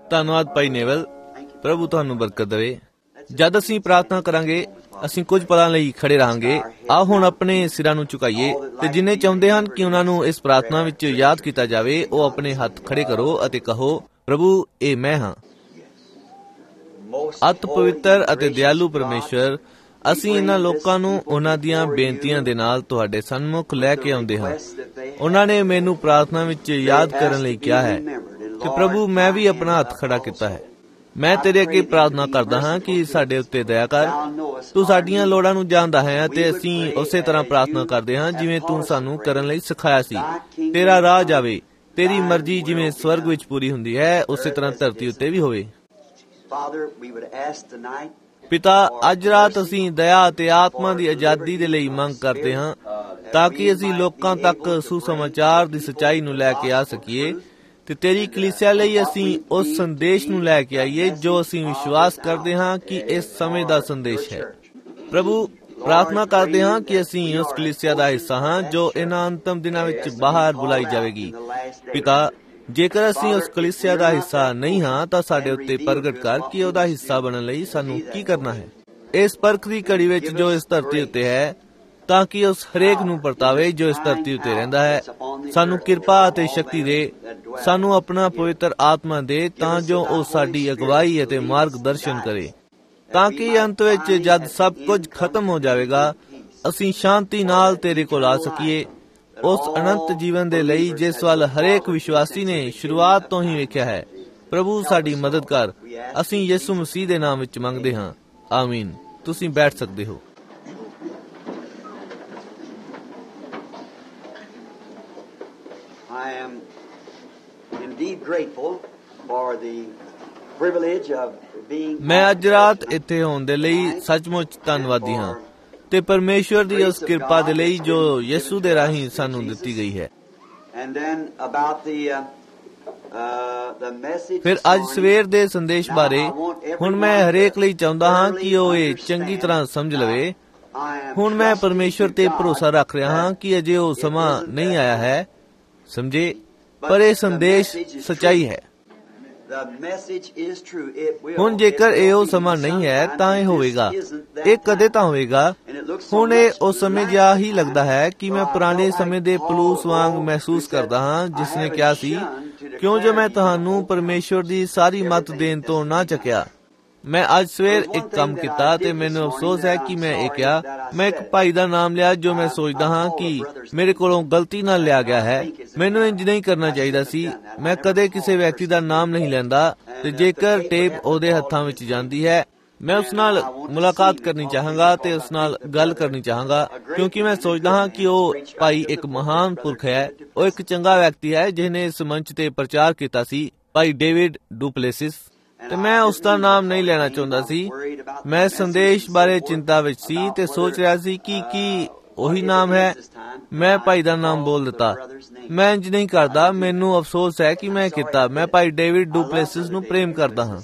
ਧੰਨਵਾਦ ਭਾਈ ਨੇਵਲ। ਪ੍ਰਭੂ ਤੁਹਾਨੂੰ ਬਰਕਤ ਦੇਵੇ। ਜਦ ਅਸੀਂ ਪ੍ਰਾਰਥਨਾ ਕਰਾਂਗੇ ਅਸੀਂ ਕੁਝ ਪਲਾਂ ਲਈ ਖੜੇ ਰਹਾਂਗੇ। ਆਓ ਹੁਣ ਆਪਣੇ ਸਿਰਾਂ ਨੂੰ ਝੁਕਾਈਏ ਤੇ ਜਿੰਨੇ ਚਾਹੁੰਦੇ ਹਨ ਕਿ ਉਹਨਾਂ ਨੂੰ ਇਸ ਪ੍ਰਾਰਥਨਾ ਵਿੱਚ ਯਾਦ ਕੀਤਾ ਜਾਵੇ ਉਹ ਆਪਣੇ ਹੱਥ ਖੜੇ ਕਰੋ ਅਤੇ ਕਹੋ, ਪ੍ਰਭੂ ਇਹ ਮੈਂ ਹਾਂ। ਅਤ ਪਵਿੱਤਰ ਅਤੇ ਦਿਆਲੂ ਪਰਮੇਸ਼ਵਰ, ਅਸੀਂ ਇਹਨਾਂ ਲੋਕਾਂ ਨੂੰ ਉਹਨਾਂ ਦੀਆਂ ਬੇਨਤੀਆਂ ਦੇ ਨਾਲ ਤੁਹਾਡੇ ਸਨਮੁਖ ਲੈ ਕੇ ਆਉਂਦੇ ਹਾਂ। ਉਹਨਾਂ ਨੇ ਮੈਨੂੰ ਪ੍ਰਾਰਥਨਾ ਵਿੱਚ ਯਾਦ ਕਰਨ ਲਈ ਕਿਹਾ ਹੈ ਤੇ ਪ੍ਰਭੂ ਮੈਂ ਵੀ ਆਪਣਾ ਹੱਥ ਖੜਾ ਕੀਤਾ ਹੈ। ਮੈਂ ਤੇਰੇ ਅੱਗੇ ਪ੍ਰਾਰਥਨਾ ਕਰਦਾ ਹਾਂ ਕਿ ਸਾਡੇ ਉੱਤੇ ਦਇਆ ਕਰ। ਤੂੰ ਸਾਡੀਆਂ ਲੋੜਾਂ ਨੂੰ ਜਾਣਦਾ ਹੈ ਅਤੇ ਅਸੀਂ ਉਸੇ ਤਰ੍ਹਾਂ ਪ੍ਰਾਰਥਨਾ ਕਰਦੇ ਹਾਂ ਜਿਵੇਂ ਤੂੰ ਸਾਨੂੰ ਕਰਨ ਲਈ ਸਿਖਾਇਆ ਸੀ। ਤੇਰਾ ਰਾਜ ਆਵੇ, ਤੇਰੀ ਮਰਜ਼ੀ ਜਿਵੇਂ ਸਵਰਗ ਵਿੱਚ ਪੂਰੀ ਹੁੰਦੀ ਹੈ ਉਸੇ ਤਰ੍ਹਾਂ ਧਰਤੀ ਉੱਤੇ ਵੀ ਹੋਵੇ। ਪਿਤਾ, ਅੱਜ ਰਾਤ ਅਸੀਂ ਦਇਆ ਅਤੇ ਆਤਮਾ ਦੀ ਆਜ਼ਾਦੀ ਦੇ ਲਈ ਮੰਗ ਕਰਦੇ ਹਾਂ ਤਾਂ ਕਿ ਅਸੀਂ ਲੋਕਾਂ ਤੱਕ ਸੁਸਮਾਚਾਰ ਦੀ ਸੱਚਾਈ ਨੂੰ ਲੈ ਕੇ ਆ ਸਕੀਏ ਤੇ ਤੇਰੀ ਕਲੀਸਿਆ ਲਈ ਅਸੀਂ ਉਸ ਸੰਦੇਸ਼ ਨੂੰ ਲੈ ਕੇ ਆਈਏ ਜੋ ਅਸੀਂ ਵਿਸ਼ਵਾਸ ਕਰਦੇ ਹਾਂ ਕਿ ਇਸ ਸਮੇਂ ਦਾ ਸੰਦੇਸ਼ ਹੈ। ਪ੍ਰਭੂ, ਪ੍ਰਾਰਥਨਾ ਕਰਦੇ ਹਾਂ ਕਿ ਅਸੀਂ ਉਸ ਕਲੀਸਿਆ ਦਾ ਹਿੱਸਾ ਹਾਂ ਜੋ ਇਹਨਾਂ ਅੰਤਮ ਦਿਨਾਂ ਵਿੱਚ ਬਾਹਰ ਬੁਲਾਈ ਜਾਵੇਗੀ। ਪਿਤਾ, ਜੇਕਰ ਅਸੀਂ ਉਸ ਕਲੀਸਿਆ ਦਾ ਹਿੱਸਾ ਨਹੀਂ ਹਾਂ ਤਾਂ ਸਾਡੇ ਉੱਤੇ ਪ੍ਰਗਟ ਕਰ ਕਿ ਉਹਦਾ ਹਿੱਸਾ ਬਣਨ ਲਈ ਸਾਨੂੰ ਕੀ ਕਰਨਾ ਹੈ ਇਸ ਪਰਖ ਦੀ ਘੜੀ ਵਿੱਚ ਜੋ ਇਸ ਧਰਤੀ ਉੱਤੇ ਹੈ, ਤਾਂ ਕਿ ਉਸ ਹਰੇਕ ਨੂੰ ਪਰਤਾਵੇ ਜੋ ਇਸ ਧਰਤੀ ਉੱਤੇ ਰਹਿੰਦਾ ਹੈ। ਸਾਨੂੰ ਕਿਰਪਾ ਅਤੇ ਸ਼ਕਤੀ ਦੇ, ਸਾਨੂੰ ਆਪਣਾ ਪਵਿੱਤਰ ਆਤਮਾ ਦੇ ਤਾਂ ਜੋ ਉਹ ਸਾਡੀ ਅਗਵਾਈ ਅਤੇ ਮਾਰਗ ਦਰਸ਼ਨ ਕਰੇ, ਤਾਂ ਕਿ ਅੰਤ ਵਿੱਚ ਜਦ ਸਭ ਕੁਝ ਖਤਮ ਹੋ ਜਾਵੇਗਾ ਅਸੀਂ ਸ਼ਾਂਤੀ ਨਾਲ ਤੇਰੇ ਕੋਲ ਆ ਸਕੀਏ, ਉਸ ਅਨੰਤ ਜੀਵਨ ਦੇ ਲਈ ਜਿਸ ਵੱਲ ਹਰੇਕ ਵਿਸ਼ਵਾਸੀ ਨੇ ਸ਼ੁਰੂਆਤ ਤੋਂ ਹੀ ਵੇਖਿਆ ਹੈ। ਪ੍ਰਭੂ ਸਾਡੀ ਮਦਦ ਕਰ, ਅਸੀਂ ਯਿਸੂ ਮਸੀਹ ਦੇ ਨਾਮ ਵਿੱਚ ਮੰਗਦੇ ਹਾਂ, ਆਮੀਨ। ਤੁਸੀਂ ਬੈਠ ਸਕਦੇ ਹੋ। ਮੈਂ ਅੱਜ ਰਾਤ ਇੱਥੇ ਹੋਣ ਦੇ ਲਈ ਸੱਚਮੁੱਚ ਧੰਨਵਾਦੀ ਹਾਂ ਤੇ ਪਰਮੇਸ਼ਵਰ ਦੀ ਉਸ ਕਿਰਪਾ ਦੇ ਲਈ ਜੋ ਯਿਸੂ ਦੇ ਰਾਹੀਂ ਸਾਨੂੰ ਦਿੱਤੀ ਗਈ ਹੈ। ਫਿਰ ਅੱਜ ਸਵੇਰ ਦੇ ਸੰਦੇਸ਼ ਬਾਰੇ ਹੁਣ ਮੈਂ ਹਰੇਕ ਲਈ ਚਾਹੁੰਦਾ ਹਾਂ ਕਿ ਉਹ ਇਹ ਚੰਗੀ ਤਰ੍ਹਾਂ ਸਮਝ ਲਵੇ। ਹੁਣ ਮੈਂ ਪਰਮੇਸ਼ਵਰ ਤੇ ਭਰੋਸਾ ਰੱਖ ਰਿਹਾ ਹਾਂ ਕਿ ਅਜੇ ਉਹ ਸਮਾਂ ਨਹੀਂ ਆਇਆ ਹੈ, ਸਮਝੇ, ਪਰ ਇਹ ਸੰਦੇਸ਼ ਸੱਚਾਈ ਹੈ। ਹੁਣ ਜੇਕਰ ਇਹ ਉਹ ਸਮਾਂ ਨਹੀਂ ਹੈ ਤਾਂ ਇਹ ਹੋਵੇਗਾ, ਇਹ ਕਦੇ ਤਾਂ ਹੋਵੇਗਾ। ਹੁਣ ਇਹ ਉਸ ਸਮੇਂ ਜਿਹਾ ਹੀ ਲੱਗਦਾ ਹੈ ਕਿ ਮੈਂ ਪੁਰਾਣੇ ਸਮੇਂ ਦੇ ਪਲੂਸ ਵਾਂਗ ਮਹਿਸੂਸ ਕਰਦਾ ਹਾਂ ਜਿਸ ਨੇ ਕਿਹਾ ਸੀ, ਕਿਉਂ ਜੋ ਮੈਂ ਤੁਹਾਨੂੰ ਪਰਮੇਸ਼ਵਰ ਦੀ ਸਾਰੀ ਮੱਤ ਦੇਣ ਤੋਂ ਨਾ ਚੱਕਿਆ। ਮੈਂ ਅੱਜ ਸਵੇਰ ਇੱਕ ਕੰਮ ਕੀਤਾ ਤੇ ਮੈਨੂੰ ਅਫਸੋਸ ਹੈ ਕਿ ਮੈਂ ਇਹ ਕਿਹਾ। ਮੈਂ ਇੱਕ ਭਾਈ ਦਾ ਨਾਮ ਲਿਆ ਜੋ ਮੈਂ ਸੋਚਦਾ ਹਾਂ ਕਿ ਮੇਰੇ ਕੋਲੋਂ ਗਲਤੀ ਨਾਲ ਲਿਆ ਗਿਆ ਹੈ। ਮੈਨੂੰ ਇੰਜ ਨਹੀਂ ਕਰਨਾ ਚਾਹੀਦਾ ਸੀ। ਮੈਂ ਕਦੇ ਕਿਸੇ ਵਿਅਕਤੀ ਦਾ ਨਾਮ ਨਹੀਂ ਲੈਂਦਾ ਤੇ ਜੇਕਰ ਟੇਪ ਉਹਦੇ ਹੱਥਾਂ ਵਿੱਚ ਜਾਂਦੀ ਹੈ ਮੈਂ ਉਸ ਨਾਲ ਮੁਲਾਕਾਤ ਕਰਨੀ ਚਾਹਾਂਗਾ ਤੇ ਉਸ ਨਾਲ ਗੱਲ ਕਰਨੀ ਚਾਹਾਂਗਾ, ਕਿਉਂਕਿ ਮੈਂ ਸੋਚਦਾ ਹਾਂ ਕਿ ਉਹ ਭਾਈ ਇੱਕ ਮਹਾਨ ਪੁਰਖ ਹੈ। ਉਹ ਇੱਕ ਚੰਗਾ ਵਿਅਕਤੀ ਹੈ ਜਿਹਨੇ ਇਸ ਮੰਚ ਤੇ ਪ੍ਰਚਾਰ ਕੀਤਾ ਸੀ, ਭਾਈ ਡੇਵਿਡ ਡੁਪਲੇਸਿਸ, ਤੇ ਮੈਂ ਉਸ ਦਾ ਨਾਮ ਨਹੀਂ ਲੈਣਾ ਚਾਹੁੰਦਾ ਸੀ। ਮੈਂ ਸੰਦੇਸ਼ ਬਾਰੇ ਚਿੰਤਾ ਵਿੱਚ ਸੀ ਤੇ ਸੋਚ ਰਿਹਾ ਸੀ ਕਿ ਕੀ ਉਹੀ ਨਾਮ ਹੈ। ਮੈਂ ਭਾਈ ਦਾ ਨਾਮ ਬੋਲ ਦਿੱਤਾ। ਮੈਂ ਇੰਜ ਨਹੀਂ ਕਰਦਾ। ਮੈਨੂੰ ਅਫਸੋਸ ਹੈ ਕਿ ਮੈਂ ਕੀਤਾ। ਮੈਂ ਭਾਈ ਡੇਵਿਡ ਡੁਪਲੇਸਿਸ ਨੂੰ ਪ੍ਰੇਮ ਕਰਦਾ ਹਾਂ।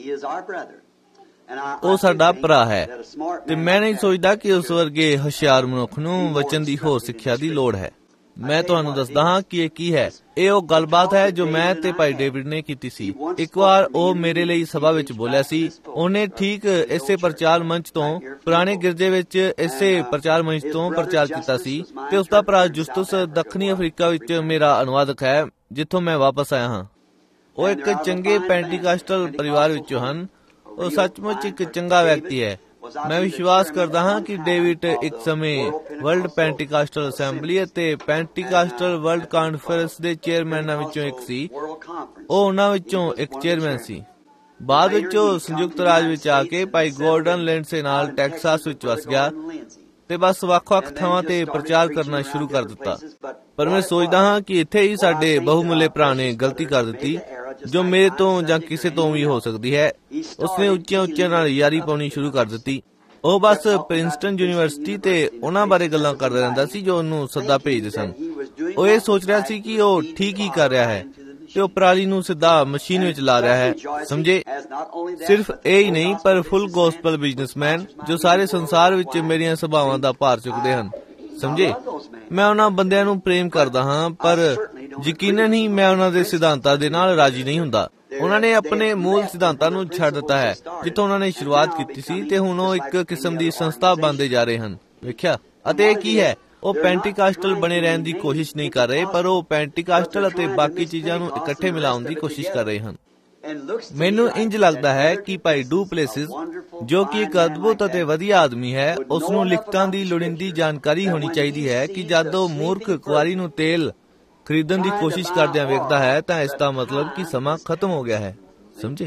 ਉਹ ਸਾਡਾ ਭਰਾ ਹੈ ਤੇ ਮੈਂ ਨਹੀਂ ਸੋਚਦਾ ਕਿ ਉਸ ਵਰਗੇ ਹੁਸ਼ਿਆਰ ਮਨੁੱਖ ਨੂੰ ਵਚਨ ਦੀ ਹੋਰ ਸਿੱਖਿਆ ਦੀ ਲੋੜ ਹੈ। ਮੈਂ ਤੁਹਾਨੂੰ ਦੱਸਦਾ ਹਾਂ ਕਿ ਇਹ ਕੀ ਹੈ। ਇਹ ਉਹ ਗੱਲਬਾਤ ਹੈ ਜੋ ਮੈਂ ਤੇ ਭਾਈ ਡੇਵਿਡ ਨੇ ਕੀਤੀ ਸੀ। ਇੱਕ ਵਾਰ ਉਹ ਮੇਰੇ ਲਈ ਸਭਾ ਵਿੱਚ ਬੋਲਿਆ ਸੀ। ਉਹਨੇ ਠੀਕ ਇਸੇ ਪ੍ਰਚਾਰ ਮੰਚ ਤੋਂ, ਪੁਰਾਣੇ ਗਿਰਜੇ ਵਿੱਚ ਇਸੇ ਪ੍ਰਚਾਰ ਮੰਚ ਤੋਂ ਪ੍ਰਚਾਰ ਕੀਤਾ ਸੀ ਤੇ ਉਸਦਾ ਭਰਾ ਜੁਸਤੁਸ ਦੱਖਣੀ ਅਫਰੀਕਾ ਵਿੱਚ ਮੇਰਾ ਅਨੁਵਾਦਕ ਹੈ ਜਿੱਥੋਂ ਮੈਂ ਵਾਪਸ ਆਇਆ ਹਾਂ। ਉਹ ਇੱਕ ਚੰਗੇ ਪੈਂਟੀਕਾਸਟਲ ਪਰਿਵਾਰ ਵਿੱਚੋਂ ਹਨ। ਉਹ ਸੱਚਮੁੱਚ ਇੱਕ ਚੰਗਾ ਵਿਅਕਤੀ ਹੈ। ਮੈਂ ਵਿਸ਼ਵਾਸ ਕਰਦਾ ਹਾਂ ਕਿ ਡੇਵਿਡ ਇੱਕ ਸਮੇਂ ਵਰਲਡ ਪੈਂਟੀਕਾਸਟਲ ਅਸੈਂਬਲੀ ਅਤੇ ਪੈਂਟੀਕਾਸਟਲ ਵਰਲਡ ਕਾਨਫਰੰਸ ਦੇ ਚੇਅਰਮੈਨਾਂ ਵਿੱਚੋਂ ਇੱਕ ਸੀ। ਉਹ ਉਹਨਾਂ ਵਿੱਚੋਂ ਇੱਕ ਚੇਅਰਮੈਨ ਸੀ। ਬਾਅਦ ਵਿੱਚ ਉਹ ਸੰਯੁਕਤ ਰਾਜ ਵਿੱਚ ਆ ਕੇ ਭਾਈ ਗੋਰਡਨ ਲਿੰਡਸੇ ਨਾਲ ਟੈਕਸਾਸ ਵਿੱਚ ਵਸ ਗਿਆ ਤੇ ਬਸ ਵੱਖ-ਵੱਖ ਥਾਵਾਂ ਤੇ ਪ੍ਰਚਾਰ ਕਰਨਾ ਸ਼ੁਰੂ ਕਰ ਦਿੱਤਾ। ਪਰ ਮੈਂ ਸੋਚਦਾ ਹਾਂ ਕਿ ਇੱਥੇ ਹੀ ਸਾਡੇ ਬਹੁਮੁੱਲੇ ਭਰਾ ਨੇ ਗਲਤੀ ਕਰ ਦਿੱਤੀ ਜੋ ਮੇਰੇ ਤੋਂ ਜਾਂ ਕਿਸੇ ਤੋਂ ਵੀ ਹੋ ਸਕਦੀ ਹੈ। ਉਸਨੇ ਉੱਚੀਆਂ ਨਾਲ ਯਾਰੀ ਪਾਉਣੀ ਸ਼ੁਰੂ ਕਰ ਦਿੱਤੀ। ਉਹ ਬਸ ਪ੍ਰਿੰਸਟਨ ਯੂਨੀਵਰਸਿਟੀ ਤੇ ਉਹਨਾਂ ਬਾਰੇ ਗੱਲਾਂ ਕਰਦਾ ਰਹਿੰਦਾ ਸੀ ਜੋ ਉਹਨੂੰ ਸੱਦਾ ਭੇਜਦੇ ਸਨ। ਉਹ ਇਹ ਸੋਚ ਰਿਹਾ ਸੀ ਕਿ ਉਹ ਠੀਕ ਹੀ ਕਰ ਰਿਹਾ ਹੈ ਤੇ ਉਹ ਪਰਾਲੀ ਨੂੰ ਸਿੱਧਾ ਮਸ਼ੀਨ ਵਿੱਚ ਲਾ ਰਿਹਾ ਹੈ, ਸਮਝੇ। ਸਿਰਫ ਇਹ ਹੀ ਨਹੀਂ, ਪਰ ਫੁੱਲ ਗੋਸਪਲ ਬਿਜ਼ਨਸਮੈਨ ਜੋ ਸਾਰੇ ਸੰਸਾਰ ਵਿੱਚ ਮੇਰੀਆਂ ਸਭਾਵਾਂ ਦਾ ਭਾਰ ਚੁੱਕਦੇ ਹਨ, ਸਮਝੇ। ਮੈਂ ਉਹਨਾਂ ਬੰਦਿਆਂ ਨੂੰ ਪ੍ਰੇਮ ਕਰਦਾ ਹਾਂ, ਪਰ ਯਕੀਨਨ ਹੀ ਮੈਂ ਉਹਨਾਂ ਦੇ ਸਿਧਾਂਤਾਂ ਦੇ ਨਾਲ ਰਾਜੀ ਨਹੀਂ ਹੁੰਦਾ। ਉਹਨਾਂ ਨੇ ਆਪਣੇ ਮੂਲ ਸਿਧਾਂਤਾਂ ਨੂੰ ਛੱਡ ਦਿੱਤਾ ਹੈ ਜਿੱਥੋਂ ਉਹਨਾਂ ਨੇ ਸ਼ੁਰੂਆਤ ਕੀਤੀ ਸੀ, ਤੇ ਹੁਣ ਉਹ ਇੱਕ ਕਿਸਮ ਦੀ ਸੰਸਥਾ ਬਣਦੇ ਜਾ ਰਹੇ ਹਨ। ਵੇਖਿਆ? ਅਤੇ ਇਹ ਕੀ ਹੈ? ਉਹ ਪੈਂਟੀਕਾਸਟਲ ਬਣੇ ਰਹਿਣ ਦੀ ਕੋਸ਼ਿਸ਼ ਨਹੀਂ ਕਰ ਰਹੇ, ਪਰ ਉਹ ਪੈਂਟੀਕਾਸਟਲ ਅਤੇ ਬਾਕੀ ਚੀਜ਼ਾਂ ਨੂੰ ਇਕੱਠੇ ਮਿਲਾਉਣ ਦੀ ਕੋਸ਼ਿਸ਼ ਕਰ ਰਹੇ ਹਨ। ਮੈਨੂੰ ਇੰਜ ਲੱਗਦਾ ਹੈ ਕਿ ਭਾਈ ਡੂ ਪਲੇਸਿਸ, ਜੋ ਕਿ ਇੱਕ ਅਦਭੁਤ ਅਤੇ ਵਧੀਆ ਆਦਮੀ ਹੈ, ਉਸ ਨੂੰ ਲਿਖਤਾਂ ਦੀ ਲੋੜੀਂਦੀ ਜਾਣਕਾਰੀ ਹੋਣੀ ਚਾਹੀਦੀ ਹੈ ਕਿ ਜਦ ਉਹ ਮੂਰਖ ਕੁਆਰੀ ਨੂੰ ਤੇਲ ਖਰੀਦਣ ਦੀ ਕੋਸ਼ਿਸ਼ ਕਰਦਿਆਂ ਵੇਖਦਾ ਹੈ ਤਾਂ ਇਸ ਦਾ ਮਤਲਬ ਕਿ ਸਮਾਂ ਖਤਮ ਹੋ ਗਿਆ ਹੈ। ਸਮਝੇ?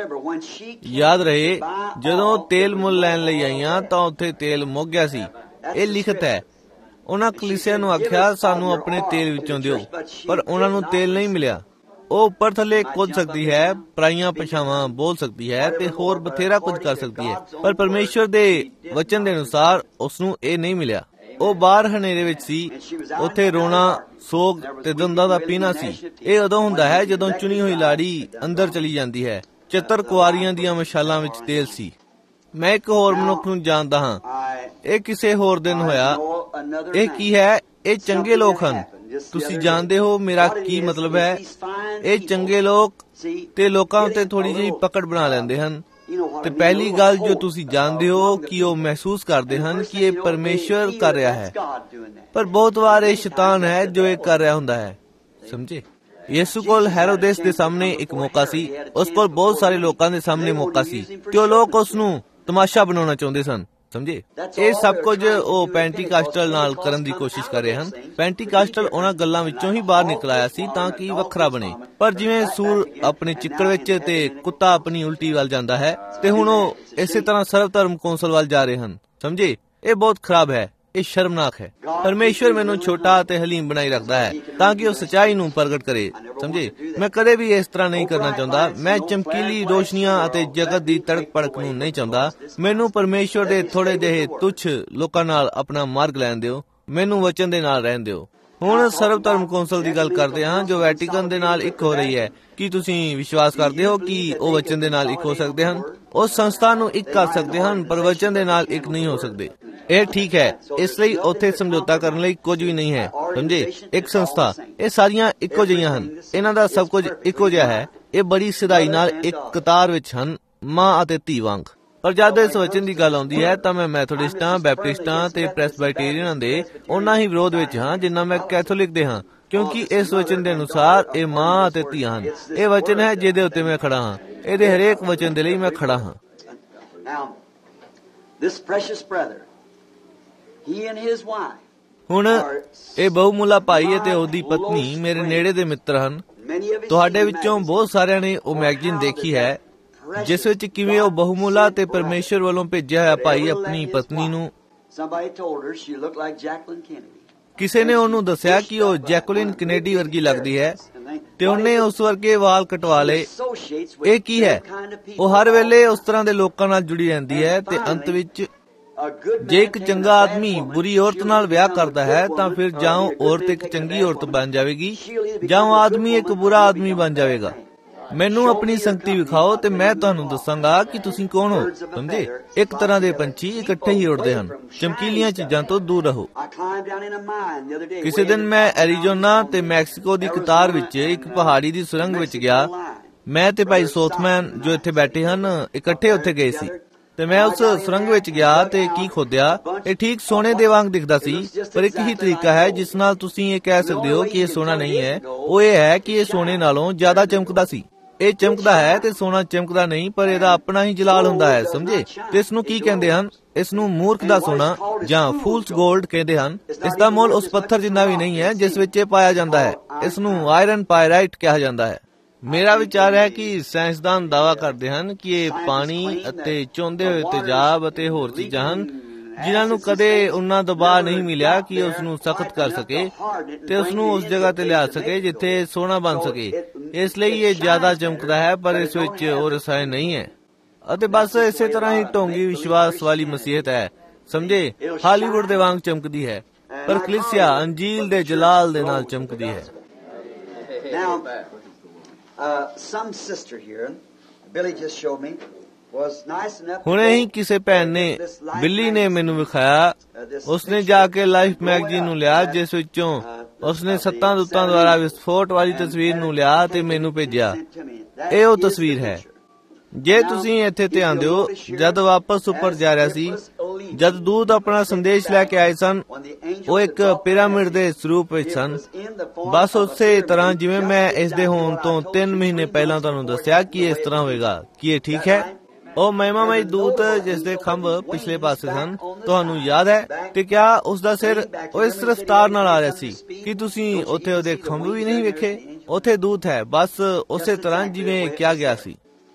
ਯਾਦ ਰਹੇ, ਜਦੋਂ ਤੇਲ ਮੁੱਲ ਲੈਣ ਲਈ ਆਈਆਂ ਤਾਂ ਉੱਥੇ ਤੇਲ ਮੁੱਕ ਗਿਆ ਸੀ। ਇਹ ਲਿਖਤ ਹੈ। ਉਹਨਾਂ ਕਲੀਸਿਆ ਨੂੰ ਆਖਿਆ, ਸਾਨੂੰ ਆਪਣੇ ਤੇਲ ਵਿੱਚੋਂ ਦਿਓ, ਪਰ ਉਹਨਾਂ ਨੂੰ ਤੇਲ ਨਹੀਂ ਮਿਲਿਆ। ਉਹ ਉੱਪਰ ਥੱਲੇ ਕੁੱਦ ਸਕਦੀ ਹੈ, ਪਰਾਈਆਂ ਭਾਸ਼ਾਵਾਂ ਬੋਲ ਸਕਦੀ ਹੈ ਤੇ ਹੋਰ ਬਥੇਰਾ ਕੁਝ ਕਰ ਸਕਦੀ ਹੈ, ਪਰ ਪਰਮੇਸ਼ਵਰ ਦੇ ਵਚਨ ਦੇ ਅਨੁਸਾਰ ਉਸ ਨੂੰ ਇਹ ਨਹੀਂ ਮਿਲਿਆ। ਉਹ ਬਾਹਰ ਹਨੇਰੇ ਵਿੱਚ ਸੀ, ਉੱਥੇ ਰੋਣਾ, ਸੋਗ ਤੇ ਦੰਦਾਂ ਦਾ ਪੀਣਾ ਸੀ। ਇਹ ਉਦੋਂ ਹੁੰਦਾ ਹੈ ਜਦੋਂ ਚੁਣੀ ਹੋਈ ਲਾੜੀ ਅੰਦਰ ਚਲੀ ਜਾਂਦੀ ਹੈ। ਚਤਰ ਕੁਆਰੀਆਂ ਦੀਆਂ ਮਸ਼ਾਲਾਂ ਵਿੱਚ ਤੇਲ ਸੀ। ਮੈਂ ਇੱਕ ਹੋਰ ਮਨੁੱਖ ਨੂੰ ਜਾਣਦਾ ਹਾਂ। ਇਹ ਕਿਸੇ ਹੋਰ ਦਿਨ ਹੋਇਆ। ਇਹ ਕੀ ਹੈ? ਇਹ ਚੰਗੇ ਲੋਕ ਹਨ। ਤੁਸੀਂ ਜਾਣਦੇ ਹੋ ਮੇਰਾ ਕੀ ਮਤਲਬ ਹੈ? ਇਹ ਚੰਗੇ ਲੋਕ ਤੇ ਲੋਕਾਂ ਉੱਤੇ ਥੋੜੀ ਜਿਹੀ ਪਕੜ ਬਣਾ ਲੈਂਦੇ ਹਨ, ਤੇ ਪਹਿਲੀ ਗੱਲ ਜੋ ਤੁਸੀਂ ਜਾਣਦੇ ਹੋ ਕਿ ਉਹ ਮਹਿਸੂਸ ਕਰਦੇ ਹਨ ਕਿ ਇਹ ਪਰਮੇਸ਼ਵਰ ਕਰ ਰਿਹਾ ਹੈ, ਪਰ ਬਹੁਤ ਵਾਰ ਇਹ ਸ਼ੈਤਾਨ ਹੈ ਜੋ ਇਹ ਕਰ ਰਿਹਾ ਹੁੰਦਾ ਹੈ। ਸਮਝੇ? ਯਿਸੂ ਕੋਲ ਹੈਰੋਦੇਸ ਦੇ ਸਾਹਮਣੇ ਇੱਕ ਮੌਕਾ ਸੀ, ਉਸ ਕੋਲ ਬਹੁਤ ਸਾਰੇ ਲੋਕਾਂ ਦੇ ਸਾਹਮਣੇ ਮੌਕਾ ਸੀ, ਤੇ ਉਹ ਲੋਕ ਉਸ ਨੂੰ ਤਮਾਸ਼ਾ ਬਣਾਉਣਾ ਚਾਹੁੰਦੇ ਸਨ। ਸਮਝੇ? ਇਹ ਸਭ ਕੁਝ ਉਹ ਪੈਂਟੀਕਾਸਟਲ ਨਾਲ ਕਰਨ ਦੀ ਕੋਸ਼ਿਸ਼ ਕਰ ਰਹੇ ਹਨ। ਪੈਂਟੀਕਾਸਟਲ ਉਹਨਾਂ ਗੱਲਾਂ ਵਿੱਚੋਂ ਹੀ ਬਾਹਰ ਨਿਕਲ ਆਇਆ ਸੀ ਤਾਂ ਕਿ ਵੱਖਰਾ ਬਣੇ, ਪਰ ਜਿਵੇਂ ਸੂਰ ਆਪਣੇ ਚਿੱਕੜ ਵਿੱਚ ਤੇ ਕੁੱਤਾ ਆਪਣੀ ਉਲਟੀ ਵੱਲ ਜਾਂਦਾ ਹੈ, ਤੇ ਹੁਣ ਉਹ ਇਸੇ ਤਰ੍ਹਾਂ ਸਰਵ ਧਰਮ ਕੌਂਸਲ ਵੱਲ ਜਾ ਰਹੇ ਹਨ। ਸਮਝੇ? ਇਹ ਬਹੁਤ ਖਰਾਬ ਹੈ। ਇਹ ਸ਼ਰਮਨਾਕ ਹੈ। ਪਰਮੇਸ਼ਵਰ ਮੈਨੂੰ ਛੋਟਾ ਅਤੇ ਹਲੀਮ ਬਣਾਈ ਰੱਖਦਾ ਹੈ ਤਾਂ ਕਿ ਉਹ ਸੱਚਾਈ ਨੂੰ ਪ੍ਰਗਟ ਕਰੇ। ਸਮਝੇ? ਮੈਂ ਕਦੇ ਵੀ ਇਸ ਤਰ੍ਹਾਂ ਨਹੀਂ ਕਰਨਾ ਚਾਹੁੰਦਾ। ਮੈਂ ਚਮਕੀਲੀ ਰੋਸ਼ਨੀਆਂ ਅਤੇ ਜਗਤ ਦੀ ਤੜਕ ਭੜਕ ਨੂੰ ਨਹੀਂ ਚਾਹੁੰਦਾ। ਮੈਨੂੰ ਪਰਮੇਸ਼ਵਰ ਦੇ ਥੋੜੇ ਜਿਹੇ ਤੁੱਛ ਲੋਕਾਂ ਨਾਲ ਆਪਣਾ ਮਾਰਗ ਲੈਣ ਦਿਓ। ਮੈਨੂੰ ਵਚਨ ਦੇ ਨਾਲ ਰਹਿਣ ਦਿਓ। ਹੁਣ ਸਰਵ ਧਰਮ ਕੌਂਸਲ ਦੀ ਗੱਲ ਕਰਦੇ ਹਾਂ, ਜੋ ਵੈਟੀਕਨ ਦੇ ਨਾਲ ਇੱਕ ਹੋ ਰਹੀ ਹੈ। ਕੀ ਤੁਸੀਂ ਵਿਸ਼ਵਾਸ ਕਰਦੇ ਹੋ ਕਿ ਉਹ ਵਚਨ ਦੇ ਨਾਲ ਇੱਕ ਹੋ ਸਕਦੇ ਹਨ? ਉਸ ਸੰਸਥਾ ਨੂੰ ਇੱਕ ਕਰ ਸਕਦੇ ਹਨ, ਪਰ ਵਚਨ ਦੇ ਨਾਲ ਇੱਕ ਨਹੀਂ ਹੋ ਸਕਦੇ। ਇਹ ਠੀਕ ਹੈ, ਇਸ ਲਈ ਉੱਥੇ ਸਮਝੌਤਾ ਕਰਨ ਲਈ ਕੁਝ ਵੀ ਨਹੀਂ ਹੈ। ਸਮਝੇ? ਇੱਕ ਸੰਸਥਾ, ਇਹ ਸਾਰੀਆਂ ਇੱਕੋ ਜਿਹੀਆਂ ਹਨ। ਇਹਨਾਂ ਦਾ ਸਭ ਕੁਝ ਇੱਕੋ ਜਿਹਾ ਹੈ। ਇਹ ਬੜੀ ਸਿਧਾਈ ਨਾਲ ਇੱਕ ਕਤਾਰ ਵਿੱਚ ਹਨ, ਮਾਂ ਅਤੇ ਧੀ ਵਾਂਗ। ਪਰ ਜਦ ਇਸ ਵਚਨ ਦੀ ਗੱਲ ਆਉਂਦੀ ਹੈ ਤਾਂ ਮੈਂ ਮੈਥੋਡਿਸਟਾਂ, ਬੈਪਟਿਸਟਾਂ ਤੇ ਪ੍ਰੈਸਬਾਈਟੇਰੀਅਨਾਂ ਦੇ ਉਹਨਾਂ ਹੀ ਵਿਰੋਧ ਵਿੱਚ ਹਾਂ ਜਿੰਨਾ ਮੈਂ ਕੈਥੋਲਿਕ ਦੇ ਹਾਂ, ਕਿਉਂਕਿ ਇਸ ਵਚਨ ਦੇ ਅਨੁਸਾਰ ਇਹ ਮਾਂ ਅਤੇ ਧੀਆਂ ਹਨ। ਇਹ ਵਚਨ ਹੈ ਜਿਹਦੇ ਉੱਤੇ ਮੈਂ ਖੜਾ ਹਾਂ। ਇਹਦੇ ਹਰੇਕ ਵਚਨ ਦੇ ਲਈ ਮੈਂ ਖੜਾ ਹਾਂ। ਹੁਣ ਇਹ ਬਹੁਮੁੱਲਾ ਭਾਈ ਅਤੇ ਉਹਦੀ ਪਤਨੀ ਮੇਰੇ ਨੇੜੇ ਦੇ ਮਿੱਤਰ ਹਨ। ਤੁਹਾਡੇ ਵਿੱਚੋਂ ਬਹੁਤ ਸਾਰਿਆਂ ਨੇ ਉਹ ਮੈਗਜ਼ੀਨ ਦੇਖੀ ਹੈ ਜਿਸ ਵਿੱਚ ਕਿਵੇਂ ਉਹ ਬਹੁਮੁੱਲਾ ਤੇ ਪਰਮੇਸ਼ਵਰ ਵੱਲੋਂ ਭੇਜਿਆ ਹੋਇਆ ਭਾਈ ਆਪਣੀ ਪਤਨੀ ਨੂੰ, ਕਿਸੇ ਨੇ ਉਹਨੂੰ ਦੱਸਿਆ ਕਿ ਉਹ ਜੈਕੁਲਿਨ ਕੈਨੇਡੀ ਵਰਗੀ ਲੱਗਦੀ ਹੈ ਤੇ ਉਹਨੇ ਉਸ ਵਰਗੇ ਵਾਲ ਕਟਵਾ ਲਏ। ਇਹ ਕੀ ਹੈ? ਉਹ ਹਰ ਵੇਲੇ ਉਸ ਤਰ੍ਹਾਂ ਦੇ ਲੋਕਾਂ ਨਾਲ ਜੁੜੀ ਰਹਿੰਦੀ ਹੈ ਤੇ ਅੰਤ ਵਿੱਚ ਜੇ ਇੱਕ ਚੰਗਾ ਆਦਮੀ ਬੁਰੀ ਔਰਤ ਨਾਲ ਵਿਆਹ ਕਰਦਾ ਹੈ ਤਾਂ ਫਿਰ ਜਾਂ ਉਹ ਔਰਤ ਇੱਕ ਚੰਗੀ ਔਰਤ ਬਣ ਜਾਵੇਗੀ ਜਾਂ ਉਹ ਆਦਮੀ ਇੱਕ ਬੁਰਾ ਆਦਮੀ ਬਣ ਜਾਵੇਗਾ। ਮੈਨੂੰ ਆਪਣੀ ਸੰਗਤੀ ਵਿਖਾਓ ਤੇ ਮੈਂ ਤੁਹਾਨੂੰ ਦੱਸਾਂਗਾ ਕਿ ਤੁਸੀਂ ਕੌਣ ਹੋ। ਸਮਝੇ? ਇੱਕ ਤਰ੍ਹਾਂ ਦੇ ਪੰਛੀ ਇਕੱਠੇ ਹੀ ਉੱਡਦੇ ਹਨ। ਚਮਕੀਲੀਆਂ ਚੀਜ਼ਾਂ ਤੋਂ ਦੂਰ ਰਹੋ। ਕਿਸੇ ਦਿਨ ਮੈਂ ਐਰੀਜ਼ੋਨਾ ਤੇ ਮੈਕਸੀਕੋ ਦੀ ਕਤਾਰ ਵਿੱਚ ਇੱਕ ਪਹਾੜੀ ਦੀ ਸੁਰੰਗ ਵਿੱਚ ਗਿਆ। ਮੈਂ ਤੇ ਭਾਈ ਸੋਥਮੈਨ ਜੋ ਇੱਥੇ ਬੈਠੇ ਹਨ ਇਕੱਠੇ ਉੱਥੇ ਗਏ ਸੀ, ਤੇ ਮੈਂ ਉਸ ਸੁਰੰਗ ਵਿੱਚ ਗਿਆ ਤੇ ਕੀ ਖੋਦਿਆ। ਇਹ ਠੀਕ ਸੋਨੇ ਦੇ ਵਾਂਗ ਦਿਖਦਾ ਸੀ, ਪਰ ਇੱਕ ਹੀ ਤਰੀਕਾ ਹੈ ਜਿਸ ਨਾਲ ਤੁਸੀਂ ਇਹ ਕਹਿ ਸਕਦੇ ਹੋ ਕਿ ਇਹ ਸੋਨਾ ਨਹੀਂ ਹੈ। ਉਹ ਇਹ ਹੈ ਕਿ ਇਹ ਸੋਨੇ ਨਾਲੋਂ ਜ਼ਿਆਦਾ ਚਮਕਦਾ ਸੀ। ਇਹ ਚਮਕਦਾ ਹੈ ਤੇ ਸੋਨਾ ਚਮਕਦਾ ਨਹੀਂ, ਪਰ ਇਹਦਾ ਆਪਣਾ ਹੀ ਜਲਾਲ ਹੁੰਦਾ ਹੈ। ਸਮਝੇ? ਤੇ ਇਸ ਨੂੰ ਕੀ ਕਹਿੰਦੇ ਹਨ? ਇਸ ਨੂੰ ਮੂਰਖ ਦਾ ਸੋਨਾ ਜਾਂ ਫੂਲਸ ਗੋਲਡ ਕਹਿੰਦੇ ਹਨ। ਇਸ ਦਾ ਮੁੱਲ ਉਸ ਪੱਥਰ ਜਿੰਨਾ ਵੀ ਨਹੀਂ ਹੈ ਜਿਸ ਵਿੱਚ ਇਹ ਪਾਇਆ ਜਾਂਦਾ ਹੈ। ਇਸ ਨੂੰ ਆਇਰਨ ਪਾਇਰਾਈਟ ਕਿਹਾ ਜਾਂਦਾ ਹੈ। ਮੇਰਾ ਵਿਚਾਰ ਹੈ ਕਿ ਸਾਇੰਸਦਾਨ ਦਾਅਵਾ ਕਰਦੇ ਹਨ ਕਿ ਇਹ ਪਾਣੀ ਅਤੇ ਚੋਂਦੇ ਹੋਏ ਤੇਜ਼ਾਬ ਅਤੇ ਹੋਰ ਚੀਜ਼ਾਂ ਹਨ ਜਿਨ੍ਹਾਂ ਨੂੰ ਕਦੇ ਉਨਾ ਦਬਾਅ ਨਹੀਂ ਮਿਲਿਆ ਕਿ ਉਸ ਨੂੰ ਸਖਤ ਕਰ ਸਕੇ ਤੇ ਉਸ ਨੂੰ ਉਸ ਜਗ੍ਹਾ ਤੇ ਲਿਆ ਸਕੇ ਜਿੱਥੇ ਸੋਨਾ ਬਣ ਸਕੇ। ਇਸ ਲਈ ਇਹ ਜ਼ਿਆਦਾ ਚਮਕਦਾ ਹੈ, ਪਰ ਇਸ ਵਿੱਚ ਉਹ ਰਸਾਇਣ ਨਹੀਂ ਹੈ। ਅਤੇ ਬਸ ਇਸੇ ਤਰ੍ਹਾਂ ਹੀ ਢੋਂਗੀ ਵਿਸ਼ਵਾਸ ਵਾਲੀ ਮਸੀਹਤ ਹੈ। ਸਮਝੇ? ਹਾਲੀਵੁੱਡ ਦੇ ਵਾਂਗ ਚਮਕਦੀ ਹੈ, ਪਰ ਕਲੀਸਿਆ ਅੰਜੀਲ ਦੇ ਜਲਾਲ ਦੇ ਨਾਲ ਚਮਕਦੀ ਹੈ। Some sister here, Billy just showed me, was nice enough. ਹੁਣੇ ਹੀ ਕਿਸੇ ਭੈਣ ਨੇ, ਬਿੱਲੀ ਨੇ ਮੈਨੂੰ ਵਿਖਾਇਆ, ਉਸਨੇ ਜਾ ਕੇ ਲਾਈਫ ਮੈਗਜ਼ੀਨ ਨੂੰ ਲਿਆ ਜਿਸ ਵਿੱਚੋਂ ਉਸਨੇ 7 ਦੂਤਾਂ ਦੁਆਰਾ ਵਿਸਫੋਟ ਵਾਲੀ ਤਸਵੀਰ ਨੂੰ ਲਿਆ ਤੇ ਮੈਨੂੰ ਭੇਜਿਆ। ਇਹ ਉਹ ਤਸਵੀਰ ਹੈ। ਜੇ ਤੁਸੀਂ ਇੱਥੇ ਧਿਆਨ ਦਿਓ, ਜਦ ਵਾਪਸ ਉੱਪਰ ਜਾ ਰਿਹਾ ਸੀ, ਜਦ ਦੂਤ ਆਪਣਾ ਸੰਦੇਸ਼ ਲੈ ਕੇ ਆਏ ਸਨ, ਉਹ ਇੱਕ ਪਿਰਾਮਿਡ ਦੇ ਸਰੂਪ ਵਿੱਚ ਸਨ, ਬਸ ਉਸੇ ਤਰ੍ਹਾਂ ਜਿਵੇਂ ਮੈਂ ਇਸ ਦੇ ਹੋਣ ਤੋਂ 3 ਮਹੀਨੇ ਪਹਿਲਾਂ ਤੁਹਾਨੂੰ ਦੱਸਿਆ ਕਿ ਇਸ ਤਰ੍ਹਾਂ ਹੋਵੇਗਾ। ਕੀ ਇਹ ਠੀਕ ਹੈ? ਉਹ ਮਹਿਮਾਮਈ ਦੂਤ ਜਿਸ ਦੇ ਖੰਭ ਪਿਛਲੇ ਪਾਸੇ ਸਨ, ਤੁਹਾਨੂੰ ਯਾਦ ਹੈ? ਤੇ ਕਿਆ ਉਸ ਦਾ ਸਿਰ ਉਹ ਇਸ ਰਫ਼ਤਾਰ ਨਾਲ ਆ ਰਿਹਾ ਸੀ ਕਿ ਤੁਸੀਂ ਉੱਥੇ ਉਹਦੇ ਖੰਭ ਵੀ ਨਹੀਂ ਵੇਖੇ? ਉੱਥੇ ਦੂਤ ਹੈ, ਬਸ ਉਸੇ ਤਰ੍ਹਾਂ ਜਿਵੇਂ ਕਿਹਾ ਗਿਆ ਸੀ।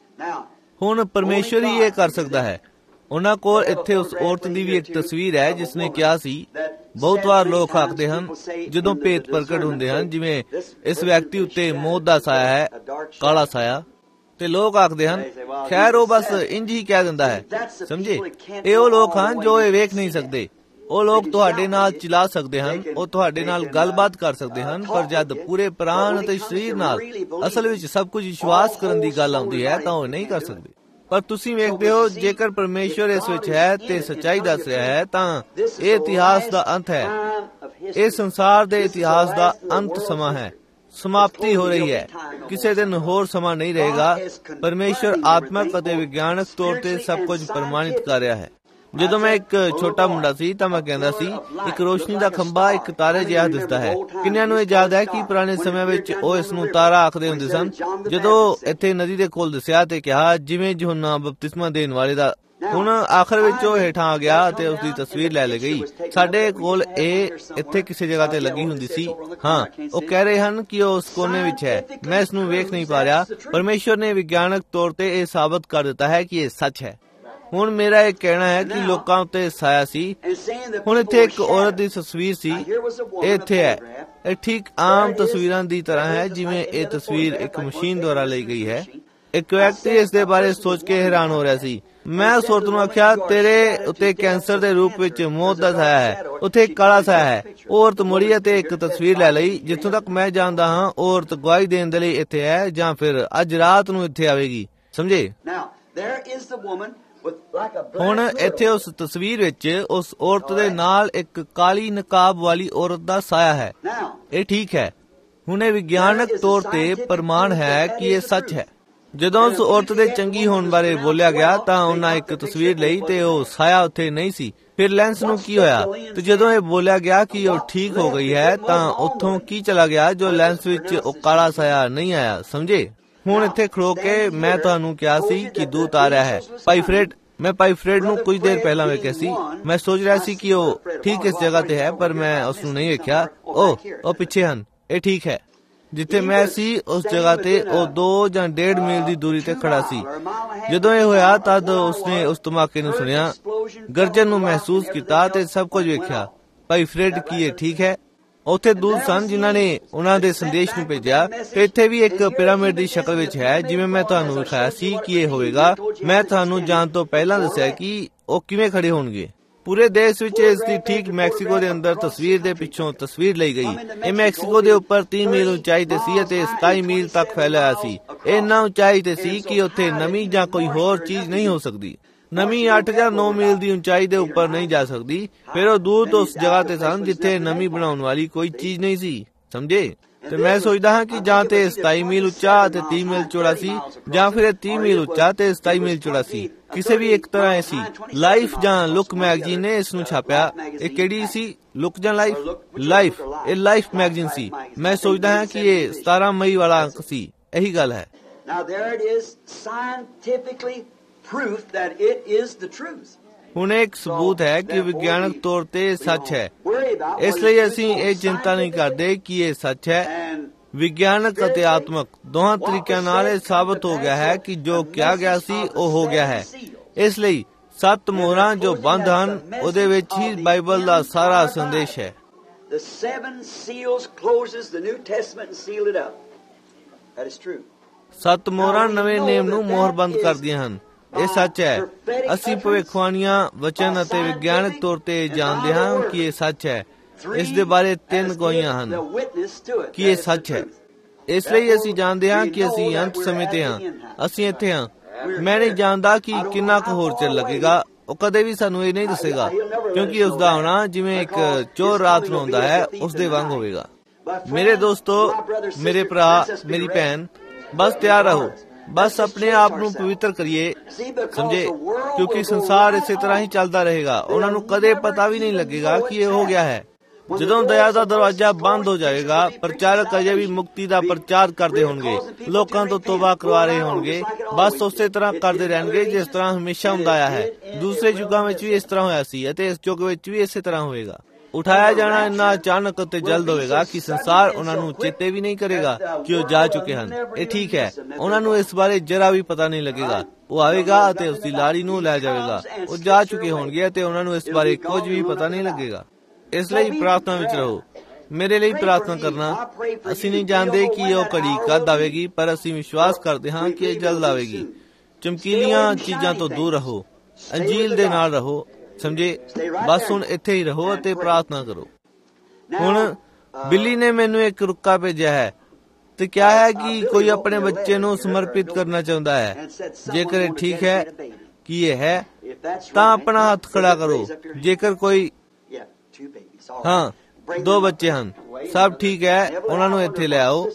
ਹੁਣ ਪਰਮੇਸ਼ਵਰ ਹੀ ਇਹ ਕਰ ਸਕਦਾ ਹੈ। ਉਹਨਾਂ ਕੋਲ ਇੱਥੇ ਉਸ ਔਰਤ ਦੀ ਵੀ ਇੱਕ ਤਸਵੀਰ ਹੈ ਜਿਸ ਨੇ ਕਿਹਾ ਸੀ, ਬਹੁਤ ਵਾਰ ਲੋਕ ਆਖਦੇ ਹਨ ਜਦੋਂ ਭੇਤ ਪ੍ਰਗਟ ਹੁੰਦੇ ਹਨ, ਜਿਵੇਂ ਇਸ ਵਿਅਕਤੀ ਉੱਤੇ ਮੌਤ ਦਾ ਸਾਇਆ ਹੈ, ਕਾਲਾ ਸਾਇਆ, ਤੇ ਲੋਕ ਆਖਦੇ ਹਨ ਖੈਰ ਉਹ ਬਸ ਇੰਜ ਹੀ ਕਹਿ ਦਿੰਦਾ ਹੈ। ਸਮਝੇ? ਇਹ ਉਹ ਲੋਕ ਹਨ ਜੋ ਇਹ ਵੇਖ ਨਹੀਂ ਸਕਦੇ। ਉਹ ਲੋਕ ਤੁਹਾਡੇ ਨਾਲ ਚਿਲਾ ਸਕਦੇ ਹਨ, ਉਹ ਤੁਹਾਡੇ ਨਾਲ ਗੱਲਬਾਤ ਕਰ ਸਕਦੇ ਹਨ, ਪਰ ਜਦ ਪੂਰੇ ਪ੍ਰਾਣ ਅਤੇ ਸਰੀਰ ਨਾਲ ਅਸਲ ਵਿੱਚ ਸਭ ਕੁਝ ਵਿਸ਼ਵਾਸ ਕਰਨ ਦੀ ਗੱਲ ਆਉਂਦੀ ਹੈ ਤਾਂ ਉਹ ਨਹੀਂ ਕਰ ਸਕਦੇ। ਪਰ ਤੁਸੀਂ ਵੇਖਦੇ ਹੋ, ਜੇਕਰ ਪਰਮੇਸ਼ਵਰ ਇਸ ਵਿੱਚ ਹੈ ਤੇ ਸੱਚਾਈ ਦੱਸ ਰਿਹਾ ਹੈ, ਤਾਂ ਇਹ ਇਤਿਹਾਸ ਦਾ ਅੰਤ ਹੈ। ਇਹ ਸੰਸਾਰ ਦੇ ਇਤਿਹਾਸ ਦਾ ਅੰਤ ਸਮਾਂ ਹੈ। ਸਮਾਪਤੀ ਹੋ ਰਹੀ ਹੈ। ਕਿਸੇ ਦਿਨ ਹੋਰ ਸਮਾਂ ਨਹੀਂ ਰਹੇਗਾ। ਪਰਮੇਸ਼ਵਰ ਆਤਮਕ ਅਤੇ ਵਿਗਿਆਨਕ ਤੌਰ ਤੇ ਸਭ ਕੁਝ ਪ੍ਰਮਾਣਿਤ ਕਰ ਰਿਹਾ ਹੈ। ਜਦੋਂ ਮੈਂ ਇੱਕ ਛੋਟਾ ਮੁੰਡਾ ਸੀ ਤਾਂ ਮੈਂ ਕਹਿੰਦਾ ਸੀ, ਇੱਕ ਰੋਸ਼ਨੀ ਦਾ ਖੰਭਾ ਇੱਕ ਤਾਰੇ ਜਿਹਾ ਦਿਸਦਾ ਹੈ। ਕਿੰਨਿਆਂ ਨੂੰ ਇਹ ਯਾਦ ਹੈ ਕਿ ਪੁਰਾਣੇ ਸਮਿਆਂ ਵਿੱਚ ਉਹ ਇਸ ਨੂੰ ਤਾਰਾ ਆਖਦੇ ਹੁੰਦੇ ਸਨ। ਜਦੋਂ ਇੱਥੇ ਨਦੀ ਦੇ ਕੋਲ ਦਿਸਿਆ ਤੇ ਕਿਹਾ ਜਿਵੇਂ ਯਹੋਨਾ ਬਪਤਿਸਮਾ ਦੇਣ ਵਾਲੇ ਦਾ। ਹੁਣ ਆਖਰ ਵਿੱਚ ਉਹ ਹੇਠਾਂ ਆ ਗਿਆ ਤੇ ਉਸ ਦੀ ਤਸਵੀਰ ਲੈ ਲਈ ਗਈ। ਸਾਡੇ ਕੋਲ ਇਹ ਇੱਥੇ ਕਿਸੇ ਜਗ੍ਹਾ ਤੇ ਲੱਗੀ ਹੁੰਦੀ ਸੀ। ਹਾਂ, ਉਹ ਕਹਿ ਰਹੇ ਹਨ ਕਿ ਉਹ ਉਸ ਕੋਨੇ ਵਿੱਚ ਹੈ। ਮੈਂ ਇਸ ਨੂੰ ਵੇਖ ਨਹੀਂ ਪਾ ਰਿਹਾ। ਪਰਮੇਸ਼ਵਰ ਨੇ ਵਿਗਿਆਨਕ ਤੌਰ ਤੇ ਇਹ ਸਾਬਤ ਕਰ ਦਿੱਤਾ ਹੈ ਕਿ ਇਹ ਸੱਚ ਹੈ। ਹੁਣ ਮੇਰਾ ਇਹ ਕਹਿਣਾ ਹੈ ਕਿ ਲੋਕਾਂ ਉੱਤੇ ਸਾਇਆ ਸੀ। ਹੁਣ ਇੱਥੇ ਇੱਕ ਔਰਤ ਦੀ ਤਸਵੀਰ ਸੀ। ਇਹ ਇੱਥੇ ਹੈ। ਇਹ ਠੀਕ ਆਮ ਤਸਵੀਰਾਂ ਦੀ ਤਰ੍ਹਾਂ ਹੈ ਜਿਵੇਂ ਇਹ ਤਸਵੀਰ ਇੱਕ ਮਸ਼ੀਨ ਦੁਆਰਾ ਲਈ ਗਈ ਹੈ। ਇੱਕ ਵਿਅਕਤੀ ਇਸ ਦੇ ਬਾਰੇ ਸੋਚ ਕੇ ਹੈਰਾਨ ਹੋ ਰਿਹਾ ਸੀ। ਮੈਂ ਉਸ ਔਰਤ ਨੂੰ ਆਖਿਆ, ਤੇਰੇ ਉੱਤੇ ਕੈਂਸਰ ਦੇ ਰੂਪ ਵਿੱਚ ਮੌਤ ਦਾ ਸਾਇਆ ਹੈ, ਉੱਥੇ ਇੱਕ ਕਾਲਾ ਸਾਇਆ ਹੈ। ਉਹ ਔਰਤ ਮੁੜੀ ਅਤੇ ਇੱਕ ਤਸਵੀਰ ਲੈ ਲਈ। ਜਿੱਥੋਂ ਤੱਕ ਮੈਂ ਜਾਣਦਾ ਹਾਂ, ਉਹ ਔਰਤ ਗਵਾਹੀ ਦੇਣ ਦੇ ਲਈ ਇੱਥੇ ਹੈ ਜਾਂ ਫਿਰ ਅੱਜ ਰਾਤ ਨੂੰ ਇੱਥੇ ਆਵੇਗੀ। ਸਮਝੇ? ਹੁਣ ਇੱਥੇ ਉਸ ਤਸਵੀਰ ਵਿੱਚ ਉਸ ਔਰਤ ਦੇ ਨਾਲ ਇੱਕ ਕਾਲੀ ਨਕਾਬ ਵਾਲੀ ਔਰਤ ਦਾ ਸਾਇਆ ਹੈ। ਇਹ ਠੀਕ ਹੈ। ਹੁਣ ਇਹ ਵਿਗਿਆਨਕ ਤੌਰ ਤੇ ਪ੍ਰਮਾਣ ਹੈ ਕਿ ਇਹ ਸੱਚ ਹੈ। ਜਦੋਂ ਉਸ ਔਰਤ ਦੇ ਚੰਗੀ ਹੋਣ ਬਾਰੇ ਬੋਲਿਆ ਗਿਆ ਤਾਂ ਉਹਨਾਂ ਇੱਕ ਤਸਵੀਰ ਲਈ ਤੇ ਉਹ ਸਾਇਆ ਉੱਥੇ ਨਹੀਂ ਸੀ। ਫਿਰ ਲੈਂਸ ਨੂੰ ਕੀ ਹੋਇਆ? ਤੇ ਜਦੋਂ ਇਹ ਬੋਲਿਆ ਗਿਆ ਕਿ ਉਹ ਠੀਕ ਹੋ ਗਈ ਹੈ ਤਾਂ ਉੱਥੋਂ ਕੀ ਚਲਾ ਗਿਆ ਜੋ ਲੈਂਸ ਵਿੱਚ ਉਹ ਕਾਲਾ ਸਾਇਆ ਨਹੀਂ ਆਇਆ। ਸਮਝੇ? ਹੁਣ ਇੱਥੇ ਖੜੋ ਕੇ ਮੈਂ ਤੁਹਾਨੂੰ ਕਿਹਾ ਸੀ ਕਿ ਦੂਤ ਆ ਰਿਹਾ ਹੈ। ਭਾਈ ਫਰੈਡ, ਮੈਂ ਭਾਈ ਫਰੈਡ ਨੂੰ ਕੁਝ ਦੇਰ ਪਹਿਲਾਂ ਵੇਖਿਆ ਸੀ। ਮੈਂ ਸੋਚ ਰਿਹਾ ਸੀ ਕਿ ਉਹ ਠੀਕ ਇਸ ਜਗ੍ਹਾ ਤੇ ਹੈ, ਪਰ ਮੈਂ ਉਸ ਨੂੰ ਨਹੀਂ ਵੇਖਿਆ। ਉਹ ਪਿੱਛੇ ਹਨ। ਇਹ ਠੀਕ ਹੈ। ਜਿੱਥੇ ਮੈਂ ਸੀ ਉਸ ਜਗ੍ਹਾ ਤੇ ਉਹ 2 ਜਾਂ 1.5 ਮੀਲ ਦੀ ਦੂਰੀ ਤੇ ਖੜਾ ਸੀ। ਜਦੋਂ ਇਹ ਹੋਇਆ ਤਦ ਉਸਨੇ ਉਸ ਧਮਾਕੇ ਨੂੰ ਸੁਣਿਆ, ਗਰਜਨ ਨੂੰ ਮਹਿਸੂਸ ਕੀਤਾ ਤੇ ਸਭ ਕੁਝ ਵੇਖਿਆ। ਭਾਈ ਫਰੈਡ, ਕੀ ਇਹ ਠੀਕ ਹੈ? ਉੱਥੇ ਦੂਤ ਸਨ ਜਿਨ੍ਹਾਂ ਨੇ ਉਹਨਾਂ ਦੇ ਸੰਦੇਸ਼ ਨੂੰ ਭੇਜਿਆ। ਤੇ ਇੱਥੇ ਵੀ ਇੱਕ ਪਿਰਾਮਿਡ ਦੀ ਸ਼ਕਲ ਵਿੱਚ ਹੈ, ਜਿਵੇਂ ਮੈਂ ਤੁਹਾਨੂੰ ਵਿਖਾਇਆ ਸੀ ਕਿ ਇਹ ਹੋਵੇਗਾ। ਮੈਂ ਤੁਹਾਨੂੰ ਜਾਣ ਤੋਂ ਪਹਿਲਾਂ ਦੱਸਿਆ ਕਿ ਉਹ ਕਿਵੇਂ ਖੜੇ ਹੋਣਗੇ। ਪੂਰੇ ਦੇਸ਼ ਵਿੱਚ ਇਸ ਦੀ ਠੀਕ ਮੈਕਸੀਕੋ ਦੇ ਅੰਦਰ ਤਸਵੀਰ ਦੇ ਪਿੱਛੋਂ ਤਸਵੀਰ ਲਈ ਗਈ। ਇਹ ਮੈਕਸੀਕੋ ਦੇ ਉੱਪਰ 30 ਮੀਲ ਉਚਾਈ ਤੇ ਸੀ ਅਤੇ 27 ਮੀਲ ਤੱਕ ਫੈਲਿਆ ਸੀ। ਇਹ ਇੰਨਾ ਉਚਾਈ ਤੇ ਸੀ ਕਿ ਉੱਥੇ ਨਮੀ ਜਾਂ ਕੋਈ ਹੋਰ ਚੀਜ਼ ਨਹੀਂ ਹੋ ਸਕਦੀ। ਨਮੀ 8 ਜਾਂ 9 ਮੀਲ ਦੀ ਉਚਾਈ ਦੇ ਉੱਪਰ ਨਹੀਂ ਜਾ ਸਕਦੀ। ਫਿਰ ਉਹ ਦੂਤ ਉਸ ਜਗ੍ਹਾ ਤੇ ਸਨ ਜਿੱਥੇ ਨਮੀ ਬਣਾਉਣ ਵਾਲੀ ਕੋਈ ਚੀਜ਼ ਨਹੀਂ ਸੀ। ਸਮਝੇ? ਤੇ ਮੈਂ ਸੋਚਦਾ ਹਾਂ ਕਿ ਜਾਂ ਤੇ 27 ਮੀਲ ਉੱਚਾ ਅਤੇ 30 ਮੀਲ ਚੌੜਾ ਸੀ, ਜਾਂ ਫਿਰ 30 ਮੀਲ ਉੱਚਾ ਤੇ 27 ਮੀਲ ਚੌੜਾ ਸੀ। ਕਿਸੇ ਵੀ ਇੱਕ ਤਰ੍ਹਾਂ ਸੀ। ਲਾਈਫ ਜਾਂ ਲੁੱਕ ਮੈਗਜ਼ੀਨ ਨੇ ਇਸ ਨੂੰ ਛਾਪਿਆ। ਇਹ ਕਿਹੜੀ ਸੀ? ਲੁੱਕ ਜਾਂ ਲਾਈਫ? ਲਾਈਫ। ਇਹ ਲਾਈਫ ਮੈਗਜ਼ੀਨ ਸੀ। ਮੈਂ ਸੋਚਦਾ ਹਾਂ ਕਿ ਇਹ 17 ਮਈ ਵਾਲਾ ਅੰਕ ਸੀ। ਇਹੀ ਗੱਲ ਹੈ। ਹੁਣ ਇੱਕ ਸਬੂਤ ਹੈ ਕਿ ਵਿਗਿਆਨਕ ਤੌਰ ਤੇ ਸੱਚ ਹੈ। ਇਸ ਲਈ ਅਸੀਂ ਇਹ ਚਿੰਤਾ ਨਹੀਂ ਕਰਦੇ ਕਿ ਇਹ ਸੱਚ ਹੈ। ਵਿਗਿਆਨਕ ਅਤੇ ਆਤਮਕ ਦੋਹਾਂ ਤਰੀਕਿਆਂ ਨਾਲ ਇਹ ਸਾਬਤ ਹੋ ਗਿਆ ਹੈ ਕਿ ਜੋ ਕਿਹਾ ਗਿਆ ਸੀ ਉਹ ਹੋ ਗਿਆ ਹੈ। ਇਸ ਲਈ 7 ਮੋਹਰਾਂ ਜੋ ਬੰਦ ਹਨ, ਉਹਦੇ ਵਿੱਚ ਹੀ ਬਾਈਬਲ ਦਾ ਸਾਰਾ ਸੰਦੇਸ਼ ਹੈ। 7 ਮੋਹਰਾਂ ਨਵੇਂ ਨੇਮ ਨੂੰ ਮੋਹਰਬੰਦ ਕਰਦੀਆਂ ਹਨ। ਇਹ ਸੱਚ ਹੈ। ਅਸੀਂ ਭਵਿੱਖਬਾਣੀਆਂ, ਵਚਨ ਅਤੇ ਵਿਗਿਆਨਕ ਤੌਰ ਤੇ ਜਾਣਦੇ ਹਾਂ ਕਿ ਇਹ ਸੱਚ ਹੈ। ਇਸ ਦੇ ਬਾਰੇ 3 ਗਵਾਹੀਆਂ ਹਨ ਕਿ ਇਹ ਸੱਚ ਹੈ। ਇਸ ਲਈ ਅਸੀਂ ਜਾਣਦੇ ਹਾਂ ਕਿ ਅਸੀਂ ਅੰਤ ਸਮੇਂ ਤੇ ਹਾਂ। ਅਸੀਂ ਇੱਥੇ ਹਾਂ। ਮੈਂ ਨਹੀਂ ਜਾਣਦਾ ਕਿ ਕਿੰਨਾ ਕੁ ਹੋਰ ਚਿਰ ਲੱਗੇਗਾ। ਉਹ ਕਦੇ ਵੀ ਸਾਨੂੰ ਇਹ ਨਹੀਂ ਦੱਸੇਗਾ, ਕਿਉਂਕਿ ਉਸ ਦਾ ਆਉਣਾ ਜਿਵੇਂ ਇੱਕ ਚੋਰ ਰਾਤ ਨੂੰ ਆਉਂਦਾ ਹੈ, ਉਸ ਦੇ ਵਾਂਗ ਹੋਵੇਗਾ। ਮੇਰੇ ਦੋਸਤੋ, ਮੇਰੇ ਭਰਾ, ਮੇਰੀ ਭੈਣ, ਬਸ ਤਿਆਰ ਰਹੋ। ਬਸ ਆਪਣੇ ਆਪ ਨੂੰ ਪਵਿੱਤਰ ਕਰੀਏ, ਸਮਝੇ, ਕਿਉਂਕਿ ਸੰਸਾਰ ਇਸੇ ਤਰ੍ਹਾਂ ਹੀ ਚੱਲਦਾ ਰਹੇਗਾ। ਉਹਨਾਂ ਨੂੰ ਕਦੇ ਪਤਾ ਵੀ ਨਹੀਂ ਲੱਗੇਗਾ ਕਿ ਇਹ ਹੋ ਗਿਆ ਹੈ। ਜਦੋਂ ਦਇਆ ਦਾ ਦਰਵਾਜ਼ਾ ਬੰਦ ਹੋ ਜਾਏਗਾ, ਪ੍ਰਚਾਰਕ ਅਜੇ ਵੀ ਮੁਕਤੀ ਦਾ ਪ੍ਰਚਾਰ ਕਰਦੇ ਹੋਣਗੇ, ਲੋਕਾਂ ਤੋਂ ਤੋਬਾ ਕਰਵਾ ਰਹੇ ਹੋਣਗੇ, ਬਸ ਉਸੇ ਤਰ੍ਹਾਂ ਕਰਦੇ ਰਹਿਣਗੇ ਜਿਸ ਤਰ੍ਹਾਂ ਹਮੇਸ਼ਾ ਹੁੰਦਾ ਆਇਆ ਹੈ। ਦੂਸਰੇ ਯੁੱਗਾਂ ਵਿੱਚ ਵੀ ਇਸ ਤਰ੍ਹਾਂ ਹੋਇਆ ਸੀ ਅਤੇ ਇਸ ਯੁੱਗ ਵਿੱਚ ਵੀ ਇਸੇ ਤਰ੍ਹਾਂ ਹੋਵੇਗਾ। ਉਠਾਇਆ ਜਾਣਾ ਇੰਨਾ ਅਚਾਨਕ ਅਤੇ ਜਲਦ ਹੋਵੇਗਾ ਕਿ ਸੰਸਾਰ ਉਹਨਾਂ ਨੂੰ ਚੇਤੇ ਵੀ ਨਹੀਂ ਕਰੇਗਾ ਕਿ ਉਹ ਜਾ ਚੁੱਕੇ ਹਨ। ਇਹ ਠੀਕ ਹੈ, ਉਹਨਾਂ ਨੂੰ ਇਸ ਬਾਰੇ ਜਰਾ ਵੀ ਪਤਾ ਨਹੀਂ ਲੱਗੇਗਾ। ਉਹ ਆਵੇਗਾ ਅਤੇ ਉਸ ਦੀ ਲਾੜੀ ਨੂੰ ਲੈ ਜਾਵੇਗਾ। ਉਹ ਜਾ ਚੁੱਕੇ ਹੋਣਗੇ ਅਤੇ ਉਹਨਾਂ ਨੂੰ ਇਸ ਬਾਰੇ ਕੁਝ ਵੀ ਪਤਾ ਨਹੀਂ ਲੱਗੇਗਾ। ਇਸ ਲਈ ਪ੍ਰਾਰਥਨਾ ਵਿੱਚ ਰਹੋ। ਮੇਰੇ ਲਈ ਪ੍ਰਾਰਥਨਾ ਕਰਨਾ। ਅਸੀਂ ਨਹੀਂ ਜਾਣਦੇ ਕਿ ਉਹ ਘੜੀ ਕਦ ਆਵੇਗੀ, ਪਰ ਅਸੀਂ ਵਿਸ਼ਵਾਸ ਕਰਦੇ ਹਾਂ ਕਿ ਇਹ ਜਲਦ ਆਵੇਗੀ। ਚਮਕੀਲੀਆਂ ਚੀਜ਼ਾਂ ਤੋਂ ਦੂਰ ਰਹੋ, ਅੰਜੀਲ ਦੇ ਨਾਲ ਰਹੋ, ਸਮਝੇ। ਬਸ ਹੁਣ ਇੱਥੇ ਹੀ ਰਹੋ ਅਤੇ ਪ੍ਰਾਰਥਨਾ ਕਰੋ। ਹੁਣ ਬਿੱਲੀ ਨੇ ਮੈਨੂੰ ਇੱਕ ਰੁੱਕਾ ਭੇਜਿਆ ਹੈ ਤੇ ਕਿਹਾ ਹੈ ਕਿ ਕੋਈ ਆਪਣੇ ਬੱਚੇ ਨੂੰ ਸਮਰਪਿਤ ਕਰਨਾ ਚਾਹੁੰਦਾ ਹੈ। ਜੇਕਰ ਇਹ ਠੀਕ ਹੈ ਕਿ ਇਹ ਹੈ ਤਾਂ ਆਪਣਾ ਹੱਥ ਖੜਾ ਕਰੋ। ਜੇਕਰ ਕੋਈ, ਹਾਂ, 2 ਬੱਚੇ ਹਨ, ਸਭ ਠੀਕ ਹੈ, ਉਹਨਾਂ ਨੂੰ ਇੱਥੇ ਲੈ ਆਓ।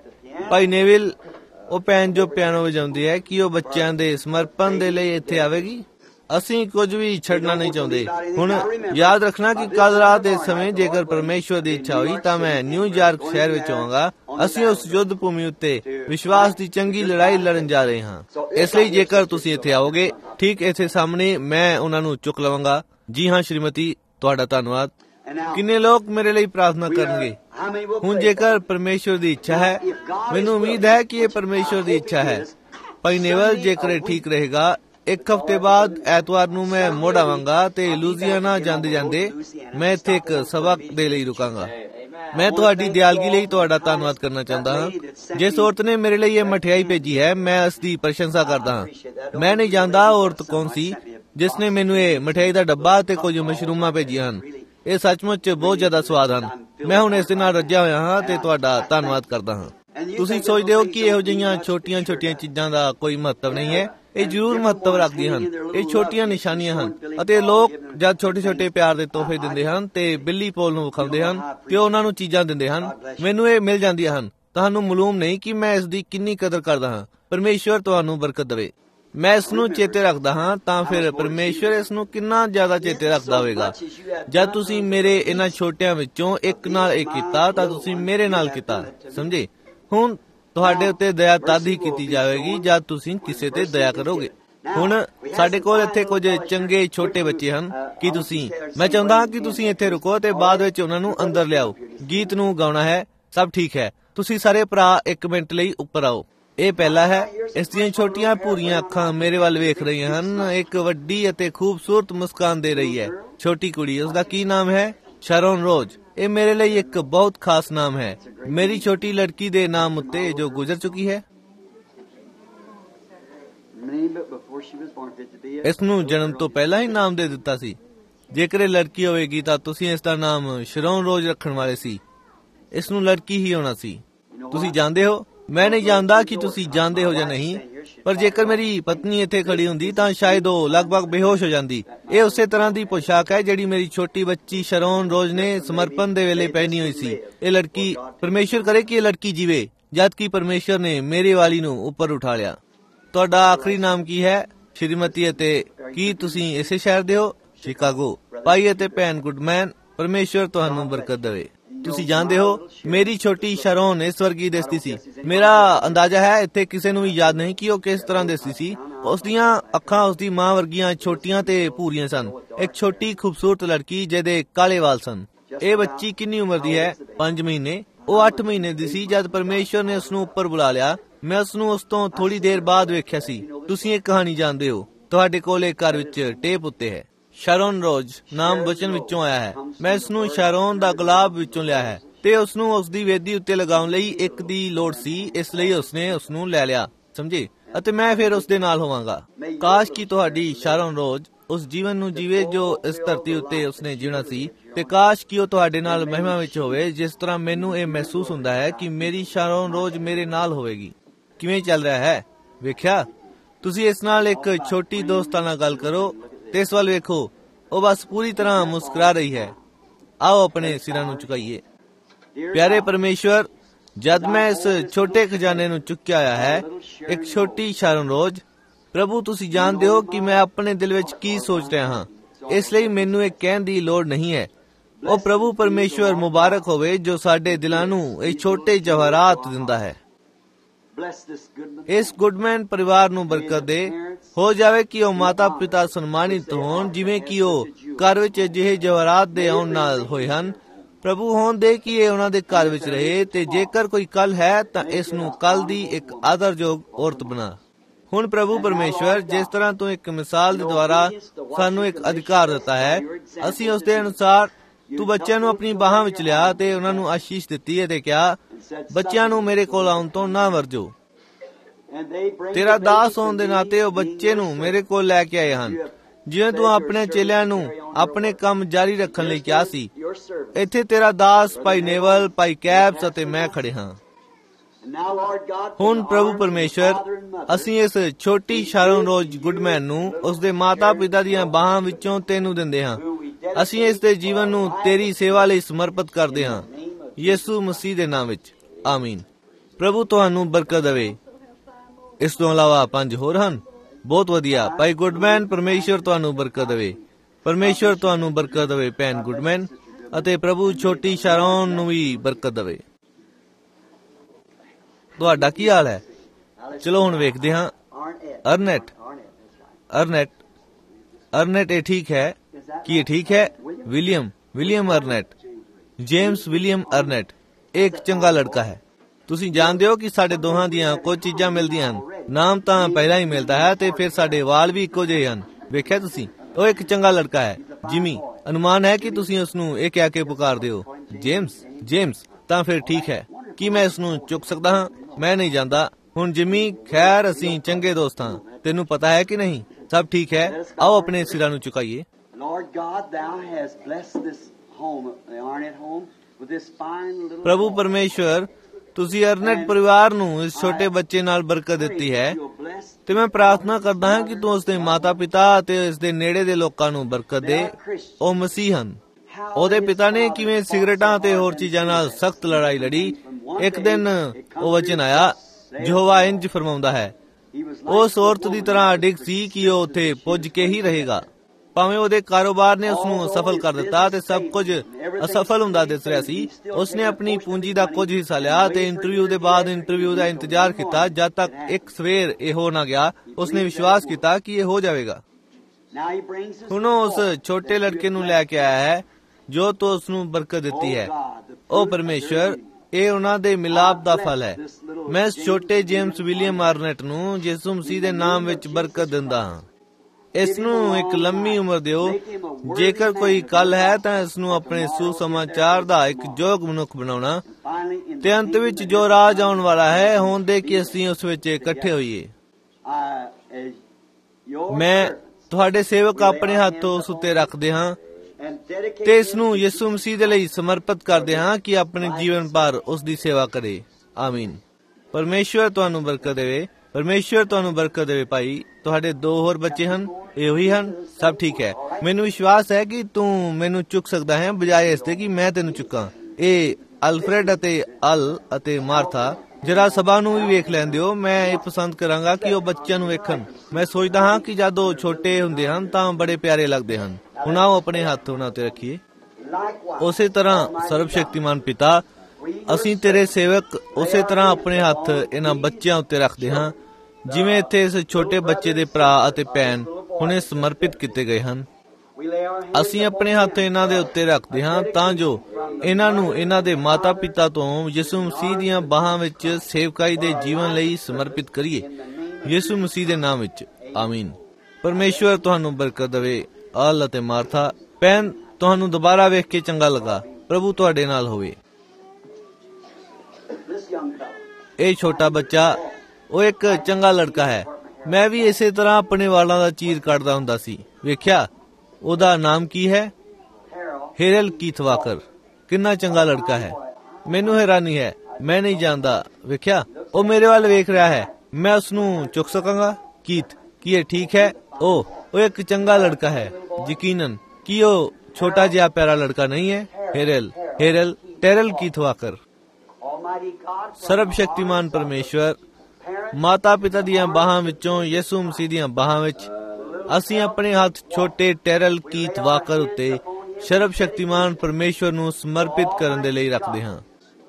ਭਾਈ ਨੇਵਿਲ, ਉਹ ਭੈਣ ਜੋ ਪਿਆਨੋ ਵਜਾਉਂਦੀ ਹੈ, ਕਿ ਉਹ ਬੱਚਿਆਂ ਦੇ ਸਮਰਪਣ ਦੇ ਲਈ ਇੱਥੇ ਆਵੇਗੀ। ਅਸੀਂ ਕੁਝ ਵੀ ਛੱਡਣਾ ਨਹੀਂ ਚਾਹੁੰਦੇ। ਹੁਣ ਯਾਦ ਰੱਖਣਾ ਕਿ ਕੱਲ ਰਾਤ ਇਸ ਸਮੇਂ ਜੇਕਰ ਪਰਮੇਸ਼ਵਰ ਦੀ ਇੱਛਾ ਹੋਈ ਤਾਂ ਮੈਂ ਨਿਊਯਾਰਕ ਸ਼ਹਿਰ ਵਿੱਚ ਆਵਾਂਗਾ। ਅਸੀਂ ਉਸ ਯੁੱਧ ਭੂਮੀ ਉੱਤੇ ਵਿਸ਼ਵਾਸ ਦੀ ਚੰਗੀ ਲੜਾਈ ਲੜਨ ਜਾ ਰਹੇ ਹਾਂ। ਇਸ ਲਈ ਜੇਕਰ ਤੁਸੀਂ ਇੱਥੇ ਆਓਗੇ, ਠੀਕ ਇੱਥੇ ਸਾਹਮਣੇ, ਮੈਂ ਉਹਨਾਂ ਨੂੰ ਚੁੱਕ ਲਵਾਂਗਾ। ਜੀ ਹਾਂ ਸ਼੍ਰੀਮਤੀ, ਤੁਹਾਡਾ ਧੰਨਵਾਦ। ਕਿੰਨੇ ਲੋਕ ਮੇਰੇ ਲਈ ਪ੍ਰਾਰਥਨਾ ਕਰਨਗੇ? ਹੁਣ ਜੇਕਰ ਪਰਮੇਸ਼ਵਰ ਦੀ ਇੱਛਾ ਹੈ, ਮੈਨੂੰ ਉਮੀਦ ਹੈ ਕਿ ਇਹ ਪਰਮੇਸ਼ਵਰ ਦੀ ਇੱਛਾ ਹੈ। ਭਾਈ ਨੇਵਲ, ਜੇਕਰ ਇਹ ਠੀਕ ਰਹੇਗਾ, 1 ਹਫ਼ਤੇ ਬਾਅਦ ਐਤਵਾਰ ਨੂੰ ਮੈਂ ਮੁੜ ਆਵਾਂਗਾ ਤੇ ਲੂਜ਼ੀਆਨਾ ਜਾਂਦੇ ਜਾਂਦੇ ਮੈਂ ਇੱਥੇ ਇੱਕ ਸਬਕ ਦੇ ਲਈ ਰੁਕਾਂਗਾ। ਮੈਂ ਤੁਹਾਡੀ ਦਿਆਲਗੀ ਲਈ ਤੁਹਾਡਾ ਧੰਨਵਾਦ ਕਰਨਾ ਚਾਹੁੰਦਾ ਹਾਂ। ਜਿਸ ਔਰਤ ਨੇ ਮੇਰੇ ਲਈ ਇਹ ਮਠਿਆਈ ਭੇਜੀ ਹੈ, ਮੈਂ ਇਸ ਦੀ ਪ੍ਰਸ਼ੰਸਾ ਕਰਦਾ ਹਾਂ। ਮੈਂ ਨਹੀਂ ਜਾਣਦਾ ਔਰਤ ਕੌਣ ਸੀ ਜਿਸ ਨੇ ਮੈਨੂੰ ਇਹ ਮਠਿਆਈ ਦਾ ਡੱਬਾ ਤੇ ਕੁਝ ਮਸ਼ਰੂਮਾਂ ਭੇਜੀਆਂ ਹਨ। ਇਹ ਸੱਚਮੁੱਚ ਬਹੁਤ ਜ਼ਿਆਦਾ ਸਵਾਦ ਹਨ। ਮੈਂ ਹੁਣ ਇਸ ਦੇ ਨਾਲ ਰੱਜਿਆ ਹੋਇਆ ਹਾਂ ਤੇ ਤੁਹਾਡਾ ਧੰਨਵਾਦ ਕਰਦਾ ਹਾਂ। ਤੁਸੀਂ ਸੋਚਦੇ ਹੋ ਕਿ ਇਹੋ ਜਿਹੀਆਂ ਛੋਟੀਆਂ ਚੀਜ਼ਾਂ ਦਾ ਕੋਈ ਮਹੱਤਵ ਨਹੀਂ ਹੈ। ਇਹ ਜ਼ਰੂਰ ਮਹੱਤਵ ਰੱਖਦੀਆਂ ਹਨ। ਇਹ ਛੋਟੀਆਂ ਨਿਸ਼ਾਨੀਆਂ ਹਨ ਅਤੇ ਲੋਕ ਜਦ ਛੋਟੇ ਪਿਆਰ ਦੇ ਤੋਹਫੇ ਦਿੰਦੇ ਹਨ ਤੇ ਬਿੱਲੀ ਪੋਲ ਨੂੰ ਵਿਖਾਉਂਦੇ ਹਨ ਤੇ ਉਹਨਾਂ ਨੂੰ ਚੀਜ਼ਾਂ ਦਿੰਦੇ ਹਨ, ਮੈਨੂੰ ਇਹ ਮਿਲ ਜਾਂਦੀਆਂ ਹਨ। ਤੁਹਾਨੂੰ ਮਾਲੂਮ ਨਹੀਂ ਕਿ ਮੈਂ ਇਸ ਦੀ ਕਿੰਨੀ ਕਦਰ ਕਰਦਾ ਹਾਂ। ਪਰਮੇਸ਼ਵਰ ਤੁਹਾਨੂੰ ਬਰਕਤ ਦੇਵੇ। ਮੈਂ ਇਸ ਨੂੰ ਚੇਤੇ ਰੱਖਦਾ ਹਾਂ ਤਾਂ ਫਿਰ ਪਰਮੇਸ਼ਵਰ ਇਸ ਨੂੰ ਕਿੰਨਾ ਜ਼ਿਆਦਾ ਚੇਤੇ ਰੱਖਦਾ ਹੋਵੇਗਾ। ਜਦ ਤੁਸੀਂ ਮੇਰੇ ਇਹਨਾਂ ਛੋਟਿਆਂ ਵਿੱਚੋਂ ਇੱਕ ਨਾਲ ਇਹ ਕੀਤਾ ਤਾਂ ਤੁਸੀਂ ਮੇਰੇ ਨਾਲ ਕੀਤਾ, ਸਮਝੇ। ਹੁਣ ਤੁਹਾਡੇ ਉੱਤੇ ਦਇਆ ਤਦ ਹੀ ਕੀਤੀ ਜਾਵੇਗੀ ਜਦ ਤੁਸੀਂ ਕਿਸੇ ਤੇ ਦਇਆ ਕਰੋਗੇ। ਹੁਣ ਸਾਡੇ ਕੋਲ ਇੱਥੇ ਕੁਝ ਚੰਗੇ ਛੋਟੇ ਬੱਚੇ ਹਨ। ਕੀ ਤੁਸੀਂ, ਮੈਂ ਚਾਹੁੰਦਾ ਹਾਂ ਕਿ ਤੁਸੀਂ ਇੱਥੇ ਰੁਕੋ ਤੇ ਬਾਅਦ ਵਿੱਚ ਉਹਨਾਂ ਨੂੰ ਅੰਦਰ ਲਿਆਓ। ਗੀਤ ਨੂੰ ਗਾਉਣਾ ਹੈ, ਸਭ ਠੀਕ ਹੈ। ਤੁਸੀਂ ਸਾਰੇ ਭਰਾ 1 ਮਿੰਟ ਲਈ ਉੱਪਰ ਆਓ। ਇਹ ਪਹਿਲਾ ਹੈ। ਇਸ ਦੀਆਂ ਛੋਟੀਆਂ ਭੂਰੀਆਂ ਅੱਖਾਂ ਮੇਰੇ ਵੱਲ ਵੇਖ ਰਹੀਆਂ ਹਨ। ਇੱਕ ਵੱਡੀ ਅਤੇ ਖੂਬਸੂਰਤ ਮੁਸਕਾਨ ਦੇ ਰਹੀ ਹੈ। ਛੋਟੀ ਕੁੜੀ, ਉਸਦਾ ਕੀ ਨਾਮ ਹੈ? ਸ਼ਰੋਨ ਰੋਜ਼। ਇਹ ਮੇਰੇ ਲਈ ਇੱਕ ਬਹੁਤ ਖਾਸ ਨਾਮ ਹੈ, ਮੇਰੀ ਛੋਟੀ ਲੜਕੀ ਦੇ ਨਾਮ ਉੱਤੇ ਜੋ ਗੁਜ਼ਰ ਚੁੱਕੀ ਹੈ। ਇਸ ਨੂੰ ਜਨਮ ਤੋਂ ਪਹਿਲਾਂ ਹੀ ਨਾਮ ਦੇ ਦਿੱਤਾ ਸੀ। ਜੇਕਰ ਇਹ ਲੜਕੀ ਹੋਵੇਗੀ ਤਾਂ ਤੁਸੀਂ ਇਸ ਦਾ ਨਾਮ ਸ਼ਰੋਨ ਰੋਜ਼ ਰੱਖਣ ਵਾਲੇ ਸੀ। ਇਸ ਨੂੰ ਲੜਕੀ ਹੀ ਹੋਣਾ ਸੀ। ਤੁਸੀਂ ਜਾਣਦੇ ਹੋ, ਮੈਂ ਨਹੀਂ ਜਾਣਦਾ ਕਿ ਤੁਸੀਂ ਜਾਣਦੇ ਹੋ ਜਾਂ ਨਹੀਂ, ਪਰ ਜੇਕਰ ਮੇਰੀ ਪਤਨੀ ਇੱਥੇ ਖੜੀ ਹੁੰਦੀ ਤਾਂ ਸ਼ਾਇਦ ਉਹ ਲਗਭਗ ਬੇਹੋਸ਼ ਹੋ ਜਾਂਦੀ। ਇਹ ਉਸੇ ਤਰ੍ਹਾਂ ਦੀ ਪੋਸ਼ਾਕ ਹੈ ਜਿਹੜੀ ਮੇਰੀ ਛੋਟੀ ਬੱਚੀ ਸ਼ਰੋਨ ਰੋਜ਼ ਨੇ ਸਮਰਪਣ ਦੇ ਵੇਲੇ ਪਹਿਨੀ ਹੋਈ ਸੀ। ਇਹ ਲੜਕੀ, ਪਰਮੇਸ਼ਵਰ ਕਰੇ ਕਿ ਇਹ ਲੜਕੀ ਜੀਵੇ ਜਦ ਕਿ ਪਰਮੇਸ਼ਵਰ ਨੇ ਮੇਰੀ ਵਾਲੀ ਨੂੰ ਉੱਪਰ ਉਠਾ ਲਿਆ। ਤੁਹਾਡਾ ਆਖਰੀ ਨਾਮ ਕੀ ਹੈ ਸ਼੍ਰੀਮਤੀ, ਅਤੇ ਕੀ ਤੁਸੀਂ ਇਸੇ ਸ਼ਹਿਰ ਦੇ ਹੋ? ਸ਼ਿਕਾਗੋ। ਭਾਈ ਅਤੇ ਭੈਣ ਗੁੱਡਮੈਨ, ਪਰਮੇਸ਼ਵਰ ਤੁਹਾਨੂੰ ਬਰਕਤ ਦੇਵੇ। ਤੁਸੀਂ ਜਾਣਦੇ ਹੋ, ਮੇਰੀ ਛੋਟੀ ਸ਼ਰੋਨ ਇਸ ਵਰਗੀ ਦਿਸਦੀ ਸੀ। ਮੇਰਾ ਅੰਦਾਜ਼ਾ ਹੈ ਇੱਥੇ ਕਿਸੇ ਨੂੰ ਵੀ ਯਾਦ ਨਹੀਂ ਕਿ ਉਹ ਕਿਸ ਤਰ੍ਹਾਂ ਦਿਸਦੀ ਸੀ। ਉਸ ਦੀਆਂ ਅੱਖਾਂ ਉਸ ਦੀ ਮਾਂ ਵਰਗੀਆਂ ਛੋਟੀਆਂ ਤੇ ਭੂਰੀਆਂ ਸਨ। ਇੱਕ ਛੋਟੀ ਖੂਬਸੂਰਤ ਲੜਕੀ ਜਿਹਦੇ ਕਾਲੇ ਵਾਲ ਸਨ। ਇਹ ਬੱਚੀ ਕਿੰਨੀ ਉਮਰ ਦੀ ਹੈ? 5 ਮਹੀਨੇ। ਉਹ 8 ਮਹੀਨੇ ਦੀ ਸੀ ਜਦ ਪਰਮੇਸ਼ਵਰ ਨੇ ਉਸ ਨੂੰ ਉੱਪਰ ਬੁਲਾ ਲਿਆ। ਮੈਂ ਉਸ ਨੂੰ ਉਸ ਤੋਂ ਥੋੜੀ ਦੇਰ ਬਾਅਦ ਵੇਖਿਆ ਸੀ। ਤੁਸੀਂ ਇਹ ਕਹਾਣੀ ਜਾਣਦੇ ਹੋ, ਤੁਹਾਡੇ ਕੋਲ ਇਹ ਘਰ ਵਿੱਚ ਟੇਪ ਉੱਤੇ ਹੈ। ਸ਼ਰੋਨ ਰੋਜ਼ ਨਾਮ ਵਚਨ ਵਿੱਚੋਂ ਆਇਆ ਹੈ। ਮੈਂ ਇਸ ਨੂੰ ਸ਼ਰੋਨ ਦਾ ਗੁਲਾਬ ਵਿੱਚੋਂ ਲਿਆ ਹੈ ਤੇ ਉਸ ਨੂੰ ਉਸ ਦੀ ਵੇਦੀ ਉੱਤੇ ਲਗਾਉਣ ਲਈ ਇੱਕ ਦੀ ਲੋੜ ਸੀ, ਇਸ ਲਈ ਉਸਨੇ ਉਸ ਨੂੰ ਲੈ ਲਿਆ, ਸਮਝੇ, ਅਤੇ ਮੈਂ ਫਿਰ ਉਸ ਦੇ ਨਾਲ ਹੋਵਾਂਗਾ। ਕਾਸ਼ ਕਿ ਤੁਹਾਡੀ ਸ਼ਰੋਨ ਰੋਜ਼ ਉਸ ਜੀਵਨ ਨੂੰ ਜੀਵੇ ਜੋ ਇਸ ਧਰਤੀ ਉੱਤੇ ਉਸਨੇ ਜੀਣਾ ਸੀ, ਤੇ ਕਾਸ਼ ਕਿ ਉਹ ਤੁਹਾਡੇ ਨਾਲ ਮਹਿਮਾ ਵਿੱਚ ਹੋਵੇ ਜਿਸ ਤਰ੍ਹਾਂ ਮੈਨੂੰ ਇਹ ਮਹਿਸੂਸ ਹੁੰਦਾ ਹੈ ਕਿ ਮੇਰੀ ਸ਼ਰੋਨ ਰੋਜ਼ ਮੇਰੇ ਨਾਲ ਹੋਵੇਗੀ। ਕਿਵੇਂ ਚੱਲ ਰਿਹਾ ਹੈ? ਵੇਖਿਆ? ਤੁਸੀਂ ਇਸ ਨਾਲ ਇੱਕ ਛੋਟੀ ਦੋਸਤਾਂ ਨਾਲ ਗੱਲ ਕਰੋ ਤੇ ਇਸ ਵੱਲ ਵੇਖੋ, ਉਹ ਬਸ ਪੂਰੀ ਤਰ੍ਹਾਂ ਮੁਸਕਰਾ ਰਹੀ ਹੈ। ਆਓ ਆਪਣੇ ਸਿਰਾਂ ਨੂੰ ਝੁਕਾਈਏ। ਪਿਆਰੇ ਪਰਮੇਸ਼ਵਰ, ਜਦ ਮੈਂ ਇਸ ਛੋਟੇ ਖਜ਼ਾਨੇ ਨੂੰ ਚੁੱਕਿਆ ਹੋਇਆ ਹੈ, ਇੱਕ ਛੋਟੀ ਸ਼ਰਨ ਰੋਜ਼, ਪ੍ਰਭੂ ਤੁਸੀਂ ਜਾਣਦੇ ਹੋ ਕਿ ਮੈਂ ਆਪਣੇ ਦਿਲ ਵਿੱਚ ਕੀ ਸੋਚ ਰਿਹਾ ਹਾਂ, ਇਸ ਲਈ ਮੈਨੂੰ ਇਹ ਕਹਿਣ ਦੀ ਲੋੜ ਨਹੀਂ ਹੈ। ਉਹ ਪ੍ਰਭੂ ਪਰਮੇਸ਼ਵਰ ਮੁਬਾਰਕ ਹੋਵੇ ਜੋ ਸਾਡੇ ਦਿਲਾਂ ਨੂੰ ਇਹ ਛੋਟੇ ਜਵਾਹਰਾਤ ਦਿੰਦਾ ਹੈ। ਇਸ ਗੁੱਡਮੈਨ ਪਰਿਵਾਰ ਨੂੰ ਬਰਕਤ ਦੇ। ਹੋ ਜਾਵੇ ਕਿ ਉਹ ਮਾਤਾ ਪਿਤਾ ਸਨਮਾਨਿਤ ਹੋਣ ਜਿਵੇਂ ਕਿ ਉਹ ਘਰ ਵਿੱਚ ਅਜਿਹੇ ਜਵਾਹਰਾਤ ਦੇ ਆਉਣ ਨਾਲ ਹੋਏ ਹਨ। ਪ੍ਰਭੂ ਹੋਣ ਦੇ ਕਿ ਇਹ ਉਹਨਾਂ ਦੇ ਘਰ ਵਿੱਚ ਰਹੇ, ਤੇ ਜੇਕਰ ਕੋਈ ਕੱਲ ਹੈ ਤਾਂ ਇਸ ਨੂੰ ਕੱਲ ਦੀ ਇੱਕ ਆਦਰਯੋਗ ਔਰਤ ਬਣਾ। ਹੁਣ ਪ੍ਰਭੂ ਪਰਮੇਸ਼ਵਰ, ਜਿਸ ਤਰ੍ਹਾਂ ਤੂੰ ਇੱਕ ਮਿਸਾਲ ਦੇ ਦੁਆਰਾ ਸਾਨੂੰ ਇੱਕ ਅਧਿਕਾਰ ਦਿੱਤਾ ਹੈ, ਅਸੀਂ ਉਸ ਦੇ ਅਨੁਸਾਰ ਤੂੰ ਬੱਚਿਆਂ ਨੂੰ ਆਪਣੀ ਬਾਹਾਂ ਵਿੱਚ ਲਿਆ ਤੇ ਉਹਨਾਂ ਨੂੰ ਆਸ਼ੀਸ਼ ਦਿੱਤੀ ਅਤੇ ਕਿਹਾ, ਬੱਚਿਆਂ ਨੂੰ ਮੇਰੇ ਕੋਲ ਆਉਣ ਤੋਂ ਨਾ ਵਰਜੋ। ਤੇਰਾ ਦਾਸ ਹੋਣ ਦੇ ਨਾਤੇ ਉਹ ਬੱਚੇ ਨੂੰ ਮੇਰੇ ਕੋਲ ਲੈ ਕੇ ਆਏ ਹਨ, ਜਿਵੇਂ ਤੂੰ ਆਪਣੇ ਚੇਲਿਆਂ ਨੂੰ ਆਪਣੇ ਕੰਮ ਜਾਰੀ ਰੱਖਣ ਲਈ ਕਿਹਾ ਸੀ। ਇੱਥੇ ਤੇਰਾ ਦਾਸ ਭਾਈ ਨੇਵਲ, ਭਾਈ ਕੈਬਸ ਅਤੇ ਮੈਂ ਖੜੇ ਹਾਂ। ਹੁਣ ਪ੍ਰਭੂ ਪਰਮੇਸ਼ਵਰ, ਅਸੀਂ ਇਸ ਛੋਟੀ ਸ਼ਰਨ ਰੋਜ਼ ਗੁੱਡਮੈਨ ਨੂੰ ਉਸ ਦੇ ਮਾਤਾ ਪਿਤਾ ਦੀਆਂ ਬਾਹਾਂ ਵਿੱਚੋਂ ਤੈਨੂੰ ਦਿੰਦੇ ਹਾਂ। ਅਸੀਂ ਇਸ ਦੇ ਜੀਵਨ ਨੂੰ ਤੇਰੀ ਸੇਵਾ ਲਈ ਸਮਰਪਿਤ ਕਰਦੇ ਹਾਂ, ਯਿਸੂ ਮਸੀਹ ਦੇ ਨਾਮ ਵਿੱਚ, ਆਮੀਨ। ਪ੍ਰਭੂ ਤੁਹਾਨੂੰ ਬਰਕਤ ਦੇਵੇ। ਇਸ ਤੋਂ ਇਲਾਵਾ 5 ਹੋਰ ਹਨ। ਬਹੁਤ ਵਧੀਆ ਭਾਈ ਗੁੱਡਮੈਨ, ਪਰਮੇਸ਼ਵਰ ਤੁਹਾਨੂੰ ਬਰਕਤ ਦੇਵੇ। ਪਰਮੇਸ਼ਵਰ ਤੁਹਾਨੂੰ ਬਰਕਤ ਦੇਵੇ ਭੈਣ ਗੁੱਡਮੈਨ, ਅਤੇ ਪ੍ਰਭੂ ਛੋਟੀ ਸ਼ਰਨ ਨੂੰ ਵੀ ਬਰਕਤ ਦੇਵੇ। ਤੁਹਾਡਾ ਕੀ ਹਾਲ ਹੈ? ਚਲੋ ਹੁਣ ਵੇਖਦੇ ਹਾਂ। ਅਰਨੈਟ ਇਹ ਠੀਕ ਹੈ? ਕੀ ਇਹ ਠੀਕ ਹੈ? William Arnett, James William Arnett, ਇੱਕ ਚੰਗਾ ਲੜਕਾ ਹੈ। ਤੁਸੀਂ ਜਾਣਦੇ ਹੋ ਕਿ ਸਾਡੇ ਦੋਹਾਂ ਦੀਆਂ ਕੁਝ ਚੀਜ਼ਾਂ ਮਿਲਦੀਆਂ ਹਨ। ਨਾਮ ਤਾਂ ਪਹਿਲਾਂ ਹੀ ਮਿਲਦਾ ਹੈ ਤੇ ਫਿਰ ਸਾਡੇ ਵਾਲ ਵੀ ਇੱਕੋ ਜਿਹੇ ਹਨ। ਵੇਖਿਆ ਤੁਸੀਂ? ਉਹ ਇੱਕ ਚੰਗਾ ਲੜਕਾ ਹੈ। ਜਿਮੀ, ਅਨੁਮਾਨ ਹੈ ਕਿ ਤੁਸੀਂ ਉਸ ਨੂੰ ਇਹ ਕਹਿ ਕੇ ਪੁਕਾਰਦੇ ਹੋ, ਜੇਮਸ। ਤਾਂ ਫਿਰ ਠੀਕ ਹੈ। ਕੀ ਮੈਂ ਇਸ ਨੂੰ ਚੁੱਕ ਸਕਦਾ ਹਾਂ? ਮੈਂ ਨਹੀਂ ਜਾਂਦਾ। ਹੁਣ ਜਿਮੀ, ਖੈਰ ਅਸੀਂ ਚੰਗੇ ਦੋਸਤ ਹਾਂ, ਤੈਨੂੰ ਪਤਾ ਹੈ ਕਿ ਨਹੀਂ? ਸਭ ਠੀਕ ਹੈ। ਆਓ ਆਪਣੇ ਸਿਰਾਂ ਨੂੰ ਚੁਕਾਈਏ। ਪ੍ਰਭੂ ਪਰਮੇਸ਼ਵਰ, ਤੁਸੀਂ ਅਰਨੈਟ ਪਰਿਵਾਰ ਨੂੰ ਇਸ ਛੋਟੇ ਬੱਚੇ ਨਾਲ ਬਰਕਤ ਦਿੱਤੀ ਹੈ, ਤੇ ਮੈਂ ਪ੍ਰਾਰਥਨਾ ਕਰਦਾ ਹਾਂ ਕਿ ਤੂੰ ਉਸ ਦੇ ਮਾਤਾ ਪਿਤਾ ਅਤੇ ਇਸ ਦੇ ਨੇੜੇ ਦੇ ਲੋਕਾਂ ਨੂੰ ਬਰਕਤ ਦੇ। ਉਹ ਮਸੀਹ ਹਨ। ਉਹਦੇ ਪਿਤਾ ਨੇ ਕਿਵੇਂ ਸਿਗਰਟਾਂ ਅਤੇ ਹੋਰ ਚੀਜ਼ਾਂ ਨਾਲ ਸਖਤ ਲੜਾਈ ਲੜੀ। ਇੱਕ ਦਿਨ ਉਹ ਵਚਨ ਆਇਆ, ਯਹੋਵਾ ਇੰਜ ਫਰਮਾਉਂਦਾ ਹੈ। ਉਸ ਔਰਤ ਦੀ ਤਰ੍ਹਾਂ ਅਡਿੱਗ ਸੀ ਕਿ ਉਹ ਉੱਥੇ ਪੁੱਜ ਕੇ ਹੀ ਰਹੇਗਾ। ਭਾਵੇਂ ਉਹਦੇ ਕਾਰੋਬਾਰ ਨੇ ਉਸਨੂੰ ਅਸਫਲ ਕਰ ਦਿੱਤਾ ਤੇ ਸਭ ਕੁਝ ਅਸਫਲ ਹੁੰਦਾ ਦਿਸ ਰਿਹਾ ਸੀ, ਉਸਨੇ ਆਪਣੀ ਪੂੰਜੀ ਦਾ ਕੁਝ ਹਿੱਸਾ ਲਿਆ ਤੇ ਇੰਟਰਵਿਊ ਦੇ ਬਾਅਦ ਇੰਟਰਵਿਊ ਦਾ ਇੰਤਜ਼ਾਰ ਕੀਤਾ। ਜਦ ਤੱਕ ਇੱਕ ਸਵੇਰ ਇਹ ਹੋ ਨਾ ਗਿਆ, ਉਸਨੇ ਵਿਸ਼ਵਾਸ ਕੀਤਾ ਕਿ ਇਹ ਹੋ ਜਾਵੇਗਾ। ਹੁਣ ਉਹ ਉਸ ਛੋਟੇ ਲੜਕੇ ਨੂੰ ਲੈ ਕੇ ਆਇਆ ਹੈ ਜੋ ਤੂੰ ਉਸਨੂੰ ਬਰਕਤ ਦਿੱਤੀ ਹੈ। ਉਹ ਪਰਮੇਸ਼ਵਰ, ਇਹ ਉਹਨਾਂ ਦੇ ਮਿਲਾਪ ਦਾ ਫਲ ਹੈ। ਮੈਂ ਇਸ ਛੋਟੇ ਜੇਮਸ ਵਿਲੀਅਮ ਅਰਨੈਟ ਨੂੰ ਯਿਸੂ ਮਸੀਹ ਦੇ ਨਾਮ ਵਿੱਚ ਬਰਕਤ ਦਿੰਦਾ ਹਾਂ। ਇਸ ਨੂੰ ਇੱਕ ਲੰਮੀ ਉਮਰ ਦਿਓ। ਜੇਕਰ ਕੋਈ ਕੱਲ ਹੈ ਤਾਂ ਇਸ ਨੂੰ ਆਪਣੇ ਸੁਸਮਾਚਾਰ ਦਾ ਇੱਕ ਯੋਗ ਮਨੁੱਖ ਬਣਾਉਣਾ, ਤੇ ਅੰਤ ਵਿੱਚ ਜੋ ਰਾਜ ਆਉਣ ਵਾਲਾ ਹੈ, ਹੋਣ ਦੇ ਕਿ ਅਸੀਂ ਉਸ ਵਿੱਚ ਇਕੱਠੇ ਹੋਈਏ। ਮੈਂ ਤੁਹਾਡੇ ਸੇਵਕ ਆਪਣੇ ਹੱਥ ਉਸ ਉੱਤੇ ਰੱਖਦੇ ਹਾਂ ਤੇ ਇਸ ਨੂੰ ਯਿਸੂ ਮਸੀਹ ਦੇ ਲਈ ਸਮਰਪਿਤ ਕਰਦੇ ਹਾਂ ਕਿ ਆਪਣੇ ਜੀਵਨ ਭਰ ਉਸ ਦੀ ਸੇਵਾ ਕਰੇ। ਆਮੀਨ। ਪਰਮੇਸ਼ਵਰ ਤੁਹਾਨੂੰ ਬਰਕਤ ਦੇਵੇ। ਪਰਮੇਸ਼ਵਰ ਤੁਹਾਨੂੰ ਬਰਕਤ ਦੇਵੇ। ਭਾਈ, ਤੁਹਾਡੇ 2 ਹੋਰ ਬੱਚੇ ਹਨ? ਇਹੋ ਹੀ ਹਨ? ਸਭ ਠੀਕ ਹੈ। ਮੈਨੂੰ ਵਿਸ਼ਵਾਸ ਹੈ ਕਿ ਤੂੰ ਮੈਨੂੰ ਚੁੱਕ ਸਕਦਾ ਹੈ, ਬਜਾਏ ਇਸ ਦੇ ਕਿ ਮੈਂ ਤੈਨੂੰ ਚੁੱਕਾਂ। ਇਹ ਅਲਫਰੈਡ ਅਤੇ ਮਾਰਥਾ, ਜਰਾ ਸਭਾ ਨੂੰ ਵੀ ਵੇਖ ਲੈਂਦੇ ਹੋ। ਮੈਂ ਇਹ ਪਸੰਦ ਕਰਾਂਗਾ ਕਿ ਉਹ ਬੱਚਿਆਂ ਨੂੰ ਵੇਖਣ। ਮੈਂ ਸੋਚਦਾ ਹਾਂ ਕਿ ਜਦ ਉਹ ਛੋਟੇ ਹੁੰਦੇ ਹਨ ਤਾਂ ਬੜੇ ਪਿਆਰੇ ਲੱਗਦੇ ਹਨ। ਹੁਣ ਆਓ ਆਪਣੇ ਹੱਥ ਉਹਨਾਂ ਉੱਤੇ ਰੱਖੀਏ। ਉਸੇ ਤਰ੍ਹਾਂ ਸਰਵਸ਼ਕਤੀਮਾਨ ਪਿਤਾ, ਅਸੀਂ ਤੇਰੇ ਸੇਵਕ ਉਸੇ ਤਰ੍ਹਾਂ ਆਪਣੇ ਹੱਥ ਇਹਨਾਂ ਬੱਚਿਆਂ ਉੱਤੇ ਰੱਖਦੇ ਹਾਂ, ਜਿਵੇਂ ਇੱਥੇ ਇਸ ਛੋਟੇ ਬੱਚੇ ਦੇ ਭਰਾ ਅਤੇ ਭੈਣ ਹੁਣੇ ਸਮਰਪਿਤ ਕੀਤੇ ਗਏ ਹਨ। ਅਸੀਂ ਆਪਣੇ ਹੱਥ ਇਹਨਾਂ ਦੇ ਉੱਤੇ ਰੱਖਦੇ ਹਾਂ ਤਾਂ ਜੋ ਇਹਨਾਂ ਨੂੰ ਇਹਨਾਂ ਦੇ ਮਾਤਾ ਪਿਤਾ ਤੋਂ ਯਿਸੂ ਮਸੀਹ ਦੀਆਂ ਬਾਹਾਂ ਵਿੱਚ ਸੇਵਕਾਈ ਦੇ ਜੀਵਨ ਲਈ ਸਮਰਪਿਤ ਕਰੀਏ। ਯਿਸੂ ਮਸੀਹ ਦੇ ਨਾਮ ਵਿੱਚ, ਆਮੀਨ। ਪਰਮੇਸ਼ਵਰ ਤੁਹਾਨੂੰ ਬਰਕਤ ਦੇਵੇ। ਅਲ ਅਤੇ ਮਾਰਥਾ, ਭੈਣ, ਤੁਹਾਨੂੰ ਦੁਬਾਰਾ ਵੇਖ ਕੇ ਚੰਗਾ ਲੱਗਾ। ਪ੍ਰਭੂ ਤੁਹਾਡੇ ਨਾਲ ਹੋਵੇ। ਇਹ ਛੋਟਾ ਬੱਚਾ, ਉਹ ਇੱਕ ਚੰਗਾ ਲੜਕਾ ਹੈ। ਮੈਂ ਵੀ ਇਸੇ ਤਰ੍ਹਾਂ ਆਪਣੇ ਵਾਲਾਂ ਦਾ ਚੀਰ ਕੱਢਦਾ ਹੁੰਦਾ ਸੀ। ਵੇਖਿਆ? ਉਹਦਾ ਨਾਮ ਕੀ ਹੈ? ਹੈਰਲ ਕੀਥਵਾਕਰ। ਕਿੰਨਾ ਚੰਗਾ ਲੜਕਾ ਹੈ। ਮੈਨੂੰ ਹੈਰਾਨੀ ਹੈ, ਮੈਂ ਨਹੀਂ ਜਾਣਦਾ। ਵੇਖਿਆ? ਉਹ ਮੇਰੇ ਵੱਲ ਵੇਖ ਰਿਹਾ ਹੈ। ਮੈਂ ਉਸ ਨੂੰ ਚੁੱਕ ਸਕਾਂਗਾ? ਕੀਥ, ਕੀ ਇਹ ਠੀਕ ਹੈ? ਉਹ ਇੱਕ ਚੰਗਾ ਲੜਕਾ ਹੈ, ਯਕੀਨਨ। ਕੀ ਉਹ ਛੋਟਾ ਜਿਹਾ ਪਿਆਰਾ ਲੜਕਾ ਨਹੀਂ ਹੈ? ਹੈਰਲ ਟੈਰਲ ਕੀਥਵਾਕਰ। ਸਰਬ ਸ਼ਕਤੀਮਾਨ ਪਰਮੇਸ਼ਵਰ, ਮਾਤਾ ਪਿਤਾ ਦੀਆਂ ਬਾਹਾਂ ਵਿੱਚੋਂ ਯਿਸੂ ਮਸੀਹ ਦੀਆਂ ਬਾਹਾਂ ਵਿੱਚ ਅਸੀਂ ਆਪਣੇ ਹੱਥ ਛੋਟੇ ਟੈਰਲ ਕੀਤ ਵਾਕਰ ਉੱਤੇ ਸਰਬ ਸ਼ਕਤੀਮਾਨ ਪਰਮੇਸ਼ਵਰ ਨੂੰ ਸਮਰਪਿਤ ਕਰਨ ਦੇ ਲਈ ਰੱਖਦੇ ਹਾਂ।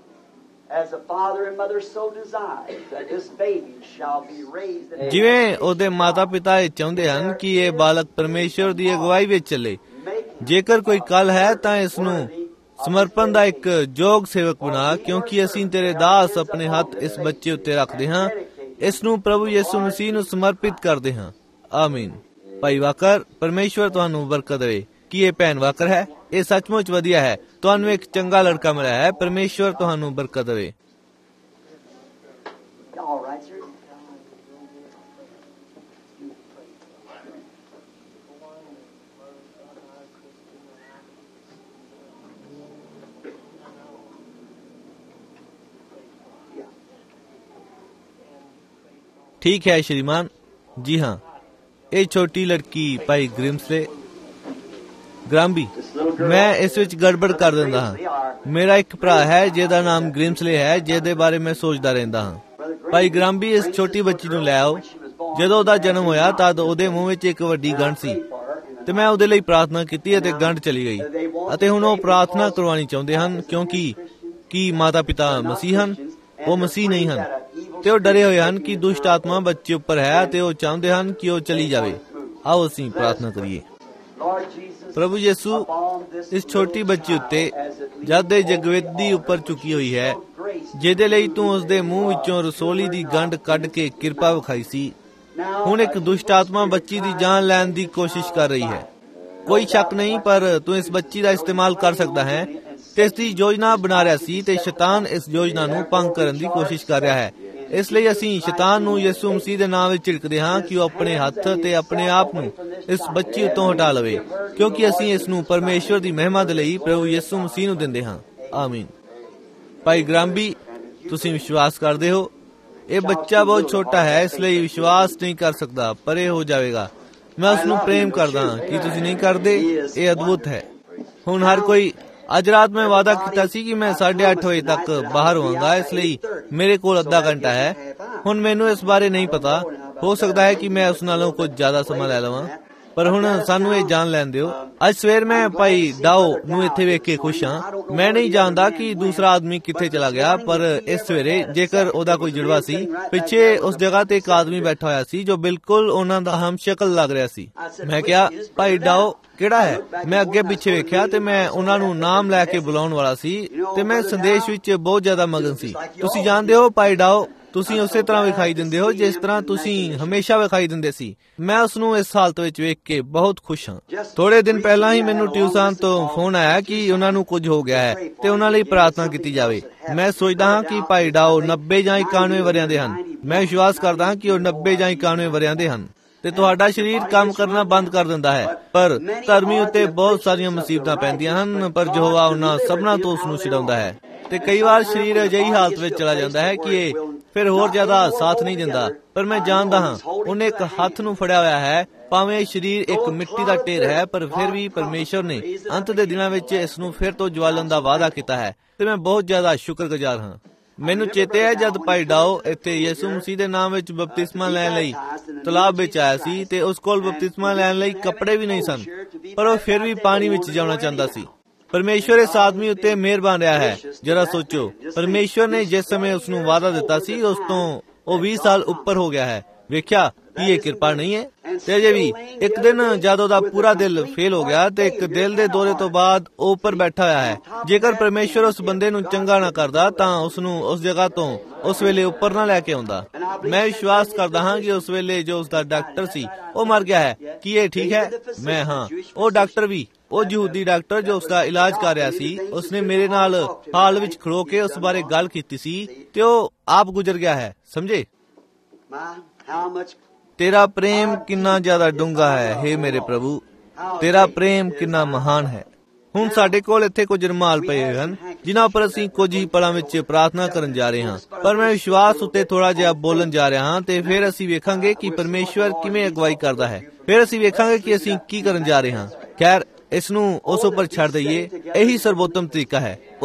ਜਿਵੇਂ ਉਹਦੇ ਮਾਤਾ ਪਿਤਾ ਇਹ ਚਾਹੁੰਦੇ ਹਨ ਕਿ ਇਹ ਬਾਲਕ ਪਰਮੇਸ਼ਵਰ ਦੀ ਅਗਵਾਈ ਵਿੱਚ ਚੱਲੇ, ਜੇਕਰ ਕੋਈ ਕੱਲ ਹੈ ਤਾਂ ਇਸ ਨੂੰ ਸਮਰਪਣ ਦਾ ਇੱਕ ਯੋਗ ਸੇਵਕ ਬਣਾ, ਕਿਉਂਕਿ ਅਸੀਂ ਤੇਰੇ ਦਾਸ ਆਪਣੇ ਹੱਥ ਇਸ ਬੱਚੇ ਉੱਤੇ ਰੱਖਦੇ ਹਾਂ, ਇਸ ਨੂੰ ਪ੍ਰਭੂ ਯਿਸੂ ਮਸੀਹ ਨੂੰ ਸਮਰਪਿਤ ਕਰਦੇ ਹਾਂ। ਆਮੀਨ। ਭਾਈ ਵਾਕਰ, ਪਰਮੇਸ਼ਵਰ ਤੁਹਾਨੂੰ ਬਰਕਤ ਦੇਵੇ। ਕੀ ਇਹ ਭੈਣ ਵਾਕਰ ਹੈ? ਇਹ ਸੱਚਮੁੱਚ ਵਧੀਆ ਹੈ। ਤੁਹਾਨੂੰ ਇੱਕ ਚੰਗਾ ਲੜਕਾ ਮਿਲਿਆ ਹੈ। ਪਰਮੇਸ਼ਵਰ ਤੁਹਾਨੂੰ ਬਰਕਤ ਦੇਵੇ। ठीक है श्रीमान। जी हाँ, ये छोटी लड़की भाई ग्राम्बी, मैं इस विच गड़बड़ कर दिंदा हाँ। मेरा एक भरा है जिहदा नाम ग्रिम्सले है, जिहदे बारे मैं सोचदा रहिंदा हाँ। भाई ग्राम्बी, इस छोटी बच्ची नूं लै आओ। जदों उहदा जन्म होया तद उहदे मूंह विच एक वड्डी गंढ सी ते मैं उहदे लई प्रार्थना कीती अते गंढ चली गई अते हुण ओह प्रार्थना करवानी चाहुंदे हन, क्योंकि की माता पिता मसीह हन, वो मसीह नहीं हन ते ओह डरे होए हन कि दुष्ट आत्मा बच्चे उपर है ते ओह चाहुंदे हन कि ओह चली जावे। आओ असीं प्रार्थना करिए। प्रभु यीशु, इस छोटी बच्ची उत्ते जद जगवेदी उपर चुकी हुई है, जिहदे लई तूं उसदे मूंह विचों रसोली दी गंढ कढ के किरपा विखाई सी, हुण एक दुष्ट आत्मा बच्ची दी जान लैण दी कोशिश कर रही है। कोई शक नहीं, पर तू इस बच्ची का इस्तेमाल कर सकता है ते इस दी योजना बना रहा सी ते शैतान इस योजना नूं भंग करन दी कोशिश कर रहा है। इसलिए असीं शैतान नूं यीशु मसीह दे नाम विच झिड़कदे हां कि ओह अपने हत्थ ते अपने आप नूं इस बच्ची उत्तों हटा लवे, क्योंकि असीं इस नूं परमेश्वर दी महिमा दे लई प्रभु यीशु मसीह नूं दिंदे हां। आमीन। भाई ग्राम्बी, तुसीं विश्वास करदे हो? यह बच्चा बहुत छोटा है, इसलिए विश्वास नहीं कर सकता, परे हो जाएगा। मैं उसनूं प्रेम करदा हां। कि तुसीं नहीं करदे? यह अद्भुत है। हुण हर कोई, अज रात मैं वादा किया सी कि मैं 8:30 बजे तक बाहर होवांगा, इसलिए मेरे कोल अद्धा घंटा है। हुण मैनूं इस बारे नहीं पता, हो सकता है कि मैं उस नालों कुछ ज्यादा समा लै लवां, पर हुण सानूं इह जान लैण दिओ। अज सवेर मैं भाई डाओ नूं इत्थे वेख के खुश हां। मैं नहीं जानदा कि दूसरा आदमी कित्थे चला गया, पर इस सवेरे जेकर ओहदा कोई जुड़वा सी, पिछे उस जगह ते एक आदमी बैठा होया सी जो बिल्कुल उन्हां दा हमशक्ल लग रहा सी। मैं कहा, भाई डाओ किहड़ा है? मैं अगे पिछे वेख्या ते मैं उन्हां नूं नाम लैके बुलाउण वाला सी ते मैं संदेश विच बहुत ज्यादा मगन सी। तुसीं जाणदे हो भाई डाओ, तुसीं उਸੇ तर੍ਹਾਂ विखाई दिंदे हो जिस तर੍ਹਾਂ तुसीं हमेशा विखाई दिंदे सी। मैं उसनूं इस हालत विच वेख के बहुत खुश हां। थोड़े दिन पहला ही मैनूं ट्यूसन तो फोन आया कि उन्हां नूं कुछ हो गया है ते उन्हां लई प्रार्थना कीती जावे। मैं सोचदा हां कि भाई डाओ 90 ਜਾਂ 91 ਵਰਿਆਂ ਦੇ ਹਨ। मैं विश्वास करदा हां कि ਉਹ 90 ਜਾਂ 91 ਵਰਿਆਂ ਦੇ ਹਨ ਤੇ ਤੁਹਾਡਾ ਸਰੀਰ ਕੰਮ ਕਰਨਾ ਬੰਦ ਕਰ ਦਿੰਦਾ ਹੈ, ਪਰ ਧਰਮੀ ਉੱਤੇ ਬਹੁਤ ਸਾਰੀਆਂ ਮੁਸੀਬਤਾਂ ਪੈਂਦੀਆਂ ਹਨ, ਪਰ ਯਹੋਵਾ ਉਹਨਾਂ ਸਭਨਾਂ ਤੋਂ ਉਸ ਨੂੰ ਛਡਾਉਂਦਾ ਹੈ ਤੇ ਕਈ ਵਾਰ ਸਰੀਰ ਅਜਿਹੀ ਹਾਲਤ ਵਿੱਚ ਚਲਾ ਜਾਂਦਾ ਹੈ ਕਿ ਇਹ ਫਿਰ ਹੋਰ ਜ਼ਿਆਦਾ ਸਾਥ ਨਹੀਂ ਦਿੰਦਾ। ਪਰ ਮੈਂ ਜਾਣਦਾ ਹਾਂ ਉਹਨੇ ਇੱਕ ਹੱਥ ਨੂੰ ਫੜਿਆ ਹੋਇਆ ਹੈ। ਭਾਵੇਂ ਸਰੀਰ ਇੱਕ ਮਿੱਟੀ ਦਾ ਢੇਰ ਹੈ, ਪਰ ਫਿਰ ਵੀ ਪਰਮੇਸ਼ਰ ਨੇ ਅੰਤ ਦੇ ਦਿਨਾਂ ਵਿੱਚ ਇਸ ਨੂੰ ਫਿਰ ਤੋਂ ਜਵਾਲਣ ਦਾ ਵਾਅਦਾ ਕੀਤਾ ਹੈ ਤੇ ਮੈਂ ਬਹੁਤ ਜ਼ਿਆਦਾ ਸ਼ੁਕਰਗੁਜ਼ਾਰ ਹਾਂ। ਮੈਨੂੰ ਚੇਤੇ ਹੈ ਜਦ ਭਾਈ ਡਾਓ ਇੱਥੇ ਯਿਸੂ ਮਸੀਹ ਦੇ ਨਾਮ ਵਿੱਚ ਬਪਤਿਸਮਾ ਲੈਣ ਲਈ ਤਲਾਬ ਵਿੱਚ ਆਇਆ ਸੀ ਤੇ ਉਸ ਕੋਲ ਬਪਤਿਸਮਾ ਲੈਣ ਲਈ ਕੱਪੜੇ ਵੀ ਨਹੀਂ ਸਨ, ਪਰ ਉਹ ਫਿਰ ਵੀ ਪਾਣੀ ਵਿੱਚ ਜਾਣਾ ਚਾਹੁੰਦਾ ਸੀ। परमेश्वर इस आदमी उत्ते मेहरबान रहा है। जरा सोचो, परमेश्वर ने जिस समय उसनूं वादा दिता सी उस तो 20 साल उपर हो गया है। वेख्या कि ये किरपा नहीं है? ते अजे भी एक दिन जद ओहदा पूरा दिल फेल हो गया ते एक दिल दे दौरे तो बाद ओह उपर बैठा होया है। जेकर परमेश्वर उस बंदे नूं चंगा ना करदा तां उसनूं उस जगह तो उस वेले उपर ना लैके आउंदा। मैं विश्वास करदा हां कि उस वेले जो उसदा डॉक्टर सी ओह मर गया है। कि ये ठीक है? मैं हाँ, ओह डॉक्टर भी, ਉਹ ਯਹੂਦੀ ਡਾਕਟਰ ਜੋ ਉਸਦਾ ਇਲਾਜ ਕਰ ਰਿਹਾ ਸੀ, ਉਸਨੇ ਮੇਰੇ ਨਾਲ ਹਾਲ ਵਿੱਚ ਖੜੋ ਕੇ ਉਸ ਬਾਰੇ ਗੱਲ ਕੀਤੀ ਸੀ ਤੇ ਉਹ ਆਪ ਗੁਜ਼ਰ ਗਿਆ ਹੈ। ਸਮਝੇ? ਤੇਰਾ ਪ੍ਰੇਮ ਕਿੰਨਾ ਜ਼ਿਆਦਾ ਡੂੰਘਾ ਹੈ, ਹੇ ਮੇਰੇ ਪ੍ਰਭੂ, ਤੇਰਾ ਪ੍ਰੇਮ ਕਿੰਨਾ ਮਹਾਨ ਹੈ। ਹੁਣ ਸਾਡੇ ਕੋਲ ਇੱਥੇ ਕੁਝ ਰੁਮਾਲ ਪਏ ਹਨ ਜਿਨ੍ਹਾਂ ਉੱਪਰ ਅਸੀਂ ਕੁਝ ਹੀ ਪਲਾਂ ਵਿੱਚ ਪ੍ਰਾਰਥਨਾ ਕਰਨ ਜਾ ਰਹੇ ਹਾਂ, ਪਰ ਮੈਂ ਵਿਸ਼ਵਾਸ ਉੱਤੇ ਥੋੜਾ ਜਿਹਾ ਬੋਲਣ ਜਾ ਰਿਹਾ ਹਾਂ ਤੇ ਫਿਰ ਅਸੀਂ ਵੇਖਾਂਗੇ ਕਿ ਪਰਮੇਸ਼ਵਰ ਕਿਵੇਂ ਅਗਵਾਈ ਕਰਦਾ ਹੈ। ਫਿਰ ਅਸੀਂ ਵੇਖਾਂਗੇ ਕਿ ਅਸੀਂ ਕੀ ਕਰਨ ਜਾ ਰਹੇ ਹਾਂ। ਖੈਰ, ਇਸ ਨੂੰ ਉਸ ਉੱਪਰ ਛੱਡ ਦਈਏ, ਇਹੀ ਸਰਵੋਤਮ ਤਰੀਕਾ ਹੈ। ਉਹ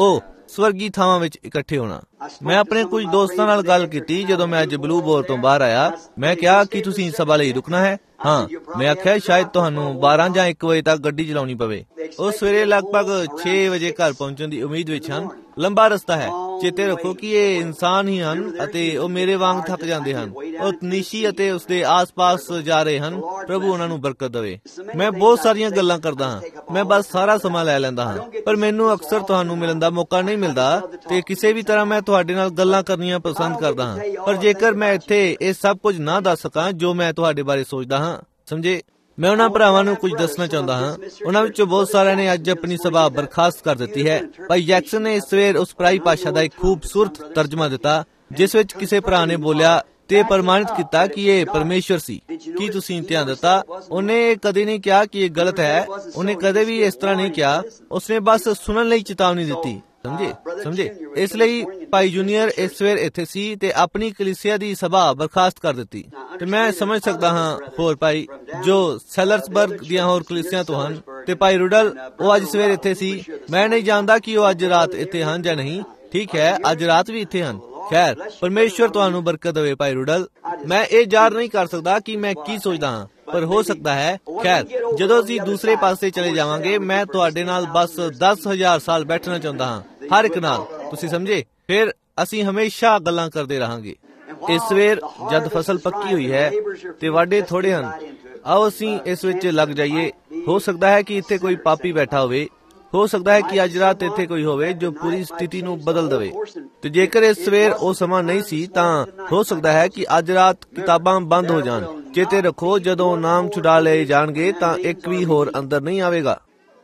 ਸਵਰਗੀ ਥਾਵਾਂ ਵਿੱਚ ਇਕੱਠੇ ਹੋਣਾ। ਮੈਂ ਆਪਣੇ ਕੁਝ ਦੋਸਤਾਂ ਨਾਲ ਗੱਲ ਕੀਤੀ ਜਦੋਂ ਮੈਂ ਅੱਜ ਬਲੂ ਬੋਰ ਤੋਂ ਬਾਹਰ ਆਇਆ। ਮੈਂ ਕਿਹਾ ਕਿ ਤੁਸੀਂ ਸਭਾ ਲਈ ਰੁਕਣਾ ਹੈ? ਹਾਂ। ਮੈਂ ਆਖਿਆ ਸ਼ਾਇਦ ਤੁਹਾਨੂੰ 12 ਜਾਂ 1 ਵਜੇ ਤੱਕ ਗੱਡੀ ਚਲਾਉਣੀ ਪਵੇ। ਉਹ ਸਵੇਰੇ ਲਗਭਗ 6 ਵਜੇ ਘਰ ਪਹੁੰਚਣ ਦੀ ਉਮੀਦ ਵਿੱਚ ਹਨ। ਲੰਬਾ ਰਸਤਾ ਹੈ। ਚੇਤੇ ਰੱਖੋ ਕਿ ਇਹ ਇਨਸਾਨ ਹੀ ਹਨ ਅਤੇ ਉਹ ਮੇਰੇ ਵਾਂਗ ਥੱਕ ਜਾਂਦੇ ਹਨ। ਉਹ ਤਨੀਸ਼ੀ ਅਤੇ ਉਸਦੇ ਆਸ-ਪਾਸ ਜਾ ਰਹੇ ਹਨ। ਪ੍ਰਭੂ ਉਹਨਾਂ ਨੂੰ ਬਰਕਤ ਦੇਵੇ। ਮੈਂ ਬਹੁਤ ਸਾਰੀਆਂ ਗੱਲਾਂ ਕਰਦਾ ਹਾਂ। ਮੈਂ ਬਸ ਸਾਰਾ ਸਮਾਂ ਲੈ ਲੈਂਦਾ ਹਾਂ, ਪਰ ਮੈਨੂੰ ਅਕਸਰ ਤੁਹਾਨੂੰ ਮਿਲਣ ਦਾ ਮੌਕਾ ਨਹੀਂ ਮਿਲਦਾ ਤੇ ਕਿਸੇ ਵੀ ਤਰ੍ਹਾਂ ਮੈਂ ਤੁਹਾਡੇ ਨਾਲ ਗੱਲਾਂ ਕਰਨੀਆਂ ਪਸੰਦ ਕਰਦਾ ਹਾਂ। ਪਰ ਜੇਕਰ ਮੈਂ ਇੱਥੇ ਇਹ ਸਭ ਕੁਝ ਨਾ ਦੱਸ ਸਕਾਂ ਜੋ ਮੈਂ ਤੁਹਾਡੇ ਬਾਰੇ ਸੋਚਦਾ ਹਾਂ, ਸਮਝੇ, ਮੈਂ ਉਹਨਾਂ ਭਰਾਵਾਂ ਨੂੰ ਕੁਝ ਦੱਸਣਾ ਚਾਹੁੰਦਾ ਹਾਂ। ਉਹਨਾਂ ਵਿੱਚੋਂ ਬਹੁਤ ਸਾਰਿਆਂ ਨੇ ਅੱਜ ਆਪਣੀ ਸਭਾ ਬਰਖਾਸਤ ਕਰ ਦਿੱਤੀ ਹੈ। ਭਾਈ ਜੈਕਸਨ ਨੇ ਇਸ ਸਵੇਰ ਉਸ ਪਰਾਈ ਭਾਸ਼ਾ ਦਾ ਇੱਕ ਖੂਬਸੂਰਤ ਤਰਜਮਾ ਦਿੱਤਾ ਜਿਸ ਵਿੱਚ ਕਿਸੇ ਭਰਾ ਨੇ ਬੋਲਿਆ ਤੇ ਪ੍ਰਮਾਣਿਤ ਕੀਤਾ ਕਿ ਇਹ ਪਰਮੇਸ਼ਵਰ ਸੀ। ਕੀ ਤੁਸੀਂ ਧਿਆਨ ਦਿੱਤਾ? ਉਹਨੇ ਕਦੇ ਨਹੀਂ ਕਿਹਾ ਕਿ ਇਹ ਗਲਤ ਹੈ। ਉਹਨੇ ਕਦੇ ਵੀ ਇਸ ਤਰ੍ਹਾਂ ਨਹੀਂ ਕਿਹਾ। ਉਸਨੇ ਬਸ ਸੁਣਨ ਲਈ ਚੇਤਾਵਨੀ ਦਿੱਤੀ। ਸਮਝੇ। ਇਸ ਲਈ ਭਾਈ ਜੂਨੀਅਰ ਇਸ ਸਵੇਰ ਇੱਥੇ ਸੀ ਤੇ ਆਪਣੀ ਕਲੀਸਿਆ ਦੀ ਸਭਾ ਬਰਖਾਸਤ ਕਰ ਦਿੱਤੀ। ਤੇ ਮੈਂ ਸਮਝ ਸਕਦਾ ਹਾਂ ਹੋਰ ਭਾਈ ਜੋ ਸੈਲਰਸਬਰਗ ਦੀਆਂ ਹੋਰ ਕਲੀਸਿਆਂ ਤੋਂ ਹਨ ਤੇ ਭਾਈ ਰੁਡਲ, ਉਹ ਅੱਜ ਸਵੇਰ ਇੱਥੇ ਸੀ। ਮੈਂ ਨਹੀਂ ਜਾਣਦਾ ਕਿ ਉਹ ਅੱਜ ਰਾਤ ਇੱਥੇ ਹਨ ਜਾਂ ਨਹੀਂ। ਠੀਕ ਹੈ, ਅੱਜ ਰਾਤ ਵੀ ਇੱਥੇ ਹਨ। ਖੈਰ, ਪਰਮੇਸ਼ਵਰ ਤੁਹਾਨੂੰ ਬਰਕਤ ਦੇਵੇ ਭਾਈ ਰੁਡਲ। ਮੈਂ ਇਹ ਜ਼ਾਹਰ ਨਹੀਂ ਕਰ ਸਕਦਾ ਕਿ ਮੈਂ ਕੀ ਸੋਚਦਾ ਹਾਂ, ਪਰ ਹੋ ਸਕਦਾ ਹੈ। ਖੈਰ, ਜਦੋਂ ਅਸੀਂ ਦੂਸਰੇ ਪਾਸੇ ਚਲੇ ਜਾਵਾਂਗੇ ਮੈਂ ਤੁਹਾਡੇ ਨਾਲ ਬਸ 10,000 ਸਾਲ ਬੈਠਣਾ ਚਾਹੁੰਦਾ ਹਾਂ, ਹਰ ਇੱਕ ਨਾਲ। ਤੁਸੀਂ ਸਮਝੇ? ਫਿਰ ਅਸੀਂ ਹਮੇਸ਼ਾ ਗੱਲਾਂ ਕਰਦੇ ਰਹਾਂਗੇ। ਇਸ ਸਵੇਰ ਜਦ ਫਸਲ ਪੱਕੀ ਹੋਈ ਹੈ ਤੇ ਵਾਢੇ ਥੋੜੇ ਹਨ, ਆਓ ਅਸੀਂ ਇਸ ਵਿੱਚ ਲੱਗ ਜਾਈਏ। ਹੋ ਸਕਦਾ ਹੈ ਕਿ ਇੱਥੇ ਕੋਈ ਪਾਪੀ ਬੈਠਾ ਹੋਵੇ। ਹੋ ਸਕਦਾ ਹੈ ਕਿ ਅੱਜ ਰਾਤ ਇੱਥੇ ਕੋਈ ਹੋਵੇ ਜੋ ਪੂਰੀ ਸਥਿਤੀ ਨੂੰ ਬਦਲ ਦੇਵੇ। ਤੇ ਜੇਕਰ ਇਸ ਸਵੇਰ ਉਹ ਸਮਾਂ ਨਹੀਂ ਸੀ ਤਾਂ ਹੋ ਸਕਦਾ ਹੈ ਕਿ ਅੱਜ ਰਾਤ ਕਿਤਾਬਾਂ ਬੰਦ ਹੋ ਜਾਣ। ਚੇਤੇ ਰੱਖੋ, ਜਦੋਂ ਨਾਮ ਛੁਡਾ ਲਏ ਜਾਣਗੇ ਤਾਂ ਇੱਕ ਵੀ ਹੋਰ ਅੰਦਰ ਨਹੀਂ ਆਵੇਗਾ।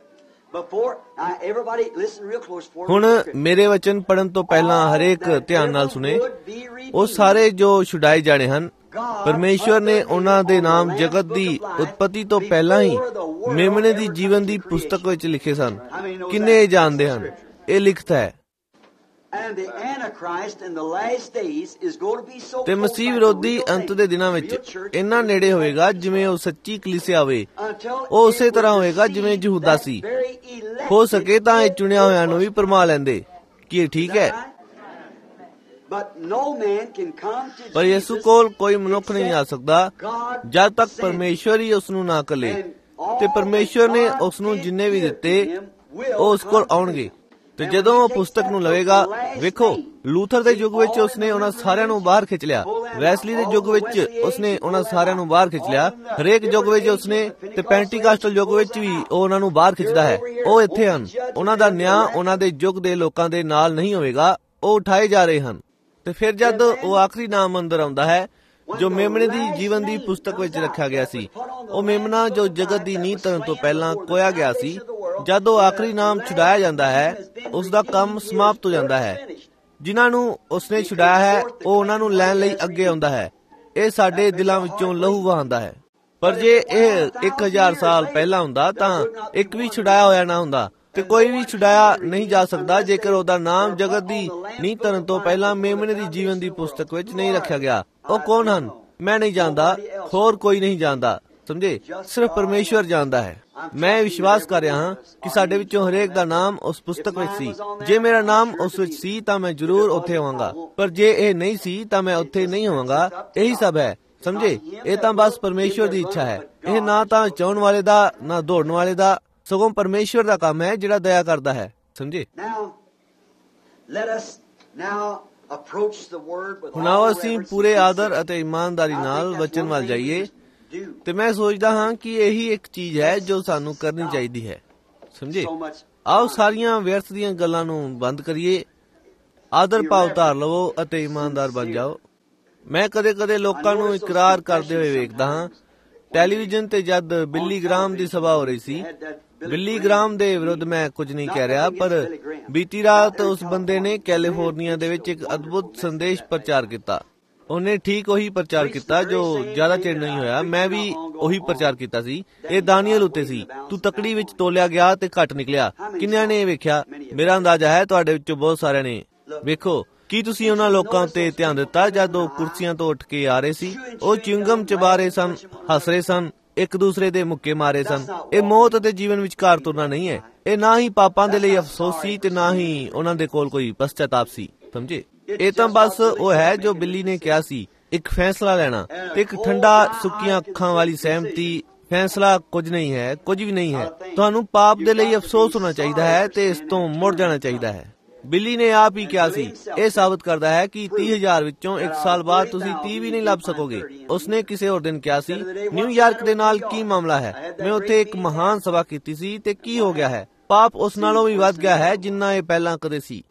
ਹੁਣ ਮੇਰੇ ਵਚਨ ਪੜਨ ਤੋਂ ਪਹਿਲਾਂ ਹਰੇਕ ਧਿਆਨ ਨਾਲ ਸੁਣੇ। ਉਹ ਸਾਰੇ ਜੋ ਛੁਡਾਏ ਜਾਣੇ ਹਨ, ਪਰਮੇਸ਼ਵਰ ਨੇ ਉਹਨਾਂ ਦੇ ਨਾਮ ਜਗਤ ਦੀ ਉਤਪਤੀ ਤੋਂ ਪਹਿਲਾਂ ਹੀ ਮੇਮਣੇ ਦੀ ਜੀਵਨ ਦੀ ਪੁਸਤਕ ਵਿੱਚ ਲਿਖੇ ਸਨ। ਕਿੰਨੇ ਜਾਣਦੇ ਹਨ? ਇਹ ਲਿਖਤ ਹੈ। ਤੇ ਮਸੀਹ ਵਿਰੋਧੀ ਅੰਤ ਦੇ ਦਿਨਾਂ ਵਿੱਚ ਇੰਨਾ ਨੇੜੇ ਹੋਵੇਗਾ ਜਿਵੇਂ ਉਹ ਸੱਚੀ ਕਲੀਸਿਆ ਹੋਵੇ। ਉਹ ਉਸੇ ਤਰ੍ਹਾਂ ਹੋਵੇਗਾ ਜਿਵੇਂ ਯਹੂਦਾ ਸੀ। ਹੋ ਸਕੇ ਤਾਂ ਇਹ ਚੁਣਿਆ ਹੋਇਆਂ ਨੂੰ ਵੀ ਪਰਮਾ ਲੈਂਦੇ। ਕੀ ਇਹ ਠੀਕ ਹੈ? ਪਰ ਯਿਸੂ ਕੋਲ ਕੋਈ ਮਨੁੱਖ ਨਹੀਂ ਆ ਸਕਦਾ ਜਦ ਤੱਕ ਪਰਮੇਸ਼ਵਰ ਹੀ ਉਸ ਨੂੰ ਨਾ ਕੱਲੇ। ਤੇ ਪਰਮੇਸ਼ਵਰ ਨੇ ਉਸ ਨੂੰ ਜਿੰਨੇ ਵੀ ਦਿੱਤੇ ਉਹ ਉਸ ਕੋਲ ਆਉਣਗੇ। ਤੇ ਜਦੋਂ ਉਹ ਪੁਸਤਕ ਨੂੰ ਲਵੇਗਾ, ਵੇਖੋ, ਲੂਥਰ ਦੇ ਯੁੱਗ ਵਿੱਚ ਉਸਨੇ ਉਹਨਾਂ ਸਾਰਿਆਂ ਨੂੰ ਬਾਹਰ ਖਿੱਚ ਲਿਆ। ਵੈਸਲੀ ਦੇ ਯੁੱਗ ਵਿੱਚ ਉਸਨੇ ਉਹਨਾਂ ਸਾਰਿਆਂ ਨੂੰ ਬਾਹਰ ਖਿੱਚ ਲਿਆ। ਹਰੇਕ ਯੁੱਗ ਵਿੱਚ ਉਸਨੇ, ਤੇ ਪੈਂਟੀਕਾਸਟਲ ਯੁੱਗ ਵਿੱਚ ਵੀ ਉਹ ਉਹਨਾਂ ਨੂੰ ਬਾਹਰ ਖਿੱਚਦਾ ਹੈ। ਉਹ ਇੱਥੇ ਹਨ। ਉਹਨਾਂ ਦਾ ਨਿਆਂ ਉਹਨਾਂ ਦੇ ਯੁੱਗ ਦੇ ਲੋਕਾਂ ਦੇ ਨਾਲ ਨਹੀਂ ਹੋਵੇਗਾ। ਉਹ ਉਠਾਏ ਜਾ ਰਹੇ ਹਨ। ਤੇ ਫਿਰ ਜਦ ਉਹ ਆਖਰੀ ਨਾਮ ਅੰਦਰ ਆਉਂਦਾ ਹੈ ਜੋ ਮੇਮਣੇ ਦੀ ਜੀਵਨ ਦੀ ਪੁਸਤਕ ਵਿੱਚ ਰੱਖਿਆ ਗਿਆ ਸੀ, ਉਹ ਮੇਮਣਾ ਜੋ ਜਗਤ ਦੀ ਨੀਂਹ ਧਰਨ ਤੋਂ ਪਹਿਲਾਂ ਕੋਇਆ ਗਿਆ ਸੀ, ਜਦ ਉਹ ਆਖਰੀ ਨਾਮ ਛੁਡਾਇਆ ਜਾਂਦਾ ਹੈ, ਉਸ ਦਾ ਕੰਮ ਸਮਾਪਤ ਹੋ ਜਾਂਦਾ ਹੈ। ਜਿਨ੍ਹਾਂ ਨੂੰ ਉਸਨੇ ਛੁਡਾਇਆ ਹੈ ਉਹ ਉਹਨਾਂ ਨੂੰ ਲੈਣ ਲਈ ਅੱਗੇ ਆਉਂਦਾ ਹੈ। ਇਹ ਸਾਡੇ ਦਿਲਾਂ ਵਿੱਚੋਂ ਲਹੂ ਵਹਾਉਂਦਾ ਹੈ। ਪਰ ਜੇ ਇਹ 1000 ਸਾਲ ਪਹਿਲਾਂ ਹੁੰਦਾ ਤਾਂ ਇੱਕ ਵੀ ਛੁਡਾਇਆ ਹੋਇਆ ਨਾ ਹੁੰਦਾ। ਤੇ ਕੋਈ ਵੀ ਛੁਡਾਇਆ ਨਹੀਂ ਜਾ ਸਕਦਾ ਜੇਕਰ ਉਹਦਾ ਨਾਮ ਜਗਤ ਦੀ ਨੀਂਹ ਧਰਨ ਤੋਂ ਪਹਿਲਾਂ ਮੇਮਣੇ ਦੀ ਜੀਵਨ ਦੀ ਪੁਸਤਕ ਵਿੱਚ ਨਹੀਂ ਰੱਖਿਆ ਗਿਆ। ਉਹ ਕੌਣ ਹਨ? ਮੈਂ ਨਹੀਂ ਜਾਣਦਾ, ਹੋਰ ਕੋਈ ਨਹੀਂ ਜਾਣਦਾ। ਸਮਝੇ? ਸਿਰਫ ਪਰਮੇਸ਼ਵਰ ਜਾਣਦਾ ਹੈ। ਮੈਂ ਵਿਸ਼ਵਾਸ ਕਰ ਰਿਹਾ ਹਾਂ ਕਿ ਸਾਡੇ ਵਿੱਚੋਂ ਹਰੇਕ ਦਾ ਨਾਮ ਉਸ ਪੁਸਤਕ ਵਿੱਚ ਸੀ। ਜੇ ਮੇਰਾ ਨਾਮ ਉਸ ਵਿੱਚ ਸੀ ਤਾਂ ਮੈਂ ਜ਼ਰੂਰ ਉੱਥੇ ਹੋਵਾਂਗਾ, ਪਰ ਜੇ ਇਹ ਨਹੀਂ ਸੀ ਤਾਂ ਮੈਂ ਉੱਥੇ ਨਹੀਂ ਹੋਵਾਂਗਾ। ਇਹੀ ਸਭ ਹੈ। ਸਮਝੇ? ਇਹ ਤਾਂ ਬਸ ਪਰਮੇਸ਼ਵਰ ਦੀ ਇੱਛਾ ਹੈ। ਇਹ ਨਾ ਤਾਂ ਚਾਹੁਣ ਵਾਲੇ ਦਾ, ਨਾ ਦੌੜਨ ਵਾਲੇ ਦਾ, ਸਗੋਂ ਪਰਮੇਸ਼ਵਰ ਦਾ ਕੰਮ ਹੈ ਜਿਹੜਾ ਦਇਆ ਕਰਦਾ ਹੈ। ਸਮਝੇ? ਹੁਣ ਆਓ ਅਸੀਂ ਪੂਰੇ ਆਦਰ ਅਤੇ ਇਮਾਨਦਾਰੀ ਨਾਲ ਵਚਨ ਵੱਲ ਜਾਈਏ। ਤੇ ਮੈਂ ਸੋਚਦਾ ਹਾਂ ਕਿ ਇਹੀ ਇੱਕ ਚੀਜ਼ ਹੈ ਜੋ ਸਾਨੂੰ ਕਰਨੀ ਚਾਹੀਦੀ ਹੈ। ਸਮਝੇ? ਆਓ ਸਾਰੀਆਂ ਵਿਅਰਥ ਦੀਆਂ ਗੱਲਾਂ ਨੂੰ ਬੰਦ ਕਰੀਏ, ਆਦਰ ਭਾਵ ਧਾਰ ਲਵੋ ਅਤੇ ਇਮਾਨਦਾਰ ਬਣ ਜਾਓ। ਮੈਂ ਕਦੇ-ਕਦੇ ਲੋਕਾਂ ਨੂੰ ਇਕਰਾਰ ਕਰਦੇ ਹੋਏ ਵੇਖਦਾ ਹਾਂ। ਟੈਲੀਵਿਜ਼ਨ ਤੇ ਜਦ ਬਿੱਲੀ ਗ੍ਰਾਮ ਦੀ ਸਭਾ ਹੋ ਰਹੀ ਸੀ, ਬਿੱਲੀ ਗ੍ਰਾਮ ਦੇ ਵਿਰੁੱਧ ਮੈਂ ਕੁਝ ਨਹੀਂ ਕਹਿ ਰਿਹਾ, ਪਰ ਬੀਤੀ ਰਾਤ ਉਸ ਬੰਦੇ ਨੇ ਕੈਲੀਫੋਰਨੀਆ ਦੇ ਵਿੱਚ ਇੱਕ ਅਦਭੁਤ ਸੰਦੇਸ਼ ਪ੍ਰਚਾਰ ਕੀਤਾ। ਉਹਨੇ ਠੀਕ ਉਹੀ ਪ੍ਰਚਾਰ ਕੀਤਾ ਜੋ ਜ਼ਿਆਦਾ ਚਿਰ ਨਹੀਂ ਹੋਇਆ ਮੈਂ ਵੀ ਉਹੀ ਪ੍ਰਚਾਰ ਕੀਤਾ ਸੀ। ਇਹ ਦਾਨੀਏਲ ਉੱਤੇ ਸੀ। ਤੂੰ ਤਕੜੀ ਵਿੱਚ ਤੋਲਿਆ ਗਿਆ ਤੇ ਘੱਟ ਨਿਕਲਿਆ। ਕਿੰਨਿਆਂ ਨੇ ਇਹ ਵੇਖਿਆ? ਮੇਰਾ ਅੰਦਾਜ਼ਾ ਹੈ ਤੁਹਾਡੇ ਵਿੱਚੋਂ ਬਹੁਤ ਸਾਰਿਆਂ ਨੇ। ਵੇਖੋ, ਕੀ ਤੁਸੀਂ ਉਹਨਾਂ ਲੋਕਾਂ ਉੱਤੇ ਧਿਆਨ ਦਿੱਤਾ ਜਦ ਉਹ ਕੁਰਸੀਆਂ ਤੋਂ ਉੱਠ ਕੇ ਆ ਰਹੇ ਸੀ? ਉਹ ਚਿੰਗਮ ਚਬਾ ਰਹੇ ਸਨ, ਹੱਸ ਰਹੇ ਸਨ, ਇੱਕ ਦੂਸਰੇ ਦੇ ਮੁੱਕੇ ਮਾਰੇ ਸਨ। ਇਹ ਮੌਤ ਅਤੇ ਜੀਵਨ ਵਿਚਕਾਰ ਤੁਰਨਾ ਨਹੀਂ ਹੈ। ਇਹ ਨਾ ਹੀ ਪਾਪਾਂ ਦੇ ਲਈ ਅਫਸੋਸ ਸੀ ਤੇ ਨਾ ਹੀ ਉਹਨਾਂ ਦੇ ਕੋਲ ਕੋਈ ਪਛਤਾਪ ਸੀ। ਸਮਝੇ? ਇਹ ਤਾਂ ਬਸ ਉਹ ਹੈ ਜੋ ਬਿੱਲੀ ਨੇ ਕਿਹਾ ਸੀ, ਇੱਕ ਫੈਸਲਾ ਲੈਣਾ ਤੇ ਇੱਕ ਠੰਡਾ ਸੁੱਕੀਆਂ ਅੱਖਾਂ ਵਾਲੀ ਸਹਿਮਤੀ। ਫੈਸਲਾ ਕੁਝ ਨਹੀਂ ਹੈ, ਕੁਝ ਵੀ ਨਹੀਂ ਹੈ। ਤੁਹਾਨੂੰ ਪਾਪ ਦੇ ਲਈ ਅਫਸੋਸ ਹੋਣਾ ਚਾਹੀਦਾ ਹੈ ਤੇ ਇਸ ਤੋਂ ਮੁੜ ਜਾਣਾ ਚਾਹੀਦਾ ਹੈ। ਬਿੱਲੀ ਨੇ ਆਪ ਹੀ ਕਿਹਾ ਸੀ। ਇਹ ਸਾਬਤ ਕਰਦਾ ਹੈ ਕਿ 30,000 ਵਿੱਚੋਂ 1 ਸਾਲ ਬਾਅਦ ਤੁਸੀਂ 30 ਵੀ ਨਹੀਂ ਲੱਭ ਸਕੋਗੇ। ਉਸਨੇ ਕਿਸੇ ਹੋਰ ਦਿਨ ਕਿਹਾ ਸੀ, ਨਿਊਯਾਰਕ ਦੇ ਨਾਲ ਕੀ ਮਾਮਲਾ ਹੈ? ਮੈਂ ਉੱਥੇ ਇੱਕ ਮਹਾਨ ਸਭਾ ਕੀਤੀ ਸੀ ਤੇ ਕੀ ਹੋ ਗਿਆ ਹੈ? ਪਾਪ ਉਸ ਨਾਲੋਂ ਵੀ ਵੱਧ ਗਿਆ ਹੈ ਜਿੰਨਾ ਇਹ ਪਹਿਲਾਂ ਕਦੇ ਸੀ।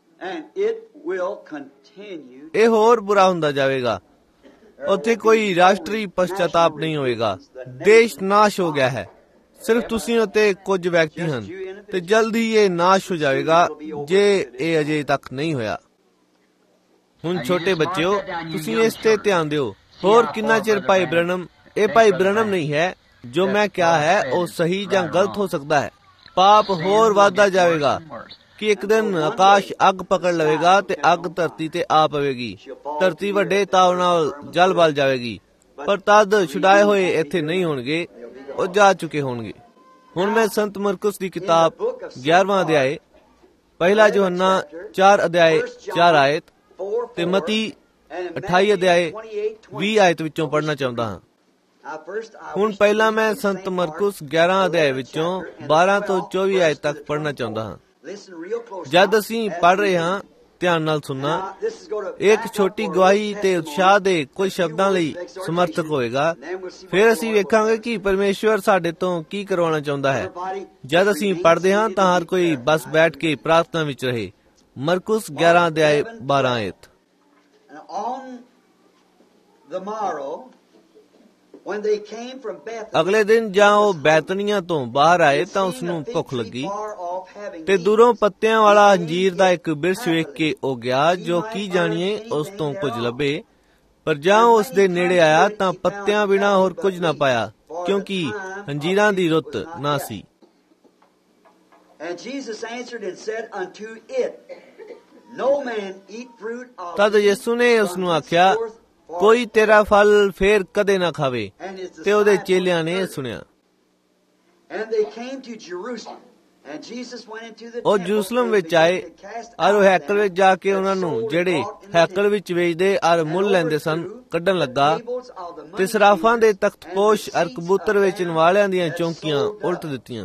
ਇਹ ਹੋਰ ਬੁਰਾ ਹੁੰਦਾ ਜਾਵੇਗਾ। ਉੱਥੇ ਕੋਈ ਰਾਸ਼ਟਰੀ ਪਛਤਾਪ ਨਹੀਂ ਹੋਏਗਾ। ਦੇਸ਼ ਨਾਸ਼ ਹੋ ਗਿਆ ਹੈ। ਸਿਰਫ ਤੁਸੀਂ ਅਤੇ ਕੁਝ ਵਿਅਕਤੀ ਹਨ ਤੇ ਜਲਦੀ ਇਹ ਨਾਸ਼ ਹੋ ਜਾਵੇਗਾ ਜੇ ਇਹ ਅਜੇ ਤੱਕ ਨਹੀਂ ਹੋਇਆ। ਹੁਣ ਛੋਟੇ ਬੱਚਿਓ, ਤੁਸੀਂ ਇਸ ਤੇ ਧਿਆਨ ਦਿਓ। ਹੋਰ ਕਿੰਨਾ ਚਿਰ ਭਾਈ ਬ੍ਰਨਮ, ਇਹ ਭਾਈ ਬ੍ਰਨਮ ਨਹੀਂ ਹੈ। ਜੋ ਮੈਂ ਕਿਹਾ ਹੈ ਉਹ ਸਹੀ ਜਾਂ ਗਲਤ ਹੋ ਸਕਦਾ ਹੈ। ਪਾਪ ਹੋਰ ਵੱਧਦਾ ਜਾਵੇਗਾ ਕਿ ਇੱਕ ਦਿਨ ਆਕਾਸ਼ ਅੱਗ ਪਕੜ ਲਵੇਗਾ ਤੇ ਅੱਗ ਧਰਤੀ ਤੇ ਆ ਪਵੇਗੀ। ਧਰਤੀ ਵੱਡੇ ਤਾਉ ਨਾਲ ਜਲ ਬਲ ਜਾਵੇਗੀ। ਪਰ ਤਦ ਛੁਡਾਏ ਹੋਏ ਇੱਥੇ ਨਹੀਂ ਹੋਣਗੇ, ਉਹ ਜਾ ਚੁੱਕੇ ਹੋਣਗੇ। ਹੁਣ ਮੈਂ ਸੰਤ ਮਰਕੁਸ ਦੀ ਕਿਤਾਬ 11ਵਾਂ ਅਧਿਆਏ, ਪਹਿਲਾ ਯੋਹੰਨਾ 4 ਅਧਿਆਏ 4 ਆਇਤ ਤੇ ਮਤੀ 28 ਅਧਿਆਏ 20 ਆਇਤ ਵਿੱਚੋਂ ਪੜ੍ਹਨਾ ਚਾਹੁੰਦਾ ਹਾਂ। ਹੁਣ ਪਹਿਲਾਂ ਮੈਂ ਸੰਤ ਮਰਕੁਸ 11 ਅਧਿਆਏ ਵਿੱਚੋਂ 12 ਤੋਂ 24 ਆਇਤ ਤੱਕ ਪੜ੍ਹਨਾ ਚਾਹੁੰਦਾ ਹਾਂ। ਜਦ ਅਸੀਂ ਪੜ੍ਹ ਰਹੇ ਹਾਂ, ਧਿਆਨ ਨਾਲ ਸੁਣਨਾ। ਇੱਕ ਛੋਟੀ ਗਵਾਹੀ ਤੇ ਉਤਸ਼ਾਹ ਦੇ ਕੁਝ ਸ਼ਬਦਾਂ ਲਈ ਸਮਰਥਕ ਹੋਏਗਾ। ਫਿਰ ਅਸੀਂ ਵੇਖਾਂਗੇ ਕਿ ਪਰਮੇਸ਼ਵਰ ਸਾਡੇ ਤੋਂ ਕੀ ਕਰਵਾਉਣਾ ਚਾਹੁੰਦਾ ਹੈ। ਜਦ ਅਸੀਂ ਪੜ੍ਹਦੇ ਹਾਂ ਤਾਂ ਹਰ ਕੋਈ ਬਸ ਬੈਠ ਕੇ ਪ੍ਰਾਰਥਨਾ ਵਿੱਚ ਰਹੇ। ਮਰਕੁਸ 11 ਅਧਿਆਏ 12 ਆਇਤ। ਅਗਲੇ ਦਿਨ ਜਾਂ ਉਹ ਬੈਤਨੀਆਂ ਤੋਂ ਬਾਹਰ ਆਏ ਤਾਂ ਉਸਨੂੰ ਭੁੱਖ ਲੱਗੀ ਤੇ ਦੂਰੋਂ ਪੱਤਿਆਂ ਵਾਲਾ ਅੰਜੀਰ ਦਾ ਇੱਕ ਬਿਰਛ ਵੇਖ ਕੇ ਉਹ ਗਿਆ, ਜੋ ਕੀ ਜਾਣੀਏ ਉਸ ਤੋਂ ਕੁਝ ਲੱਭੇ। ਪਰ ਜਾਂ ਉਸ ਦੇ ਨੇੜੇ ਆਇਆ ਤਾਂ ਪੱਤਿਆਂ ਬਿਨਾਂ ਹੋਰ ਕੁਝ ਨਾ ਪਾਇਆ, ਕਿਉਂਕਿ ਅੰਜੀਰਾਂ ਦੀ ਰੁੱਤ ਨਾ ਸੀ। ਤਦ ਯਿਸੂ ਨੇ ਉਸ ਨੂੰ ਆਖਿਆ, ਕੋਈ ਤੇਰਾ ਫਲ ਫੇਰ ਕਦੇ ਨਾ ਖਾਵੇ। ਤੇ ਉਹਦੇ ਚੇਲਿਆਂ ਨੇ ਸੁਣਿਆ। ਉਹ ਜਰੂਸਲਮ ਵਿੱਚ ਆਏ ਔਰ ਉਹ ਹੈਕਲ ਵਿੱਚ ਜਾ ਕੇ ਉਹਨਾਂ ਨੂੰ, ਜਿਹੜੇ ਹੈਕਲ ਵਿੱਚ ਵੇਚਦੇ ਔਰ ਮੁੱਲ ਲੈਂਦੇ ਸਨ, ਕੱਢਣ ਲੱਗਾ ਤੇ ਸਰਾਫਾਂ ਦੇ ਤਖਤਪੋਸ਼ ਔਰ ਕਬੂਤਰ ਵੇਚਣ ਵਾਲਿਆਂ ਦੀਆਂ ਚੌਂਕੀਆਂ ਉਲਟ ਦਿੱਤੀਆਂ।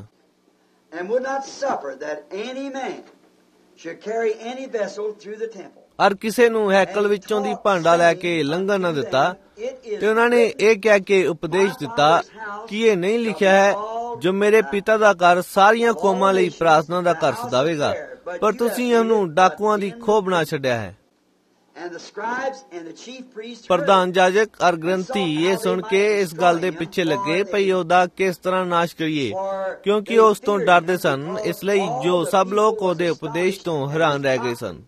ਔਰ ਕਿਸੇ ਨੂੰ ਹੈਕਲ ਵਿੱਚੋਂ ਦੀ ਭਾਂਡਾ ਲੈ ਕੇ ਲੰਘਣ ਨਾ ਦਿੱਤਾ। ਤੇ ਉਹਨਾਂ ਨੇ ਇਹ ਕਹਿ ਕੇ ਉਪਦੇਸ਼ ਦਿੱਤਾ ਕਿ ਇਹ ਨਹੀਂ ਲਿਖਿਆ ਹੈ, ਜੋ ਮੇਰੇ ਪਿਤਾ ਦਾ ਘਰ ਸਾਰੀਆਂ ਕੌਮਾਂ ਲਈ ਪ੍ਰਾਰਥਨਾ ਦਾ ਘਰ ਸਦਾਵੇਗਾ, ਪਰ ਤੁਸੀਂ ਉਹਨੂੰ ਡਾਕੂਆਂ ਦੀ ਖੋਹ ਬਣਾ ਛੱਡਿਆ ਹੈ। ਪ੍ਰਧਾਨ ਜਾਜਕ ਔਰ ਗ੍ਰੰਥੀ ਇਹ ਸੁਣ ਕੇ ਇਸ ਗੱਲ ਦੇ ਪਿੱਛੇ ਲੱਗੇ ਭਈ ਉਹਦਾ ਕਿਸ ਤਰ੍ਹਾਂ ਨਾਸ਼ ਕਰੀਏ, ਕਿਉਂਕਿ ਉਹ ਉਸ ਤੋਂ ਡਰਦੇ ਸਨ। ਇਸ ਲਈ ਜੋ ਸਭ ਲੋਕ ਉਹਦੇ ਉਪਦੇਸ਼ ਤੋਂ ਹੈਰਾਨ ਰਹਿ ਗਏ ਸਨ।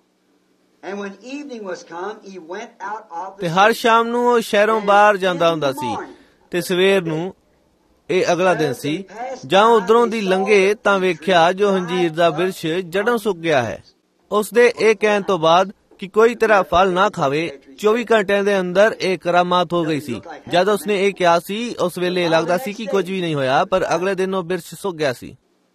ਤੇ ਹਰ ਸ਼ਾਮ ਨੂੰ ਉਹ ਸ਼ਹਿਰੋਂ ਬਾਹਰ ਜਾਂਦਾ ਹੁੰਦਾ ਸੀ ਤੇ ਸਵੇਰ ਨੂੰ, ਇਹ ਅਗਲਾ ਦਿਨ ਸੀ, ਜਾਂ ਉਧਰੋਂ ਦੀ ਲੰਘੇ ਤਾਂ ਵੇਖਿਆ ਜੋ ਅੰਜੀਰ ਦਾ ਬਿਰਛ ਜੜੋਂ ਸੁੱਕ ਗਿਆ ਹੈ। ਉਸ ਦੇ ਇਹ ਕਹਿਣ ਤੋਂ ਬਾਅਦ ਕਿ ਕੋਈ ਤੇਰਾ ਫਲ ਨਾ ਖਾਵੇ, 24 ਘੰਟਿਆਂ ਦੇ ਅੰਦਰ ਇਹ ਕਰਾਮਾਤ ਹੋ ਗਈ ਸੀ। ਜਦ ਉਸਨੇ ਇਹ ਕਿਹਾ ਸੀ, ਉਸ ਵੇਲੇ ਲੱਗਦਾ ਸੀ ਕਿ ਕੁਝ ਵੀ ਨਹੀਂ ਹੋਇਆ, ਪਰ ਅਗਲੇ ਦਿਨ ਉਹ ਬਿਰਛ ਸੁੱਕ ਗਿਆ ਸੀ।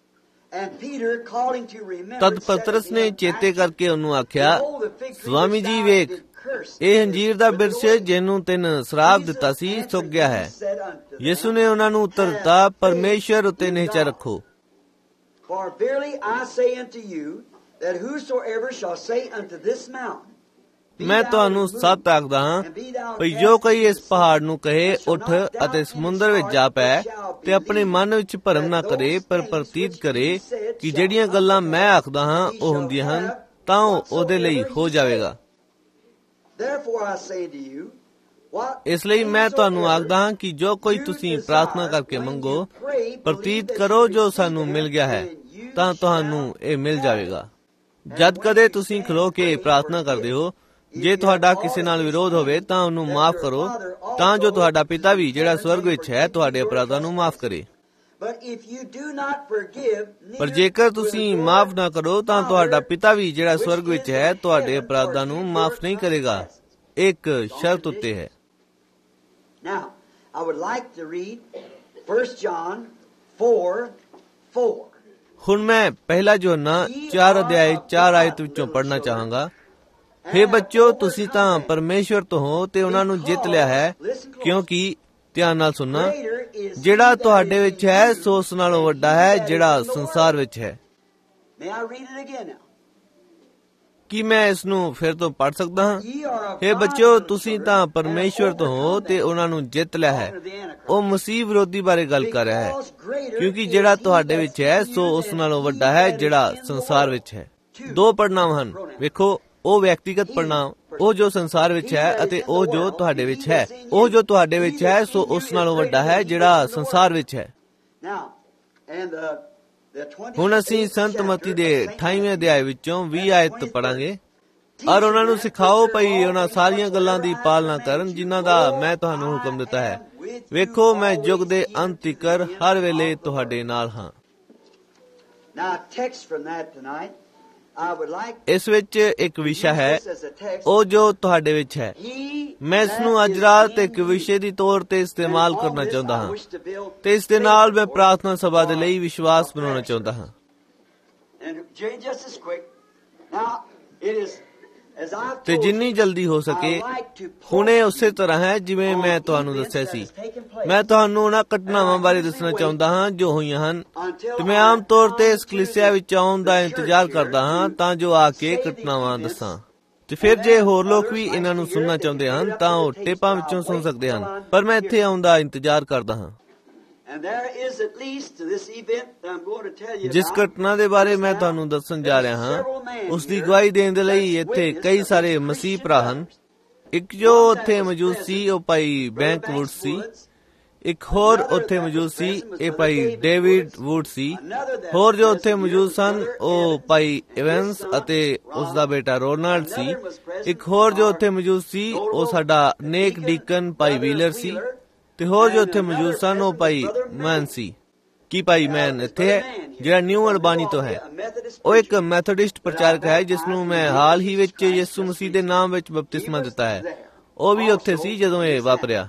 ਤਦ ਪਤਰਸ ਨੇ ਚੇਤੇ ਕਰਕੇ ਉਹਨੂੰ ਆਖਿਆ, ਸਵਾਮੀ ਜੀ ਵੇਖ, ਇਹ ਅੰਜੀਰ ਦਾ ਬਿਰਛ ਜਿਹਨੂੰ ਤੈਨੂੰ ਸ਼ਰਾਪ ਦਿੱਤਾ ਸੀ, ਸੁੱਕ ਗਿਆ ਹੈ। ਯਿਸੂ ਨੇ ਉਹਨਾਂ ਨੂੰ ਉੱਤਰ ਦਿੱਤਾ, ਪਰਮੇਸ਼ਵਰ ਉੱਤੇ ਨਿਹਚਾ ਰੱਖੋ। ਮੈਂ ਤੁਹਾਨੂੰ ਸੱਚ ਆਖਦਾ ਹਾਂ, ਭਈ ਜੋ ਕੋਈ ਇਸ ਪਹਾੜ ਨੂੰ ਕਹੇ ਉੱਠ ਅਤੇ ਸਮੁੰਦਰ ਵਿੱਚ ਜਾ ਪੈ, ਤੇ ਆਪਣੇ ਮਨ ਵਿੱਚ ਭਰਮ ਨਾ ਕਰੇ, ਪਰ ਪ੍ਰਤੀਤ ਕਰੇ ਕਿ ਜਿਹੜੀਆਂ ਗੱਲਾਂ ਮੈਂ ਆਖਦਾ ਹਾਂ ਉਹ ਹੁੰਦੀਆਂ ਹਨ, ਤਾਂ ਉਹ ਉਹਦੇ ਲਈ ਹੋ ਜਾਵੇਗਾ। ਇਸ ਲਈ ਮੈਂ ਤੁਹਾਨੂੰ ਆਖਦਾ ਹਾਂ ਕਿ ਜੋ ਕੋਈ ਤੁਸੀਂ ਪ੍ਰਾਰਥਨਾ ਕਰਕੇ ਮੰਗੋ, ਪ੍ਰਤੀਤ ਕਰੋ ਜੋ ਸਾਨੂੰ ਮਿਲ ਗਿਆ ਹੈ, ਤਾਂ ਤੁਹਾਨੂੰ ਇਹ ਮਿਲ ਜਾਵੇਗਾ। ਜਦ ਕਦੇ ਤੁਸੀਂ ਖਲੋ ਕੇ ਪ੍ਰਾਰਥਨਾ ਕਰਦੇ ਹੋ, ਜੇ ਤੁਹਾਡਾ ਕਿਸੇ ਨਾਲ ਵਿਰੋਧ ਹੋਵੇ ਤਾਂ ਉਹਨੂੰ ਮਾਫ ਕਰੋ, ਤਾਂ ਜੋ ਤੁਹਾਡਾ ਪਿਤਾ ਵੀ ਜਿਹੜਾ ਸਵਰਗ ਵਿੱਚ ਹੈ ਤੁਹਾਡੇ ਅਪਰਾਧਾਂ ਨੂੰ ਮਾਫ ਕਰੇ। ਪਰ ਜੇਕਰ ਤੁਸੀਂ ਮਾਫ ਨਾ ਕਰੋ ਤਾਂ ਤੁਹਾਡਾ ਪਿਤਾ ਵੀ ਜਿਹੜਾ ਸਵਰਗ ਵਿੱਚ ਹੈ ਤੁਹਾਡੇ ਅਪਰਾਧਾਂ ਨੂੰ ਮਾਫ ਨਹੀਂ ਕਰੇਗਾ। ਇੱਕ ਸ਼ਰਤ ਉੱਤੇ ਹੈ। 1 John 4:4. ਹੁਣ ਮੈਂ ਪਹਿਲਾ ਯੋਹੰਨਾ 4 ਅਧਿਆਇ 4 ਆਇਤ ਵਿੱਚੋਂ ਪੜ੍ਹਨਾ ਚਾਹਾਂਗਾ। हे ਬੱਚਿਓ, ਤੁਸੀਂ ਤਾਂ ਪਰਮੇਸ਼ਵਰ ਤੋਂ ਹੋ ਤੇ ਉਹਨਾਂ ਨੂੰ ਜਿੱਤ ਲਿਆ ਹੈ, ਕਿਉਂਕਿ ਧਿਆਨ ਨਾਲ ਸੁਣਨਾ, ਜਿਹੜਾ ਤੁਹਾਡੇ ਵਿੱਚ ਹੈ ਸੋ ਉਸ ਨਾਲੋਂ ਵੱਡਾ ਹੈ ਜਿਹੜਾ ਸੰਸਾਰ ਵਿੱਚ ਹੈ। ਕੀ ਮੈਂ ਇਸ ਨੂੰ ਫਿਰ ਤੋਂ ਪੜ੍ਹ ਸਕਦਾ ਹਾਂ? हे ਬੱਚਿਓ, ਤੁਸੀਂ ਤਾਂ ਪਰਮੇਸ਼ਵਰ ਤੋਂ ਹੋ ਤੇ ਉਹਨਾਂ ਨੂੰ ਜਿੱਤ ਲਿਆ ਹੈ। ਉਹ ਮਸੀਹ ਵਿਰੋਧੀ ਬਾਰੇ ਗੱਲ ਕਰ ਰਿਹਾ ਹੈ, ਕਿਉਂਕਿ ਜਿਹੜਾ ਤੁਹਾਡੇ ਵਿੱਚ ਹੈ ਸੋ ਉਸ ਨਾਲੋਂ ਵੱਡਾ ਹੈ ਜਿਹੜਾ ਸੰਸਾਰ ਵਿੱਚ ਹੈ। ਦੋ ਪੜ੍ਹਨਾਮ ਹਨ, ਵੇਖੋ, ਉਹ ਵਿਅਕਤੀਗਤ ਪੜ੍ਹਨਾਮ, ਉਹ ਜੋ ਸੰਸਾਰ ਵਿੱਚ ਹੈ, ਅਤੇ ਉਹ ਜੋ ਤੁਹਾਡੇ ਵਿੱਚ ਹੈ। ਉਹ ਜੋ ਤੁਹਾਡੇ ਵਿੱਚ ਹੈ ਸੋ ਉਸ ਨਾਲੋਂ ਵੱਡਾ ਹੈ ਜਿਹੜਾ ਸੰਸਾਰ ਵਿੱਚ ਹੈ। ਹੁਣ ਅਸੀਂ ਸੰਤ ਮਤੀ ਦੇ 28ਵੇਂ ਅਧਿਆਇ ਵਿੱਚੋਂ 20 ਆਇਤ ਪੜਾਂਗੇ। ਔਰ ਉਹਨਾਂ ਨੂੰ ਸਿਖਾਓ ਭਈ ਉਹਨਾਂ ਸਾਰੀਆਂ ਗੱਲਾਂ ਦੀ ਪਾਲਣਾ ਕਰਨ ਜਿਨ੍ਹਾਂ ਦਾ ਮੈਂ ਤੁਹਾਨੂੰ ਹੁਕਮ ਦਿੱਤਾ ਹੈ। ਵੇਖੋ, ਮੈਂ ਯੁੱਗ ਦੇ ਅੰਤ ਤੀਕਰ ਹਰ ਵੇਲੇ ਤੁਹਾਡੇ ਨਾਲ ਹਾਂ। ਇਸ ਵਿੱਚ ਇੱਕ ਵਿਸ਼ਾ ਹੈ, ਉਹ ਜੋ ਤੁਹਾਡੇ ਵਿੱਚ ਹੈ। ਮੈਂ ਇਸ ਨੂੰ ਅੱਜ ਰਾਤ ਇੱਕ ਵਿਸ਼ੇ ਦੀ ਤੌਰ ਤੇ ਇਸਤੇਮਾਲ ਕਰਨਾ ਚਾਹੁੰਦਾ ਹਾਂ, ਤੇ ਇਸ ਦੇ ਨਾਲ ਮੈਂ ਪ੍ਰਾਰਥਨਾ ਸਭਾ ਦੇ ਲਈ ਵਿਸ਼ਵਾਸ ਬਣਾਉਣਾ ਚਾਹੁੰਦਾ ਹਾਂ। ਤੇ ਜਿੰਨੀ ਜਲਦੀ ਹੋ ਸਕੇ, ਹੁਣੇ ਉਸੇ ਤਰ੍ਹਾਂ ਹੈ ਜਿਵੇਂ ਮੈਂ ਤੁਹਾਨੂੰ ਦੱਸਿਆ ਸੀ। ਮੈਂ ਤੁਹਾਨੂੰ ਉਹਨਾਂ ਘਟਨਾਵਾਂ ਬਾਰੇ ਦੱਸਣਾ ਚਾਹੁੰਦਾ ਹਾਂ ਜੋ ਹੋਈਆਂ ਹਨ, ਤੇ ਮੈਂ ਆਮ ਤੌਰ ਤੇ ਇਸ ਕਲੀਸਿਆ ਵਿੱਚ ਆਉਣ ਦਾ ਇੰਤਜ਼ਾਰ ਕਰਦਾ ਹਾਂ ਤਾਂ ਜੋ ਆ ਕੇ ਘਟਨਾਵਾਂ ਦੱਸਾਂ। ਤੇ ਫਿਰ ਜੇ ਹੋਰ ਲੋਕ ਵੀ ਇਹਨਾਂ ਨੂੰ ਸੁਣਨਾ ਚਾਹੁੰਦੇ ਹਨ ਤਾਂ ਉਹ ਟੇਪਾਂ ਵਿੱਚੋਂ ਸੁਣ ਸਕਦੇ ਹਨ, ਪਰ ਮੈਂ ਇੱਥੇ ਆਉਣ ਦਾ ਇੰਤਜ਼ਾਰ ਕਰਦਾ ਹਾਂ। ਜਿਸ ਘਟਨਾ ਦੇ ਬਾਰੇ ਮੈਂ ਤੁਹਾਨੂੰ ਦੱਸਣ ਜਾ ਰਿਹਾ ਹਾਂ, ਉਸ ਦੀ ਗਵਾਹੀ ਦੇਣ ਦੇ ਲਈ ਇੱਥੇ ਕਈ ਸਾਰੇ ਮਸੀਹ ਭਰਾ ਹਨ। ਇੱਕ ਜੋ ਉੱਥੇ ਮੌਜੂਦ ਸੀ ਉਹ ਭਾਈ ਬੈਂਕ ਵੁੱਡ ਸੀ। ਇੱਕ ਹੋਰ ਉੱਥੇ ਮੌਜੂਦ ਸੀ, ਇਹ ਭਾਈ ਡੇਵਿਡ ਵੁੱਡ ਸੀ। ਹੋਰ ਜੋ ਉੱਥੇ ਮੌਜੂਦ ਸਨ ਉਹ ਭਾਈ ਇਵੈਂਸ ਅਤੇ ਉਸ ਦਾ ਬੇਟਾ ਰੋਨਾਲਡ ਸੀ। ਇੱਕ ਹੋਰ ਜੋ ਉੱਥੇ ਮੌਜੂਦ ਸੀ ਉਹ ਸਾਡਾ ਨੇਕ ਡੀਕਨ ਭਾਈ ਵੀਲਰ ਸੀ। ਤੇ ਹੋਰ ਜੋ ਉੱਥੇ ਮੌਜੂਦ ਸਨ ਉਹ ਭਾਈ ਮੈਨ ਸੀ। ਕੀ ਭਾਈ ਮੈਨ ਇੱਥੇ ਹੈ, ਜਿਹੜਾ ਨਿਊ ਅਲਬਾਨੀ ਤੋਂ ਹੈ? ਉਹ ਇੱਕ ਮੈਥੋਡਿਸਟ ਪ੍ਰਚਾਰਕ ਹੈ ਜਿਸ ਨੂੰ ਮੈਂ ਹਾਲ ਹੀ ਵਿੱਚ ਯਿਸੂ ਮਸੀਹ ਦੇ ਨਾਮ ਵਿੱਚ ਬਪਤਿਸਮਾ ਦਿੱਤਾ ਹੈ। ਉਹ ਵੀ ਉੱਥੇ ਸੀ ਜਦੋਂ ਇਹ ਵਾਪਰਿਆ।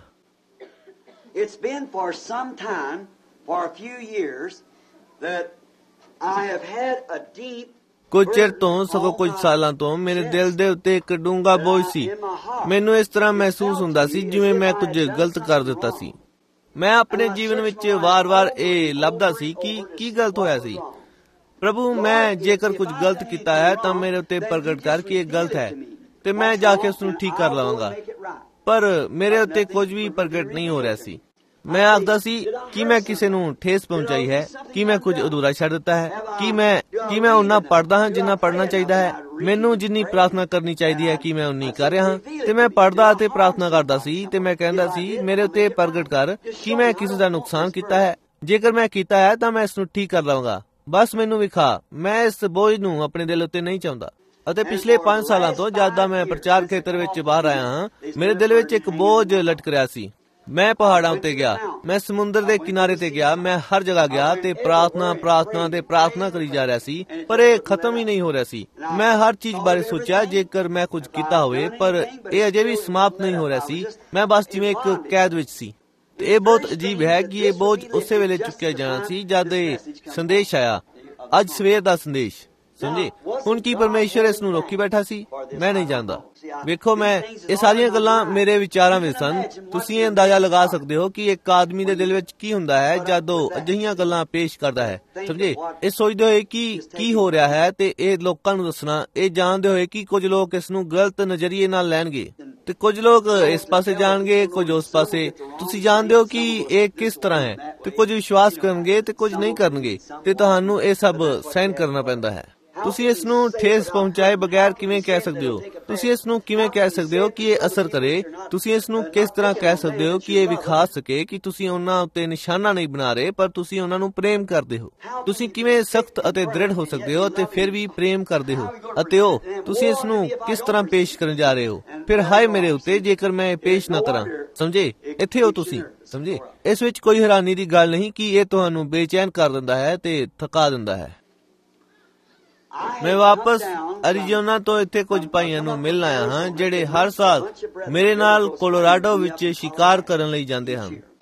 It's been for some time, for a few years, that I have had a deep ਕੁਝ ਚਿਰ ਤੋਂ, ਸਗੋਂ ਕੁਝ ਸਾਲਾਂ ਤੋਂ ਮੇਰੇ ਦਿਲ ਦੇ ਉੱਤੇ ਇੱਕ ਡੂੰਘਾ ਬੋਝ ਸੀ। ਮੈਨੂੰ ਇਸ ਤਰ੍ਹਾਂ ਮਹਿਸੂਸ ਹੁੰਦਾ ਸੀ ਜਿਵੇਂ ਮੈਂ ਕੁਝ ਗਲਤ ਕਰ ਦਿੱਤਾ ਸੀ। ਮੈਂ ਆਪਣੇ ਜੀਵਨ ਵਿੱਚ ਵਾਰ-ਵਾਰ ਇਹ ਲੱਭਦਾ ਸੀ ਕਿ ਕੀ ਗਲਤ ਹੋਇਆ ਸੀ। ਪ੍ਰਭੂ, ਮੈਂ ਜੇਕਰ ਕੁਝ ਗਲਤ ਕੀਤਾ ਹੈ ਤਾਂ ਮੇਰੇ ਉੱਤੇ ਪ੍ਰਗਟ ਕਰ ਕਿ ਇਹ ਗਲਤ ਹੈ, ਤੇ ਮੈਂ ਜਾ ਕੇ ਉਸ ਨੂੰ ਠੀਕ ਕਰ ਲਵਾਂਗਾ। ਪਰ ਮੇਰੇ ਉੱਤੇ ਕੁਝ ਵੀ ਪ੍ਰਗਟ ਨਹੀਂ ਹੋ ਰਿਹਾ ਸੀ। ਮੈਂ ਆਖਦਾ ਸੀ ਕਿ ਮੈਂ ਕਿਸੇ ਨੂੰ ਠੇਸ ਪਹੁੰਚਾਈ ਹੈ, ਕਿ ਮੈਂ ਕੁਝ ਅਧੂਰਾ ਛੱਡ ਦਿੱਤਾ ਹੈ, ਕਿ ਮੈਂ ਉਹਨਾਂ ਪੜ੍ਹਦਾ ਹਾਂ ਜਿੰਨਾ ਪੜ੍ਹਨਾ ਚਾਹੀਦਾ ਹੈ। ਮੈਨੂੰ ਜਿੰਨੀ ਪ੍ਰਾਰਥਨਾ ਕਰਨੀ ਚਾਹੀਦੀ ਹੈ ਕਿ ਮੈਂ ਉਨੀ ਕਰ ਰਿਹਾ ਹਾਂ। ਤੇ ਮੈਂ ਪੜ੍ਹਦਾ ਅਤੇ ਪ੍ਰਾਰਥਨਾ ਕਰਦਾ ਸੀ, ਤੇ ਮੈਂ ਕਹਿੰਦਾ ਸੀ, ਮੇਰੇ ਉੱਤੇ ਪ੍ਰਗਟ ਕਰ ਕਿ ਮੈਂ ਕਿਸੇ ਦਾ ਨੁਕਸਾਨ ਕੀਤਾ ਹੈ। ਜੇਕਰ ਮੈਂ ਕੀਤਾ ਹੈ ਤਾਂ ਮੈਂ ਇਸ ਨੂੰ ਠੀਕ ਕਰ ਲਵਾਂਗਾ। ਬਸ ਮੈਨੂੰ ਵਿਖਾ। ਮੈਂ ਇਸ ਬੋਝ ਨੂੰ ਆਪਣੇ ਦਿਲ ਉੱਤੇ ਨਹੀਂ ਚਾਹੁੰਦਾ। ਅਤੇ ਪਿਛਲੇ 5 ਸਾਲਾਂ ਤੋਂ ਜਦ ਦਾ ਮੈਂ ਪ੍ਰਚਾਰ ਖੇਤਰ ਵਿੱਚ ਬਾਹਰ ਆਇਆ ਹਾਂ, ਮੇਰੇ ਦਿਲ ਵਿੱਚ ਇੱਕ ਬੋਝ ਲਟਕ ਰਿਹਾ ਸੀ। ਮੈਂ ਪਹਾੜਾਂ ਉੱਤੇ ਗਿਆ, ਮੈਂ ਸਮੁੰਦਰ ਦੇ ਕਿਨਾਰੇ ਤੇ ਗਿਆ, ਮੈਂ ਹਰ ਜਗ੍ਹਾ ਗਿਆ ਤੇ ਪ੍ਰਾਰਥਨਾ ਕਰੀ ਜਾ ਰਿਹਾ ਸੀ, ਪਰ ਇਹ ਖਤਮ ਹੀ ਨਹੀਂ ਹੋ ਰਿਹਾ ਸੀ। ਮੈਂ ਹਰ ਚੀਜ਼ ਬਾਰੇ ਸੋਚਿਆ ਜੇਕਰ ਮੈਂ ਕੁਝ ਕੀਤਾ ਹੋਵੇ, ਪਰ ਇਹ ਅਜੇ ਵੀ ਸਮਾਪਤ ਨਹੀਂ ਹੋ ਰਿਹਾ ਸੀ। ਮੈਂ ਬਸ ਜਿਵੇਂ ਇੱਕ ਕੈਦ ਵਿੱਚ ਸੀ। ਤੇ ਇਹ ਬਹੁਤ ਅਜੀਬ ਹੈ ਕਿ ਇਹ ਬੋਝ ਉਸੇ ਵੇਲੇ ਚੁੱਕਿਆ ਜਾਣਾ ਸੀ ਜਦ ਇਹ ਸੰਦੇਸ਼ ਆਇਆ, ਅੱਜ ਸਵੇਰ ਦਾ ਸੰਦੇਸ਼। ਸਮਝੇ? ਹੁਣ ਕੀ ਪਰਮੇਸ਼ਰ ਇਸ ਨੂੰ ਰੋਕੀ ਬੈਠਾ ਸੀ? ਮੈਂ ਨਹੀਂ ਜਾਣਦਾ। ਵੇਖੋ, ਮੈਂ ਇਹ ਸਾਰੀਆਂ ਗੱਲਾਂ ਮੇਰੇ ਵਿਚਾਰਾਂ ਵਿੱਚ ਸਨ। ਤੁਸੀਂ ਇਹ ਅੰਦਾਜ਼ਾ ਲਗਾ ਸਕਦੇ ਹੋ ਕਿ ਇੱਕ ਆਦਮੀ ਦੇ ਦਿਲ ਵਿੱਚ ਕੀ ਹੁੰਦਾ ਹੈ ਜਦ ਉਹ ਅਜਿਹੀਆਂ ਗੱਲਾਂ ਪੇਸ਼ ਕਰਦਾ ਹੈ। ਸਮਝੇ? ਇਹ ਸੋਚਦੇ ਹੋਏ ਕਿ ਕੀ ਹੋ ਰਿਹਾ ਹੈ ਤੇ ਇਹ ਲੋਕਾਂ ਨੂੰ ਦੱਸਣਾ, ਇਹ ਜਾਣਦੇ ਹੋਏ ਕਿ ਕੁਝ ਲੋਕ ਇਸ ਨੂੰ ਗਲਤ ਨਜ਼ਰੀਏ ਨਾਲ ਲੈਣਗੇ ਤੇ ਕੁਝ ਲੋਕ ਇਸ ਪਾਸੇ ਜਾਣਗੇ, ਕੁਝ ਉਸ ਪਾਸੇ। ਤੁਸੀਂ ਜਾਣਦੇ ਹੋ ਕਿ ਇਹ ਕਿਸ ਤਰ੍ਹਾਂ ਹੈ, ਤੇ ਕੁਝ ਵਿਸ਼ਵਾਸ ਕਰਨਗੇ ਤੇ ਕੁਝ ਨਹੀਂ ਕਰਨਗੇ, ਤੇ ਤੁਹਾਨੂੰ ਇਹ ਸਭ ਸਹਿਣ ਕਰਨਾ ਪੈਂਦਾ ਹੈ। ਤੁਸੀਂ ਇਸ ਨੂੰ ਠੇਸ ਪਹੁੰਚਾਏ ਬਗੈਰ ਕਿਵੇਂ ਕਹਿ ਸਕਦੇ ਹੋ? ਤੁਸੀਂ ਇਸ ਨੂੰ ਕਿਵੇਂ ਕਹਿ ਸਕਦੇ ਹੋ ਕਿ ਇਹ ਅਸਰ ਕਰੇ? ਤੁਸੀਂ ਇਸ ਨੂੰ ਕਿਸ ਤਰ੍ਹਾਂ ਕਹਿ ਸਕਦੇ ਹੋ ਕਿ ਇਹ ਵਿਖਾ ਸਕੇ ਕਿ ਤੁਸੀਂ ਉਹਨਾਂ ਉੱਤੇ ਨਿਸ਼ਾਨਾ ਨਹੀਂ ਬਣਾ ਰਹੇ, ਪਰ ਤੁਸੀਂ ਉਹਨਾਂ ਨੂੰ ਪ੍ਰੇਮ ਕਰਦੇ ਹੋ? ਤੁਸੀਂ ਕਿਵੇਂ ਸਖਤ ਅਤੇ ਦ੍ਰਿੜ ਹੋ ਸਕਦੇ ਹੋ ਅਤੇ ਫਿਰ ਵੀ ਪ੍ਰੇਮ ਕਰਦੇ ਹੋ? ਅਤੇ ਤੁਸੀਂ ਇਸ ਨੂੰ ਕਿਸ ਤਰ੍ਹਾਂ ਪੇਸ਼ ਕਰਨ ਜਾ ਰਹੇ ਹੋ? ਫਿਰ ਹਾਏ ਮੇਰੇ ਉੱਤੇ ਜੇਕਰ ਮੈਂ ਇਹ ਪੇਸ਼ ਨਾ ਕਰਾਂ। ਸਮਝੇ? ਇੱਥੇ ਹੋ ਤੁਸੀਂ। ਸਮਝੇ? ਇਸ ਵਿੱਚ ਕੋਈ ਹੈਰਾਨੀ ਦੀ ਗੱਲ ਨਹੀਂ ਕਿ ਇਹ ਤੁਹਾਨੂੰ ਬੇਚੈਨ ਕਰ ਦਿੰਦਾ ਹੈ ਤੇ ਥਕਾ ਦਿੰਦਾ ਹੈ। ਮੈਂ ਵਾਪਸ ਅਰੀਜ਼ੋਨਾ ਤੋਂ ਇੱਥੇ ਕੁਝ ਭਾਈਆਂ ਨੂੰ ਮਿਲਣ ਆਇਆ ਹਾਂ ਜਿਹੜੇ ਹਰ ਸਾਲ ਮੇਰੇ ਨਾਲ ਕੋਲੋਰਾਡੋ ਵਿੱਚ ਸ਼ਿਕਾਰ ਕਰਨ ਲਈ ਜਾਂਦੇ ਹਨ।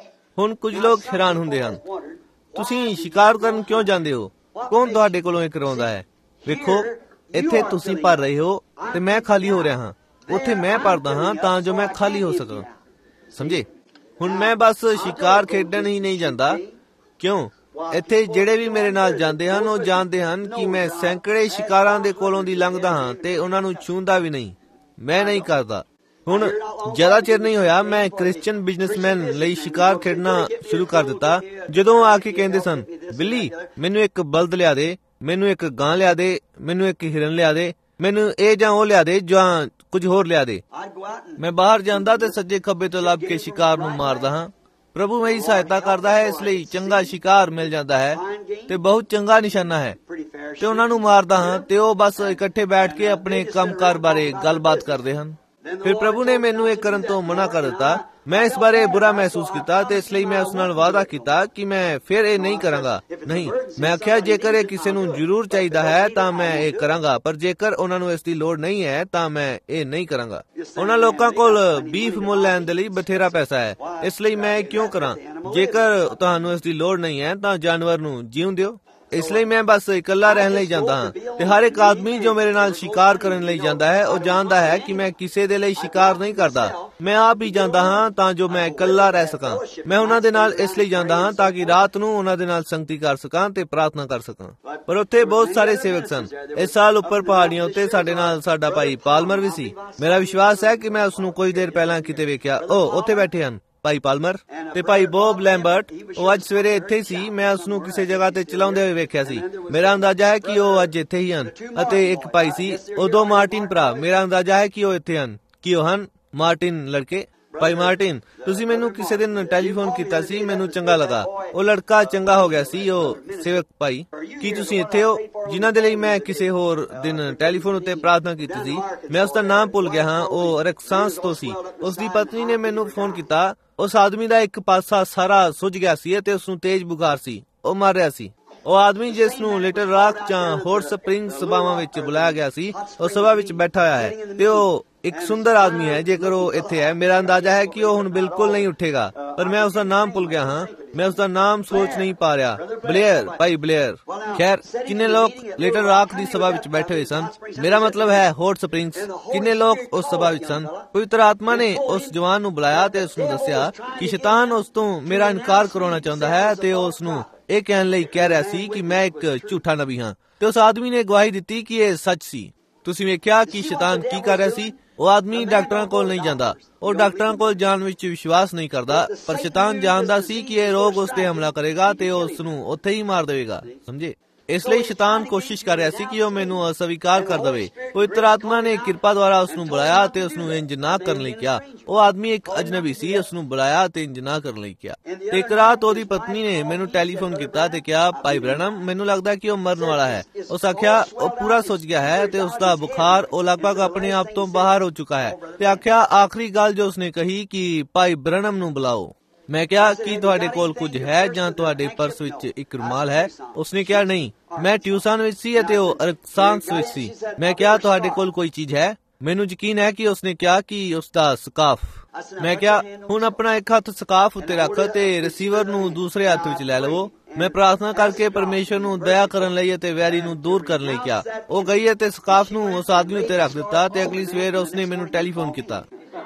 ਹੁਣ ਕੁਝ ਲੋਕ ਹੈਰਾਨ ਹੁੰਦੇ ਹਨ, ਤੁਸੀਂ ਸ਼ਿਕਾਰ ਕਰਨ ਕਿਉਂ ਜਾਂਦੇ ਹੋ? ਕੌਣ ਤੁਹਾਡੇ ਕੋਲੋਂ ਇਹ ਕਰਾਉਂਦਾ ਹੈ? ਵੇਖੋ, ਇੱਥੇ ਤੁਸੀਂ ਭਰ ਰਹੇ ਹੋ ਤੇ ਮੈਂ ਖਾਲੀ ਹੋ ਰਿਹਾ ਹਾਂ। ਉੱਥੇ ਮੈਂ ਭਰਦਾ ਹਾਂ ਤਾਂ ਜੋ ਮੈਂ ਖਾਲੀ ਹੋ ਸਕਾਂ। ਸਮਝੇ? ਹੁਣ ਮੈਂ ਬਸ ਸ਼ਿਕਾਰ ਖੇਡਣ ਹੀ ਨਹੀਂ ਜਾਂਦਾ। ਕਿਉਂ? ਇੱਥੇ ਜਿਹੜੇ ਵੀ ਮੇਰੇ ਨਾਲ ਜਾਂਦੇ ਹਨ ਉਹ ਜਾਣਦੇ ਹਨ ਕਿ ਮੈਂ ਸੈਂਕੜੇ ਸ਼ਿਕਾਰਾਂ ਦੇ ਕੋਲੋਂ ਦੀ ਲੰਘਦਾ ਹਾਂ ਤੇ ਉਹਨਾਂ ਨੂੰ ਛੂੰਹਦਾ ਵੀ ਨਹੀਂ। ਮੈਂ ਨਹੀਂ ਕਰਦਾ। ਹੁਣ ਜ਼ਿਆਦਾ ਚਿਰ ਨਹੀਂ ਹੋਇਆ ਮੈਂ ਕ੍ਰਿਸਚੀਅਨ ਬਿਜ਼ਨਸਮੈਨ ਲਈ ਸ਼ਿਕਾਰ ਖੇਡਣਾ ਸ਼ੁਰੂ ਕਰ ਦਿੱਤਾ। ਜਦੋਂ ਆ ਕੇ ਕਹਿੰਦੇ ਸਨ, ਬਿੱਲੀ ਮੈਨੂੰ ਇੱਕ ਬਲਦ ਲਿਆ ਦੇ, ਮੈਨੂੰ ਇੱਕ ਗਾਂ ਲਿਆ ਦੇ, ਮੈਨੂੰ ਇੱਕ ਹਿਰਨ ਲਿਆ ਦੇ, ਮੈਨੂੰ ਇਹ ਜਾਂ ਉਹ ਲਿਆ ਦੇ, ਜਾਂ ਕੁਝ ਹੋਰ ਲਿਆ ਦੇ, ਮੈਂ ਬਾਹਰ ਜਾਂਦਾ ਤੇ ਸੱਜੇ ਖੱਬੇ ਤੋਂ ਲੱਭ ਕੇ ਸ਼ਿਕਾਰ ਨੂੰ ਮਾਰਦਾ ਹਾਂ। ਪ੍ਰਭੂ ਮੇਰੀ ਸਹਾਇਤਾ ਕਰਦਾ ਹੈ, ਇਸ ਲਈ ਚੰਗਾ ਸ਼ਿਕਾਰ ਮਿਲ ਜਾਂਦਾ ਹੈ ਤੇ ਬਹੁਤ ਚੰਗਾ ਨਿਸ਼ਾਨਾ ਹੈ ਤੇ ਉਹਨਾਂ ਨੂੰ ਮਾਰਦਾ ਹਾਂ ਤੇ ਉਹ ਬਸ ਇਕੱਠੇ ਬੈਠ ਕੇ ਆਪਣੇ ਕੰਮਕਾਰ ਬਾਰੇ ਗੱਲਬਾਤ ਕਰਦੇ ਹਨ। ਫਿਰ ਪ੍ਰਭੂ ਨੇ ਮੈਨੂੰ ਇਹ ਕਰਨ ਤੋਂ ਮਨਾ ਕਰ ਦਿੱਤਾ। ਮੈਂ ਇਸ ਬਾਰੇ ਬੁਰਾ ਮਹਿਸੂਸ ਕੀਤਾ ਤੇ ਇਸ ਲਈ ਮੈਂ ਉਸ ਨਾਲ ਵਾਅਦਾ ਕੀਤਾ ਕਿ ਮੈਂ ਫਿਰ ਇਹ ਨਹੀਂ ਕਰਾਂਗਾ। ਨਹੀਂ, ਮੈਂ ਆਖਿਆ ਜੇਕਰ ਇਹ ਕਿਸੇ ਨੂੰ ਜ਼ਰੂਰ ਚਾਹੀਦਾ ਹੈ ਤਾਂ ਮੈਂ ਇਹ ਕਰਾਂਗਾ, ਪਰ ਜੇਕਰ ਉਹਨਾਂ ਨੂੰ ਇਸ ਦੀ ਲੋੜ ਨਹੀਂ ਹੈ ਤਾਂ ਮੈਂ ਇਹ ਨਹੀਂ ਕਰਾਂਗਾ। ਉਹਨਾਂ ਲੋਕਾਂ ਕੋਲ ਬੀਫ ਮੁੱਲ ਲੈਣ ਦੇ ਲਈ ਬਥੇਰਾ ਪੈਸਾ ਹੈ, ਇਸ ਲਈ ਮੈਂ ਇਹ ਕਿਉਂ ਕਰਾਂ? ਜੇਕਰ ਤੁਹਾਨੂੰ ਇਸ ਦੀ ਲੋੜ ਨਹੀਂ ਹੈ ਤਾਂ ਜਾਨਵਰ ਨੂੰ ਜੀਉਣ ਦਿਓ। ਇਸ ਲਈ ਮੈਂ ਬਸ ਇਕੱਲਾ ਰਹਿਣ ਲਈ ਜਾਂਦਾ ਹਾਂ ਤੇ ਹਰ ਇੱਕ ਆਦਮੀ ਜੋ ਮੇਰੇ ਨਾਲ ਸ਼ਿਕਾਰ ਕਰਨ ਲਈ ਜਾਂਦਾ ਹੈ ਉਹ ਜਾਣਦਾ ਹੈ ਕਿ ਮੈਂ ਕਿਸੇ ਦੇ ਲਈ ਸ਼ਿਕਾਰ ਨਹੀਂ ਕਰਦਾ। ਮੈਂ ਆਪ ਹੀ ਜਾਂਦਾ ਹਾਂ ਤਾਂ ਜੋ ਮੈਂ ਇਕੱਲਾ ਰਹਿ ਸਕਾਂ। ਮੈਂ ਉਹਨਾਂ ਦੇ ਨਾਲ ਇਸ ਲਈ ਜਾਂਦਾ ਹਾਂ ਤਾਂ ਕਿ ਰਾਤ ਨੂੰ ਉਹਨਾਂ ਦੇ ਨਾਲ ਸੰਗਤੀ ਕਰ ਸਕਾਂ ਤੇ ਪ੍ਰਾਰਥਨਾ ਕਰ ਸਕਾਂ। ਪਰ ਉੱਥੇ ਬਹੁਤ ਸਾਰੇ ਸੇਵਕ ਸਨ। ਇਸ ਸਾਲ ਉੱਪਰ ਪਹਾੜੀਆਂ ਉੱਤੇ ਸਾਡੇ ਨਾਲ ਸਾਡਾ ਭਾਈ ਪਾਲਮਰ ਵੀ ਸੀ। ਮੇਰਾ ਵਿਸ਼ਵਾਸ ਹੈ ਕਿ ਮੈਂ ਉਸ ਨੂੰ ਕੁਝ ਦੇਰ ਪਹਿਲਾਂ ਕਿਤੇ ਵੇਖਿਆ। ਉਹ ਉੱਥੇ ਬੈਠੇ ਹਨ, ਭਾਈ ਪਾਲਮਰ ਤੇ ਭਾਈ ਬੋਬ ਲੈਂਬਰਟ। ਉਹ ਅੱਜ ਸਵੇਰੇ ਇੱਥੇ ਸੀ। ਮੈਂ ਉਸ ਨੂੰ ਕਿਸੇ ਜਗ੍ਹਾ ਤੇ ਚਲਾਉਂਦੇ ਹੋਏ ਵੇਖਿਆ ਸੀ। ਮੇਰਾ ਅੰਦਾਜ਼ਾ ਹੈ ਕਿ ਉਹ ਅੱਜ ਇੱਥੇ ਹੀ ਹਨ। ਅਤੇ ਇੱਕ ਭਾਈ ਸੀ, ਉਹ 2 ਮਾਰਟਿਨ ਭਰਾ। ਮੇਰਾ ਅੰਦਾਜ਼ਾ ਹੈ ਕਿ ਉਹ ਇੱਥੇ ਹਨ। ਕੀ ਉਹ ਹਨ ਮਾਰਟਿਨ ਲੜਕੇ? ਭਾਈ ਮਾਰਟਿਨ, ਤੁਸੀਂ ਮੈਨੂੰ ਕਿਸੇ ਦਿਨ ਟੈਲੀਫੋਨ ਕੀਤਾ ਸੀ, ਮੈਨੂੰ ਚੰਗਾ ਲੱਗਾ। ਉਹ ਲੜਕਾ ਚੰਗਾ ਹੋ ਗਿਆ ਸੀ। ਉਹ ਸੇਵਕ ਭਾਈ, ਕੀ ਤੁਸੀਂ ਇੱਥੇ ਹੋ ਜਿਨ੍ਹਾਂ ਦੇ ਲਈ ਮੈਂ ਕਿਸੇ ਹੋਰ ਦਿਨ ਟੈਲੀਫੋਨ ਉੱਤੇ ਪ੍ਰਾਰਥਨਾ ਕੀਤੀ ਸੀ? ਮੈਂ ਉਸ ਦਾ ਨਾਮ ਭੁੱਲ ਗਿਆ ਹਾਂ। ਉਹ ਰਕਸਾਂਸ ਤੋਂ ਸੀ। ਉਸ ਦੀ ਪਤਨੀ ਨੇ ਮੈਨੂੰ ਫੋਨ ਕੀਤਾ। ਉਸ ਆਦਮੀ ਦਾ ਇੱਕ ਪਾਸਾ ਸਾਰਾ ਸੁੱਜ ਗਿਆ ਸੀ ਅਤੇ ਉਸ ਨੂੰ ਤੇਜ਼ ਬੁਖਾਰ ਸੀ। ਉਹ ਮਰ ਰਿਹਾ ਸੀ। ਉਹ ਆਦਮੀ ਜਿਸ ਨੂੰ ਲਿਟਲ ਰਾਕ ਜਾਂ ਹੌਟ ਸਪ੍ਰਿੰਗ ਸਭਾਵਾਂ ਵਿੱਚ ਬੁਲਾਇਆ ਗਿਆ ਸੀ, ਉਹ ਸਭਾ ਵਿੱਚ ਬੈਠਾ ਹੋਇਆ ਹੈ ਤੇ ਉਹ ਇੱਕ ਸੁੰਦਰ ਆਦਮੀ ਹੈ। ਜੇਕਰ ਉਹ ਇੱਥੇ ਹੈ, ਮੇਰਾ ਅੰਦਾਜ਼ਾ ਹੈ ਕਿ ਉਹ ਹੁਣ ਬਿਲਕੁਲ ਨਹੀਂ ਉੱਠੇਗਾ, ਪਰ ਮੈਂ ਉਸ ਦਾ ਨਾਮ ਭੁੱਲ ਗਿਆ ਹਾਂ। ਮੈਂ ਉਸ ਦਾ ਨਾਮ ਸੋਚ ਨਹੀਂ ਪਾ ਰਿਹਾ। ਬਲੇਅਰ, ਭਾਈ ਬਲੇਅਰ। ਖੈਰ, ਕਿੰਨੇ ਲੋਕ ਲਿਟਲ ਰਾਕ ਦੀ ਸਭਾ ਵਿੱਚ ਬੈਠੇ ਹੋਏ ਸਨ? ਮੇਰਾ ਮਤਲਬ ਹੈ ਹੌਟ ਸਪ੍ਰਿੰਗਸ। ਕਿੰਨੇ ਲੋਕ ਉਸ ਸਭਾ ਵਿੱਚ ਸਨ? ਪਵਿੱਤਰ ਆਤਮਾ ਨੇ ਉਸ ਜਵਾਨ ਨੂੰ ਬੁਲਾਇਆ ਤੇ ਉਸ ਨੂੰ ਦੱਸਿਆ ਕਿ ਸ਼ੈਤਾਨ ਉਸ ਤੋਂ ਮੇਰਾ ਇਨਕਾਰ ਕਰਾਉਣਾ ਚਾਹੁੰਦਾ ਹੈ ਤੇ ਉਹ ਉਸ ਨੂੰ ਇਹ ਕਹਿਣ ਲਈ ਕਹਿ ਰਿਹਾ ਸੀ ਕਿ ਮੈਂ ਇੱਕ ਝੂਠਾ ਨਬੀ ਹਾਂ। ਤੇ ਉਸ ਆਦਮੀ ਨੇ ਗਵਾਹੀ ਦਿੱਤੀ ਕਿ ਇਹ ਸੱਚ ਸੀ। ਤੁਸੀਂ ਵੇਖਿਆ ਕਿ ਸ਼ੈਤਾਨ ਕੀ ਕਰ ਰਿਹਾ ਸੀ? ਉਹ ਆਦਮੀ ਡਾਕਟਰਾਂ ਕੋਲ ਨਹੀਂ ਜਾਂਦਾ। ਉਹ ਡਾਕਟਰਾਂ ਕੋਲ ਜਾਣ ਵਿੱਚ ਵਿਸ਼ਵਾਸ ਨਹੀਂ ਕਰਦਾ, ਪਰ ਸ਼ੈਤਾਨ ਜਾਣਦਾ ਸੀ ਕਿ ਇਹ ਰੋਗ ਉਸ ਤੇ ਹਮਲਾ ਕਰੇਗਾ ਤੇ ਉਹ ਉਸ ਨੂੰ ਉੱਥੇ ਹੀ ਮਾਰ ਦੇਵੇਗਾ। ਸਮਝੇ? ਇਸ ਲਈ ਸ਼ੈਤਾਨ ਕੋਸ਼ਿਸ਼ ਕਰ ਰਿਹਾ ਸੀ ਕਿ ਉਹ ਮੈਨੂੰ ਅਸਵੀਕਾਰ ਕਰ ਦੇਵੇ। ਪਵਿੱਤਰ ਆਤਮਾ ਨੇ ਕਿਰਪਾ ਦੁਆਰਾ ਉਸ ਨੂੰ ਬੁਲਾਇਆ ਤੇ ਉਸ ਨੂੰ ਇੰਜ ਨਾ ਕਰਨ ਲਈ ਕਿਹਾ। ਉਹ ਆਦਮੀ ਇੱਕ ਅਜਨਬੀ ਸੀ। ਉਸ ਨੂੰ ਬੁਲਾਇਆ ਤੇ ਇੰਜ ਨਾ ਕਰਨ ਲਈ ਕਿਹਾ। ਤੇ ਇੱਕ ਰਾਤ ਉਹਦੀ ਪਤਨੀ ਨੇ ਮੈਨੂੰ ਟੈਲੀਫੋਨ ਕੀਤਾ ਤੇ ਕਿਹਾ, ਭਾਈ ਬ੍ਰੈਨਮ, ਮੈਨੂੰ ਲੱਗਦਾ ਕਿ ਉਹ ਮਰਨ ਵਾਲਾ ਹੈ। ਉਸ ਆਖਿਆ ਉਹ ਪੂਰਾ ਸੁੱਜ ਗਿਆ ਹੈ ਤੇ ਉਸ ਦਾ ਬੁਖਾਰ ਉਹ ਲਗਭਗ ਆਪਣੇ ਆਪ ਤੋਂ ਬਾਹਰ ਹੋ ਚੁੱਕਾ ਹੈ। ਤੇ ਆਖਿਆ ਆਖਰੀ ਗੱਲ ਜੋ ਉਸਨੇ ਕਹੀ ਕਿ ਭਾਈ ਬ੍ਰੈਨਮ ਨੂੰ ਬੁਲਾਓ। ਮੈਂ ਕਿਹਾ, ਕੀ ਤੁਹਾਡੇ ਕੋਲ ਕੁਝ ਹੈ ਜਾਂ ਤੁਹਾਡੇ ਪਰਸ ਵਿੱਚ ਇੱਕ ਰੁਮਾਲ ਹੈ? ਉਸਨੇ ਕਿਹਾ, ਨਹੀਂ। ਮੈਂ ਟਿਊਸ਼ਨ ਵਿੱਚ ਸੀ ਅਤੇ ਉਹ ਅਰਕਸਾਂਸ ਵਿੱਚ ਸੀ। ਮੈਂ ਕਿਹਾ, ਤੁਹਾਡੇ ਕੋਲ ਕੋਈ ਚੀਜ਼ ਹੈ? ਮੈਨੂੰ ਯਕੀਨ ਹੈ ਕਿ ਉਸਨੇ ਕਿਹਾ ਕਿ ਉਸ ਦਾ ਸਕਾਫ। ਮੈਂ ਕਿਹਾ, ਹੁਣ ਆਪਣਾ ਇੱਕ ਹੱਥ ਸਕਾਫ ਉੱਤੇ ਰੱਖ ਤੇ ਰਿਸੀਵਰ ਨੂੰ ਦੂਸਰੇ ਹੱਥ ਵਿੱਚ ਲੈ ਲਵੋ। ਮੈਂ ਪ੍ਰਾਰਥਨਾ ਕਰਕੇ ਪਰਮੇਸ਼ਰ ਨੂੰ ਦਇਆ ਕਰਨ ਲਈ ਅਤੇ ਵੈਰੀ ਨੂੰ ਦੂਰ ਕਰਨ ਲਈ ਕਿਹਾ। ਉਹ ਗਈ ਅਤੇ ਸਕਾਫ ਨੂੰ ਉਸ ਆਦਮੀ ਉੱਤੇ ਰੱਖ ਦਿੱਤਾ ਤੇ ਅਗਲੀ ਸਵੇਰ ਉਸਨੇ ਮੈਨੂੰ ਟੈਲੀਫੋਨ ਕੀਤਾ।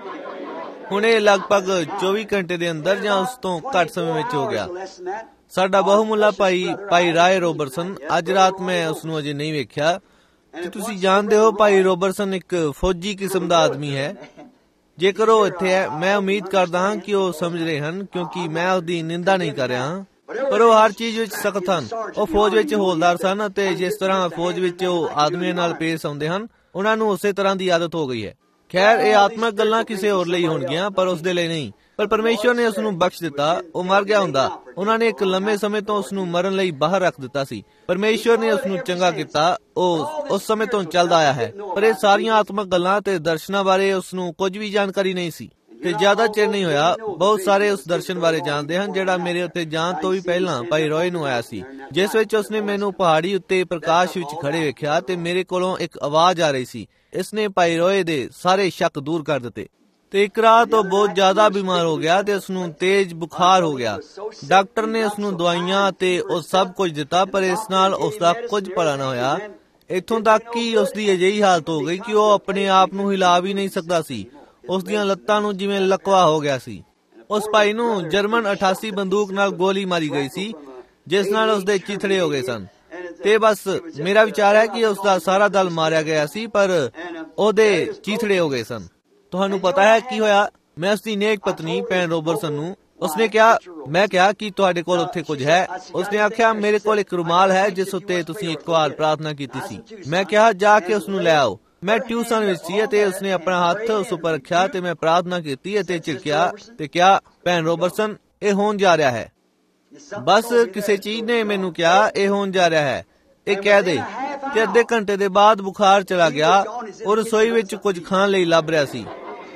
ਹੁਣ ਇਹ ਲਗਭਗ 24 ਘੰਟੇ ਦੇ ਅੰਦਰ ਜਾਂ ਉਸ ਤੋਂ ਘੱਟ ਸਮੇਂ ਵਿੱਚ ਹੋ ਗਿਆ। ਸਾਡਾ ਬਹੁਮੁੱਲਾ ਭਾਈ ਰਾਏ ਰੋਬਰਟਸਨ, ਅੱਜ ਰਾਤ ਮੈਂ ਉਸ ਨੂੰ ਅਜੇ ਨਹੀਂ ਵੇਖਿਆ। ਤੇ ਤੁਸੀਂ ਜਾਣਦੇ ਹੋ, ਭਾਈ ਰੋਬਰਟਸਨ ਇੱਕ ਫੌਜੀ ਕਿਸਮ ਦਾ ਆਦਮੀ ਹੈ। ਜੇਕਰ ਉਹ ਇੱਥੇ ਹੈ, ਮੈਂ ਉਮੀਦ ਕਰਦਾ ਹਾਂ ਕਿ ਉਹ ਸਮਝ ਰਹੇ ਹਨ, ਕਿਉਂਕਿ ਮੈਂ ਉਹਦੀ ਨਿੰਦਾ ਨਹੀਂ ਕਰ ਰਿਹਾ ਹਾਂ। ਪਰ ਉਹ ਹਰ ਚੀਜ਼ ਵਿੱਚ ਸਖਤ ਹਨ। ਉਹ ਫੌਜ ਵਿੱਚ ਹੌਲਦਾਰ ਸਨ ਅਤੇ ਜਿਸ ਤਰ੍ਹਾਂ ਫੌਜ ਵਿੱਚ ਉਹ ਆਦਮੀਆਂ ਨਾਲ ਪੇਸ਼ ਆਉਂਦੇ ਹਨ, ਉਹਨਾਂ ਨੂੰ ਉਸੇ ਤਰ੍ਹਾਂ ਦੀ ਆਦਤ ਹੋ ਗਈ ਹੈ। ਖੈਰ, ਇਹ ਆਤਮਕ ਗੱਲਾਂ ਕਿਸੇ ਹੋਰ ਲਈ ਹੋਣਗੀਆਂ, ਪਰ ਉਸ ਦੇ ਲਈ ਨਹੀਂ। ਪਰ ਪਰਮੇਸ਼ਵਰ ਨੇ ਉਸ ਨੂੰ ਬਖਸ਼ ਦਿੱਤਾ। ਉਹ ਮਰ ਗਿਆ ਹੁੰਦਾ। ਉਹਨਾਂ ਨੇ ਇੱਕ ਲੰਮੇ ਸਮੇਂ ਤੋਂ ਉਸ ਨੂੰ ਮਰਨ ਲਈ ਬਾਹਰ ਰੱਖ ਦਿੱਤਾ ਸੀ। ਪਰਮੇਸ਼ਵਰ ਨੇ ਉਸ ਨੂੰ ਚੰਗਾ ਕੀਤਾ। ਉਹ ਉਸ ਸਮੇਂ ਤੋਂ ਚੱਲਦਾ ਆਇਆ ਹੈ। ਪਰ ਇਹ ਸਾਰੀਆਂ ਆਤਮਕ ਗੱਲਾਂ ਤੇ ਦਰਸ਼ਨਾਂ ਬਾਰੇ ਉਸ ਨੂੰ ਕੁਝ ਵੀ ਜਾਣਕਾਰੀ ਨਹੀਂ ਸੀ। ਤੇ ਜ਼ਿਆਦਾ ਚਿਰ ਨਹੀਂ ਹੋਇਆ, ਬਹੁਤ ਸਾਰੇ ਉਸ ਦਰਸ਼ਨ ਬਾਰੇ ਜਾਣਦੇ ਹਨ ਜਿਹੜਾ ਮੇਰੇ ਉੱਤੇ ਜਾਣ ਤੋਂ ਵੀ ਪਹਿਲਾਂ ਭਾਈ ਰੋਏ ਨੂੰ ਆਇਆ ਸੀ, ਜਿਸ ਵਿੱਚ ਉਸਨੇ ਮੈਨੂੰ ਪਹਾੜੀ ਉੱਤੇ ਪ੍ਰਕਾਸ਼ ਵਿੱਚ ਖੜੇ ਵੇਖਿਆ ਤੇ ਮੇਰੇ ਕੋਲੋਂ ਇੱਕ ਆਵਾਜ਼ ਆ ਰਹੀ ਸੀ। ਇਸਨੇ ਭਾਈ ਰੋਏ ਦੇ ਸਾਰੇ ਸ਼ੱਕ ਦੂਰ ਕਰ ਦਿੱਤੇ ਤੇ ਇੱਕ ਰਾਤ ਉਹ ਬਹੁਤ ਜ਼ਿਆਦਾ ਬਿਮਾਰ ਹੋ ਗਿਆ ਤੇ ਉਸਨੂੰ ਤੇਜ਼ ਬੁਖਾਰ ਹੋ ਗਿਆ। ਡਾਕਟਰ ਨੇ ਉਸਨੂੰ ਦਵਾਈਆਂ ਤੇ ਉਹ ਸਭ ਕੁਝ ਦਿੱਤਾ, ਪਰ ਇਸ ਨਾਲ ਉਸਦਾ ਕੁਝ ਭਲਾ ਨਾ ਹੋਇਆ। ਇੱਥੋਂ ਤੱਕ ਕਿ ਉਸਦੀ ਅਜਿਹੀ ਹਾਲਤ ਹੋ ਗਈ ਕਿ ਉਹ ਆਪਣੇ ਆਪ ਨੂੰ ਹਿਲਾ ਵੀ ਨਹੀਂ ਸਕਦਾ ਸੀ। ਉਸ ਦੀਆਂ ਲੱਤਾਂ ਨੂੰ ਜਿਵੇਂ ਲਕਵਾ ਹੋ ਗਿਆ ਸੀ। ਉਸ ਭਾਈ ਨੂੰ ਜਰਮਨ 88 ਬੰਦੂਕ ਨਾਲ ਗੋਲੀ ਮਾਰੀ ਗਈ ਸੀ, ਜਿਸ ਨਾਲ ਉਸਦੇ ਚੀਥੜੇ ਹੋ ਗਏ ਸਨ। ਤੇ ਬਸ ਮੇਰਾ ਵਿਚਾਰ ਹੈ ਕਿ ਉਸਦਾ ਸਾਰਾ ਦਲ ਮਾਰਿਆ ਗਿਆ ਸੀ, ਪਰ ਉਹਦੇ ਚੀਥੜੇ ਹੋ ਗਏ ਸਨ। ਤੁਹਾਨੂੰ ਪਤਾ ਹੈ ਕੀ ਹੋਇਆ? ਮੈਂ ਉਸਦੀ ਨੇਕ ਪਤਨੀ ਭੈਣ ਰੋਬਰਟਸਨ ਨੂੰ, ਉਸਨੇ ਕਿਹਾ, ਮੈਂ ਕਿਹਾ ਕਿ ਤੁਹਾਡੇ ਕੋਲ ਉੱਥੇ ਕੁਝ ਹੈ? ਉਸਨੇ ਆਖਿਆ, ਮੇਰੇ ਕੋਲ ਇੱਕ ਰੁਮਾਲ ਹੈ ਜਿਸ ਉੱਤੇ ਤੁਸੀਂ ਇੱਕ ਵਾਰ ਪ੍ਰਾਰਥਨਾ ਕੀਤੀ ਸੀ। ਮੈਂ ਕਿਹਾ, ਜਾ ਕੇ ਉਸਨੂੰ ਲੈ ਆਓ। ਮੈਂ ਟਿਊਸ਼ਨ ਵਿੱਚ ਸੀ ਅਤੇ ਉਸਨੇ ਆਪਣਾ ਹੱਥ ਉਸ ਉੱਪਰ ਰੱਖਿਆ ਤੇ ਮੈਂ ਪ੍ਰਾਰਥਨਾ ਕੀਤੀ ਅਤੇ ਝਿੜਕਿਆ ਤੇ ਕਿਹਾ, ਭੈਣ ਰੋਬਰਟਸਨ, ਇਹ ਹੋਣ ਜਾ ਰਿਹਾ ਹੈ। ਬਸ ਕਿਸੇ ਚੀਜ਼ ਨੇ ਮੈਨੂੰ ਕਿਹਾ, ਇਹ ਹੋਣ ਜਾ ਰਿਹਾ ਹੈ, ਇਹ ਕਹਿ ਦੇ। ਤੇ ਅੱਧੇ ਘੰਟੇ ਦੇ ਬਾਅਦ ਬੁਖਾਰ ਚਲਾ ਗਿਆ। ਉਹ ਰਸੋਈ ਵਿੱਚ ਕੁਝ ਖਾਣ ਲਈ ਲੱਭ ਰਿਹਾ ਸੀ।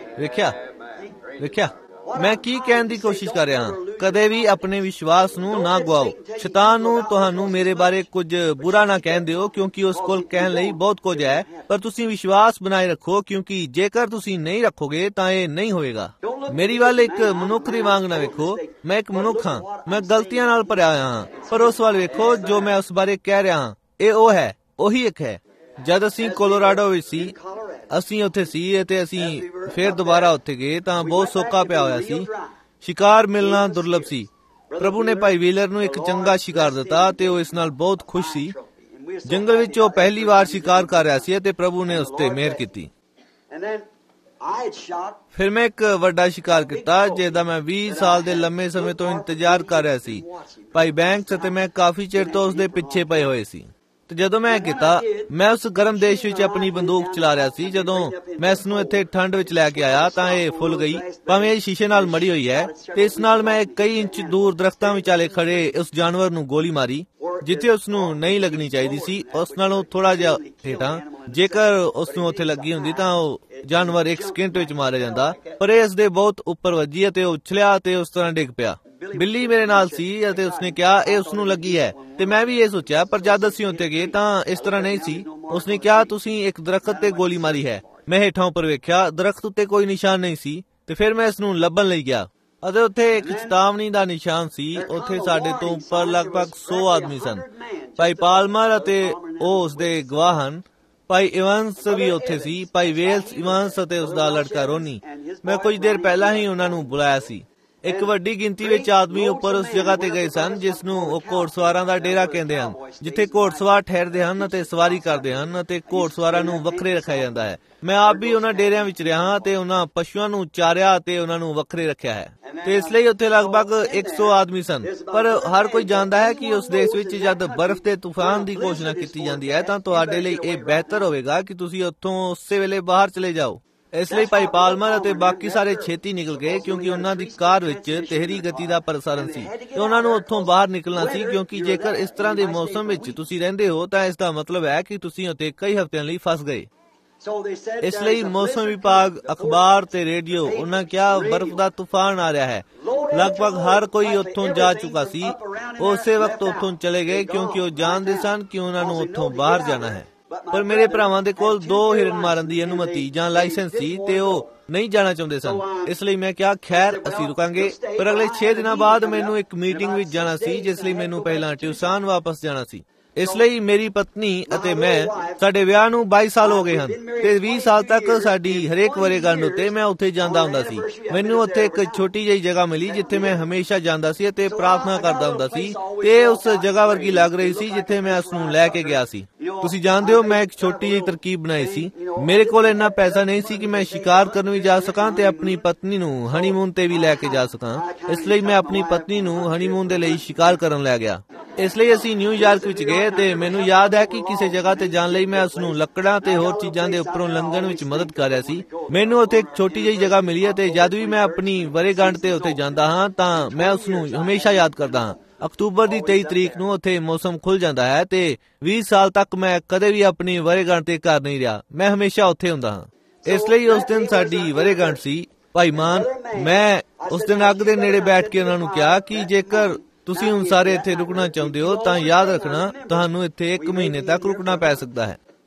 ਵੇਖਿਆ ਮੈਂ ਕੀ ਕਹਿਣ ਦੀ ਕੋਸ਼ਿਸ਼ ਕਰ ਰਿਹਾ ਹਾਂ? ਕਦੇ ਵੀ ਆਪਣੇ ਵਿਸ਼ਵਾਸ ਨੂੰ ਨਾ ਗਵਾਓ। ਸ਼ੈਤਾਨ ਨੂੰ ਤੁਹਾਨੂੰ ਮੇਰੇ ਬਾਰੇ ਕੁਝ ਬੁਰਾ ਨਾ ਕਹਿਣ ਦਿਓ, ਕਿਉਂਕਿ ਉਸ ਕੋਲ ਕਹਿਣ ਲਈ ਬਹੁਤ ਕੁਝ ਹੈ, ਪਰ ਤੁਸੀਂ ਵਿਸ਼ਵਾਸ ਬਣਾਏ ਰੱਖੋ, ਕਿਉਂਕਿ ਜੇਕਰ ਤੁਸੀਂ ਨਹੀਂ ਰੱਖੋਗੇ ਤਾਂ ਇਹ ਨਹੀਂ ਹੋਵੇਗਾ। ਮੇਰੀ ਵੱਲ ਇੱਕ ਮਨੁੱਖ ਦੀ ਵਾਂਗ ਨਾ ਵੇਖੋ। ਮੈਂ ਇੱਕ ਮਨੁੱਖ ਹਾਂ, ਮੈਂ ਗਲਤੀਆਂ ਨਾਲ ਭਰਿਆ ਹੋਇਆ ਹਾਂ, ਪਰ ਉਸ ਵੱਲ ਵੇਖੋ ਜੋ ਮੈਂ ਉਸ ਬਾਰੇ ਕਹਿ ਰਿਹਾ ਹਾਂ, ਇਹ ਉਹ ਹੈ, ਉਹੀ ਇੱਕ ਹੈ। ਜਦ ਅਸੀਂ ਕੋਲੋਰਾਡੋ ਵਿੱਚ ਸੀ, ਅਸੀਂ ਉੱਥੇ ਸੀ ਅਤੇ ਅਸੀਂ ਫਿਰ ਦੁਬਾਰਾ ਉੱਥੇ ਗਏ ਤਾਂ ਬਹੁਤ ਸੋਕਾ ਪਿਆ ਹੋਇਆ ਸੀ। ਸ਼ਿਕਾਰ ਮਿਲਣਾ ਦੁਰਲਭ ਸੀ। ਪ੍ਰਭੂ ਨੇ ਭਾਈ ਵੀਲਰ ਨੂੰ ਇੱਕ ਚੰਗਾ ਸ਼ਿਕਾਰ ਦਿੱਤਾ ਤੇ ਉਹ ਇਸ ਨਾਲ ਬਹੁਤ ਖੁਸ਼ ਸੀ। ਜੰਗਲ ਵਿੱਚ ਉਹ ਪਹਿਲੀ ਵਾਰ ਸ਼ਿਕਾਰ ਕਰ ਰਿਹਾ ਸੀ ਅਤੇ ਪ੍ਰਭੂ ਨੇ ਉਸ ਤੇ ਮਿਹਰ ਕੀਤੀ। ਫਿਰ ਮੈਂ ਇੱਕ ਵੱਡਾ ਸ਼ਿਕਾਰ ਕੀਤਾ ਜਿਹਦਾ ਮੈਂ 20 ਸਾਲ ਦੇ ਲੰਮੇ ਸਮੇਂ ਤੋਂ ਇੰਤਜ਼ਾਰ ਕਰ ਰਿਹਾ ਸੀ। ਭਾਈ ਬੈਂਕਸ ਅਤੇ ਮੈਂ ਕਾਫੀ ਚਿਰ ਤੋਂ ਉਸ ਦੇ ਪਿੱਛੇ ਪਏ ਹੋਏ ਸੀ। ਤੇ ਜਦੋਂ ਮੈਂ ਕੀਤਾ, ਮੈਂ ਉਸ ਗਰਮ ਦੇਸ਼ ਵਿੱਚ ਆਪਣੀ ਬੰਦੂਕ ਚਲਾ ਰਿਹਾ ਸੀ। ਜਦੋਂ ਮੈਂ ਇਸ ਨੂੰ ਇੱਥੇ ਠੰਡ ਵਿੱਚ ਲੈ ਕੇ ਆਇਆ ਤਾਂ ਇਹ ਫੁੱਲ ਗਈ, ਭਾਵੇਂ ਇਹ ਸ਼ੀਸ਼ੇ ਨਾਲ ਮੜੀ ਹੋਈ ਹੈ। ਤੇ ਇਸ ਨਾਲ ਮੈਂ ਕਈ ਇੰਚ ਦੂਰ ਦਰਖਤਾਂ ਵਿਚਾਲੇ ਖੜੇ ਉਸ ਜਾਨਵਰ ਨੂੰ ਗੋਲੀ ਮਾਰੀ, ਜਿੱਥੇ ਉਸ ਨੂੰ ਨਹੀਂ ਲੱਗਣੀ ਚਾਹੀਦੀ ਸੀ, ਉਸ ਨਾਲੋਂ ਥੋੜਾ ਜਿਹਾ ਹੇਠਾਂ। ਜੇਕਰ ਉਸ ਨੂੰ ਉੱਥੇ ਲੱਗੀ ਹੁੰਦੀ ਤਾਂ ਉਹ ਜਾਨਵਰ 1 ਸਕਿੰਟ ਵਿੱਚ ਮਾਰਿਆ ਜਾਂਦਾ, ਪਰ ਇਹ ਇਸ ਦੇ ਬਹੁਤ ਉੱਪਰ ਵੱਜੀ ਅਤੇ ਉਹ ਉਛਲਿਆ ਤੇ ਉਸ ਤਰ੍ਹਾਂ ਡਿੱਗ ਪਿਆ। ਬਿੱਲੀ ਮੇਰੇ ਨਾਲ ਸੀ ਅਤੇ ਉਸਨੇ ਕਿਹਾ, ਇਹ ਉਸ ਨੂੰ ਲੱਗੀ ਹੈ। ਤੇ ਮੈਂ ਵੀ ਇਹ ਸੋਚਿਆ, ਪਰ ਜਦ ਅਸੀਂ ਉੱਥੇ ਗਏ ਤਾਂ ਇਸ ਤਰ੍ਹਾਂ ਨਹੀਂ ਸੀ। ਉਸਨੇ ਕਿਹਾ, ਤੁਸੀਂ ਇੱਕ ਦਰਖਤ ਤੇ ਗੋਲੀ ਮਾਰੀ ਹੈ। ਮੈਂ ਹੇਠਾਂ ਉੱਪਰ ਵੇਖਿਆ, ਦਰਖਤ ਉੱਤੇ ਕੋਈ ਨਿਸ਼ਾਨ ਨਹੀਂ ਸੀ। ਤੇ ਫਿਰ ਮੈਂ ਇਸ ਨੂੰ ਲੱਭਣ ਲਈ ਗਿਆ ਅਤੇ ਉੱਥੇ ਇੱਕ ਚੇਤਾਵਨੀ ਦਾ ਨਿਸ਼ਾਨ ਸੀ। ਉੱਥੇ ਸਾਡੇ ਤੋਂ ਉੱਪਰ ਲਗਭਗ 100 ਆਦਮੀ ਸਨ। ਭਾਈ ਪਾਲਮਰ ਅਤੇ ਉਹ ਉਸਦੇ ਗਵਾਹ ਹਨ। ਭਾਈ ਇਵਾਨਸ ਵੀ ਉੱਥੇ ਸੀ, ਭਾਈ ਵੇਲਸ ਇਵਾਨਸ ਅਤੇ ਉਸਦਾ ਲੜਕਾ ਰੋਨੀ। ਮੈਂ ਕੁਝ ਦੇਰ ਪਹਿਲਾਂ ਹੀ ਉਹਨਾਂ ਨੂੰ ਬੁਲਾਇਆ ਸੀ। ਇੱਕ ਵੱਡੀ ਗਿਣਤੀ ਵਿੱਚ ਆਦਮੀ ਉੱਪਰ ਉਸ ਜਗ੍ਹਾ ਤੇ ਗਏ ਸਨ ਜਿਸ ਨੂੰ ਉਹ ਘੋੜਸਵਾਰਾਂ ਦਾ ਡੇਰਾ ਕਹਿੰਦੇ ਹਨ, ਜਿੱਥੇ ਘੋੜਸਵਾਰ ਠਹਿਰਦੇ ਹਨ ਅਤੇ ਸਵਾਰੀ ਕਰਦੇ ਹਨ ਅਤੇ ਘੋੜਸਵਾਰਾਂ ਨੂੰ ਵੱਖਰੇ ਰੱਖਿਆ ਜਾਂਦਾ ਹੈ। ਮੈਂ ਆਪ ਵੀ ਉਹਨਾਂ ਡੇਰਿਆਂ ਵਿੱਚ ਰਿਹਾ ਹਾਂ ਤੇ ਉਹਨਾਂ ਪਸ਼ੂਆਂ ਨੂੰ ਚਾਰਿਆ ਅਤੇ ਉਹਨਾਂ ਨੂੰ ਵੱਖਰੇ ਰੱਖਿਆ ਹੈ। ਤੇ ਇਸ ਲਈ ਉੱਥੇ ਲਗਭਗ 100 ਆਦਮੀ ਸਨ। ਪਰ ਹਰ ਕੋਈ ਜਾਣਦਾ ਹੈ ਕਿ ਉਸ ਦੇਸ਼ ਵਿੱਚ ਜਦ ਬਰਫ਼ ਦੇ ਤੂਫਾਨ ਦੀ ਘੋਸ਼ਣਾ ਕੀਤੀ ਜਾਂਦੀ ਹੈ ਤਾਂ ਤੁਹਾਡੇ ਲਈ ਇਹ ਬਿਹਤਰ ਹੋਵੇਗਾ ਕਿ ਤੁਸੀਂ ਉੱਥੋਂ ਉਸੇ ਵੇਲੇ ਬਾਹਰ ਚਲੇ ਜਾਓ। ਇਸ ਲਈ ਭਾਈ ਪਾਲਮਰ ਅਤੇ ਬਾਕੀ ਸਾਰੇ ਛੇਤੀ ਨਿਕਲ ਗਏ, ਕਿਉਂਕਿ ਉਹਨਾਂ ਦੀ ਕਾਰ ਵਿੱਚ ਤੇਹਰੀ ਗਤੀ ਦਾ ਪ੍ਰਸਾਰਣ ਸੀ ਤੇ ਉਹਨਾਂ ਨੂੰ ਉੱਥੋਂ ਬਾਹਰ ਨਿਕਲਣਾ ਸੀ, ਕਿਉਂਕਿ ਜੇਕਰ ਇਸ ਤਰ੍ਹਾਂ ਦੇ ਮੌਸਮ ਵਿੱਚ ਤੁਸੀਂ ਰਹਿੰਦੇ ਹੋ ਤਾਂ ਇਸ ਦਾ ਮਤਲਬ ਹੈ ਕਿ ਤੁਸੀਂ ਉੱਥੇ ਕਈ ਹਫ਼ਤਿਆਂ ਲਈ ਫਸ ਗਏ। ਇਸ ਲਈ ਮੌਸਮ ਵਿਭਾਗ, ਅਖਬਾਰ ਤੇ ਰੇਡੀਓ, ਉਹਨਾਂ ਕਿਹਾ ਬਰਫ਼ ਦਾ ਤੂਫਾਨ ਆ ਰਿਹਾ ਹੈ। ਲਗਭਗ ਹਰ ਕੋਈ ਉੱਥੋਂ ਜਾ ਚੁੱਕਾ ਸੀ। ਉਸੇ ਵਕਤ ਉੱਥੋਂ ਚਲੇ ਗਏ, ਕਿਉਂਕਿ ਉਹ ਜਾਣਦੇ ਸਨ ਕਿ ਉਹਨਾਂ ਨੂੰ ਉੱਥੋਂ ਬਾਹਰ ਜਾਣਾ ਹੈ। ਪਰ ਮੇਰੇ ਭਰਾਵਾਂ ਦੇ ਕੋਲ 2 ਹਿਰਨ ਮਾਰਨ ਦੀ ਅਨੁਮਤੀ ਜਾਂ ਲਾਇਸੈਂਸ ਸੀ ਤੇ ਉਹ ਨਹੀਂ ਜਾਣਾ ਚਾਹੁੰਦੇ ਸਨ। ਇਸ ਲਈ ਮੈਂ ਕਿਹਾ, ਖੈਰ ਅਸੀਂ ਰੁਕਾਂਗੇ। ਪਰ ਅਗਲੇ 6 ਦਿਨਾਂ ਬਾਅਦ ਮੈਨੂੰ ਇੱਕ ਮੀਟਿੰਗ ਵਿੱਚ ਜਾਣਾ ਸੀ, ਜਿਸ ਲਈ ਮੈਨੂੰ ਪਹਿਲਾਂ ਟਿਊਸਾਨ ਵਾਪਸ ਜਾਣਾ ਸੀ। ਇਸ ਲਈ ਮੇਰੀ ਪਤਨੀ ਅਤੇ ਮੈਂ, ਸਾਡੇ ਵਿਆਹ ਨੂੰ 22 ਸਾਲ ਹੋ ਗਏ ਹਨ ਤੇ 20 ਸਾਲ ਤੱਕ ਸਾਡੀ ਹਰੇਕ ਵਰ੍ਹੇਗੰਢ ਉੱਤੇ ਮੈਂ ਉੱਥੇ ਜਾਂਦਾ ਹੁੰਦਾ ਸੀ। ਮੈਨੂੰ ਉੱਥੇ ਇੱਕ ਛੋਟੀ ਜਿਹੀ ਜਗ੍ਹਾ ਮਿਲੀ ਜਿੱਥੇ ਮੈਂ ਹਮੇਸ਼ਾ ਜਾਂਦਾ ਸੀ ਅਤੇ ਪ੍ਰਾਰਥਨਾ ਕਰਦਾ ਹੁੰਦਾ ਸੀ ਤੇ ਉਸ ਜਗ੍ਹਾ ਵਰਗੀ ਲੱਗ ਰਹੀ ਸੀ ਜਿੱਥੇ ਮੈਂ ਉਸ ਨੂੰ ਲੈ ਕੇ ਗਿਆ ਸੀ। ਤੁਸੀਂ ਜਾਣਦੇ ਹੋ, ਮੈਂ ਇੱਕ ਛੋਟੀ ਜਿਹੀ ਤਰਕੀਬ ਬਣਾਈ ਸੀ। ਮੇਰੇ ਕੋਲ ਇੰਨਾ ਪੈਸਾ ਨਹੀਂ ਸੀ ਕਿ ਮੈਂ ਸ਼ਿਕਾਰ ਕਰਨ ਵੀ ਜਾ ਸਕਾਂ ਤੇ ਆਪਣੀ ਪਤਨੀ ਨੂੰ ਹਨੀਮੂਨ ਤੇ ਵੀ ਲੈ ਕੇ ਜਾ ਸਕਾਂ। ਇਸ ਲਈ ਮੈਂ ਆਪਣੀ ਪਤਨੀ ਨੂੰ ਹਨੀਮੂਨ ਦੇ ਲਈ ਸ਼ਿਕਾਰ ਕਰਨ ਲੈ ਗਿਆ। ਇਸ ਲਈ ਅਸੀਂ ਨਿਊਯਾਰਕ ਵਿੱਚ ਗਏ ਤੇ ਮੈਨੂੰ ਯਾਦ ਹੈ ਕਿ ਕਿਸੇ ਜਗ੍ਹਾ ਤੇ ਜਾਣ ਲਈ ਮੈਂ ਉਸ ਨੂੰ ਲੱਕੜਾਂ ਤੇ ਹੋਰ ਚੀਜ਼ਾਂ ਦੇ ਉੱਪਰੋਂ ਲੰਘਣ ਵਿੱਚ ਮਦਦ ਕਰ ਰਿਹਾ ਸੀ। ਮੈਨੂੰ ਉੱਥੇ ਇੱਕ ਛੋਟੀ ਜਿਹੀ ਜਗ੍ਹਾ ਮਿਲੀ ਅਤੇ ਜਦ ਵੀ ਮੈਂ ਆਪਣੀ ਵਰ੍ਹੇਗੰਢ ਤੇ ਉੱਥੇ ਜਾਂਦਾ ਹਾਂ ਤਾਂ ਮੈਂ ਉਸ ਨੂੰ ਹਮੇਸ਼ਾ ਯਾਦ ਕਰਦਾ ਹਾਂ। ਅਕਤੂਬਰ ਦੀ 23 ਤਰੀਕ ਨੂੰ ਉੱਥੇ ਮੌਸਮ ਖੁੱਲ ਜਾਂਦਾ ਹੈ ਤੇ 20 ਸਾਲ ਤੱਕ ਮੈਂ ਕਦੇ ਵੀ ਆਪਣੀ ਵਰ੍ਹੇਗੰਢ ਤੇ ਘਰ ਨਹੀਂ ਰਿਹਾ। ਮੈਂ ਹਮੇਸ਼ਾ ਉੱਥੇ ਹੁੰਦਾ ਹਾਂ। ਇਸ ਲਈ ਉਸ ਦਿਨ ਸਾਡੀ ਵਰ੍ਹੇਗੰਢ ਸੀ। ਭਾਈ ਮਾਨ, ਮੈਂ ਉਸ ਦਿਨ ਅੱਗ ਦੇ ਨੇੜੇ ਬੈਠ ਕੇ ਉਹਨਾਂ ਨੂੰ ਕਿਹਾ ਕਿ ਜੇਕਰ ਤੁਸੀਂ ਹੁਣ ਸਾਰੇ ਇੱਥੇ ਰੁਕਣਾ ਚਾਹੁੰਦੇ ਹੋ ਤਾਂ ਯਾਦ ਰੱਖਣਾ ਤੁਹਾਨੂੰ ਇੱਥੇ 1 ਮਹੀਨੇ ਤੱਕ ਰੁਕਣਾ ਪੈ ਸਕਦਾ ਹੈ।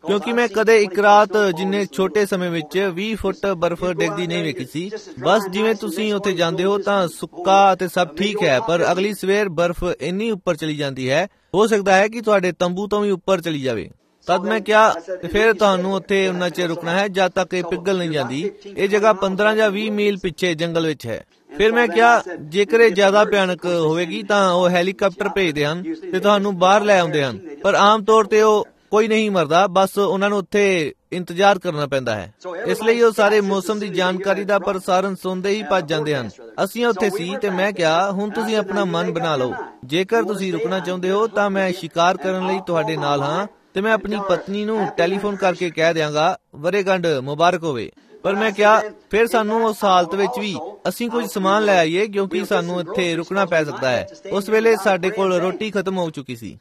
ਕਿਉਂਕਿ ਮੈਂ ਕਦੇ ਇੱਕ ਰਾਤ ਜਿੰਨੇ ਛੋਟੇ ਸਮੇਂ ਵਿੱਚ 20 ਫੁੱਟ ਬਰਫ਼ ਡਿੱਗਦੀ ਨਹੀਂ ਵੇਖੀ ਸੀ। ਬਸ ਜਿਵੇਂ ਤੁਸੀਂ ਉੱਥੇ ਜਾਂਦੇ ਹੋ ਤਾਂ ਸੁੱਕਾ ਅਤੇ ਸਭ ਠੀਕ ਹੈ, ਪਰ ਅਗਲੀ ਸਵੇਰ ਬਰਫ਼ ਇੰਨੀ ਉੱਪਰ ਚਲੀ ਜਾਂਦੀ ਹੈ, ਹੋ ਸਕਦਾ ਹੈ ਕਿ ਤੁਹਾਡੇ ਤੰਬੂ ਤੋਂ ਵੀ ਉੱਪਰ ਚਲੀ ਜਾਵੇ। ਤਦ ਮੈਂ ਕਿਹਾ ਤੇ ਫਿਰ ਤੁਹਾਨੂੰ ਉੱਥੇ ਉਨਾ ਚਿਰ ਰੁਕਣਾ ਹੈ ਜਦ ਤੱਕ ਇਹ ਪਿਘਲ ਨਹੀਂ ਜਾਂਦੀ। ਇਹ ਜਗ੍ਹਾ 15 ਜਾਂ 20 ਮੀਲ ਪਿੱਛੇ ਜੰਗਲ ਵਿੱਚ ਹੈ। ਫਿਰ ਮੈਂ ਕਿਹਾ ਜੇਕਰ ਇਹ ਜ਼ਿਆਦਾ ਭਿਆਨਕ ਹੋਵੇਗੀ ਤਾਂ ਉਹ ਹੈਲੀਕਾਪਟਰ ਭੇਜਦੇ ਹਨ ਤੇ ਤੁਹਾਨੂੰ ਬਾਹਰ ਲੈ ਆਉਂਦੇ ਹਨ, ਪਰ ਆਮ ਤੌਰ ਤੇ ਉਹ ਕੋਈ ਨਹੀਂ ਮਰਦਾ, ਬਸ ਉਹਨਾਂ ਨੂੰ ਉੱਥੇ ਇੰਤਜ਼ਾਰ ਕਰਨਾ ਪੈਂਦਾ ਹੈ। ਇਸ ਲਈ ਉਹ ਸਾਰੇ ਮੌਸਮ ਦੀ ਜਾਣਕਾਰੀ ਦਾ ਪ੍ਰਸਾਰਣ ਸੁਣਦੇ ਹੀ ਭੱਜ ਜਾਂਦੇ ਹਨ। ਅਸੀਂ ਉੱਥੇ ਸੀ ਤੇ ਮੈਂ ਕਿਹਾ ਹੁਣ ਤੁਸੀਂ ਆਪਣਾ ਮਨ ਬਣਾ ਲਓ, ਜੇਕਰ ਤੁਸੀਂ ਰੁਕਣਾ ਚਾਹੁੰਦੇ ਹੋ ਤਾਂ ਮੈਂ ਸ਼ਿਕਾਰ ਕਰਨ ਲਈ ਤੁਹਾਡੇ ਨਾਲ ਹਾਂ ਤੇ ਮੈਂ ਆਪਣੀ ਪਤਨੀ ਨੂੰ ਟੈਲੀਫੋਨ ਕਰਕੇ ਕਹਿ ਦਿਆਂਗਾ ਵਰ੍ਹੇਗੰਢ ਮੁਬਾਰਕ ਹੋਵੇ। ਪਰ ਮੈਂ ਕਿਹਾ ਫਿਰ ਸਾਨੂੰ ਉਸ ਹਾਲਤ ਵਿੱਚ ਵੀ ਅਸੀਂ ਕੁਝ ਸਮਾਨ ਲੈ ਆਈਏ ਕਿਉਂਕਿ ਸਾਨੂੰ ਇੱਥੇ ਰੁਕਣਾ ਪੈ ਸਕਦਾ ਹੈ। ਉਸ ਵੇਲੇ ਸਾਡੇ ਕੋਲ ਰੋਟੀ ਖਤਮ ਹੋ ਚੁੱਕੀ ਸੀ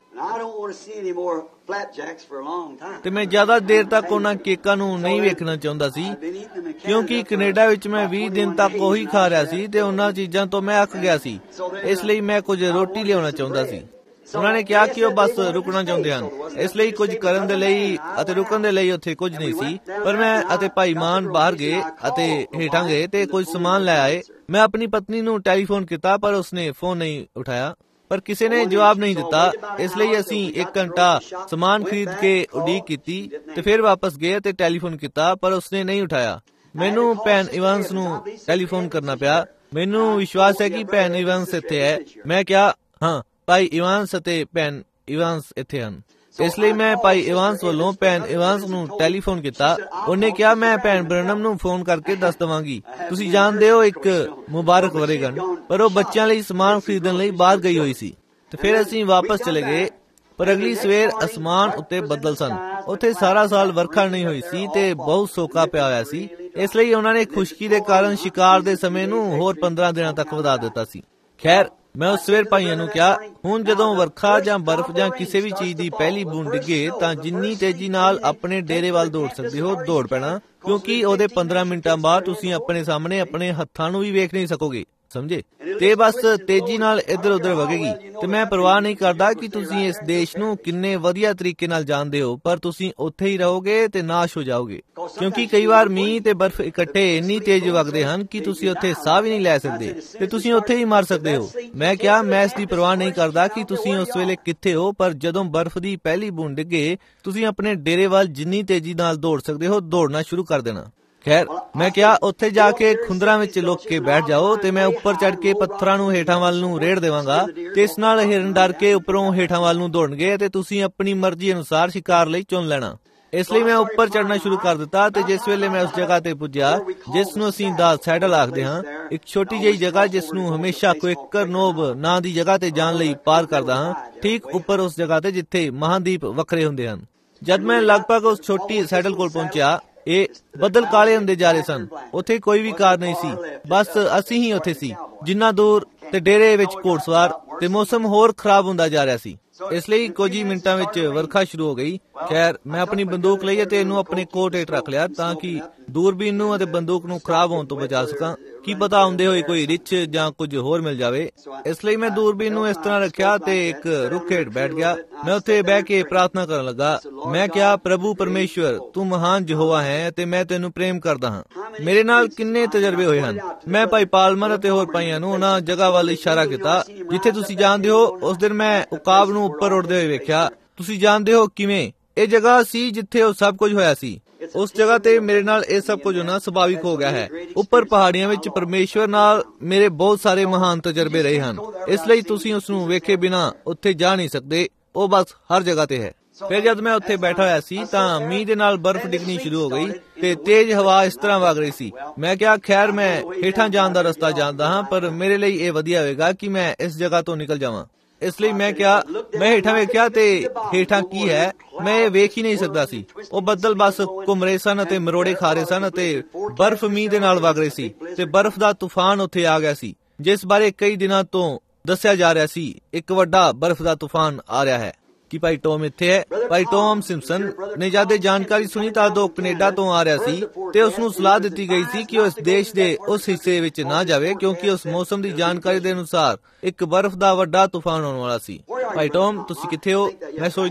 ਤੇ ਮੈਂ ਜ਼ਿਆਦਾ ਦੇਰ ਤੱਕ ਉਹਨਾਂ ਕੇਕਾਂ ਨੂੰ ਨਹੀਂ ਵੇਖਣਾ ਚਾਹੁੰਦਾ ਸੀ, ਕਿਉਂਕਿ ਕੈਨੇਡਾ ਵਿੱਚ ਮੈਂ 20 ਦਿਨ ਤੱਕ ਉਹੀ ਖਾ ਰਿਹਾ ਸੀ ਤੇ ਉਹਨਾਂ ਚੀਜ਼ਾਂ ਤੋਂ ਮੈਂ ਅੱਕ ਗਿਆ ਸੀ। ਇਸ ਲਈ ਮੈਂ ਕੁਝ ਰੋਟੀ ਲਿਆਉਣਾ ਚਾਹੁੰਦਾ ਸੀ। ਉਹਨਾਂ ਨੇ ਕਿਹਾ ਕਿ ਉਹ ਬਸ ਰੁਕਣਾ ਚਾਹੁੰਦੇ ਹਨ, ਇਸ ਲਈ ਕੁਝ ਕਰਨ ਦੇ ਲਈ ਅਤੇ ਰੁਕਣ ਦੇ ਲਈ ਉੱਥੇ ਕੁਝ ਨਹੀਂ ਸੀ। ਪਰ ਮੈਂ ਅਤੇ ਭਾਈ ਮਾਨ ਬਾਹਰ ਗਏ ਅਤੇ ਹੇਠਾਂ ਗਏ ਤੇ ਕੁਝ ਸਮਾਨ ਲੈ ਆਏ। ਮੈਂ ਆਪਣੀ ਪਤਨੀ ਨੂੰ ਟੈਲੀਫੋਨ ਕੀਤਾ ਪਰ ਉਸਨੇ ਫੋਨ ਨਹੀਂ ਉਠਾਇਆ, ਪਰ ਕਿਸੇ ਨੇ ਜਵਾਬ ਨਹੀਂ ਦਿੱਤਾ। ਇਸ ਲਈ ਅਸੀਂ 1 ਘੰਟਾ ਸਮਾਨ ਖਰੀਦ ਕੇ ਉਡੀਕ ਕੀਤੀ ਤੇ ਫਿਰ ਵਾਪਸ ਗਏ ਤੇ ਟੈਲੀਫੋਨ ਕੀਤਾ, ਪਰ ਉਸਨੇ ਨਹੀਂ ਉਠਾਇਆ। ਮੈਨੂੰ ਭੈਣ ਇਵਾਂਸ ਨੂੰ ਟੈਲੀਫੋਨ ਕਰਨਾ ਪਿਆ। ਮੈਨੂੰ ਵਿਸ਼ਵਾਸ ਹੈ ਕਿ ਭੈਣ ਇਵਾਂਸ ਇੱਥੇ ਹੈ। ਮੈਂ ਕਿਹਾ ਹਾਂ, ਭਾਈ ਇਵਾਂਸ ਅਤੇ ਭੈਣ ਇਵਾਂਸ ਇੱਥੇ ਹਨ। ਇਸ ਲਈ ਮੈਂ ਭਾਈ ਇਵਾਂਸ ਵੱਲੋਂ ਭੈਣ ਇਵਾਂਸ ਨੂੰ ਟੈਲੀਫੋਨ ਕੀਤਾ। ਉਹਨੇ ਕਿਹਾ ਮੈਂ ਭੈਣ ਬ੍ਰਨਮ ਨੂੰ ਫੋਨ ਕਰਕੇ ਦੱਸ ਦਵਾਂਗੀ, ਤੁਸੀਂ ਜਾਣਦੇ ਹੋ ਇੱਕ ਮੁਬਾਰਕ ਵਰ੍ਹੇਗੰਢ। ਪਰ ਉਹ ਬੱਚਿਆਂ ਲਈ ਸਮਾਨ ਖਰੀਦਣ ਲਈ ਬਾਹਰ ਗਈ ਹੋਈ ਸੀ ਤੇ ਫਿਰ ਅਸੀਂ ਵਾਪਸ ਚਲੇ ਗਏ। ਪਰ ਅਗਲੀ ਸਵੇਰ ਅਸਮਾਨ ਉੱਤੇ ਬੱਦਲ ਸਨ। ਉੱਥੇ ਸਾਰਾ ਸਾਲ ਵਰਖਾ ਨਹੀਂ ਹੋਈ ਸੀ ਤੇ ਬਹੁਤ ਸੋਕਾ ਪਿਆ ਹੋਇਆ ਸੀ। ਇਸ ਲਈ ਉਹਨਾਂ ਨੇ ਖੁਸ਼ਕੀ ਦੇ ਕਾਰਨ ਸ਼ਿਕਾਰ ਦੇ ਸਮੇਂ ਨੂੰ ਹੋਰ 15 ਦਿਨਾਂ ਤੱਕ ਵਧਾ ਦਿੱਤਾ ਸੀ। ਖੈਰ ਮੈਂ ਉਸ ਸਵੇਰ ਭਾਈਆਂ ਨੂੰ ਕਿਹਾ ਹੁਣ ਜਦੋਂ ਵਰਖਾ ਜਾਂ ਬਰਫ਼ ਜਾਂ ਕਿਸੇ ਵੀ ਚੀਜ਼ ਦੀ ਪਹਿਲੀ ਬੂੰਦ ਡਿੱਗੇ ਤਾਂ ਜਿੰਨੀ ਤੇਜ਼ੀ ਨਾਲ ਆਪਣੇ ਡੇਰੇ ਵੱਲ ਦੌੜ ਸਕਦੇ ਹੋ ਦੌੜ ਪੈਣਾ, ਕਿਉਂਕਿ ਉਹਦੇ 15 ਮਿੰਟਾਂ ਬਾਅਦ ਤੁਸੀਂ ਆਪਣੇ ਸਾਹਮਣੇ ਆਪਣੇ ਹੱਥਾਂ ਨੂੰ ਵੀ ਵੇਖ ਨਹੀਂ ਸਕੋਗੇ, ਸਮਝੇ? ਤੇ ਬਸ ਤੇਜ਼ੀ ਨਾਲ ਇੱਧਰ ਉੱਧਰ ਵਗੇਗੀ। ਤੇ ਮੈਂ ਪਰਵਾਹ ਨਹੀਂ ਕਰਦਾ ਕਿ ਤੁਸੀਂ ਇਸ ਦੇਸ਼ ਨੂੰ ਕਿੰਨੇ ਵਧੀਆ ਤਰੀਕੇ ਨਾਲ ਜਾਣਦੇ ਹੋ, ਪਰ ਤੁਸੀਂ ਉੱਥੇ ਹੀ ਰਹੋਗੇ ਤੇ ਨਾਸ਼ ਹੋ ਜਾਓਗੇ, ਕਿਉਂਕਿ ਕਈ ਵਾਰ ਮੀਂਹ ਤੇ ਬਰਫ਼ ਇਕੱਠੇ ਇੰਨੀ ਤੇਜ਼ ਵਗਦੇ ਹਨ ਕਿ ਤੁਸੀਂ ਉੱਥੇ ਸਾਹ ਵੀ ਨਹੀਂ ਲੈ ਸਕਦੇ ਤੇ ਤੁਸੀਂ ਉੱਥੇ ਹੀ ਮਰ ਸਕਦੇ ਹੋ। ਮੈਂ ਕਿਹਾ ਮੈਂ ਇਸ ਦੀ ਪਰਵਾਹ ਨਹੀਂ ਕਰਦਾ ਕਿ ਤੁਸੀਂ ਉਸ ਵੇਲੇ ਕਿੱਥੇ ਹੋ, ਪਰ ਜਦੋਂ ਬਰਫ਼ ਦੀ ਪਹਿਲੀ ਬੂੰਦ ਡਿੱਗੇ ਤੁਸੀਂ ਆਪਣੇ ਡੇਰੇ ਵੱਲ ਜਿੰਨੀ ਤੇਜ਼ੀ ਨਾਲ ਦੌੜ ਸਕਦੇ ਹੋ ਦੌੜਨਾ ਸ਼ੁਰੂ ਕਰ ਦੇਣਾ। ਖੈਰ ਮੈਂ ਕਿਹਾ ਉੱਥੇ ਜਾ ਕੇ ਖੁੰਦਰਾਂ ਵਿੱਚ ਲੁਕ ਕੇ ਬੈਠ ਜਾਓ ਤੇ ਮੈਂ ਉੱਪਰ ਚੜ ਕੇ ਪੱਥਰਾਂ ਨੂੰ ਹੇਠਾਂ ਵੱਲ ਨੂੰ ਰੇੜ ਦੇਵਾਂਗਾ ਤੇ ਇਸ ਨਾਲ ਹਿਰਨ ਡਰ ਕੇ ਉੱਪਰੋਂ ਹੇਠਾਂ ਵੱਲ ਨੂੰ ਦੌੜਨਗੇ ਤੇ ਤੁਸੀਂ ਆਪਣੀ ਮਰਜ਼ੀ ਅਨੁਸਾਰ ਸ਼ਿਕਾਰ ਲਈ ਚੁਣ ਲੈਣਾ। ਇਸ ਲਈ ਮੈਂ ਉੱਪਰ ਚੜਨਾ ਸ਼ੁਰੂ ਕਰ ਦਿੱਤਾ ਤੇ ਜਿਸ ਵੇਲੇ ਮੈਂ ਉਸ ਜਗ੍ਹਾ ਤੇ ਪੁੱਜਿਆ ਜਿਸ ਨੂੰ ਅਸੀਂ ਦਾ ਸੈਡਲ ਆਖਦੇ ਹਾਂ, ਇੱਕ ਛੋਟੀ ਜਿਹੀ ਜਗ੍ਹਾ ਜਿਸ ਨੂੰ ਹਮੇਸ਼ਾ ਕੁਇਕਰ ਨੋਬ ਨਾਂ ਦੀ ਜਗ੍ਹਾ ਤੇ ਜਾਣ ਲਈ ਪਾਰ ਕਰਦਾ ਹਾਂ, ਠੀਕ ਉੱਪਰ ਉਸ ਜਗ੍ਹਾ ਤੇ ਜਿੱਥੇ ਮਹਾਂਦੀਪ ਵੱਖਰੇ ਹੁੰਦੇ ਹਨ। ਜਦ ਮੈਂ ਲਗਭਗ ਉਸ ਛੋਟੀ ਸੈਡਲ ਕੋਲ ਪਹੁੰਚਿਆ ਇਹ ਬੱਦਲ ਕਾਲੇ ਹੁੰਦੇ ਜਾ ਰਹੇ ਸਨ। ਉੱਥੇ ਕੋਈ ਵੀ ਕਾਰ ਨਹੀਂ ਸੀ, ਬਸ ਅਸੀਂ ਹੀ ਉੱਥੇ ਸੀ ਜਿੰਨਾ ਦੂਰ, ਤੇ ਡੇਰੇ ਵਿੱਚ ਘੋੜਸਵਾਰ ਤੇ ਮੌਸਮ ਹੋਰ ਖਰਾਬ ਹੁੰਦਾ ਜਾ ਰਿਹਾ ਸੀ। ਇਸ ਲਈ ਕੁਝ ਹੀ ਮਿੰਟਾਂ ਵਿੱਚ ਵਰਖਾ ਸ਼ੁਰੂ ਹੋ ਗਈ। ਖੈਰ ਮੈਂ ਆਪਣੀ ਬੰਦੂਕ ਲਈ ਅਤੇ ਇਹਨੂੰ ਆਪਣੇ ਕੋਟ ਹੇਠ ਰੱਖ ਲਿਆ ਤਾਂ ਕਿ ਦੂਰਬੀਨ ਨੂੰ ਅਤੇ ਬੰਦੂਕ ਨੂੰ ਖਰਾਬ ਹੋਣ ਤੋਂ ਬਚਾ ਸਕਾਂ। ਕੀ ਪਤਾ ਹੁੰਦੇ ਹੋਏ ਕੋਈ ਰਿੱਛ ਜਾਂ ਕੁਝ ਹੋਰ ਮਿਲ ਜਾਵੇ। ਇਸ ਲਈ ਮੈਂ ਦੂਰਬੀਨ ਨੂੰ ਇਸ ਤਰ੍ਹਾਂ ਰੱਖਿਆ ਤੇ ਇੱਕ ਰੁੱਖ ਹੇਠ ਬੈਠ ਗਿਆ। ਮੈਂ ਉੱਥੇ ਬਹਿ ਕੇ ਪ੍ਰਾਰਥਨਾ ਕਰਨ ਲੱਗਾ। ਮੈਂ ਕਿਹਾ ਪ੍ਰਭੂ ਪਰਮੇਸ਼ਵਰ ਤੂੰ ਮਹਾਨ ਯਹੋਵਾ ਹੈ ਤੇ ਮੈਂ ਤੈਨੂੰ ਪ੍ਰੇਮ ਕਰਦਾ ਹਾਂ। ਮੇਰੇ ਨਾਲ ਕਿੰਨੇ ਤਜਰਬੇ ਹੋਏ ਹਨ। ਮੈਂ ਭਾਈ ਪਾਲਮਰ ਅਤੇ ਹੋਰ ਭਾਈਆਂ ਨੂੰ ਉਹਨਾਂ ਜਗ੍ਹਾ ਵੱਲ ਇਸ਼ਾਰਾ ਕੀਤਾ ਜਿੱਥੇ ਤੁਸੀਂ ਜਾਣਦੇ ਹੋ। ਉਸ ਦਿਨ ਮੈਂ ਉਕਾਬ ਨੂੰ ਉੱਪਰ ਉੱਡਦੇ ਹੋਏ ਵੇਖਿਆ। ਤੁਸੀਂ ਜਾਣਦੇ ਹੋ ਕਿਵੇਂ? ਇਹ ਜਗ੍ਹਾ ਸੀ ਜਿੱਥੇ ਉਹ ਸਭ ਕੁਝ ਹੋਇਆ ਸੀ। ਉਸ ਜਗ੍ਹਾ ਤੇ ਮੇਰੇ ਨਾਲ ਇਹ ਸਭ ਕੁਝ ਹੋਣਾ ਸੁਭਾਵਿਕ ਹੋ ਗਿਆ ਹੈ। ਉੱਪਰ ਪਹਾੜੀਆਂ ਵਿੱਚ ਪਰਮੇਸ਼ਵਰ ਨਾਲ ਮੇਰੇ ਬਹੁਤ ਸਾਰੇ ਮਹਾਨ ਤਜਰਬੇ ਰਹੇ ਹਨ। ਇਸ ਲਈ ਤੁਸੀਂ ਉਸ ਨੂੰ ਵੇਖੇ ਬਿਨਾਂ ਉੱਥੇ ਜਾ ਨਹੀਂ ਸਕਦੇ। ਉਹ ਬਸ ਹਰ ਜਗ੍ਹਾ ਤੇ ਹੈ। ਫਿਰ ਜਦ ਮੈਂ ਉੱਥੇ ਬੈਠਾ ਹੋਇਆ ਸੀ ਤਾਂ ਮੀਂਹ ਦੇ ਨਾਲ ਬਰਫ਼ ਡਿੱਗਣੀ ਸ਼ੁਰੂ ਹੋ ਗਈ ਤੇ ਤੇਜ਼ ਹਵਾ ਇਸ ਤਰ੍ਹਾਂ ਵਗ ਰਹੀ ਸੀ। ਮੈਂ ਕਿਹਾ ਖੈਰ ਮੈਂ ਹੇਠਾਂ ਜਾਣ ਦਾ ਰਸਤਾ ਜਾਣਦਾ ਹਾਂ, ਪਰ ਮੇਰੇ ਲਈ ਇਹ ਵਧੀਆ ਹੋਵੇਗਾ ਕਿ ਮੈਂ ਇਸ ਜਗ੍ਹਾ ਤੋਂ ਨਿਕਲ ਜਾਵਾਂ। ਇਸ ਲਈ ਮੈਂ ਕਿਹਾ ਮੈਂ ਹੇਠਾਂ ਵੇਖਿਆ ਤੇ ਹੇਠਾਂ ਕੀ ਹੈ ਮੈਂ ਇਹ ਵੇਖ ਹੀ ਨਹੀਂ ਸਕਦਾ ਸੀ। ਉਹ ਬੱਦਲ ਬਸ ਘੁੰਮ ਰਹੇ ਸਨ ਅਤੇ ਮਰੋੜੇ ਖਾ ਰਹੇ ਸਨ ਅਤੇ ਬਰਫ਼ ਮੀਂਹ ਦੇ ਨਾਲ ਵਗ ਰਹੀ ਸੀ ਤੇ ਬਰਫ਼ ਦਾ ਤੂਫਾਨ ਉੱਥੇ ਆ ਗਿਆ ਸੀ ਜਿਸ ਬਾਰੇ ਕਈ ਦਿਨਾਂ ਤੋਂ ਦੱਸਿਆ ਜਾ ਰਿਹਾ ਸੀ। ਇੱਕ ਵੱਡਾ ਬਰਫ਼ ਦਾ ਤੂਫਾਨ ਆ ਰਿਹਾ ਹੈ। ਕਿ ਭਾਈ ਟੌਮ ਇੱਥੇ ਹੈ। ਭਾਈ ਟੌਮ ਸਿੰਪਸਨ ਨੇ ਜਦ ਇਹ ਜਾਣਕਾਰੀ ਸੁਣੀ ਤਾਂ ਉਹ ਕੈਨੇਡਾ ਤੋਂ ਆ ਰਿਹਾ ਸੀ ਤੇ ਉਸ ਨੂੰ ਸਲਾਹ ਦਿੱਤੀ ਗਈ ਸੀ ਕਿ ਉਹ ਇਸ ਦੇਸ਼ ਦੇ ਉਸ ਹਿੱਸੇ ਵਿੱਚ ਨਾ ਜਾਵੇ ਕਿਉਂਕਿ ਉਸ ਮੌਸਮ ਦੀ ਜਾਣਕਾਰੀ ਦੇ ਅਨੁਸਾਰ ਇੱਕ ਬਰਫ਼ ਦਾ ਵੱਡਾ ਤੂਫਾਨ ਆਉਣ ਵਾਲਾ ਸੀ। ਭਾਈ ਟੌਮ ਤੁਸੀਂ ਕਿੱਥੇ ਹੋ? ਮੈਂ ਸੋਚਦਾ ਹਾਂ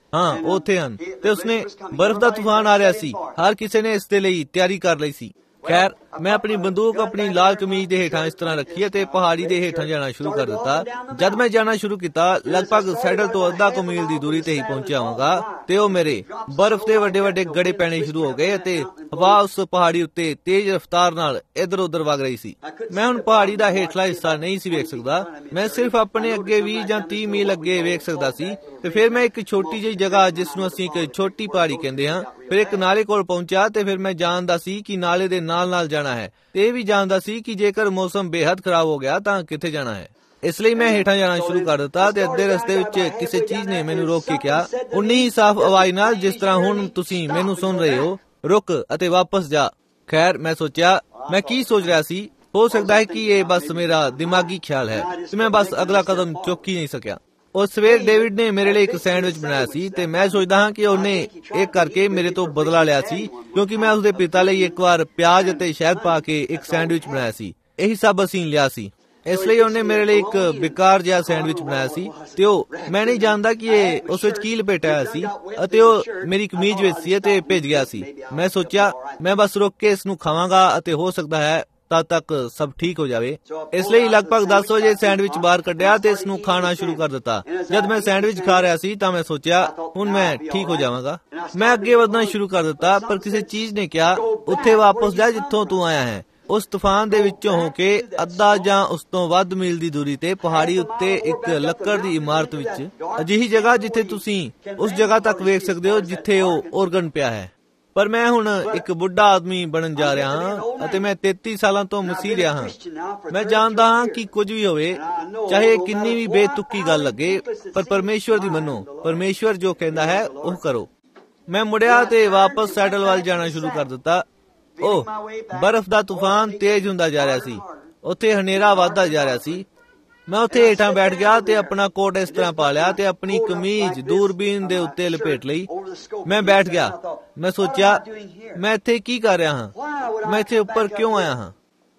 ਹਾਂ ਉਹ ਉੱਥੇ ਹਨ ਤੇ ਉਸਨੇ ਬਰਫ਼ ਦਾ ਤੂਫਾਨ ਆ ਰਿਹਾ ਸੀ। ਹਰ ਕਿਸੇ ਨੇ ਇਸ ਦੇ ਲਈ ਤਿਆਰੀ ਕਰ ਲਈ ਸੀ। ਖੈਰ ਮੈਂ ਆਪਣੀ ਬੰਦੂਕ ਆਪਣੀ ਲਾਲ ਕਮੀਜ਼ ਦੇ ਹੇਠਾਂ ਇਸ ਤਰ੍ਹਾਂ ਰੱਖੀ ਅਤੇ ਪਹਾੜੀ ਦੇ ਹੇਠਾਂ ਜਾਣਾ ਸ਼ੁਰੂ ਕਰ ਦਿੱਤਾ। ਜਦ ਮੈਂ ਜਾਣਾ ਸ਼ੁਰੂ ਕੀਤਾ ਲਗਭਗ ਸੈਡਲ ਤੋਂ ਅੱਧਾ ਕੁ ਮੀਲ ਦੀ ਦੂਰੀ ਤੇ ਹੀ ਪਹੁੰਚਿਆ ਹੋਵਾਂਗਾ ਤੇ ਉਹ ਮੇਰੇ ਬਰਫ਼ ਦੇ ਵੱਡੇ ਵੱਡੇ ਗੜੇ ਪੈਣੇ ਸ਼ੁਰੂ ਹੋ ਗਏ ਅਤੇ ਹਵਾ ਉਸ ਪਹਾੜੀ ਉੱਤੇ ਤੇਜ਼ ਰਫ਼ਤਾਰ ਨਾਲ ਇੱਧਰ ਉੱਧਰ ਵਗ ਰਹੀ ਸੀ। ਮੈਂ ਹੁਣ ਪਹਾੜੀ ਦਾ ਹੇਠਲਾ ਹਿੱਸਾ ਨਹੀਂ ਸੀ ਵੇਖ ਸਕਦਾ। ਮੈਂ ਸਿਰਫ ਆਪਣੇ ਅੱਗੇ 20 ਜਾਂ 30 ਮੀਲ ਅੱਗੇ ਵੇਖ ਸਕਦਾ ਸੀ ਤੇ ਫਿਰ ਮੈਂ ਇੱਕ ਛੋਟੀ ਜਿਹੀ ਜਗ੍ਹਾ ਜਿਸ ਨੂੰ ਅਸੀਂ ਇੱਕ ਛੋਟੀ ਪਹਾੜੀ ਕਹਿੰਦੇ ਹਾਂ ਫਿਰ ਇੱਕ ਨਾਲੇ ਕੋਲ ਪਹੁੰਚਿਆ ਤੇ ਫਿਰ ਮੈਂ ਜਾਣਦਾ ਸੀ ਕਿ ਨਾਲੇ ਦੇ ਨਾਲ ਜਾਣਾ ਹੈ ਤੇ ਇਹ ਵੀ ਜਾਣਦਾ ਸੀ ਕਿ ਜੇਕਰ ਮੌਸਮ ਬੇਹੱਦ ਖਰਾਬ ਹੋ ਗਿਆ ਤਾਂ ਕਿੱਥੇ ਜਾਣਾ ਹੈ। ਇਸ ਲਈ ਮੈਂ ਹੇਠਾਂ ਜਾਣਾ ਸ਼ੁਰੂ ਕਰ ਦਿੱਤਾ ਤੇ ਅੱਧੇ ਰਸਤੇ ਵਿੱਚ ਕਿਸੇ ਚੀਜ਼ ਨੇ ਮੈਨੂੰ ਰੋਕ ਕੇ ਕਿਹਾ ਉਨੀ ਹੀ ਸਾਫ਼ ਆਵਾਜ਼ ਨਾਲ ਜਿਸ ਤਰ੍ਹਾਂ ਹੁਣ ਤੁਸੀਂ ਮੈਨੂੰ ਸੁਣ ਰਹੇ ਹੋ, ਰੁਕ ਅਤੇ ਵਾਪਸ ਜਾ। ਖੈਰ ਮੈਂ ਸੋਚਿਆ ਮੈਂ ਕੀ ਸੋਚ ਰਿਹਾ ਸੀ। ਹੋ ਸਕਦਾ ਹੈ ਕਿ ਇਹ ਬਸ ਮੇਰਾ ਦਿਮਾਗੀ ਖਿਆਲ ਹੈ ਤੇ ਮੈਂ ਬਸ ਅਗਲਾ ਕਦਮ ਚੁੱਕ ਹੀ ਨਹੀਂ ਸਕਿਆ। ਉਸ ਸਵੇਰ ਡੇਵਿਡ ਨੇ ਮੇਰੇ ਲਈ ਇੱਕ ਸੈਂਡਵਿਚ ਬਣਾਇਆ ਸੀ ਤੇ ਮੈਂ ਸੋਚਦਾ ਹਾਂ ਕਿ ਉਹਨੇ ਇਹ ਕਰਕੇ ਮੇਰੇ ਤੋਂ ਬਦਲਾ ਲਿਆ ਸੀ ਕਿਉਂਕਿ ਮੈਂ ਉਸਦੇ ਪਿਤਾ ਲਈ ਇੱਕ ਵਾਰ ਪਿਆਜ਼ ਅਤੇ ਸ਼ਹਿਦ ਪਾ ਕੇ ਇੱਕ ਸੈਂਡਵਿਚ ਬਣਾਇਆ ਸੀ। ਇਹੀ ਸਭ ਅਸੀਂ ਲਿਆ ਸੀ। ਇਸ ਲਈ ਉਹਨੇ ਮੇਰੇ ਲਈ ਇੱਕ ਬੇਕਾਰ ਜਿਹਾ ਸੈਂਡਵਿਚ ਬਣਾਇਆ ਸੀ ਤੇ ਉਹ ਮੈਂ ਨਹੀਂ ਜਾਣਦਾ ਕਿ ਇਹ ਉਸ ਵਿੱਚ ਕੀ ਲਪੇਟਿਆ ਸੀ ਅਤੇ ਉਹ ਮੇਰੀ ਕਮੀਜ਼ ਵਿੱਚ ਸੀ ਅਤੇ ਭਿੱਜ ਗਿਆ ਸੀ। ਮੈਂ ਸੋਚਿਆ ਮੈਂ ਬਸ ਰੁਕ ਕੇ ਇਸ ਨੂੰ ਖਾਵਾਂਗਾ ਅਤੇ ਹੋ ਸਕਦਾ ਹੈ ਤਦ ਤੱਕ ਸਭ ਠੀਕ ਹੋ ਜਾਵੇ। ਇਸ ਲਈ ਲਗਭਗ 10 ਵਜੇ ਸੈਂਡਵਿਚ ਬਾਹਰ ਕੱਢਿਆ ਤੇ ਇਸ ਨੂੰ ਖਾਣਾ ਸ਼ੁਰੂ ਕਰ ਦਿੱਤਾ। ਜਦ ਮੈਂ ਸੈਂਡਵਿਚ ਖਾ ਰਿਹਾ ਸੀ ਤਾਂ ਮੈਂ ਸੋਚਿਆ ਹੁਣ ਮੈਂ ਠੀਕ ਹੋ ਜਾਵਾਂਗਾ। ਮੈਂ ਅੱਗੇ ਵਧਣਾ ਸ਼ੁਰੂ ਕਰ ਦਿੱਤਾ ਪਰ ਕਿਸੇ ਚੀਜ਼ ਨੇ ਕਿਹਾ ਉੱਥੇ ਵਾਪਸ ਜਾ ਜਿੱਥੋਂ ਤੂੰ ਆਇਆ ਹੈ। ਉਸ ਤੂਫਾਨ ਦੇ ਵਿੱਚੋਂ ਹੋ ਕੇ ਅੱਧਾ ਜਾਂ ਉਸ ਤੋਂ ਵੱਧ ਮੀਲ ਦੀ ਦੂਰੀ ਤੇ ਪਹਾੜੀ ਉੱਤੇ ਇੱਕ ਲੱਕੜ ਦੀ ਇਮਾਰਤ ਵਿੱਚ ਅਜਿਹੀ ਜਗ੍ਹਾ ਜਿੱਥੇ ਤੁਸੀਂ ਉਸ ਜਗ੍ਹਾ ਤੱਕ ਵੇਖ ਸਕਦੇ ਹੋ ਜਿੱਥੇ ਉਹ ਔਰਗਨ ਪਿਆ ਹੈ। ਪਰ ਮੈਂ ਹੁਣ ਇੱਕ ਬੁੱਢਾ ਆਦਮੀ ਬਣਨ ਜਾ ਰਿਹਾ ਹਾਂ ਅਤੇ ਮੈਂ 33 ਸਾਲਾਂ ਤੋਂ ਮਸੀਹ ਰਿਹਾ ਹਾਂ। ਮੈਂ ਜਾਣਦਾ ਹਾਂ ਕਿ ਕੁਝ ਵੀ ਹੋਵੇ ਚਾਹੇ ਕਿੰਨੀ ਵੀ ਬੇਤੁਕੀ ਗੱਲ ਲੱਗੇ ਪਰ ਪਰਮੇਸ਼ਵਰ ਦੀ ਮੰਨੋ। ਪਰਮੇਸ਼ਵਰ ਜੋ ਕਹਿੰਦਾ ਹੈ ਉਹ ਕਰੋ। ਮੈਂ ਮੁੜਿਆ ਤੇ ਵਾਪਸ ਸੈਡਲ ਵੱਲ ਜਾਣਾ ਸ਼ੁਰੂ ਕਰ ਦਿੱਤਾ। ਉਹ ਬਰਫ਼ ਦਾ ਤੂਫਾਨ ਤੇਜ਼ ਹੁੰਦਾ ਜਾ ਰਿਹਾ ਸੀ। ਉੱਥੇ ਹਨੇਰਾ ਵੱਧਦਾ ਜਾ ਰਿਹਾ ਸੀ। ਮੈਂ ਉੱਥੇ ਹੇਠਾਂ ਬੈਠ ਗਿਆ ਤੇ ਆਪਣਾ ਕੋਟ ਇਸ ਤਰ੍ਹਾਂ ਪਾ ਲਿਆ ਤੇ ਆਪਣੀ ਕਮੀਜ਼ ਦੂਰਬੀਨ ਦੇ ਉੱਤੇ ਲਪੇਟ ਲਈ। ਮੈਂ ਬੈਠ ਗਿਆ। ਮੈਂ ਸੋਚਿਆ ਮੈਂ ਇੱਥੇ ਕੀ ਕਰ ਰਿਹਾ ਹਾਂ, ਮੈਂ ਇੱਥੇ ਉੱਪਰ ਕਿਉਂ ਆਇਆ ਹਾਂ।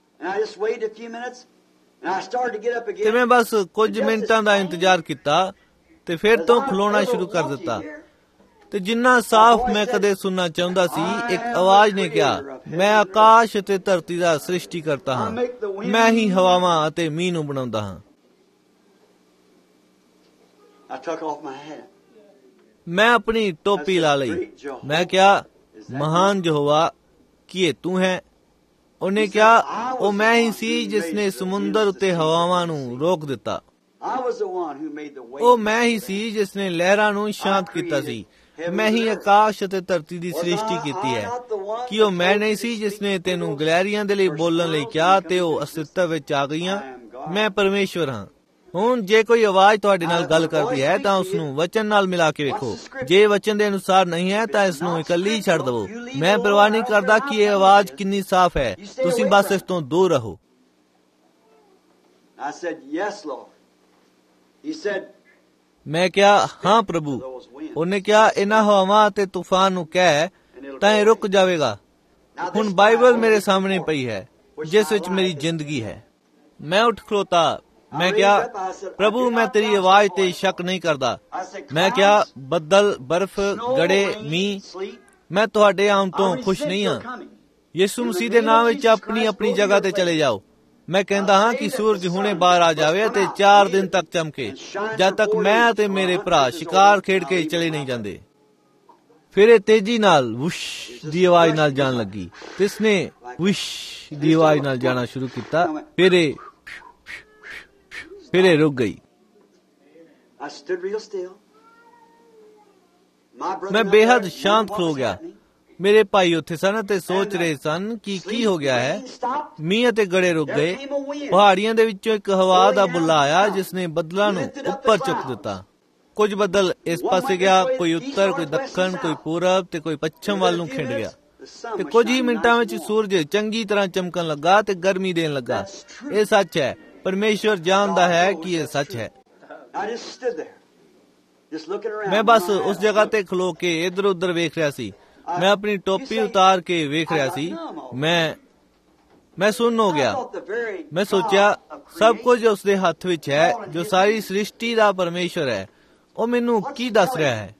ਤੇ ਮੈਂ ਬਸ ਕੁਝ ਮਿੰਟਾਂ ਦਾ ਇੰਤਜ਼ਾਰ ਕੀਤਾ ਤੇ ਫਿਰ ਤੋਂ ਖਲੋਣਾ ਸ਼ੁਰੂ ਕਰ ਦਿੱਤਾ ਤੇ ਜਿੰਨਾ ਸਾਫ਼ ਮੈਂ ਕਦੇ ਸੁਣਨਾ ਚਾਹੁੰਦਾ ਸੀ ਇੱਕ ਆਵਾਜ਼ ਨੇ ਕਿਹਾ ਮੈਂ ਆਕਾਸ਼ ਅਤੇ ਧਰਤੀ ਦਾ ਸ੍ਰਿਸ਼ਟੀ ਕਰਤਾ ਹਾਂ। ਮੈਂ ਹੀ ਹਵਾਵਾਂ ਅਤੇ ਮੀਂਹ ਨੂੰ ਬਣਾਉਂਦਾ ਹਾਂ। ਮੈਂ ਆਪਣੀ ਟੋਪੀ ਲਾ ਲਈ। ਮੈਂ ਕਿਹਾ ਮਹਾਨ ਯਹੋਵਾ ਕੀ ਇਹ ਤੂੰ ਹੈ? ਉਹਨੇ ਕਿਹਾ ਉਹ ਮੈਂ ਹੀ ਸੀ ਜਿਸ ਨੇ ਸਮੁੰਦਰ ਉੱਤੇ ਹਵਾਵਾਂ ਨੂੰ ਰੋਕ ਦਿੱਤਾ। ਉਹ ਮੈਂ ਹੀ ਸੀ ਜਿਸ ਨੇ ਲਹਿਰਾਂ ਨੂੰ ਸ਼ਾਂਤ ਕੀਤਾ ਸੀ। ਮੈਂ ਹੀ ਆਕਾਸ਼ ਅਤੇ ਧਰਤੀ ਦੀ ਸ੍ਰਿਸ਼ਟੀ ਕੀਤੀ ਹੈ। ਕਿ ਉਹ ਮੈਂ ਨਹੀਂ ਸੀ ਜਿਸ ਨੇ ਤੈਨੂੰ ਗਲੈਰੀਆਂ ਦੇ ਲਈ ਬੋਲਣ ਲਈ ਕਿਹਾ ਤੇ ਉਹ ਅਸਤਿਤਵ ਵਿੱਚ ਆ ਗਈਆਂ? ਮੈਂ ਪਰਮੇਸ਼ਵਰ ਹਾਂ। ਹੁਣ ਜੇ ਕੋਈ ਆਵਾਜ਼ ਤੁਹਾਡੇ ਨਾਲ ਗੱਲ ਕਰਦੀ ਹੈ ਤਾਂ ਉਸ ਨੂੰ ਵਚਨ ਨਾਲ ਮਿਲਾ ਕੇ ਵੇਖੋ। ਜੇ ਵਚਨ ਦੇ ਅਨੁਸਾਰ ਨਹੀਂ ਹੈ ਤਾਂ ਇਸ ਨੂੰ ਇਕੱਲੀ ਹੀ ਛੱਡ ਦਵੋ। ਮੈਂ ਪਰਵਾਹ ਨਹੀਂ ਕਰਦਾ ਕਿ ਇਹ ਆਵਾਜ਼ ਕਿੰਨੀ ਸਾਫ਼ ਹੈ, ਤੁਸੀਂ ਬਸ ਇਸ ਤੋਂ ਦੂਰ ਰਹੋ। ਮੈਂ ਕਿਹਾ ਹਾਂ ਪ੍ਰਭੂ। ਉਹਨੇ ਕਿਹਾ ਇਹਨਾਂ ਹਵਾਵਾਂ ਅਤੇ ਤੂਫਾਨ ਨੂੰ ਕਹਿ ਤਾਂ ਇਹ ਰੁਕ ਜਾਵੇਗਾ। ਹੁਣ ਬਾਈਬਲ ਮੇਰੇ ਸਾਹਮਣੇ ਪਈ ਹੈ ਜਿਸ ਵਿੱਚ ਮੇਰੀ ਜ਼ਿੰਦਗੀ ਹੈ। ਮੈਂ ਉੱਠ ਖਲੋਤਾ। ਮੈਂ ਕਿਹਾ ਪ੍ਰਭੂ ਮੈਂ ਤੇਰੀ ਆਵਾਜ਼ ਤੇ ਸ਼ੱਕ ਨਹੀਂ ਕਰਦਾ। ਮੈਂ ਕਿਹਾ ਬੱਦਲ, ਬਰਫ਼, ਗੜੇ, ਮੀਂਹ, ਮੈਂ ਤੁਹਾਡੇ ਆਉਣ ਤੋਂ ਖੁਸ਼ ਨਹੀਂ ਹਾਂ। ਯਿਸੂ ਮਸੀਹ ਦੇ ਨਾਮ ਵਿੱਚ ਆਪਣੀ ਆਪਣੀ ਜਗ੍ਹਾ ਤੇ ਚਲੇ ਜਾਓ। ਮੈਂ ਕਹਿੰਦਾ ਹਾਂ ਕਿ ਸੂਰਜ ਹੁਣੇ ਬਾਹਰ ਆ ਜਾਵੇ ਅਤੇ 4 ਦਿਨ ਤੱਕ ਚਮਕੇ ਜਦ ਤੱਕ ਮੈਂ ਅਤੇ ਮੇਰੇ ਭਰਾ ਸ਼ਿਕਾਰ ਖੇਡ ਕੇ ਚਲੇ ਨਹੀਂ ਜਾਂਦੇ। ਫਿਰ ਇਹ ਤੇਜ਼ੀ ਨਾਲ ਵੁਸ਼ ਦੀ ਆਵਾਜ਼ ਨਾਲ ਜਾਣ ਲੱਗੀ ਤੇ ਇਸਨੇ ਵੁਸ਼ ਦੀ ਆਵਾਜ਼ ਨਾਲ ਜਾਣਾ ਸ਼ੁਰੂ ਕੀਤਾ। ਫਿਰ ਇਹ ਰੁਕ ਗਈ। ਮੈਂ ਬੇਹੱਦ ਸ਼ਾਂਤ ਖਲੋ ਗਿਆ। ਮੇਰੇ ਭਾਈ ਉੱਥੇ ਸਨ ਅਤੇ ਸੋਚ ਰਹੇ ਸਨ ਕਿ ਕੀ ਹੋ ਗਿਆ ਹੈ। ਮੀਂਹ ਅਤੇ ਗੜੇ ਰੁਕ ਗਏ। ਪਹਾੜੀਆਂ ਦੇ ਵਿੱਚੋਂ ਇੱਕ ਹਵਾ ਦਾ ਬੁੱਲਾ ਆਇਆ ਜਿਸ ਨੇ ਬੱਦਲਾਂ ਨੂੰ ਉੱਪਰ ਚੁੱਕ ਦਿੱਤਾ। ਕੁਝ ਬੱਦਲ ਇਸ ਪਾਸੇ ਗਿਆ, ਕੋਈ ਉੱਤਰ, ਕੋਈ ਦੱਖਣ, ਕੋਈ ਪੂਰਬ ਤੇ ਕੋਈ ਪੱਛਮ ਵੱਲ ਨੂੰ ਖਿੰਡ ਗਿਆ ਤੇ ਕੁਝ ਹੀ ਮਿੰਟਾਂ ਵਿੱਚ ਸੂਰਜ ਚੰਗੀ ਤਰ੍ਹਾਂ ਚਮਕਣ ਲੱਗਾ ਤੇ ਗਰਮੀ ਦੇਣ ਲੱਗਾ। ਇਹ ਸੱਚ ਹੈ। ਪਰਮੇਸ਼ਵਰ ਜਾਣਦਾ ਹੈ ਕਿ ਇਹ ਸੱਚ ਹੈ। ਮੈਂ ਬਸ ਉਸ ਜਗ੍ਹਾ ਤੇ ਖਲੋ ਕੇ ਇੱਧਰ ਉੱਧਰ ਵੇਖ ਰਿਹਾ ਸੀ। ਮੈਂ ਆਪਣੀ ਟੋਪੀ ਉਤਾਰ ਕੇ ਵੇਖ ਰਿਹਾ ਸੀ। ਮੈਂ ਸੁੰਨ ਹੋ ਗਿਆ। ਮੈਂ ਸੋਚਿਆ ਸਭ ਕੁਝ ਉਸ ਦੇ ਹੱਥ ਵਿੱਚ ਹੈ ਜੋ ਸਾਰੀ ਸ੍ਰਿਸ਼ਟੀ ਦਾ ਪਰਮੇਸ਼ਵਰ ਹੈ। ਉਹ ਮੈਨੂੰ ਕੀ ਦੱਸ ਰਿਹਾ ਹੈ?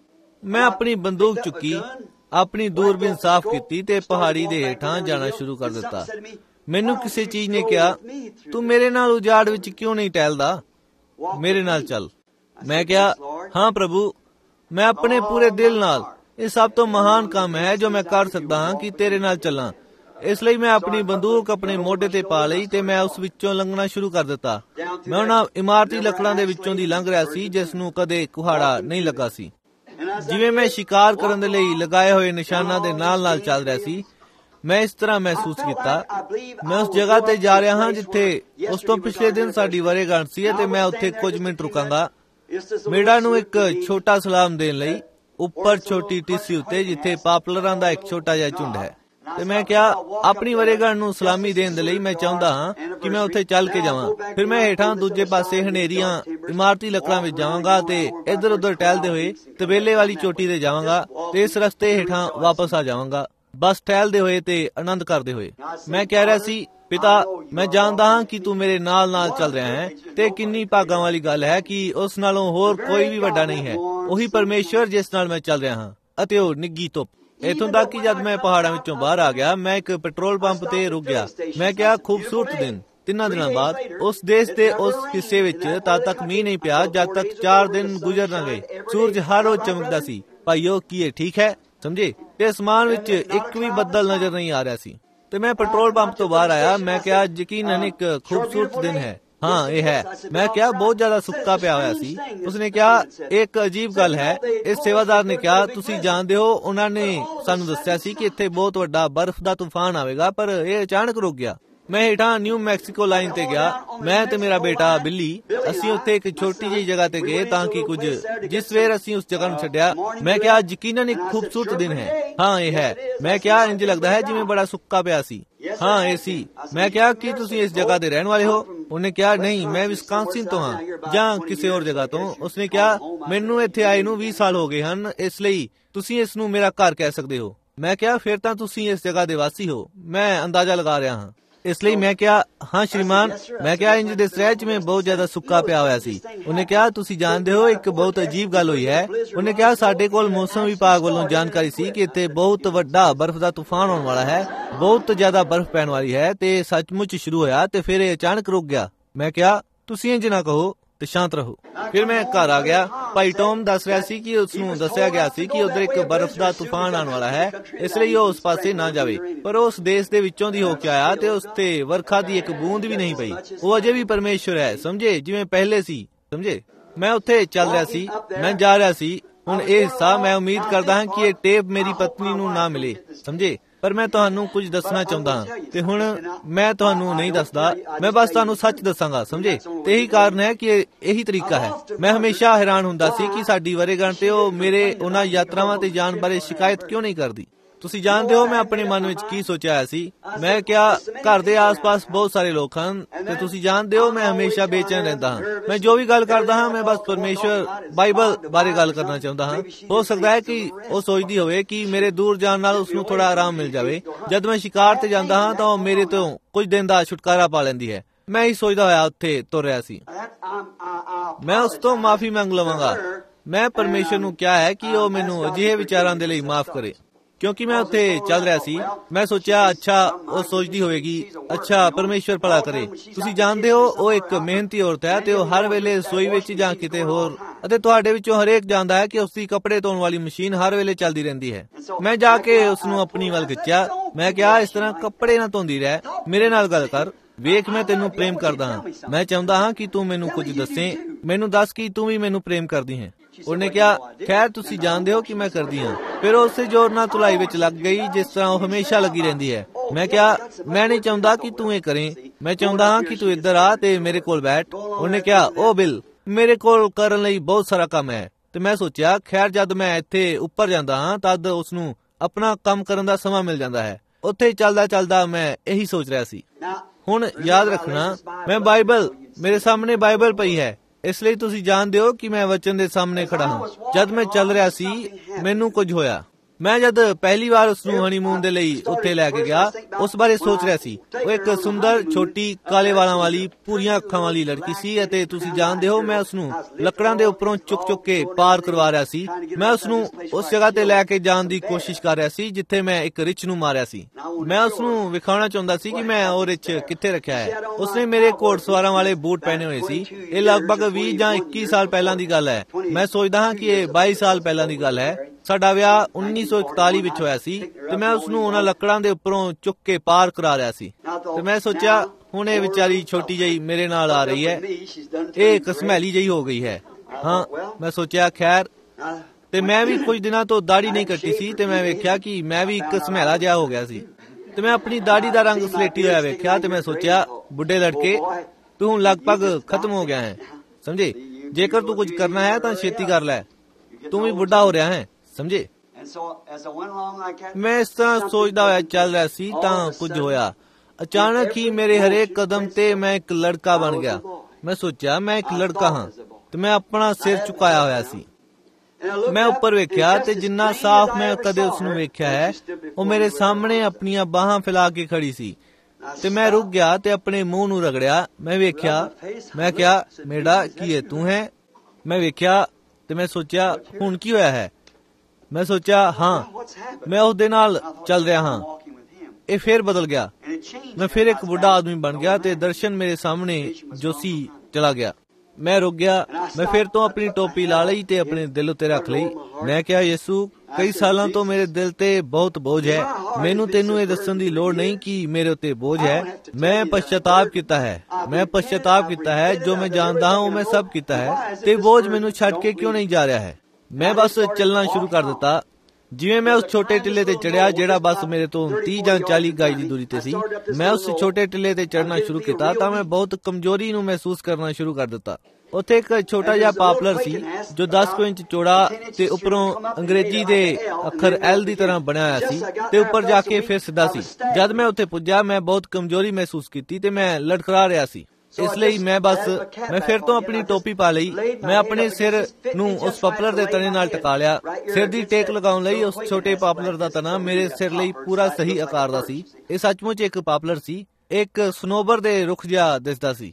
ਮੈਂ ਆਪਣੀ ਬੰਦੂਕ ਚੁੱਕੀ, ਆਪਣੀ ਦੂਰਬੀਨ ਸਾਫ਼ ਕੀਤੀ ਤੇ ਪਹਾੜੀ ਦੇ ਹੇਠਾਂ ਜਾਣਾ ਸ਼ੁਰੂ ਕਰ ਦਿੱਤਾ। ਮੈਨੂੰ ਕਿਸੇ ਚੀਜ਼ ਨੇ ਕਿਹਾ, ਤੂੰ ਮੇਰੇ ਨਾਲ ਉਜਾੜ ਵਿੱਚ ਕਿਉਂ ਨਹੀਂ ਟਹਿਲਦਾ, ਮੇਰੇ ਨਾਲ ਚੱਲ। ਮੈਂ ਕਿਹਾ, ਹਾਂ ਪ੍ਰਭੂ, ਮੈਂ ਆਪਣੇ ਪੂਰੇ ਦਿਲ ਨਾਲ, ਇਹ ਸਭ ਤੋਂ ਮਹਾਨ ਕੰਮ ਹੈ ਜੋ ਮੈਂ ਕਰ ਸਕਦਾ ਹਾਂ ਕਿ ਤੇਰੇ ਨਾਲ ਚੱਲਾਂ। ਇਸ ਲਈ ਮੈਂ ਆਪਣੀ ਬੰਦੂਕ ਆਪਣੇ ਮੋਢੇ ਤੇ ਪਾ ਲਈ ਤੇ ਮੈਂ ਉਸ ਵਿੱਚੋਂ ਲੰਘਣਾ ਸ਼ੁਰੂ ਕਰ ਦਿੱਤਾ। ਮੈਂ ਉਹਨਾਂ ਇਮਾਰਤੀ ਲੱਕੜਾਂ ਦੇ ਵਿੱਚੋਂ ਦੀ ਲੰਘ ਰਿਹਾ ਸੀ ਜਿਸ ਨੂੰ ਕਦੇ ਕੁਹਾੜਾ ਨਹੀਂ ਲੱਗਾ ਸੀ। ਜਿਵੇਂ ਮੈਂ ਸ਼ਿਕਾਰ ਕਰਨ ਦੇ ਲਈ ਲਗਾਏ ਹੋਏ ਨਿਸ਼ਾਨਾਂ ਦੇ ਨਾਲ ਨਾਲ ਚੱਲ ਰਿਹਾ ਸੀ, ਮੈਂ ਇਸ ਤਰ੍ਹਾਂ ਮਹਿਸੂਸ ਕੀਤਾ, ਮੈਂ ਉਸ ਜਗ੍ਹਾ ਤੇ ਜਾ ਰਿਹਾ ਹਾਂ ਜਿੱਥੇ ਉਸ ਤੋਂ ਪਿਛਲੇ ਦਿਨ ਸਾਡੀ ਵਰ੍ਹੇਗੰਢ ਸੀ ਅਤੇ ਮੈਂ ਉੱਥੇ ਕੁਝ ਮਿੰਟ ਰੁਕਾਂਗਾ ਮੇਢਾ ਨੂੰ ਇੱਕ ਛੋਟਾ ਸਲਾਮ ਦੇਣ ਲਈ, ਉੱਪਰ ਛੋਟੀ ਟੀਸੀ ਉੱਤੇ ਜਿੱਥੇ ਪਾਪਲਰਾਂ ਦਾ ਇੱਕ ਛੋਟਾ ਜਿਹਾ ਝੁੰਡ ਹੈ। ਤੇ ਮੈਂ ਕਿਹਾ, ਆਪਣੀ ਵਰ੍ਹੇਗੰਢ ਨੂੰ ਸਲਾਮੀ ਦੇਣ ਦੇ ਲਈ ਮੈਂ ਚਾਹੁੰਦਾ ਹਾਂ ਕਿ ਮੈਂ ਉੱਥੇ ਚੱਲ ਕੇ ਜਾਵਾਂ। ਫਿਰ ਮੈਂ ਹੇਠਾਂ ਦੂਜੇ ਪਾਸੇ ਹਨੇਰੀਆਂ ਇਮਾਰਤੀ ਲੱਕੜਾਂ ਵਿੱਚ ਜਾਵਾਂਗਾ ਤੇ ਇੱਧਰ ਉੱਧਰ ਟਹਿਲਦੇ ਹੋਏ ਤਬੇਲੇ ਵਾਲੀ ਚੋਟੀ ਤੇ ਜਾਵਾਂਗਾ ਤੇ ਇਸ ਰਸਤੇ ਹੇਠਾਂ ਵਾਪਸ ਆ ਜਾਵਾਂਗਾ, ਬਸ ਟਹਿਲਦੇ ਹੋਏ ਤੇ ਆਨੰਦ ਕਰਦੇ ਹੋਏ। ਮੈਂ ਕਹਿ ਰਿਹਾ ਸੀ, ਪਿਤਾ, ਮੈਂ ਜਾਣਦਾ ਹਾਂ ਕਿ ਤੂੰ ਮੇਰੇ ਨਾਲ ਨਾਲ ਚੱਲ ਰਿਹਾ ਹੈ ਤੇ ਕਿੰਨੀ ਭਾਗਾਂ ਵਾਲੀ ਗੱਲ ਹੈ ਕਿ ਉਸ ਨਾਲੋਂ ਹੋਰ ਕੋਈ ਵੀ ਵੱਡਾ ਨਹੀਂ ਹੈ, ਉਹੀ ਪਰਮੇਸ਼ਵਰ ਜਿਸ ਨਾਲ ਮੈਂ ਚੱਲ ਰਿਹਾ ਹਾਂ, ਅਤੇ ਉਹ ਨਿੱਘੀ ਧੁੱਪ। ਇੱਥੋਂ ਤੱਕ ਕਿ ਜਦ ਮੈਂ ਪਹਾੜਾਂ ਵਿੱਚੋਂ ਬਾਹਰ ਆ ਗਿਆ, ਮੈਂ ਇੱਕ ਪੈਟਰੋਲ ਪੰਪ ਤੇ ਰੁਕ ਗਿਆ। ਮੈਂ ਕਿਹਾ, ਖੂਬਸੂਰਤ ਦਿਨ। 3 ਦਿਨਾਂ ਬਾਅਦ ਉਸ ਦੇਸ਼ ਦੇ ਉਸ ਹਿੱਸੇ ਵਿੱਚ ਤਦ ਤੱਕ ਮੀਂਹ ਨਹੀਂ ਪਿਆ ਜਦ ਤੱਕ 4 ਦਿਨ ਗੁਜ਼ਰ ਨਾ ਗਏ। ਸੂਰਜ ਹਰ ਰੋਜ਼ ਚਮਕਦਾ ਸੀ। ਭਾਈਓ, ਕੀ ਇਹ ਠੀਕ ਹੈ? ਸਮਝੇ? ਤੇ ਅਸਮਾਨ ਵਿੱਚ ਇੱਕ ਵੀ ਬੱਦਲ ਨਜ਼ਰ ਨਹੀਂ ਆ ਰਿਹਾ ਸੀ। ਤੇ ਮੈਂ ਪੈਟਰੋਲ ਪੰਪ ਤੋਂ ਬਾਹਰ ਆਇਆ। ਮੈਂ ਕਿਹਾ, ਯਕੀਨਨ ਇੱਕ ਖੂਬਸੂਰਤ ਦਿਨ ਹੈ। ਹਾਂ, ਇਹ ਹੈ। ਮੈਂ ਕਿਹਾ, ਬਹੁਤ ਜ਼ਿਆਦਾ ਸੁੱਕਾ ਪਿਆ ਹੋਇਆ ਸੀ। ਉਸਨੇ ਕਿਹਾ, ਇੱਕ ਅਜੀਬ ਗੱਲ ਹੈ। ਇਸ ਸੇਵਾਦਾਰ ਨੇ ਕਿਹਾ, ਤੁਸੀਂ ਜਾਣਦੇ ਹੋ, ਉਹਨਾਂ ਨੇ ਸਾਨੂੰ ਦੱਸਿਆ ਸੀ ਕਿ ਇੱਥੇ ਬਹੁਤ ਵੱਡਾ ਬਰਫ਼ ਦਾ ਤੂਫਾਨ ਆਵੇਗਾ, ਪਰ ਇਹ ਅਚਾਨਕ ਰੁਕ ਗਿਆ। ਮੈਂ ਹੇਠਾਂ ਨਿਊ ਮੈਕਸੀਕੋ ਲਾਈਨ ਤੇ ਗਿਆ। ਮੈਂ ਤੇ ਮੇਰਾ ਬੇਟਾ ਬਿੱਲੀ, ਅਸੀਂ ਉੱਥੇ ਇੱਕ ਛੋਟੀ ਜਿਹੀ ਜਗ੍ਹਾ ਤੇ ਗਏ ਤਾਂ ਕਿ ਕੁਝ ਜਿਸ ਵੇਰ ਅਸੀਂ ਉਸ ਜਗ੍ਹਾ ਨੂੰ ਛੱਡਿਆ। ਮੈਂ ਕਿਹਾ, ਯਕੀਨਨ ਇੱਕ ਖੂਬਸੂਰਤ ਦਿਨ ਹੈ। ਹਾਂ, ਇਹ ਹੈ। ਮੈਂ ਕਿਹਾ, ਇੰਜ ਲੱਗਦਾ ਹੈ ਜਿਵੇਂ ਬੜਾ ਸੁੱਕਾ ਪਿਆ ਸੀ। ਹਾਂ, ਇਹ ਸੀ। ਮੈਂ ਕਿਹਾ, ਕੀ ਤੁਸੀਂ ਇਸ ਜਗ੍ਹਾ ਦੇ ਰਹਿਣ ਵਾਲੇ ਹੋ? ਉਹਨੇ ਕਿਹਾ, ਨਹੀਂ, ਮੈਂ ਵਿਸਕਾਂਸਿਨ ਤੋਂ ਹਾਂ ਜਾਂ ਕਿਸੇ ਹੋਰ ਜਗ੍ਹਾ ਤੋਂ। ਉਸਨੇ ਕਿਹਾ, ਮੈਨੂੰ ਇੱਥੇ ਆਏ ਨੂੰ 20 ਸਾਲ ਹੋ ਗਏ ਹਨ, ਇਸ ਲਈ ਤੁਸੀਂ ਇਸ ਨੂੰ ਮੇਰਾ ਘਰ ਕਹਿ ਸਕਦੇ ਹੋ। ਮੈਂ ਕਿਹਾ, ਫਿਰ ਤਾਂ ਤੁਸੀਂ ਇਸ ਜਗ੍ਹਾ ਦੇ ਵਾਸੀ ਹੋ। ਮੈਂ ਅੰਦਾਜ਼ਾ ਲਗਾ ਰਿਹਾ ਹਾਂ। ਇਸ ਲਈ ਮੈਂ ਕਿਹਾ, ਹਾਂ ਸ਼੍ਰੀਮਾਨ। ਮੈਂ ਕਿਹਾ, ਇੰਜ ਦਿਸ ਰਿਹਾ ਜਿਵੇਂ ਬਹੁਤ ਜ਼ਿਆਦਾ ਸੁੱਕਾ ਪਿਆ ਹੋਇਆ ਸੀ। ਉਹਨੇ ਕਿਹਾ, ਤੁਸੀਂ ਜਾਣਦੇ ਹੋ, ਇੱਕ ਬਹੁਤ ਅਜੀਬ ਗੱਲ ਹੋਈ ਹੈ। ਉਹਨੇ ਕਿਹਾ, ਸਾਡੇ ਕੋਲ ਮੌਸਮ ਵਿਭਾਗ ਵੱਲੋਂ ਜਾਣਕਾਰੀ ਸੀ ਕਿ ਇੱਥੇ ਬਹੁਤ ਵੱਡਾ ਬਰਫ਼ ਦਾ ਤੂਫਾਨ ਆਉਣ ਵਾਲਾ ਹੈ, ਬਹੁਤ ਜ਼ਿਆਦਾ ਬਰਫ਼ ਪੈਣ ਵਾਲੀ ਹੈ, ਤੇ ਸੱਚਮੁੱਚ ਸ਼ੁਰੂ ਹੋਇਆ ਤੇ ਫਿਰ ਇਹ ਅਚਾਨਕ ਰੁਕ ਗਿਆ। ਮੈਂ ਕਿਹਾ, ਤੁਸੀਂ ਇੰਜ ਨਾ ਕਹੋ ਤੇ ਸ਼ਾਂਤ ਰਹੋ। ਫਿਰ ਮੈਂ ਘਰ ਆ ਗਿਆ। ਭਾਈ ਟੌਮ ਦੱਸ ਰਿਹਾ ਸੀ ਕਿ ਉਸ ਨੂੰ ਦੱਸਿਆ ਗਿਆ ਸੀ ਕਿ ਉੱਧਰ ਇੱਕ ਬਰਫ਼ ਦਾ ਤੂਫਾਨ ਆਉਣ ਵਾਲਾ ਹੈ, ਇਸ ਲਈ ਉਹ ਉਸ ਪਾਸੇ ਨਾ ਜਾਵੇ। ਪਰ ਉਸ ਦੇਸ਼ ਦੇ ਵਿੱਚੋਂ ਦੀ ਹੋ ਕੇ ਆਇਆ ਤੇ ਉਸ ਤੇ ਵਰਖਾ ਦੀ ਇੱਕ ਬੂੰਦ ਵੀ ਨਹੀਂ ਪਈ। ਉਹ ਅਜੇ ਵੀ ਪਰਮੇਸ਼ਵਰ ਹੈ, ਸਮਝੇ, ਜਿਵੇਂ ਪਹਿਲੇ ਸੀ। ਸਮਝੇ? ਮੈਂ ਉੱਥੇ ਚੱਲ ਰਿਹਾ ਸੀ, ਮੈਂ ਜਾ ਰਿਹਾ ਸੀ। ਹੁਣ ਇਹ ਹਿੱਸਾ ਮੈਂ ਉਮੀਦ ਕਰਦਾ ਹਾਂ ਕਿ ਇਹ ਟੇਪ ਮੇਰੀ ਪਤਨੀ ਨੂੰ ਨਾ ਮਿਲੇ, ਸਮਝੇ, ਪਰ ਮੈਂ ਤੁਹਾਨੂੰ ਕੁਝ ਦੱਸਣਾ ਚਾਹੁੰਦਾ ਹਾਂ ਤੇ ਹੁਣ ਮੈਂ ਤੁਹਾਨੂੰ ਨਹੀਂ ਦੱਸਦਾ, ਮੈਂ ਬਸ ਤੁਹਾਨੂੰ ਸੱਚ ਦੱਸਾਂਗਾ, ਸਮਝੇ। ਤੇ ਇਹੀ ਕਾਰਨ ਹੈ ਕਿ ਇਹੀ ਤਰੀਕਾ ਹੈ। ਮੈਂ ਹਮੇਸ਼ਾ ਹੈਰਾਨ ਹੁੰਦਾ ਸੀ ਕਿ ਸਾਡੀ ਵਰ੍ਹੇਗੰਢ ਤੇ ਉਹ ਮੇਰੇ ਉਹਨਾਂ ਯਾਤਰਾਵਾਂ ਤੇ ਜਾਣ ਬਾਰੇ ਸ਼ਿਕਾਇਤ ਕਿਉਂ ਨਹੀਂ ਕਰਦੀ। ਤੁਸੀਂ ਜਾਣਦੇ ਹੋ ਮੈਂ ਆਪਣੇ ਮਨ ਵਿੱਚ ਕੀ ਸੋਚਿਆ ਹੋਇਆ ਸੀ। ਮੈਂ ਕਿਹਾ, ਘਰ ਦੇ ਆਸ-ਪਾਸ ਬਹੁਤ ਸਾਰੇ ਲੋਕ ਹਨ ਤੇ ਤੁਸੀਂ ਜਾਣਦੇ ਹੋ ਮੈਂ ਹਮੇਸ਼ਾ ਬੇਚੈਨ ਰਹਿੰਦਾ ਹਾਂ। ਮੈਂ ਜੋ ਵੀ ਗੱਲ ਕਰਦਾ ਹਾਂ, ਮੈਂ ਬਸ ਪਰਮੇਸ਼ਵਰ, ਬਾਈਬਲ ਬਾਰੇ ਗੱਲ ਕਰਨਾ ਚਾਹੁੰਦਾ ਹਾਂ। ਹੋ ਸਕਦਾ ਹੈ ਕਿ ਉਹ ਸੋਚਦੀ ਹੋਵੇ ਕਿ ਮੇਰੇ ਦੂਰ ਜਾਣ ਨਾਲ ਉਸ ਨੂੰ ਥੋੜਾ ਆਰਾਮ ਮਿਲ ਜਾਵੇ। ਜਦ ਮੈਂ ਸ਼ਿਕਾਰ ਤੇ ਜਾਂਦਾ ਹਾਂ ਤਾਂ ਉਹ ਮੇਰੇ ਤੋਂ ਕੁਝ ਦਿਨ ਦਾ ਛੁਟਕਾਰਾ ਪਾ ਲੈਂਦੀ ਹੈ। ਮੈਂ ਹੀ ਸੋਚਦਾ ਹੋਇਆ ਉੱਥੇ ਤੁਰ ਰਿਹਾ ਸੀ। ਮੈਂ ਉਸ ਤੋਂ ਮਾਫੀ ਮੰਗ ਲਵਾਂਗਾ। ਮੈਂ ਪਰਮੇਸ਼ਵਰ ਨੂੰ ਕਿਹਾ ਹੈ ਕਿ ਉਹ ਮੈਨੂੰ ਅਜਿਹੇ ਵਿਚਾਰਾਂ ਦੇ ਲਈ ਮਾਫ ਕਰੇ, ਕਿਉਂਕਿ ਮੈਂ ਉੱਥੇ ਚੱਲ ਰਿਹਾ ਸੀ। ਮੈਂ ਸੋਚਿਆ, ਅੱਛਾ, ਉਹ ਸੋਚਦੀ ਹੋਵੇਗੀ, ਅੱਛਾ, ਪਰਮੇਸ਼ਵਰ ਭਲਾ ਕਰੇ। ਤੁਸੀਂ ਜਾਣਦੇ ਹੋ, ਉਹ ਇੱਕ ਮਿਹਨਤੀ ਔਰਤ ਹੈ ਤੇ ਉਹ ਹਰ ਵੇਲੇ ਰਸੋਈ ਵਿੱਚ ਜਾਂ ਕਿਤੇ ਹੋਰ, ਅਤੇ ਤੁਹਾਡੇ ਵਿੱਚੋਂ ਹਰੇਕ ਜਾਣਦਾ ਹੈ ਕਿ ਉਸ ਦੀ ਕੱਪੜੇ ਧੋਣ ਵਾਲੀ ਮਸ਼ੀਨ ਹਰ ਵੇਲੇ ਚੱਲਦੀ ਰਹਿੰਦੀ ਹੈ। ਮੈਂ ਜਾ ਕੇ ਉਸ ਨੂੰ ਆਪਣੀ ਵੱਲ ਖਿੱਚਿਆ। ਮੈਂ ਕਿਹਾ, ਇਸ ਤਰ੍ਹਾਂ ਕੱਪੜੇ ਨਾ ਧੋਂਦੀ ਰਹਿ, ਮੇਰੇ ਨਾਲ ਗੱਲ ਕਰ। ਵੇਖ, ਮੈਂ ਤੈਨੂੰ ਪ੍ਰੇਮ ਕਰਦਾ ਹਾਂ। ਮੈਂ ਚਾਹੁੰਦਾ ਹਾਂ ਕਿ ਤੂੰ ਮੈਨੂੰ ਕੁਝ ਦੱਸੇ। ਮੈਨੂੰ ਦੱਸ ਕਿ ਤੂੰ ਵੀ ਮੈਨੂੰ ਪ੍ਰੇਮ ਕਰਦੀ ਹੈ। ਉਹਨੇ ਕਿਹਾ, ਖੈਰ, ਤੁਸੀਂ ਜਾਣਦੇ ਹੋ ਕਿ ਮੈਂ ਕਰਦੀ ਹਾਂ। ਫਿਰ ਉਹ ਉਸੇ ਜ਼ੋਰ ਨਾਲ ਧੁਲਾਈ ਵਿੱਚ ਲੱਗ ਗਈ ਜਿਸ ਤਰ੍ਹਾਂ ਉਹ ਹਮੇਸ਼ਾ ਲੱਗੀ ਰਹਿੰਦੀ ਹੈ। ਮੈਂ ਕਿਹਾ, ਮੈਂ ਨਹੀਂ ਚਾਹੁੰਦਾ ਕਿ ਤੂੰ ਇਹ ਕਰੇ। ਮੈਂ ਚਾਹੁੰਦਾ ਹਾਂ ਕਿ ਤੂੰ ਇੱਧਰ ਆ ਤੇ ਮੇਰੇ ਕੋਲ ਬੈਠ। ਉਹਨੇ ਕਿਹਾ, ਉਹ ਬਿਲ, ਮੇਰੇ ਕੋਲ ਕਰਨ ਲਈ ਬਹੁਤ ਸਾਰਾ ਕੰਮ ਹੈ। ਤੇ ਮੈਂ ਸੋਚਿਆ, ਖੈਰ, ਜਦ ਮੈਂ ਇੱਥੇ ਉੱਪਰ ਜਾਂਦਾ ਹਾਂ ਤਦ ਉਸ ਨੂੰ ਆਪਣਾ ਕੰਮ ਕਰਨ ਦਾ ਸਮਾਂ ਮਿਲ ਜਾਂਦਾ ਹੈ। ਉੱਥੇ ਚੱਲਦਾ ਚੱਲਦਾ ਮੈਂ ਇਹੀ ਸੋਚ ਰਿਹਾ ਸੀ। ਹੁਣ ਯਾਦ ਰੱਖਣਾ, ਮੈਂ ਬਾਈਬਲ, ਮੇਰੇ ਸਾਹਮਣੇ ਬਾਈਬਲ ਪਈ ਹੈ, ਇਸ ਲਈ ਤੁਸੀਂ ਜਾਣਦੇ ਹੋ ਕਿ ਮੈਂ ਵਚਨ ਦੇ ਸਾਹਮਣੇ ਖੜਾ ਹਾਂ। ਜਦ ਮੈਂ ਚੱਲ ਰਿਹਾ ਸੀ, ਮੈਨੂੰ ਕੁਝ ਹੋਇਆ। ਮੈਂ ਜਦ ਪਹਿਲੀ ਵਾਰ ਉਸ ਨੂੰ ਹਨੀਮੂਨ ਦੇ ਲਈ ਉੱਥੇ ਲੈ ਕੇ ਗਿਆ, ਉਸ ਬਾਰੇ ਸੋਚ ਰਿਹਾ ਸੀ। ਉਹ ਇੱਕ ਸੁੰਦਰ, ਛੋਟੀ, ਕਾਲੇ ਵਾਲਾਂ ਵਾਲੀ, ਭੂਰੀਆਂ ਅੱਖਾਂ ਵਾਲੀ ਲੜਕੀ ਸੀ ਅਤੇ ਤੁਸੀਂ ਜਾਣਦੇ ਹੋ, ਮੈਂ ਉਸ ਨੂੰ ਲੱਕੜਾਂ ਦੇ ਉੱਪਰੋਂ ਚੁੱਕ ਕੇ ਪਾਰ ਕਰਵਾ ਰਿਹਾ ਸੀ। ਮੈਂ ਉਸ ਨੂੰ ਉਸ ਜਗ੍ਹਾ ਤੇ ਲੈ ਕੇ ਜਾਣ ਦੀ ਕੋਸ਼ਿਸ਼ ਕਰ ਰਿਹਾ ਸੀ ਜਿੱਥੇ ਮੈਂ ਇੱਕ ਰਿਛ ਨੂੰ ਮਾਰਿਆ ਸੀ। ਮੈਂ ਉਸ ਨੂੰ ਵਿਖਾਉਣਾ ਚਾਹੁੰਦਾ ਸੀ ਕਿ ਮੈਂ ਉਹ ਰਿਛ ਕਿੱਥੇ ਰੱਖਿਆ ਹੈ। ਉਸਨੇ ਮੇਰੇ ਘੋੜਸਵਾਰਾਂ ਵਾਲੇ ਬੂਟ ਪਹਿਨੇ ਹੋਏ ਸੀ। ਇਹ ਲਗਭਗ 20 ਜਾਂ 21 ਸਾਲ ਪਹਿਲਾਂ ਦੀ ਗੱਲ ਹੈ। ਮੈਂ ਸੋਚਦਾ ਹਾਂ ਕਿ ਇਹ 22 ਸਾਲ ਪਹਿਲਾਂ ਦੀ ਗੱਲ ਹੈ। ਸਾਡਾ ਵਿਆਹ 1941 ਵਿੱਚ ਹੋਇਆ ਸੀ ਤੇ ਮੈਂ ਉਸ ਨੂੰ ਉਹਨਾਂ ਲੱਕੜਾਂ ਦੇ ਉੱਪਰੋਂ ਚੁੱਕ ਕੇ ਪਾਰ ਕਰਾ ਰਿਹਾ ਸੀ। ਤੇ ਮੈਂ ਸੋਚਿਆ ਹੁਣ ਇਹ ਵਿਚਾਰੀ ਛੋਟੀ ਜਿਹੀ ਮੇਰੇ ਨਾਲ ਆ ਰਹੀ ਹੈ, ਇਹ ਕਸਮੈਲੀ ਜਿਹੀ ਹੋ ਗਈ ਹੈ। ਹਾਂ, ਮੈਂ ਸੋਚਿਆ ਖੈਰ। ਤੇ ਮੈਂ ਵੀ ਕੁਝ ਦਿਨਾਂ ਤੋਂ ਦਾੜੀ ਨਹੀਂ ਕੱਟੀ ਸੀ ਤੇ ਮੈਂ ਵੇਖਿਆ ਕਿ ਮੈਂ ਵੀ ਇੱਕ ਸਮੈਲਾ ਜਿਹਾ ਹੋ ਗਿਆ ਸੀ ਤੇ ਮੈਂ ਆਪਣੀ ਦਾੜੀ ਦਾ ਰੰਗ ਸਲੇਟੀ ਹੋਇਆ ਵੇਖਿਆ ਤੇ ਮੈਂ ਸੋਚਿਆ ਬੁੱਢੇ ਲੜਕੇ, ਤੂੰ ਹੁਣ ਲਗਭਗ ਖਤਮ ਹੋ ਗਿਆ ਹੈ, ਸਮਝੇ। ਜੇਕਰ ਤੂੰ ਕੁਝ ਕਰਨਾ ਹੈ ਤਾਂ ਛੇਤੀ ਕਰ ਲੈ, ਤੂੰ ਵੀ ਬੁੱਢਾ ਹੋ ਰਿਹਾ ਹੈ, ਸਮਝੇ। ਮੈਂ ਇਸ ਤਰ੍ਹਾਂ ਸੋਚਦਾ ਹੋਇਆ ਚੱਲ ਰਿਹਾ ਸੀ ਤਾਂ ਕੁਝ ਹੋਇਆ। ਅਚਾਨਕ ਹੀ ਮੇਰੇ ਹਰੇਕ ਕਦਮ ਤੇ ਮੈਂ ਇੱਕ ਲੜਕਾ ਬਣ ਗਿਆ। ਮੈਂ ਸੋਚਿਆ ਮੈਂ ਇੱਕ ਲੜਕਾ ਹਾਂ ਤੇ ਮੈਂ ਆਪਣਾ ਸਿਰ ਝੁਕਾਇਆ ਹੋਇਆ ਸੀ। ਮੈਂ ਉੱਪਰ ਵੇਖਿਆ ਤੇ ਜਿੰਨਾ ਸਾਫ਼ ਮੈਂ ਕਦੇ ਉਸ ਨੂੰ ਵੇਖਿਆ ਹੈ, ਉਹ ਮੇਰੇ ਸਾਹਮਣੇ ਆਪਣੀਆਂ ਬਾਹਾਂ ਫੈਲਾ ਕੇ ਖੜੀ ਸੀ। ਤੇ ਮੈਂ ਰੁਕ ਗਿਆ ਤੇ ਆਪਣੇ ਮੂੰਹ ਨੂੰ ਰਗੜਿਆ। ਮੈਂ ਵੇਖਿਆ, ਮੈਂ ਕਿਹਾ ਮੇਰਾ ਕੀ ਇਹ ਤੂੰ ਹੈ? ਮੈਂ ਵੇਖਿਆ ਤੇ ਮੈਂ ਸੋਚਿਆ ਹੁਣ ਕੀ ਹੋਇਆ ਹੈ। ਮੈਂ ਸੋਚਿਆ ਹਾਂ, ਮੈਂ ਉਸ ਦੇ ਨਾਲ ਚੱਲ ਰਿਹਾ ਹਾਂ। ਇਹ ਫੇਰ ਬਦਲ ਗਿਆ। ਮੈਂ ਫਿਰ ਇੱਕ ਬੁੱਢਾ ਆਦਮੀ ਬਣ ਗਿਆ ਤੇ ਦਰਸ਼ਨ ਮੇਰੇ ਸਾਹਮਣੇ ਜੋ ਸੀ ਚਲਾ ਗਿਆ। ਮੈਂ ਰੁਕ ਗਿਆ। ਮੈਂ ਫਿਰ ਤੋਂ ਆਪਣੀ ਟੋਪੀ ਲਾ ਲਈ ਤੇ ਆਪਣੇ ਦਿਲ ਉੱਤੇ ਰੱਖ ਲਈ। ਮੈਂ ਕਿਹਾ ਯਿਸੂ, ਕਈ ਸਾਲਾਂ ਤੋਂ ਮੇਰੇ ਦਿਲ ਤੇ ਬਹੁਤ ਬੋਝ ਹੈ। ਮੈਨੂੰ ਤੈਨੂੰ ਇਹ ਦੱਸਣ ਦੀ ਲੋੜ ਨਹੀਂ ਕਿ ਮੇਰੇ ਉੱਤੇ ਬੋਝ ਹੈ। ਮੈਂ ਪਛਤਾਪ ਕੀਤਾ ਹੈ। ਮੈਂ ਪਛਤਾਪ ਕੀਤਾ ਹੈ। ਜੋ ਮੈਂ ਜਾਣਦਾ ਹਾਂ ਉਹ ਮੈਂ ਸਭ ਕੀਤਾ ਹੈ ਤੇ ਬੋਝ ਮੈਨੂੰ ਛੱਡ ਕੇ ਕਿਉਂ ਨਹੀਂ ਜਾ ਰਿਹਾ ਹੈ। ਮੈਂ ਬਸ ਚੱਲਣਾ ਸ਼ੁਰੂ ਕਰ ਦਿੱਤਾ। ਜਿਵੇਂ ਮੈਂ ਉਸ ਛੋਟੇ ਟਿੱਲੇ ਤੇ ਚੜਿਆ ਜਿਹੜਾ ਬਸ ਮੇਰੇ ਤੋਂ 30 ਜਾਂ 40 ਗਜ ਦੀ ਦੂਰੀ ਤੇ ਸੀ, ਮੈਂ ਉਸ ਛੋਟੇ ਟਿੱਲੇ ਤੇ ਚੜਨਾ ਸ਼ੁਰੂ ਕੀਤਾ ਤਾਂ ਮੈਂ ਬਹੁਤ ਕਮਜ਼ੋਰੀ ਨੂੰ ਮਹਿਸੂਸ ਕਰਨਾ ਸ਼ੁਰੂ ਕਰ ਦਿੱਤਾ। ਉੱਥੇ ਇੱਕ ਛੋਟਾ ਜਿਹਾ ਪਾਪਲਰ ਸੀ ਜੋ 10 ਇੰਚ ਚੌੜਾ ਤੇ ਉੱਪਰੋਂ ਅੰਗਰੇਜ਼ੀ ਦੇ ਅੱਖਰ ਐਲ ਦੀ ਤਰ੍ਹਾਂ ਬਣਿਆ ਹੋਇਆ ਸੀ ਤੇ ਉੱਪਰ ਜਾ ਕੇ ਫਿਰ ਸਿੱਧਾ ਸੀ। ਜਦ ਮੈਂ ਉੱਥੇ ਪੁੱਜਾ ਮੈਂ ਬਹੁਤ ਕਮਜ਼ੋਰੀ ਮਹਿਸੂਸ ਕੀਤੀ ਤੇ ਮੈਂ ਲੜਖੜਾ ਰਿਹਾ ਸੀ। ਇਸ ਲਈ ਮੈਂ ਫਿਰ ਤੋਂ ਆਪਣੀ ਟੋਪੀ ਪਾ ਲਈ। ਮੈਂ ਆਪਣੇ ਸਿਰ ਨੂੰ ਉਸ ਪਾਪਲਰ ਦੇ ਤਣੇ ਨਾਲ ਟਕਾ ਲਿਆ। ਸਿਰ ਦੀ ਟੇਕ ਲਗਾਉਣ ਲਈ ਉਸ ਛੋਟੇ ਪਾਪਲਰ ਦਾ ਤਣਾ ਮੇਰੇ ਸਿਰ ਲਈ ਪੂਰਾ ਸਹੀ ਆਕਾਰ ਦਾ ਸੀ। ਇਹ ਸੱਚਮੁੱਚ ਇੱਕ ਪਾਪਲਰ ਸੀ, ਇੱਕ ਸਨੋਬਰ ਦੇ ਰੁੱਖ ਜਿਹਾ ਦਿਸਦਾ ਸੀ।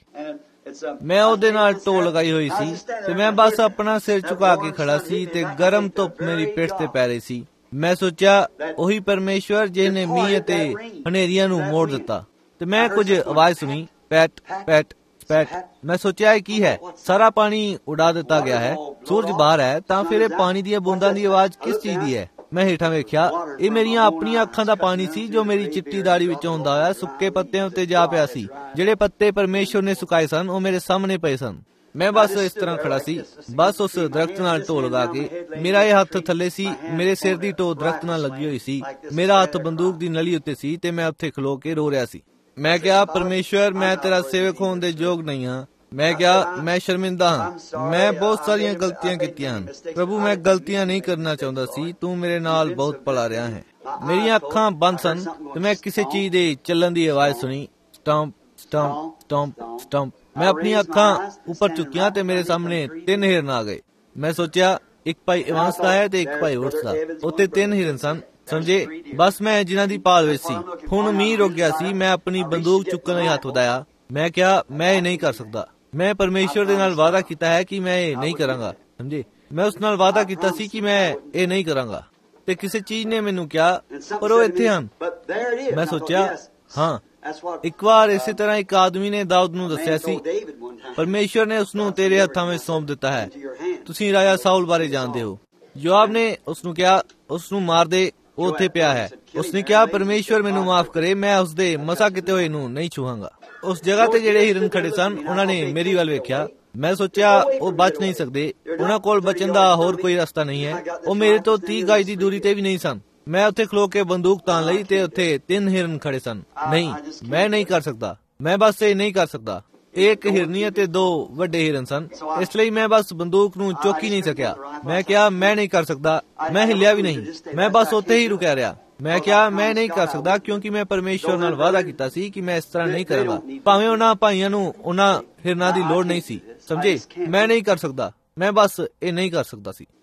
ਮੈਂ ਉਹਦੇ ਨਾਲ ਢੋ ਲਗਾਈ ਹੋਈ ਸੀ ਤੇ ਮੈਂ ਬਸ ਆਪਣਾ ਸਿਰ ਝੁਕਾ ਕੇ ਖੜਾ ਸੀ ਤੇ ਗਰਮ ਧੁੱਪ ਮੇਰੀ ਪਿੱਠ ਤੇ ਪੈ ਰਹੀ ਸੀ। ਮੈਂ ਸੋਚਿਆ ਉਹੀ ਪਰਮੇਸ਼ਵਰ ਜਿਹਨੇ ਮੀਂਹ ਅਤੇ ਹਨੇਰੀਆਂ ਨੂੰ ਮੋੜ ਦਿੱਤਾ। ਤੇ ਮੈਂ ਕੁਝ ਆਵਾਜ਼ ਸੁਣੀ, ਪੈਟ ਪੈਟ ਪੈਟ। ਮੈਂ ਸੋਚਿਆ ਇਹ ਕੀ ਹੈ? ਸਾਰਾ ਪਾਣੀ ਉਡਾ ਦਿੱਤਾ ਗਿਆ ਹੈ, ਸੂਰਜ ਬਾਹਰ ਹੈ, ਤਾਂ ਫਿਰ ਇਹ ਪਾਣੀ ਦੀਆਂ ਬੂੰਦਾਂ ਦੀ ਆਵਾਜ਼ ਕਿਸ ਚੀਜ਼ ਦੀ ਹੈ? ਮੈਂ ਹੇਠਾਂ ਵੇਖਿਆ, ਇਹ ਮੇਰੀਆਂ ਆਪਣੀਆਂ ਅੱਖਾਂ ਦਾ ਪਾਣੀ ਸੀ ਜੋ ਮੇਰੀ ਚਿੱਟੀ ਦਾੜੀ ਵਿੱਚੋਂ ਹੁੰਦਾ ਹੋਇਆ ਸੁੱਕੇ ਪੱਤਿਆਂ ਉੱਤੇ ਜਾ ਪਿਆ ਸੀ। ਜਿਹੜੇ ਪੱਤੇ ਪਰਮੇਸ਼ਵਰ ਨੇ ਸੁਕਾਏ ਸਨ ਉਹ ਮੇਰੇ ਸਾਹਮਣੇ ਪਏ ਸਨ। ਮੈਂ ਬਸ ਇਸ ਤਰ੍ਹਾਂ ਖੜਾ ਸੀ, ਬਸ ਉਸ ਦਰਖਤ ਨਾਲ ਢੋ ਲਗਾ ਕੇ। ਮੇਰਾ ਇਹ ਹੱਥ ਥੱਲੇ ਸੀ, ਮੇਰੇ ਸਿਰ ਦੀ ਢੋ ਦਰਖਤ ਨਾਲ ਲੱਗੀ ਹੋਈ ਸੀ। ਮੇਰਾ ਹੱਥ ਬੰਦੂਕ ਦੀ ਨਲੀ ਉੱਤੇ ਸੀ ਤੇ ਮੈਂ ਉੱਥੇ ਖਲੋ ਕੇ ਰੋ ਰਿਹਾ ਸੀ। ਮੈਂ ਕਿਹਾ ਪਰਮੇਸ਼ਵਰ, ਮੈਂ ਤੇਰਾ ਸੇਵਕ ਹੋਣ ਦੇ ਯੋਗ ਨਹੀਂ ਹਾਂ। ਮੈਂ ਕਿਹਾ ਮੈਂ ਸ਼ਰਮਿੰਦਾ ਹਾਂ, ਮੈਂ ਬਹੁਤ ਸਾਰੀਆਂ ਗਲਤੀਆਂ ਕੀਤੀਆਂ ਹਨ। ਪ੍ਰਭੂ, ਮੈਂ ਗਲਤੀਆਂ ਨਹੀਂ ਕਰਨਾ ਚਾਹੁੰਦਾ ਸੀ। ਤੂੰ ਮੇਰੇ ਨਾਲ ਬਹੁਤ ਭਲਾ ਰਿਹਾ ਹੈ। ਮੇਰੀਆਂ ਅੱਖਾਂ ਬੰਦ ਸਨ ਤੇ ਮੈਂ ਕਿਸੇ ਚੀਜ਼ ਦੇ ਚੱਲਣ ਦੀ ਆਵਾਜ਼ ਸੁਣੀ, ਸਟੰਪ ਸਟੰਪ ਸਟੰਪ ਸਟੰਪ। ਮੈਂ ਆਪਣੀਆਂ ਅੱਖਾਂ ਉੱਪਰ ਚੁੱਕੀਆਂ ਤੇ ਮੇਰੇ ਸਾਹਮਣੇ 3 ਹਿਰਨ ਆ ਗਏ। ਮੈਂ ਸੋਚਿਆ ਇੱਕ ਭਾਈ ਇਵਾਂਸ ਦਾ ਹੈ ਤੇ ਇੱਕ ਭਾਈ ਉਰਸ ਦਾ। ਉੱਥੇ 3 ਹਿਰਨ ਸਨ, ਸਮਝੇ। ਬਸ ਮੈਂ ਜਿਨ੍ਹਾਂ ਦੀ ਭਾਲ ਵਿੱਚ ਸੀ। ਹੁਣ ਮੀਂਹ ਰੁਕ ਗਿਆ ਸੀ। ਮੈਂ ਆਪਣੀ ਬੰਦੂਕ ਚੁੱਕਣ ਲਈ ਹੱਥ ਵਧਾਇਆ। ਮੈਂ ਕਿਹਾ ਮੈਂ ਇਹ ਨਹੀਂ ਕਰ ਸਕਦਾ। ਮੈਂ ਪਰਮੇਸ਼ਵਰ ਦੇ ਨਾਲ ਵਾਅਦਾ ਕੀਤਾ ਹੈ ਕਿ ਮੈਂ ਇਹ ਨਹੀਂ ਕਰਾਂਗਾ, ਸਮਝੇ। ਮੈਂ ਉਸ ਨਾਲ ਵਾਅਦਾ ਕੀਤਾ ਸੀ ਕਿ ਮੈਂ ਇਹ ਨਹੀਂ ਕਰਾਂਗਾ ਤੇ ਕਿਸੇ ਚੀਜ਼ ਨੇ ਮੈਨੂੰ ਕਿਹਾ ਪਰ ਉਹ ਇੱਥੇ ਹਨ। ਮੈਂ ਸੋਚਿਆ ਹਾਂ। ਇੱਕ ਵਾਰ ਇਸੇ ਤਰ੍ਹਾਂ ਇੱਕ ਆਦਮੀ ਨੇ ਦਾਊਦ ਨੂੰ ਦੱਸਿਆ ਸੀ, ਪਰਮੇਸ਼ਵਰ ਨੇ ਉਸ ਨੂੰ ਤੇਰੇ ਹੱਥਾਂ ਵਿੱਚ ਸੌਂਪ ਦਿੱਤਾ ਹੈ। ਤੁਸੀਂ ਰਾਜਾ ਸਾਊਲ ਬਾਰੇ ਜਾਣਦੇ ਹੋ। ਯੋਆਬ ਨੇ ਉਸ ਨੂੰ ਕਿਹਾ ਉਸ ਨੂੰ ਮਾਰ ਦੇ, ਉਹ ਉੱਥੇ ਪਿਆ ਹੈ। ਉਸਨੇ ਕਿਹਾ ਪਰਮੇਸ਼ਵਰ ਮੈਨੂੰ ਮਾਫ ਕਰੇ, ਮੈਂ ਉਸਦੇ ਮਸਾ ਕੀਤੇ ਹੋਏ ਨੂੰ ਨਹੀਂ ਛੂਹਾਂਗਾ। ਉਸ ਜਗ੍ਹਾ ਤੇ ਜਿਹੜੇ ਹਿਰਨ ਖੜੇ ਸਨ ਉਹਨਾਂ ਨੇ ਮੇਰੀ ਵੱਲ ਵੇਖਿਆ। ਮੈਂ ਸੋਚਿਆ ਉਹ ਬਚ ਨਹੀਂ ਸਕਦੇ, ਉਹਨਾਂ ਕੋਲ ਬਚਣ ਦਾ ਹੋਰ ਕੋਈ ਰਸਤਾ ਨਹੀਂ ਹੈ। ਉਹ ਮੇਰੇ ਤੋਂ 30 ਗਜ ਦੀ ਦੂਰੀ ਤੇ ਵੀ ਨਹੀਂ ਸਨ। ਮੈਂ ਉੱਥੇ ਖਲੋ ਕੇ ਬੰਦੂਕ ਤਾਣ ਲਈ ਤੇ ਉੱਥੇ 3 ਹਿਰਨ ਖੜੇ ਸਨ। ਨਹੀਂ, ਮੈਂ ਨਹੀਂ ਕਰ ਸਕਦਾ। ਮੈਂ ਬਸ ਇਹ ਨਹੀਂ ਕਰ ਸਕਦਾ। ਇੱਕ ਹਿਰਨੀ ਅਤੇ 2 ਵੱਡੇ ਹਿਰਨ ਸਨ, ਇਸ ਲਈ ਮੈਂ ਬਸ ਬੰਦੂਕ ਨੂੰ ਚੁੱਕ ਹੀ ਨਹੀਂ ਸਕਿਆ। ਮੈਂ ਕਿਹਾ ਮੈਂ ਨਹੀਂ ਕਰ ਸਕਦਾ। ਮੈਂ ਹਿੱਲਿਆ ਵੀ ਨਹੀਂ। ਮੈਂ ਬਸ ਉੱਥੇ ਹੀ ਰੁਕਿਆ ਰਿਹਾ। ਮੈਂ ਕਿਹਾ ਮੈਂ ਨਹੀਂ ਕਰ ਸਕਦਾ ਕਿਉਂਕਿ ਮੈਂ ਪਰਮੇਸ਼ਵਰ ਨਾਲ ਵਾਅਦਾ ਕੀਤਾ ਸੀ ਕਿ ਮੈਂ ਇਸ ਤਰ੍ਹਾਂ ਨਹੀਂ ਕਰਾਂਗਾ। ਭਾਵੇਂ ਉਹਨਾਂ ਭਾਈਆਂ ਨੂੰ ਉਹਨਾਂ ਹਿਰਨਾਂ ਦੀ ਲੋੜ ਨਹੀਂ ਸੀ, ਸਮਝੇ। ਮੈਂ ਨਹੀਂ ਕਰ ਸਕਦਾ। ਮੈਂ ਬਸ ਇਹ ਨਹੀਂ ਕਰ ਸਕਦਾ ਸੀ।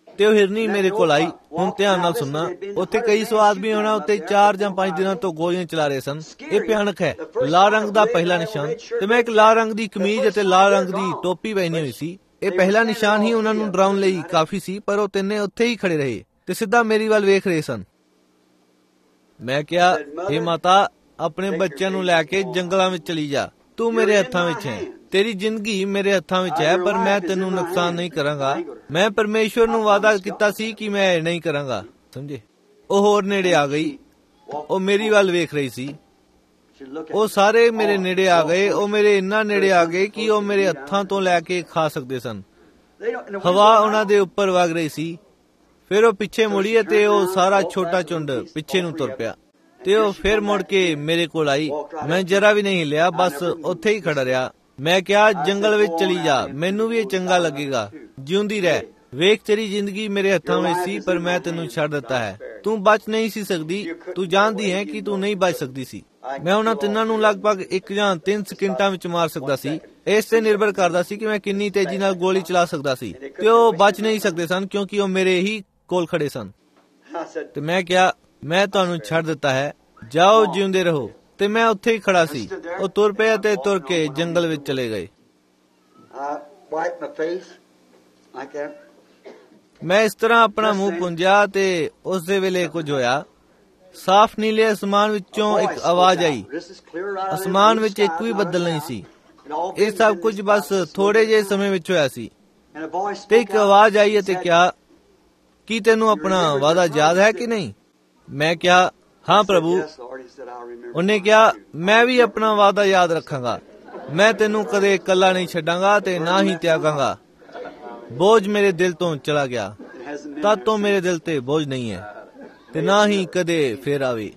ਤੇ ਉਹ ਹਿਰਨੀ ਮੇਰੇ ਕੋਲ ਆਈ। ਹੁਣ ਧਿਆਨ ਨਾਲ ਸੁਣਨਾ, ਉੱਥੇ ਕਈ ਸੌ ਆਦਮੀ ਉਹਨਾਂ ਉੱਤੇ 4 ਜਾਂ 5 ਦਿਨਾਂ ਤੋਂ ਗੋਲੀਆਂ ਚਲਾ ਰਹੇ ਸਨ। ਇਹ ਭਿਆਨਕ ਹੈ। ਲਾਲ ਰੰਗ ਦਾ ਪਹਿਲਾ ਨਿਸ਼ਾਨ, ਤੇ ਮੈਂ ਇੱਕ ਲਾਲ ਰੰਗ ਦੀ ਕਮੀਜ਼ ਅਤੇ ਲਾਲ ਰੰਗ ਦੀ ਟੋਪੀ ਪਹਿਨੀ ਹੋਈ ਸੀ। ਇਹ ਪਹਿਲਾ ਨਿਸ਼ਾਨ ਹੀ ਉਹਨਾਂ ਨੂੰ ਡਰਾਉਣ ਲਈ ਕਾਫੀ ਸੀ, ਪਰ ਉਹ ਤਿੰਨੇ ਉੱਥੇ ਹੀ ਖੜੇ ਰਹੇ ਤੇ ਸਿੱਧਾ ਮੇਰੀ ਵੱਲ ਵੇਖ ਰਹੇ ਸਨ। ਮੈਂ ਕਿਹਾ, ਹੇ ਮਾਤਾ, ਆਪਣੇ ਬੱਚਿਆਂ ਨੂੰ ਲੈ ਕੇ ਜੰਗਲਾਂ ਵਿੱਚ ਚਲੀ ਜਾ। ਤੂੰ ਮੇਰੇ ਹੱਥਾਂ ਵਿੱਚ ਹੈ, ਤੇਰੀ ਜ਼ਿੰਦਗੀ ਮੇਰੇ ਹੱਥਾਂ ਵਿੱਚ ਹੈ, ਪਰ ਮੈਂ ਤੈਨੂੰ ਨੁਕਸਾਨ ਨਹੀਂ ਕਰਾਂਗਾ। ਮੈਂ ਪਰਮੇਸ਼ਵਰ ਨੂੰ ਵਾਅਦਾ ਕੀਤਾ ਸੀ ਕਿ ਮੈਂ ਇਹ ਨਹੀਂ ਕਰਾਂਗਾ। ਸਮਝੇ? ਉਹ ਹੋਰ ਨੇੜੇ ਆ ਗਈ। ਉਹ ਮੇਰੀ ਵੱਲ ਵੇਖ ਰਹੀ ਸੀ। ਉਹ ਸਾਰੇ ਮੇਰੇ ਨੇੜੇ ਆ ਗਏ। ਉਹ ਮੇਰੇ ਇੰਨਾ ਨੇੜੇ ਆ ਗਏ ਕਿ ਉਹ ਮੇਰੇ ਹੱਥਾਂ ਤੋਂ ਲੈ ਕੇ ਖਾ ਸਕਦੇ ਸਨ। ਹਵਾ ਉਹਨਾਂ ਦੇ ਉੱਪਰ ਵਗ ਰਹੀ ਸੀ। ਫਿਰ ਉਹ ਪਿੱਛੇ ਮੁੜੀ ਅਤੇ ਉਹ ਸਾਰਾ ਛੋਟਾ ਝੁੰਡ ਪਿੱਛੇ ਨੂੰ ਤੁਰ ਪਿਆ ਤੇ ਉਹ ਫਿਰ ਮੁੜ ਕੇ ਮੇਰੇ ਕੋਲ ਆਈ। ਮੈਂ ਜਰਾ ਵੀ ਨਹੀਂ ਹਿੱਲਿਆ, ਬਸ ਉੱਥੇ ਹੀ ਖੜਾ ਰਿਹਾ। ਮੈਂ ਕਿਹਾ, ਜੰਗਲ ਵਿੱਚ ਚਲੀ ਜਾ, ਮੈਨੂੰ ਵੀ ਇਹ ਚੰਗਾ ਲੱਗੇਗਾ। ਜਿਉਂਦੀ ਰਹਿ। ਵੇਖ, ਤੇਰੀ ਜ਼ਿੰਦਗੀ ਮੇਰੇ ਹੱਥਾਂ ਵਿੱਚ ਸੀ, ਪਰ ਮੈਂ ਤੈਨੂੰ ਛੱਡ ਦਿੱਤਾ ਹੈ। ਤੂੰ ਬਚ ਨਹੀਂ ਸੀ ਸਕਦੀ। ਤੂੰ ਜਾਣਦੀ ਹੈ ਕਿ ਤੂੰ ਨਹੀਂ ਬਚ ਸਕਦੀ ਸੀ। ਮੈਂ ਉਹਨਾਂ ਤਿੰਨਾਂ ਨੂੰ ਲਗਭਗ 1 ਜਾਂ 3 ਸਕਿੰਟਾਂ ਵਿੱਚ ਮਾਰ ਸਕਦਾ ਸੀ। ਇਸ ਤੇ ਨਿਰਭਰ ਕਰਦਾ ਸੀ ਕਿ ਮੈਂ ਕਿੰਨੀ ਤੇਜ਼ੀ ਨਾਲ ਗੋਲੀ ਚਲਾ ਸਕਦਾ ਸੀ। ਤੇ ਉਹ ਬਚ ਨਹੀਂ ਸਕਦੇ ਸਨ ਕਿਉਂਕਿ ਉਹ ਮੇਰੇ ਹੀ ਕੋਲ ਖੜੇ ਸਨ। ਤੇ ਮੈਂ ਕਿਹਾ, ਮੈਂ ਤੁਹਾਨੂੰ ਛੱਡ ਦਿੱਤਾ ਹੈ, ਜਾਓ, ਜਿਉਂਦੇ ਰਹੋ। ਤੇ ਮੈਂ ਉੱਥੇ ਹੀ ਖੜਾ ਸੀ। ਉਹ ਤੁਰ ਪਏ ਤੇ ਤੁਰ ਕੇ ਜੰਗਲ ਵਿੱਚ ਚਲੇ ਗਏ। ਮੈਂ ਇਸ ਤਰ੍ਹਾਂ ਆਪਣਾ ਮੂੰਹ ਪੁੰਝਿਆ ਤੇ ਉਸ ਦੇ ਵੇਲੇ ਕੁਝ ਹੋਇਆ। ਸਾਫ਼ ਨੀਲੇ ਅਸਮਾਨ ਵਿੱਚੋਂ ਇੱਕ ਆਵਾਜ਼ ਆਈ। ਅਸਮਾਨ ਵਿੱਚ ਇੱਕ ਵੀ ਬੱਦਲ ਨਹੀਂ ਸੀ। ਇਹ ਸਭ ਕੁਝ ਬਸ ਥੋੜੇ ਜਿਹੇ ਸਮੇਂ ਵਿੱਚ ਹੋਇਆ ਸੀ। ਤੇ ਇੱਕ ਆਵਾਜ਼ ਆਈ ਅਤੇ ਕਿਹਾ, ਕੀ ਤੈਨੂੰ ਆਪਣਾ ਵਾਅਦਾ ਯਾਦ ਹੈ ਕਿ ਨਹੀਂ? ਮੈਂ ਕਿਹਾ, ਹਾਂ ਪ੍ਰਭੂ। ਉਹਨੇ ਕਿਹਾ, ਮੈਂ ਵੀ ਆਪਣਾ ਵਾਅਦਾ ਯਾਦ ਰੱਖਾਂਗਾ। ਮੈਂ ਤੈਨੂੰ ਕਦੇ ਇਕੱਲਾ ਨਹੀਂ ਛੱਡਾਂਗਾ ਤੇ ਨਾ ਹੀ ਤਿਆਗਾਂਗਾ। ਬੋਝ ਮੇਰੇ ਦਿਲ ਤੋਂ ਚਲਾ ਗਿਆ। ਤਦ ਤੋਂ ਮੇਰੇ ਦਿਲ ਤੇ ਬੋਝ ਨਹੀਂ ਹੈ ਤੇ ਨਾ ਹੀ ਕਦੇ ਫੇਰ ਆਵੇ।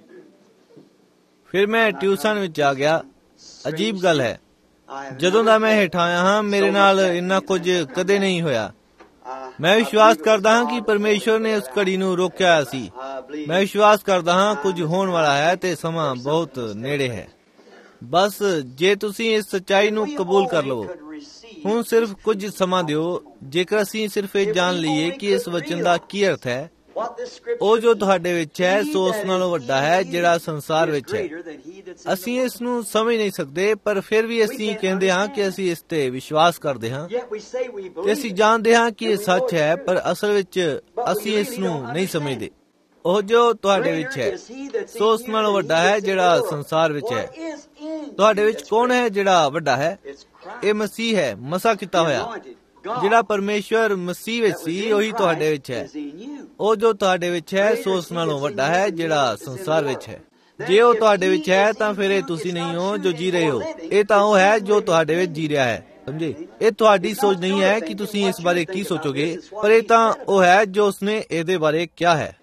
ਫਿਰ ਮੈਂ ਟਿਊਸ਼ਨ ਵਿੱਚ ਆ ਗਿਆ। ਅਜੀਬ ਗੱਲ ਹੈ, ਜਦੋਂ ਦਾ ਮੈਂ ਹੇਠਾਂ ਆਇਆ ਹਾਂ, ਮੇਰੇ ਨਾਲ ਇੰਨਾ ਕੁਝ ਕਦੇ ਨਹੀਂ ਹੋਇਆ। ਮੈਂ ਵਿਸ਼ਵਾਸ ਕਰਦਾ ਹਾਂ ਕਿ ਪਰਮੇਸ਼ਵਰ ਨੇ ਉਸ ਘੜੀ ਨੂੰ ਰੋਕਿਆ ਹੋਇਆ ਸੀ। ਮੈਂ ਵਿਸ਼ਵਾਸ ਕਰਦਾ ਹਾਂ ਕੁਝ ਹੋਣ ਵਾਲਾ ਹੈ ਤੇ ਸਮਾਂ ਬਹੁਤ ਨੇੜੇ ਹੈ। ਬਸ ਜੇ ਤੁਸੀਂ ਇਸ ਸੱਚਾਈ ਨੂੰ ਕਬੂਲ ਕਰ ਲਵੋ। ਹੁਣ ਸਿਰਫ ਕੁਝ ਸਮਾਂ ਦਿਓ। ਜੇਕਰ ਅਸੀਂ ਸਿਰਫ ਇਹ ਜਾਣ ਲਈਏ ਕਿ ਇਸ ਵਚਨ ਦਾ ਕੀ ਅਰਥ ਹੈ, ਉਹ ਜੋ ਤੁਹਾਡੇ ਵਿੱਚ ਹੈ ਸੋ ਉਸ ਨਾਲੋਂ ਵੱਡਾ ਹੈ ਜਿਹੜਾ ਸੰਸਾਰ ਵਿੱਚ ਹੈ। ਅਸੀਂ ਇਸ ਨੂੰ ਸਮਝ ਨਹੀਂ ਸਕਦੇ, ਪਰ ਫਿਰ ਵੀ ਅਸੀਂ ਕਹਿੰਦੇ ਹਾਂ ਕਿ ਅਸੀਂ ਇਸ ਤੇ ਵਿਸ਼ਵਾਸ ਕਰਦੇ ਹਾਂ ਤੇ ਅਸੀਂ ਜਾਣਦੇ ਹਾਂ ਕਿ ਇਹ ਸੱਚ ਹੈ, ਪਰ ਅਸਲ ਵਿੱਚ ਅਸੀਂ ਇਸ ਨੂੰ ਨਹੀਂ ਸਮਝਦੇ। ਉਹ ਜੋ ਤੁਹਾਡੇ ਵਿੱਚ ਹੈ ਸੋ ਉਸ ਨਾਲੋਂ ਵੱਡਾ ਹੈ ਜਿਹੜਾ ਸੰਸਾਰ ਵਿੱਚ ਹੈ। ਤੁਹਾਡੇ ਵਿੱਚ ਕੌਣ ਹੈ ਜਿਹੜਾ ਵੱਡਾ ਹੈ? ਇਹ ਮਸੀਹ ਹੈ, ਮਸਾ ਕੀਤਾ ਹੋਇਆ। ਜਿਹੜਾ ਪਰਮੇਸ਼ਵਰ ਮਸੀਹ ਵਿੱਚ ਸੀ, ਉਹੀ ਤੁਹਾਡੇ ਵਿੱਚ ਹੈ। ਉਹ ਜੋ ਤੁਹਾਡੇ ਵਿੱਚ ਹੈ ਸੋ ਉਸ ਨਾਲੋਂ ਵੱਡਾ ਹੈ ਜਿਹੜਾ ਸੰਸਾਰ ਵਿੱਚ ਹੈ। ਜੇ ਉਹ ਤੁਹਾਡੇ ਵਿੱਚ ਹੈ ਤਾਂ ਫਿਰ ਇਹ ਤੁਸੀਂ ਨਹੀਂ ਹੋ ਜੋ ਜੀ ਰਹੇ ਹੋ। ਇਹ ਤਾਂ ਉਹ ਹੈ ਜੋ ਤੁਹਾਡੇ ਵਿੱਚ ਜੀ ਰਿਹਾ ਹੈ। ਸਮਝੇ? ਇਹ ਤੁਹਾਡੀ ਸੋਚ ਨਹੀਂ ਹੈ ਕਿ ਤੁਸੀਂ ਇਸ ਬਾਰੇ ਕੀ ਸੋਚੋਗੇ, ਪਰ ਇਹ ਤਾਂ ਉਹ ਹੈ ਜੋ ਉਸਨੇ ਇਹਦੇ ਬਾਰੇ ਕਿਹਾ ਹੈ।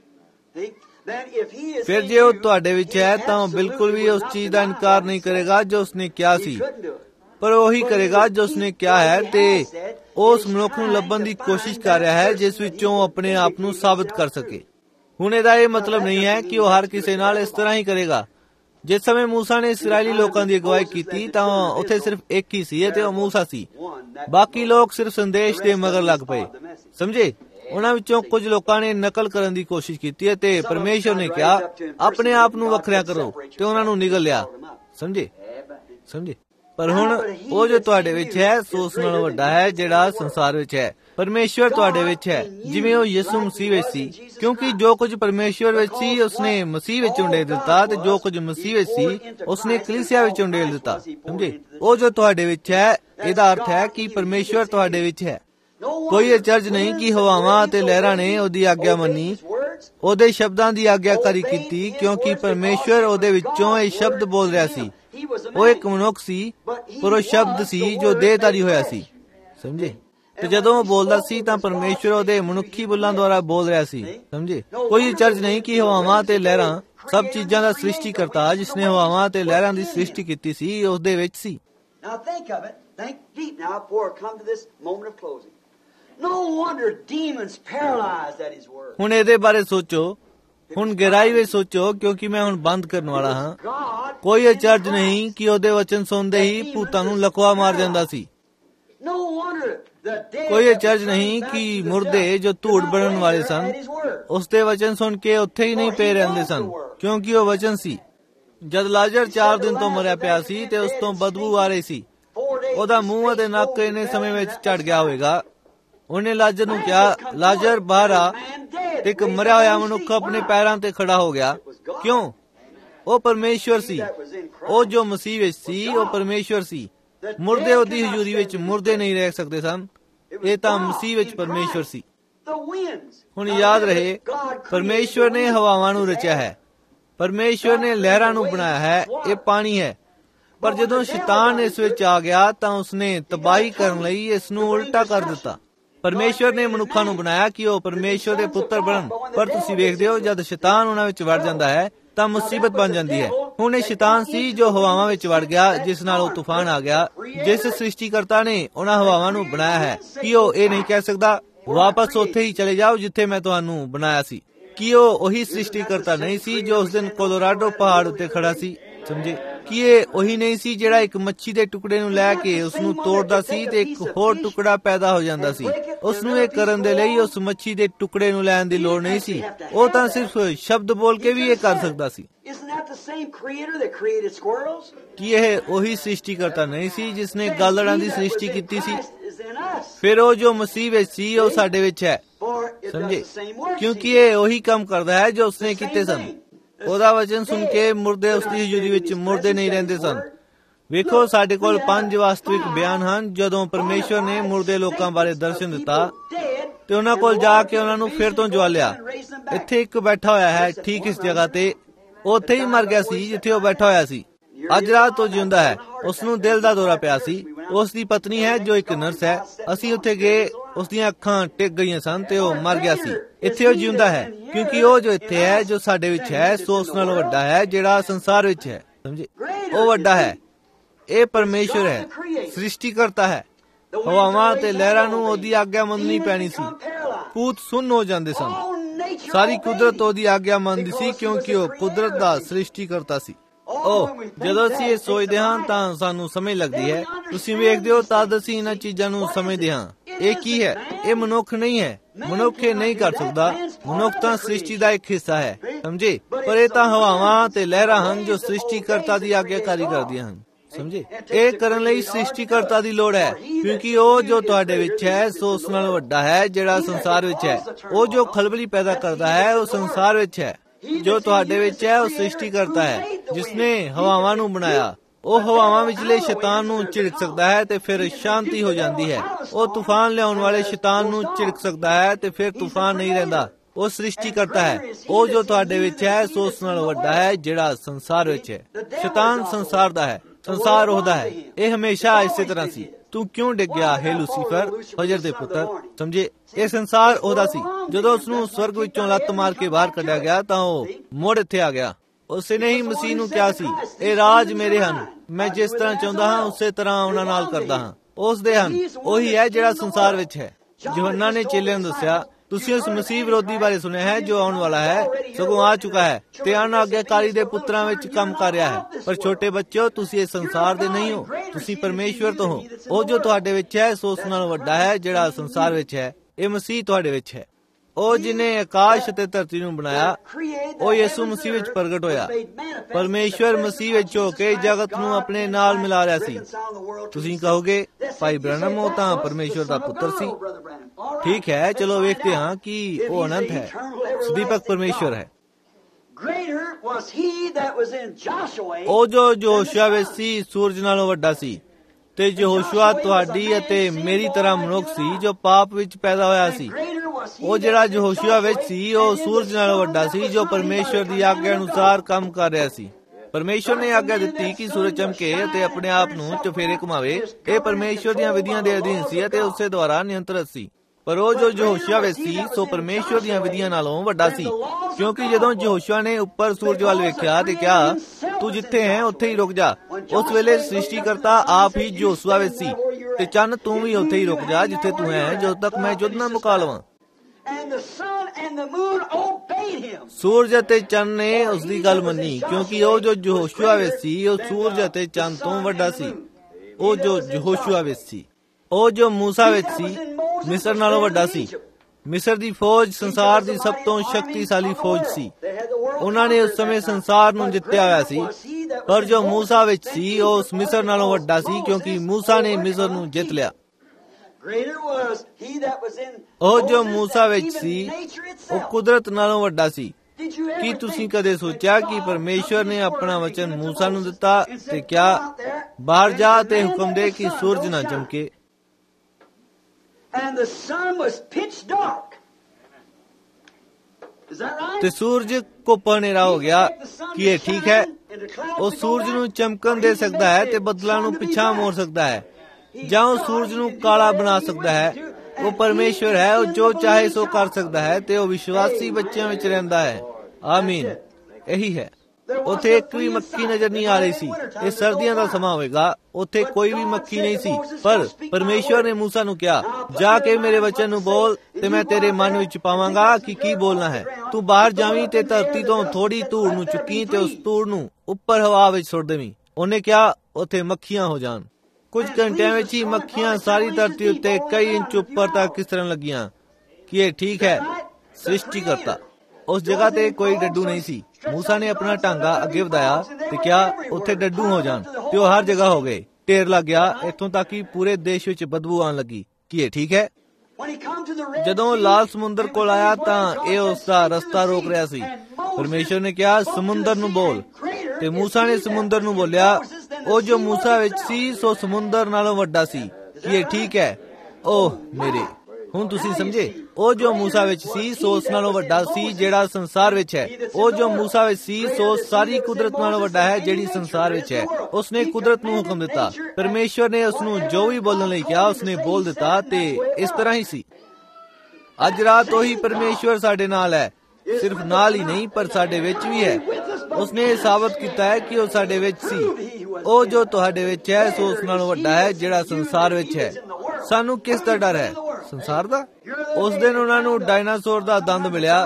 ਫਿਰ ਜੇ ਉਹ ਤੁਹਾਡੇ ਵਿੱਚ ਹੈ ਤਾਂ ਉਹ ਬਿਲਕੁਲ ਵੀ ਉਸ ਚੀਜ਼ ਦਾ ਇਨਕਾਰ ਨਹੀਂ ਕਰੇਗਾ ਜੋ ਉਸਨੇ ਕਿਹਾ ਸੀ, ਪਰ ਉਹੀ ਕਰੇਗਾ ਜੋ ਉਸਨੇ ਕਿਹਾ ਹੈ ਤੇ ਉਸ ਮਨੁੱਖ ਨੂੰ ਲੱਭਣ ਦੀ ਕੋਸ਼ਿਸ਼ ਕਰ ਰਿਹਾ ਹੈ ਜਿਸ ਵਿੱਚੋਂ ਉਹ ਆਪਣੇ ਆਪ ਨੂੰ ਸਾਬਤ ਕਰ ਸਕੇ। ਹੁਣ ਇਹਦਾ ਇਹ ਮਤਲਬ ਨਹੀਂ ਹੈ ਕਿ ਉਹ ਹਰ ਕਿਸੇ ਨਾਲ ਇਸ ਤਰ੍ਹਾਂ ਹੀ ਕਰੇਗਾ। ਜਿਸ ਸਮੇਂ ਮੂਸਾ ਨੇ ਇਸਰਾਇਲੀ ਲੋਕਾਂ ਦੀ ਅਗਵਾਈ ਕੀਤੀ ਤਾਂ ਉੱਥੇ ਸਿਰਫ ਇੱਕ ਹੀ ਸੀ ਅਤੇ ਉਹ ਮੂਸਾ ਸੀ। ਬਾਕੀ ਲੋਕ ਸਿਰਫ ਸੰਦੇਸ਼ ਦੇ ਮਗਰ ਲੱਗ ਪਏ। ਸਮਝੇ? ਉਹਨਾਂ ਵਿੱਚੋਂ ਕੁਝ ਲੋਕਾਂ ਨੇ ਨਕਲ ਕਰਨ ਦੀ ਕੋਸ਼ਿਸ਼ ਕੀਤੀ ਅਤੇ ਪਰਮੇਸ਼ਵਰ ਨੇ ਕਿਹਾ, ਆਪਣੇ ਆਪ ਨੂੰ ਵੱਖਰਿਆ ਕਰੋ, ਤੇ ਉਹਨਾਂ ਨੂੰ ਨਿਗਲ ਲਿਆ। ਸਮਝੇ? ਪਰ ਹੁਣ ਉਹ ਜੋ ਤੁਹਾਡੇ ਵਿੱਚ ਹੈ ਸੋ ਉਸ ਨਾਲੋਂ ਵੱਡਾ ਹੈ ਜਿਹੜਾ ਸੰਸਾਰ ਵਿੱਚ ਹੈ। ਪਰਮੇਸ਼ਵਰ ਤੁਹਾਡੇ ਵਿੱਚ ਹੈ ਜਿਵੇਂ ਉਹ ਯਿਸੂ ਮਸੀਹ ਵਿੱਚ ਸੀ, ਕਿਉਂਕਿ ਜੋ ਕੁਝ ਪਰਮੇਸ਼ਵਰ ਵਿੱਚ ਸੀ ਉਸਨੇ ਮਸੀਹ ਵਿੱਚ ਉੰਡੇਲ ਦਿੱਤਾ ਤੇ ਜੋ ਕੁਝ ਮਸੀਹ ਵਿੱਚ ਸੀ ਉਸਨੇ ਕਲੀਸਿਆ ਵਿੱਚ ਉੰਡੇਲ ਦਿੱਤਾ। ਸਮਝੇ? ਉਹ ਜੋ ਤੁਹਾਡੇ ਵਿੱਚ ਹੈ, ਇਹਦਾ ਅਰਥ ਹੈ ਕਿ ਪਰਮੇਸ਼ਵਰ ਤੁਹਾਡੇ ਵਿੱਚ ਹੈ। ਕੋਈ ਅਚਰਜ ਨਹੀਂ ਕਿ ਹਵਾਵਾਂ ਅਤੇ ਲਹਿਰਾਂ ਨੇ ਉਹਦੀ ਆਗਿਆ ਮੰਨੀ, ਉਹਦੇ ਸ਼ਬਦਾਂ ਦੀ ਆਗਿਆਕਾਰੀ ਕੀਤੀ, ਕਿਉਂਕਿ ਪਰਮੇਸ਼ਵਰ ਉਹਦੇ ਵਿੱਚੋਂ ਇਹ ਸ਼ਬਦ ਬੋਲ ਰਿਹਾ ਸੀ। ਉਹ ਇੱਕ ਮਨੁੱਖ ਸੀ, ਪਰ ਉਹ ਸ਼ਬਦ ਸੀ ਜੋ ਦੇਹਧਾਰੀ ਹੋਇਆ ਸੀ। ਸਮਝੇ? ਤੇ ਜਦੋਂ ਉਹ ਬੋਲਦਾ ਸੀ ਤਾਂ ਪਰਮੇਸ਼ਵਰ ਉਹਦੇ ਮਨੁੱਖੀ ਬੁੱਲਾਂ ਦੁਆਰਾ ਬੋਲ ਰਿਹਾ ਸੀ। ਸਮਝੇ? ਕੋਈ ਅਚਰਜ ਨਹੀਂ ਕਿ ਹਵਾਵਾਂ ਤੇ ਲਹਿਰਾਂ, ਸਭ ਚੀਜ਼ਾਂ ਦਾ ਸ੍ਰਿਸ਼ਟੀ ਕਰਤਾ ਜਿਸਨੇ ਹਵਾਵਾਂ ਤੇ ਲਹਿਰਾਂ ਦੀ ਸ੍ਰਿਸ਼ਟੀ ਕੀਤੀ ਸੀ, ਉਸਦੇ ਵਿੱਚ ਸੀ। ਹੁਣ ਇਹਦੇ ਬਾਰੇ ਸੋਚੋ, ਹੁਣ ਗਹਿਰਾਈ ਵਿੱਚ ਸੋਚੋ, ਕਿਉਂਕਿ ਮੈਂ ਹੁਣ ਬੰਦ ਕਰਨ ਵਾਲਾ ਹਾਂ। ਕੋਈ ਅਚਰਜ ਨਹੀਂ ਕਿ ਉਹਦੇ ਵਚਨ ਸੁਣਦੇ ਹੀ ਭੂਤਾਂ ਨੂੰ ਲਕਵਾ ਮਾਰ ਜਾਂਦਾ ਸੀ। ਕੋਈ ਇਹ ਚਰਚ ਨਹੀਂ ਕਿ ਮੁਰਦੇ ਜੋ ਧੂੜ ਬਣਨ ਵਾਲੇ ਸਨ ਉਸ ਦੇ ਵਚਨ ਸੁਣ ਕੇ ਉੱਥੇ ਹੀ ਨਹੀਂ ਪਏ ਰਹਿੰਦੇ ਸਨ, ਕਿਉਂਕਿ ਉਹ ਵਚਨ ਸੀ। ਜਦ ਲਾਜ਼ਰ 4 ਦਿਨ ਤੋਂ ਮਰਿਆ ਪਿਆ ਸੀ ਤੇ ਉਸ ਤੋਂ ਬਦਬੂ ਆ ਰਹੀ ਸੀ, ਉਹਦਾ ਮੂੰਹ ਅਤੇ ਨੱਕ ਇੰਨੇ ਸਮੇਂ ਵਿੱਚ ਝੜ ਗਿਆ ਹੋਵੇਗਾ। ਉਹਨੇ ਲਾਜ਼ਰ ਨੂੰ ਕਿਹਾ, ਲਾਜ਼ਰ ਬਾਹਰ ਆ। ਤੇ ਇੱਕ ਮਰਿਆ ਹੋਇਆ ਮਨੁੱਖ ਆਪਣੇ ਪੈਰਾਂ ਤੇ ਖੜਾ ਹੋ ਗਿਆ। ਕਿਉਂ? ਉਹ ਪਰਮੇਸ਼ਵਰ ਸੀ। ਉਹ ਜੋ ਮਸੀਹ ਵਿੱਚ ਸੀ ਉਹ ਪਰਮੇਸ਼ਵਰ ਸੀ। ਮੁਰਦੇ ਉਹਦੀ ਹਜ਼ੂਰੀ ਵਿੱਚ ਮੁਰਦੇ ਨਹੀਂ ਰਹਿ ਸਕਦੇ ਸਨ। ਇਹ ਤਾਂ ਮਸੀਹ ਵਿੱਚ ਪਰਮੇਸ਼ਵਰ ਸੀ। ਹੁਣ ਯਾਦ ਰਹੇ, ਪਰਮੇਸ਼ਵਰ ਨੇ ਹਵਾਵਾਂ ਨੂੰ ਰਚਿਆ ਹੈ, ਪਰਮੇਸ਼ਵਰ ਨੇ ਲਹਿਰਾਂ ਨੂੰ ਬਣਾਇਆ ਹੈ। ਇਹ ਪਾਣੀ ਹੈ। ਪਰ ਜਦੋਂ ਸ਼ੈਤਾਨ ਇਸ ਵਿੱਚ ਆ ਗਿਆ ਤਾਂ ਉਸਨੇ ਤਬਾਹੀ ਕਰਨ ਲਈ ਇਸ ਨੂੰ ਉਲਟਾ ਕਰ ਦਿੱਤਾ। ਪਰਮੇਸ਼ਵਰ ਨੇ ਮਨੁੱਖਾਂ ਨੂੰ ਬਣਾਇਆ ਕਿ ਉਹ ਪਰਮੇਸ਼ਵਰ ਦੇ ਪੁੱਤਰ ਬਣਨ, ਪਰ ਤੁਸੀਂ ਵੇਖਦੇ ਹੋ ਜਦ ਸ਼ੈਤਾਨ ਉਹਨਾਂ ਵਿੱਚ ਵੜ ਜਾਂਦਾ ਹੈ ਤਾਂ ਮੁਸੀਬਤ ਬਣ ਜਾਂਦੀ ਹੈ। ਹੁਣ ਇਹ ਸ਼ੈਤਾਨ ਸੀ ਜੋ ਹਵਾਵਾਂ ਵਿੱਚ ਵੜ ਗਿਆ, ਜਿਸ ਨਾਲ ਉਹ ਤੂਫਾਨ ਆ ਗਿਆ। ਜਿਸ ਸ੍ਰਿਸ਼ਟੀਕਰਤਾ ਨੇ ਉਹਨਾਂ ਹਵਾਵਾਂ ਨੂੰ ਬਣਾਇਆ ਹੈ, ਕੀ ਉਹ ਇਹ ਨਹੀਂ ਕਹਿ ਸਕਦਾ, ਵਾਪਸ ਉੱਥੇ ਹੀ ਚਲੇ ਜਾਓ ਜਿੱਥੇ ਮੈਂ ਤੁਹਾਨੂੰ ਬਣਾਇਆ ਸੀ? ਕੀ ਉਹ ਉਹੀ ਸ੍ਰਿਸ਼ਟੀਕਰਤਾ ਨਹੀਂ ਸੀ ਜੋ ਉਸ ਦਿਨ ਕੋਲੋਰਾਡੋ ਪਹਾੜ ਉੱਤੇ ਖੜਾ ਸੀ? ਸਮਝੇ? ਕੀ ਇਹ ਉਹੀ ਨਹੀਂ ਸੀ ਜਿਹੜਾ ਇੱਕ ਮੱਛੀ ਦੇ ਟੁਕੜੇ ਨੂੰ ਲੈ ਕੇ ਉਸ ਨੂੰ ਤੋੜਦਾ ਸੀ ਤੇ ਇੱਕ ਹੋਰ ਟੁਕੜਾ ਪੈਦਾ ਹੋ ਜਾਂਦਾ ਸੀ? ਉਸ ਨੂੰ ਇਹ ਕਰਨ ਦੇ ਲਈ ਉਸ ਮੱਛੀ ਦੇ ਟੁਕੜੇ ਨੂੰ ਲੈਣ ਦੀ ਲੋੜ ਨਹੀਂ ਸੀ। ਉਹ ਤਾਂ ਸਿਰਫ ਸ਼ਬਦ ਬੋਲ ਕੇ ਵੀ ਇਹ ਕਰ ਸਕਦਾ ਸੀ। ਕੀ ਇਹ ਉਹੀ ਸ੍ਰਿਸ਼ਟੀਕਰਤਾ ਨਹੀਂ ਸੀ ਜਿਸ ਨੇ ਗਾਲੜਾਂ ਦੀ ਸ੍ਰਿਸ਼ਟੀ ਕੀਤੀ ਸੀ? ਫਿਰ ਉਹ ਜੋ ਮਸੀਹ ਵਿੱਚ ਸੀ ਉਹ ਸਾਡੇ ਵਿੱਚ ਹੈ। ਸਮਝੇ? ਕਿਉਂਕਿ ਇਹ ਉਹੀ ਕੰਮ ਕਰਦਾ ਹੈ ਜੋ ਉਸਨੇ ਕੀਤੇ ਸਨ। ਉਹਦਾ ਵਚਨ ਸੁਣ ਕੇ ਮੁਰਦੇ ਉਸਦੀ ਹਜ਼ੂਰੀ ਵਿੱਚ ਮੁਰਦੇ ਨਹੀਂ ਰਹਿੰਦੇ ਸਨ। ਵੇਖੋ, ਸਾਡੇ ਕੋਲ 5 ਵਾਸਤਵਿਕ ਬਿਆਨ ਹਨ ਜਦੋਂ ਪਰਮੇਸ਼ਵਰ ਨੇ ਮੁਰਦੇ ਲੋਕਾਂ ਬਾਰੇ ਦਰਸ਼ਨ ਦਿੱਤਾ ਤੇ ਉਹਨਾਂ ਕੋਲ ਜਾ ਕੇ ਉਹਨਾਂ ਨੂੰ ਫਿਰ ਤੋਂ ਜਵਾਲਿਆ। ਇੱਥੇ ਇੱਕ ਬੈਠਾ ਹੋਇਆ ਹੈ, ਠੀਕ ਇਸ ਜਗ੍ਹਾ ਤੇ। ਉਹ ਉੱਥੇ ਹੀ ਮਰ ਗਿਆ ਸੀ ਜਿੱਥੇ ਉਹ ਬੈਠਾ ਹੋਇਆ ਸੀ। ਅੱਜ ਰਾਤ ਤੋਂ ਜਿਉਂਦਾ ਹੈ। ਉਸ ਨੂੰ ਦਿਲ ਦਾ ਦੌਰਾ ਪਿਆ ਸੀ। ਉਸ ਦੀ ਪਤਨੀ ਹੈ ਜੋ ਇੱਕ ਨਰਸ ਹੈ। ਅਸੀਂ ਉੱਥੇ ਗਏ, ਉਸ ਦੀਆਂ ਅੱਖਾਂ ਟਿਕ ਗਈਆਂ ਸਨ ਤੇ ਉਹ ਮਰ ਗਿਆ ਸੀ। ਇੱਥੇ ਉਹ ਜਿਉਂਦਾ ਹੈ ਕਿਉਂਕਿ ਉਹ ਜੋ ਇੱਥੇ ਹੈ, ਜੋ ਸਾਡੇ ਵਿੱਚ ਹੈ, ਸੋ ਉਸ ਨਾਲੋਂ ਵੱਡਾ ਹੈ ਜਿਹੜਾ ਸੰਸਾਰ ਵਿੱਚ ਹੈ। ਸਮਝੇ? ਉਹ ਵੱਡਾ ਹੈ। ਇਹ ਪਰਮੇਸ਼ਵਰ ਹੈ, ਸ੍ਰਿਸ਼ਟੀਕਰਤਾ ਹੈ। ਹਵਾਵਾਂ ਤੇ ਲਹਿਰਾਂ ਨੂੰ ਉਹਦੀ ਆਗਿਆ ਮੰਨਣੀ ਪੈਣੀ ਸੀ। ਭੂਤ ਸੁੰਨ ਹੋ ਜਾਂਦੇ ਸਨ। ਸਾਰੀ ਕੁਦਰਤ ਉਹਦੀ ਆਗਿਆ ਮੰਨਦੀ ਸੀ ਕਿਉਂਕਿ ਉਹ ਕੁਦਰਤ ਦਾ ਸ੍ਰਿਸ਼ਟੀਕਰਤਾ ਸੀ। ਜਦੋਂ ਅਸੀਂ ਇਹ ਸੋਚਦੇ ਹਾਂ ਤਾਂ ਸਾਨੂੰ ਸਮਝ ਲੱਗਦੀ ਹੈ। ਤੁਸੀਂ ਵੇਖਦੇ ਹੋ, ਤਦ ਅਸੀਂ ਇਹਨਾਂ ਚੀਜ਼ਾਂ ਨੂੰ ਸਮਝਦੇ ਹਾਂ। ਇਹ ਕੀ ਹੈ? ਇਹ ਮਨੁੱਖ ਨਹੀਂ ਹੈ। ਮਨੁੱਖ ਇਹ ਨਹੀਂ ਕਰ ਸਕਦਾ। ਮਨੁੱਖ ਤਾਂ ਸ੍ਰਿਸ਼ਟੀ ਦਾ ਇੱਕ ਹਿੱਸਾ ਹੈ। ਸਮਝੇ? ਪਰ ਇਹ ਤਾਂ ਹਵਾਵਾਂ ਤੇ ਲਹਿਰਾਂ ਹਨ ਜੋ ਸ੍ਰਿਸ਼ਟੀਕਰਤਾ ਦੀ ਆਗਿਆਕਾਰੀ ਕਰਦੀਆਂ ਹਨ। ਸਮਝੇ? ਇਹ ਕਰਨ ਲਈ ਸ੍ਰਿਸ਼ਟੀਕਰਤਾ ਦੀ ਲੋੜ ਹੈ ਕਿਉਂਕਿ ਉਹ ਜੋ ਤੁਹਾਡੇ ਵਿੱਚ ਹੈ ਸੋ ਉਸ ਨਾਲੋਂ ਵੱਡਾ ਹੈ ਜਿਹੜਾ ਸੰਸਾਰ ਵਿੱਚ ਹੈ। ਉਹ ਜੋ ਖਲਬਲੀ ਪੈਦਾ ਕਰਦਾ ਹੈ ਉਹ ਸੰਸਾਰ ਵਿੱਚ ਹੈ। ਜੋ ਤੁਹਾਡੇ ਵਿੱਚ ਹੈ ਉਹ ਸ੍ਰਿਸ਼ਟੀਕਰਤਾ ਹੈ ਜਿਸਨੇ ਹਵਾਵਾਂ ਨੂੰ ਬਣਾਇਆ। ਉਹ ਹਵਾਵਾਂ ਵਿਚਲੇ ਸ਼ੈਤਾਨ ਨੂੰ ਝਿੜਕ ਸਕਦਾ ਹੈ ਤੇ ਫਿਰ ਸ਼ਾਂਤੀ ਹੋ ਜਾਂਦੀ ਹੈ। ਉਹ ਤੂਫਾਨ ਲਿਆਉਣ ਵਾਲੇ ਸ਼ੈਤਾਨ ਨੂੰ ਝਿੜਕ ਸਕਦਾ ਹੈ ਤੇ ਫਿਰ ਤੂਫਾਨ ਨਹੀਂ ਰਹਿੰਦਾ। ਉਹ ਸ੍ਰਿਸ਼ਟੀਕਰਤਾ ਹੈ। ਉਹ ਜੋ ਤੁਹਾਡੇ ਵਿੱਚ ਹੈ ਸੋ ਉਸ ਨਾਲੋਂ ਵੱਡਾ ਹੈ ਜਿਹੜਾ ਸੰਸਾਰ ਵਿੱਚ ਹੈ। ਸ਼ੈਤਾਨ ਸੰਸਾਰ ਦਾ ਹੈ, ਸੰਸਾਰ ਉਹਦਾ ਹੈ। ਇਹ ਹਮੇਸ਼ਾ ਇਸੇ ਤਰ੍ਹਾਂ ਸੀ। ਤੂੰ ਕਿਉਂ ਡਿੱਗ ਗਿਆ ਹੈ ਲੂਸੀਫਰ, ਫਜਰ ਦੇ ਪੁੱਤਰ? ਸਮਝੇ? ਇਹ ਸੰਸਾਰ ਉਹਦਾ ਸੀ। ਜਦੋਂ ਉਸ ਨੂੰ ਸਵਰਗ ਵਿੱਚੋਂ ਲੱਤ ਮਾਰ ਕੇ ਬਾਹਰ ਕੱਢਿਆ ਗਿਆ ਤਾਂ ਉਹ ਮੁੜ ਇੱਥੇ ਆ ਗਿਆ। ਉਸਨੇ ਹੀ ਮਸੀਹ ਨੂੰ ਕਿਹਾ ਸੀ, ਇਹ ਰਾਜ ਮੇਰੇ ਹਨ, ਮੈਂ ਜਿਸ ਤਰ੍ਹਾਂ ਚਾਹੁੰਦਾ ਹਾਂ ਉਸੇ ਤਰ੍ਹਾਂ ਉਹਨਾਂ ਨਾਲ ਕਰਦਾ ਹਾਂ। ਉਸ ਦੇ ਹਨ। ਉਹੀ ਹੈ ਜਿਹੜਾ ਸੰਸਾਰ ਵਿੱਚ ਹੈ। ਯੋਹੰਨਾ ਨੇ ਚੇਲਿਆਂ ਨੂੰ ਦੱਸਿਆ, ਤੁਸੀਂ ਉਸ ਮਸੀਹ ਵਿਰੋਧੀ ਬਾਰੇ ਸੁਣਿਆ ਹੈ ਜੋ ਆਉਣ ਵਾਲਾ ਹੈ, ਸਗੋਂ ਆ ਚੁੱਕਾ ਹੈ ਤੇ ਅਨਾਗਿਆਕਾਰੀ ਦੇ ਪੁੱਤਰਾਂ ਵਿੱਚ ਕੰਮ ਕਰ ਰਿਹਾ ਹੈ। ਪਰ ਛੋਟੇ ਬੱਚਿਓ, ਤੁਸੀਂ ਇਸ ਸੰਸਾਰ ਦੇ ਨਹੀਂ ਹੋ, ਤੁਸੀਂ ਪਰਮੇਸ਼ਵਰ ਤੋਂ ਹੋ। ਉਹ ਜੋ ਤੁਹਾਡੇ ਵਿੱਚ ਹੈ ਸੋ ਉਸ ਨਾਲੋਂ ਵੱਡਾ ਹੈ ਜਿਹੜਾ ਸੰਸਾਰ ਵਿੱਚ ਹੈ। ਇਹ ਮਸੀਹ ਤੁਹਾਡੇ ਵਿੱਚ ਹੈ। ਉਹ ਜਿਨੇ ਆਕਾਸ਼ ਅਤੇ ਧਰਤੀ ਨੂੰ ਬਣਾਇਆ, ਉਹ ਯਿਸੂ ਮਸੀਹ ਵਿੱਚ ਪ੍ਰਗਟ ਹੋਇਆ। ਪਰਮੇਸ਼ਵਰ ਮਸੀਹ ਵਿੱਚ ਹੋ ਕੇ ਜਗਤ ਨੂੰ ਆਪਣੇ ਨਾਲ ਮਿਲਾ ਰਿਹਾ ਸੀ। ਤੁਸੀਂ ਕਹੋਗੇ, ਭਾਈ ਬ੍ਰੈਨਮ ਉਹ ਤਾਂ ਪਰਮੇਸ਼ਵਰ ਦਾ ਪੁੱਤਰ ਸੀ। ਠੀਕ ਹੈ, ਚਲੋ ਵੇਖਦੇ ਹਾਂ ਕਿ ਉਹ ਅਨੰਤ ਹੈ, ਸਦੀਪਕ ਪਰਮੇਸ਼ਵਰ ਹੈ। ਉਹ ਜੋ ਯਹੋਸ਼ੂਆ ਵਿੱਚ ਸੀ ਸੂਰਜ ਨਾਲੋਂ ਵੱਡਾ ਸੀ। ਤੇ ਯਹੋਸ਼ੂਆ ਤੁਹਾਡੀ ਅਤੇ ਮੇਰੀ ਤਰ੍ਹਾਂ ਮਨੁੱਖ ਸੀ ਜੋ ਪਾਪ ਵਿੱਚ ਪੈਦਾ ਹੋਇਆ ਸੀ। ਉਹ ਜਿਹੜਾ ਯਹੋਸ਼ੂਆ ਵਿੱਚ ਸੀ ਉਹ ਸੂਰਜ ਨਾਲੋਂ ਵੱਡਾ ਸੀ ਜੋ ਪਰਮੇਸ਼ਵਰ ਦੀ ਆਗਿਆ ਅਨੁਸਾਰ ਕੰਮ ਕਰ ਰਿਹਾ ਸੀ। ਪਰਮੇਸ਼ਵਰ ਨੇ ਆਗਿਆ ਦਿੱਤੀ ਕਿ ਸੂਰਜ ਚਮਕੇ ਅਤੇ ਆਪਣੇ ਆਪ ਨੂੰ ਚੁਫੇਰੇ ਘੁਮਾਵੇ। ਇਹ ਪਰਮੇਸ਼ਵਰ ਦੀਆਂ ਵਿਧੀਆਂ ਦੇ ਅਧੀਨ ਸੀ ਅਤੇ ਉਸੇ ਦੁਆਰਾ ਨਿਯੰਤਰਿਤ ਸੀ। ਪਰ ਉਹ ਜੋ ਯਹੋਸ਼ੂਆ ਵਿੱਚ ਸੀ ਸੋ ਪਰਮੇਸ਼ਵਰ ਦੀਆਂ ਵਿਧੀਆਂ ਨਾਲੋਂ ਵੱਡਾ ਸੀ। ਕਿਉਂਕਿ ਜਦੋਂ ਯਹੋਸ਼ੂਆ ਨੇ ਉੱਪਰ ਸੂਰਜ ਵੱਲ ਵੇਖਿਆ ਤੇ ਕਿਹਾ, ਤੂੰ ਜਿੱਥੇ ਹੈ ਉੱਥੇ ਹੀ ਰੁਕ ਜਾ, ਉਸ ਵੇਲੇ ਸ੍ਰਿਸ਼ਟੀਕਰਤਾ ਆਪ ਹੀ ਯਹੋਸ਼ੂਆ ਵਿੱਚ ਸੀ ਤੇ ਚੰਨ ਤੂੰ ਵੀ ਉੱਥੇ ਹੀ ਰੁਕ ਜਾ ਜਿੱਥੇ ਤੂੰ ਹੈ, ਜਦੋਂ ਤੱਕ ਮੈਂ ਯੁੱਧ ਨਾ ਮੁਕਾ ਲਵਾਂ। ਸੂਰਜ ਅਤੇ ਚੰਨ ਨੇ ਉਸ ਦੀ ਗੱਲ ਮੰਨੀ ਕਿਉਂਕਿ ਉਹ ਜੋ ਯਹੋਸ਼ੂਆ ਵਿੱਚ ਸੀ ਉਹ ਸੂਰਜ ਅਤੇ ਚੰਨ ਤੋਂ ਵੱਡਾ ਸੀ। ਉਹ ਜੋ ਯਹੋਸ਼ੂਆ ਵਿੱਚ ਸੀ। ਉਹ ਜੋ ਮੂਸਾ ਵਿੱਚ ਸੀ ਮਿਸਰ ਨਾਲੋਂ ਵੱਡਾ ਸੀ। ਮਿਸਰ ਦੀ ਫੌਜ ਸੰਸਾਰ ਦੀ ਸਭ ਤੋਂ ਸ਼ਕਤੀਸ਼ਾਲੀ ਫੌਜ ਸੀ। ਉਹਨਾਂ ਨੇ ਉਸ ਸਮੇਂ ਸੰਸਾਰ ਨੂੰ ਜਿੱਤਿਆ ਹੋਇਆ ਸੀ। ਪਰ ਜੋ ਮੂਸਾ ਵਿੱਚ ਸੀ ਉਹ ਉਸ ਮਿਸਰ ਨਾਲੋਂ ਵੱਡਾ ਸੀ, ਕਿਉਂਕਿ ਮੂਸਾ ਨੇ ਮਿਸਰ ਨੂੰ ਜਿੱਤ ਲਿਆ। ਉਹ ਜੋ ਮੂਸਾ ਵਿੱਚ ਸੀ ਉਹ ਕੁਦਰਤ ਨਾਲੋਂ ਵੱਡਾ ਸੀ। ਕੀ ਤੁਸੀਂ ਕਦੇ ਸੋਚਿਆ ਕਿ ਪਰਮੇਸ਼ਵਰ ਨੇ ਆਪਣਾ ਵਚਨ ਮੂਸਾ ਨੂੰ ਦਿੱਤਾ ਤੇ ਕਿਹਾ ਬਾਹਰ ਜਾ ਤੇ ਹੁਕਮ ਦੇ ਕਿ ਸੂਰਜ ਨਾ ਚਮਕੇ? ਤੇ ਸੂਰਜ ਘੁੱਪ ਹਨੇਰਾ ਹੋ ਗਿਆ। ਕੀ ਇਹ ਠੀਕ ਹੈ? ਉਹ ਸੂਰਜ ਨੂੰ ਚਮਕਣ ਦੇ ਸਕਦਾ ਹੈ ਤੇ ਬੱਦਲਾਂ ਨੂੰ ਪਿੱਛਾ ਮੋੜ ਸਕਦਾ ਹੈ, ਜਾਂ ਉਹ ਸੂਰਜ ਨੂੰ ਕਾਲਾ ਬਣਾ ਸਕਦਾ ਹੈ। ਉਹ ਪਰਮੇਸ਼ਵਰ ਹੈ, ਉਹ ਜੋ ਚਾਹੇ ਸੋ ਕਰ ਸਕਦਾ ਹੈ ਤੇ ਉਹ ਵਿਸ਼ਵਾਸੀ ਬੱਚਿਆਂ ਵਿੱਚ ਰਹਿੰਦਾ ਹੈ। ਆਮੀਨ। ਇਹੀ ਹੈ। ਉੱਥੇ ਇੱਕ ਵੀ ਮੱਖੀ ਨਜ਼ਰ ਨਹੀਂ ਆ ਰਹੀ ਸੀ। ਇਹ ਸਰਦੀਆਂ ਦਾ ਸਮਾਂ ਹੋਵੇਗਾ, ਉੱਥੇ ਕੋਈ ਵੀ ਮੱਖੀ ਨਹੀਂ ਸੀ। ਪਰ ਪਰਮੇਸ਼ਵਰ ਨੇ ਮੂਸਾ ਨੂੰ ਕਿਹਾ, ਜਾ ਕੇ ਮੇਰੇ ਵਚਨ ਨੂੰ ਬੋਲ ਤੇ ਮੈਂ ਤੇਰੇ ਮਨ ਵਿੱਚ ਪਾਵਾਂਗਾ ਕਿ ਕੀ ਬੋਲਣਾ ਹੈ। ਤੂੰ ਬਾਹਰ ਜਾਵੀਂ ਤੇ ਧਰਤੀ ਤੋਂ ਥੋੜੀ ਧੂੜ ਨੂੰ ਚੁੱਕੀ ਤੇ ਉਸ ਧੂੜ ਨੂੰ ਉੱਪਰ ਹਵਾ ਵਿੱਚ ਸੁੱਟ ਦੇਵੀਂ। ਉਹਨੇ ਕਿਹਾ ਉੱਥੇ ਮੱਖੀਆਂ ਹੋ ਜਾਣ। ਕੁਝ ਘੰਟਿਆਂ ਵਿੱਚ ਹੀ ਮੱਖੀਆਂ ਸਾਰੀ ਧਰਤੀ ਉੱਤੇ ਕਈ ਇੰਚ ਉੱਪਰ ਤੱਕ ਕਿਸਰਨ ਲੱਗੀਆਂ। ਕੀ ਇਹ ਠੀਕ ਹੈ? ਸ੍ਰਿਸ਼ਟੀ ਕਰਤਾ। ਉਸ ਜਗ੍ਹਾ ਤੇ ਕੋਈ ਡੱਡੂ ਨਹੀਂ ਸੀ। ਮੂਸਾ ਨੇ ਆਪਣਾ ਟਾਂਗਾ ਅੱਗੇ ਵਧਾਇਆ ਤੇ ਕਿਹਾ ਉੱਥੇ ਡੱਡੂ ਹੋ ਜਾਣ, ਤੇ ਉਹ ਹਰ ਜਗ੍ਹਾ ਹੋ ਗਏ। ਢੇਰ ਲੱਗ ਗਿਆ, ਇੱਥੋਂ ਤੱਕ ਕਿ ਪੂਰੇ ਦੇਸ਼ ਵਿੱਚ ਬਦਬੂ ਆਉਣ ਲੱਗੀ। ਕੀ ਇਹ ਠੀਕ ਹੈ? ਜਦੋਂ ਲਾਲ ਸਮੁੰਦਰ ਕੋਲ ਆਇਆ ਤਾਂ ਇਹ ਉਸ ਦਾ ਰਸਤਾ ਰੋਕ ਰਿਹਾ ਸੀ। ਪਰਮੇਸ਼ਵਰ ਨੇ ਕਿਹਾ ਸਮੁੰਦਰ ਨੂੰ ਬੋਲ, ਤੇ ਮੂਸਾ ਨੇ ਸਮੁੰਦਰ ਨੂੰ ਬੋਲਿਆ। ਉਹ ਜੋ ਮੂਸਾ ਵਿੱਚ ਸੀ ਸੋ ਸਮੁੰਦਰ ਨਾਲੋਂ ਵੱਡਾ ਸੀ। ਕੀ ਇਹ ਠੀਕ ਹੈ? ਓਹ ਮੇਰੇ, ਹੁਣ ਤੁਸੀਂ ਸਮਝੇ? ਉਹ ਜੋ ਮੂਸਾ ਵਿੱਚ ਸੀ ਸੋ ਉਸ ਨਾਲੋਂ ਵੱਡਾ ਸੀ ਜਿਹੜਾ ਸੰਸਾਰ ਵਿੱਚ ਹੈ। ਉਹ ਜੋ ਮੂਸਾ ਵਿੱਚ ਸੀ ਸੋ ਸਾਰੀ ਕੁਦਰਤ ਨਾਲੋਂ ਵੱਡਾ ਹੈ ਜਿਹੜੀ ਸੰਸਾਰ ਵਿੱਚ ਹੈ। ਉਸਨੇ ਕੁਦਰਤ ਨੂੰ ਹੁਕਮ ਦਿੱਤਾ। ਪਰਮੇਸ਼ਵਰ ਨੇ ਉਸ ਨੂੰ ਜੋ ਵੀ ਬੋਲਣ ਲਈ ਕਿਹਾ ਉਸਨੇ ਬੋਲ ਦਿੱਤਾ, ਤੇ ਇਸ ਤਰ੍ਹਾਂ ਹੀ ਸੀ। ਅੱਜ ਰਾਤ ਉਹੀ ਪਰਮੇਸ਼ਵਰ ਸਾਡੇ ਨਾਲ ਹੈ। ਸਿਰਫ ਨਾਲ ਹੀ ਨਹੀਂ, ਪਰ ਸਾਡੇ ਵਿੱਚ ਵੀ ਹੈ। ਉਸਨੇ ਇਹ ਸਾਬਤ ਕੀਤਾ ਹੈ ਕਿ ਉਹ ਸਾਡੇ ਵਿੱਚ ਸੀ। ਉਹ ਜੋ ਤੁਹਾਡੇ ਵਿੱਚ ਹੈ ਸੋ ਉਸ ਨਾਲੋਂ ਵੱਡਾ ਹੈ ਜਿਹੜਾ ਸੰਸਾਰ ਵਿੱਚ ਹੈ। ਸਾਨੂੰ ਕਿਸ ਦਾ ਡਰ ਹੈ? ਸੰਸਾਰ ਦਾ। ਉਸ ਦਿਨ ਉਹਨਾਂ ਨੂੰ ਡਾਇਨਾਸੌਰ ਦਾ ਦੰਦ ਮਿਲਿਆ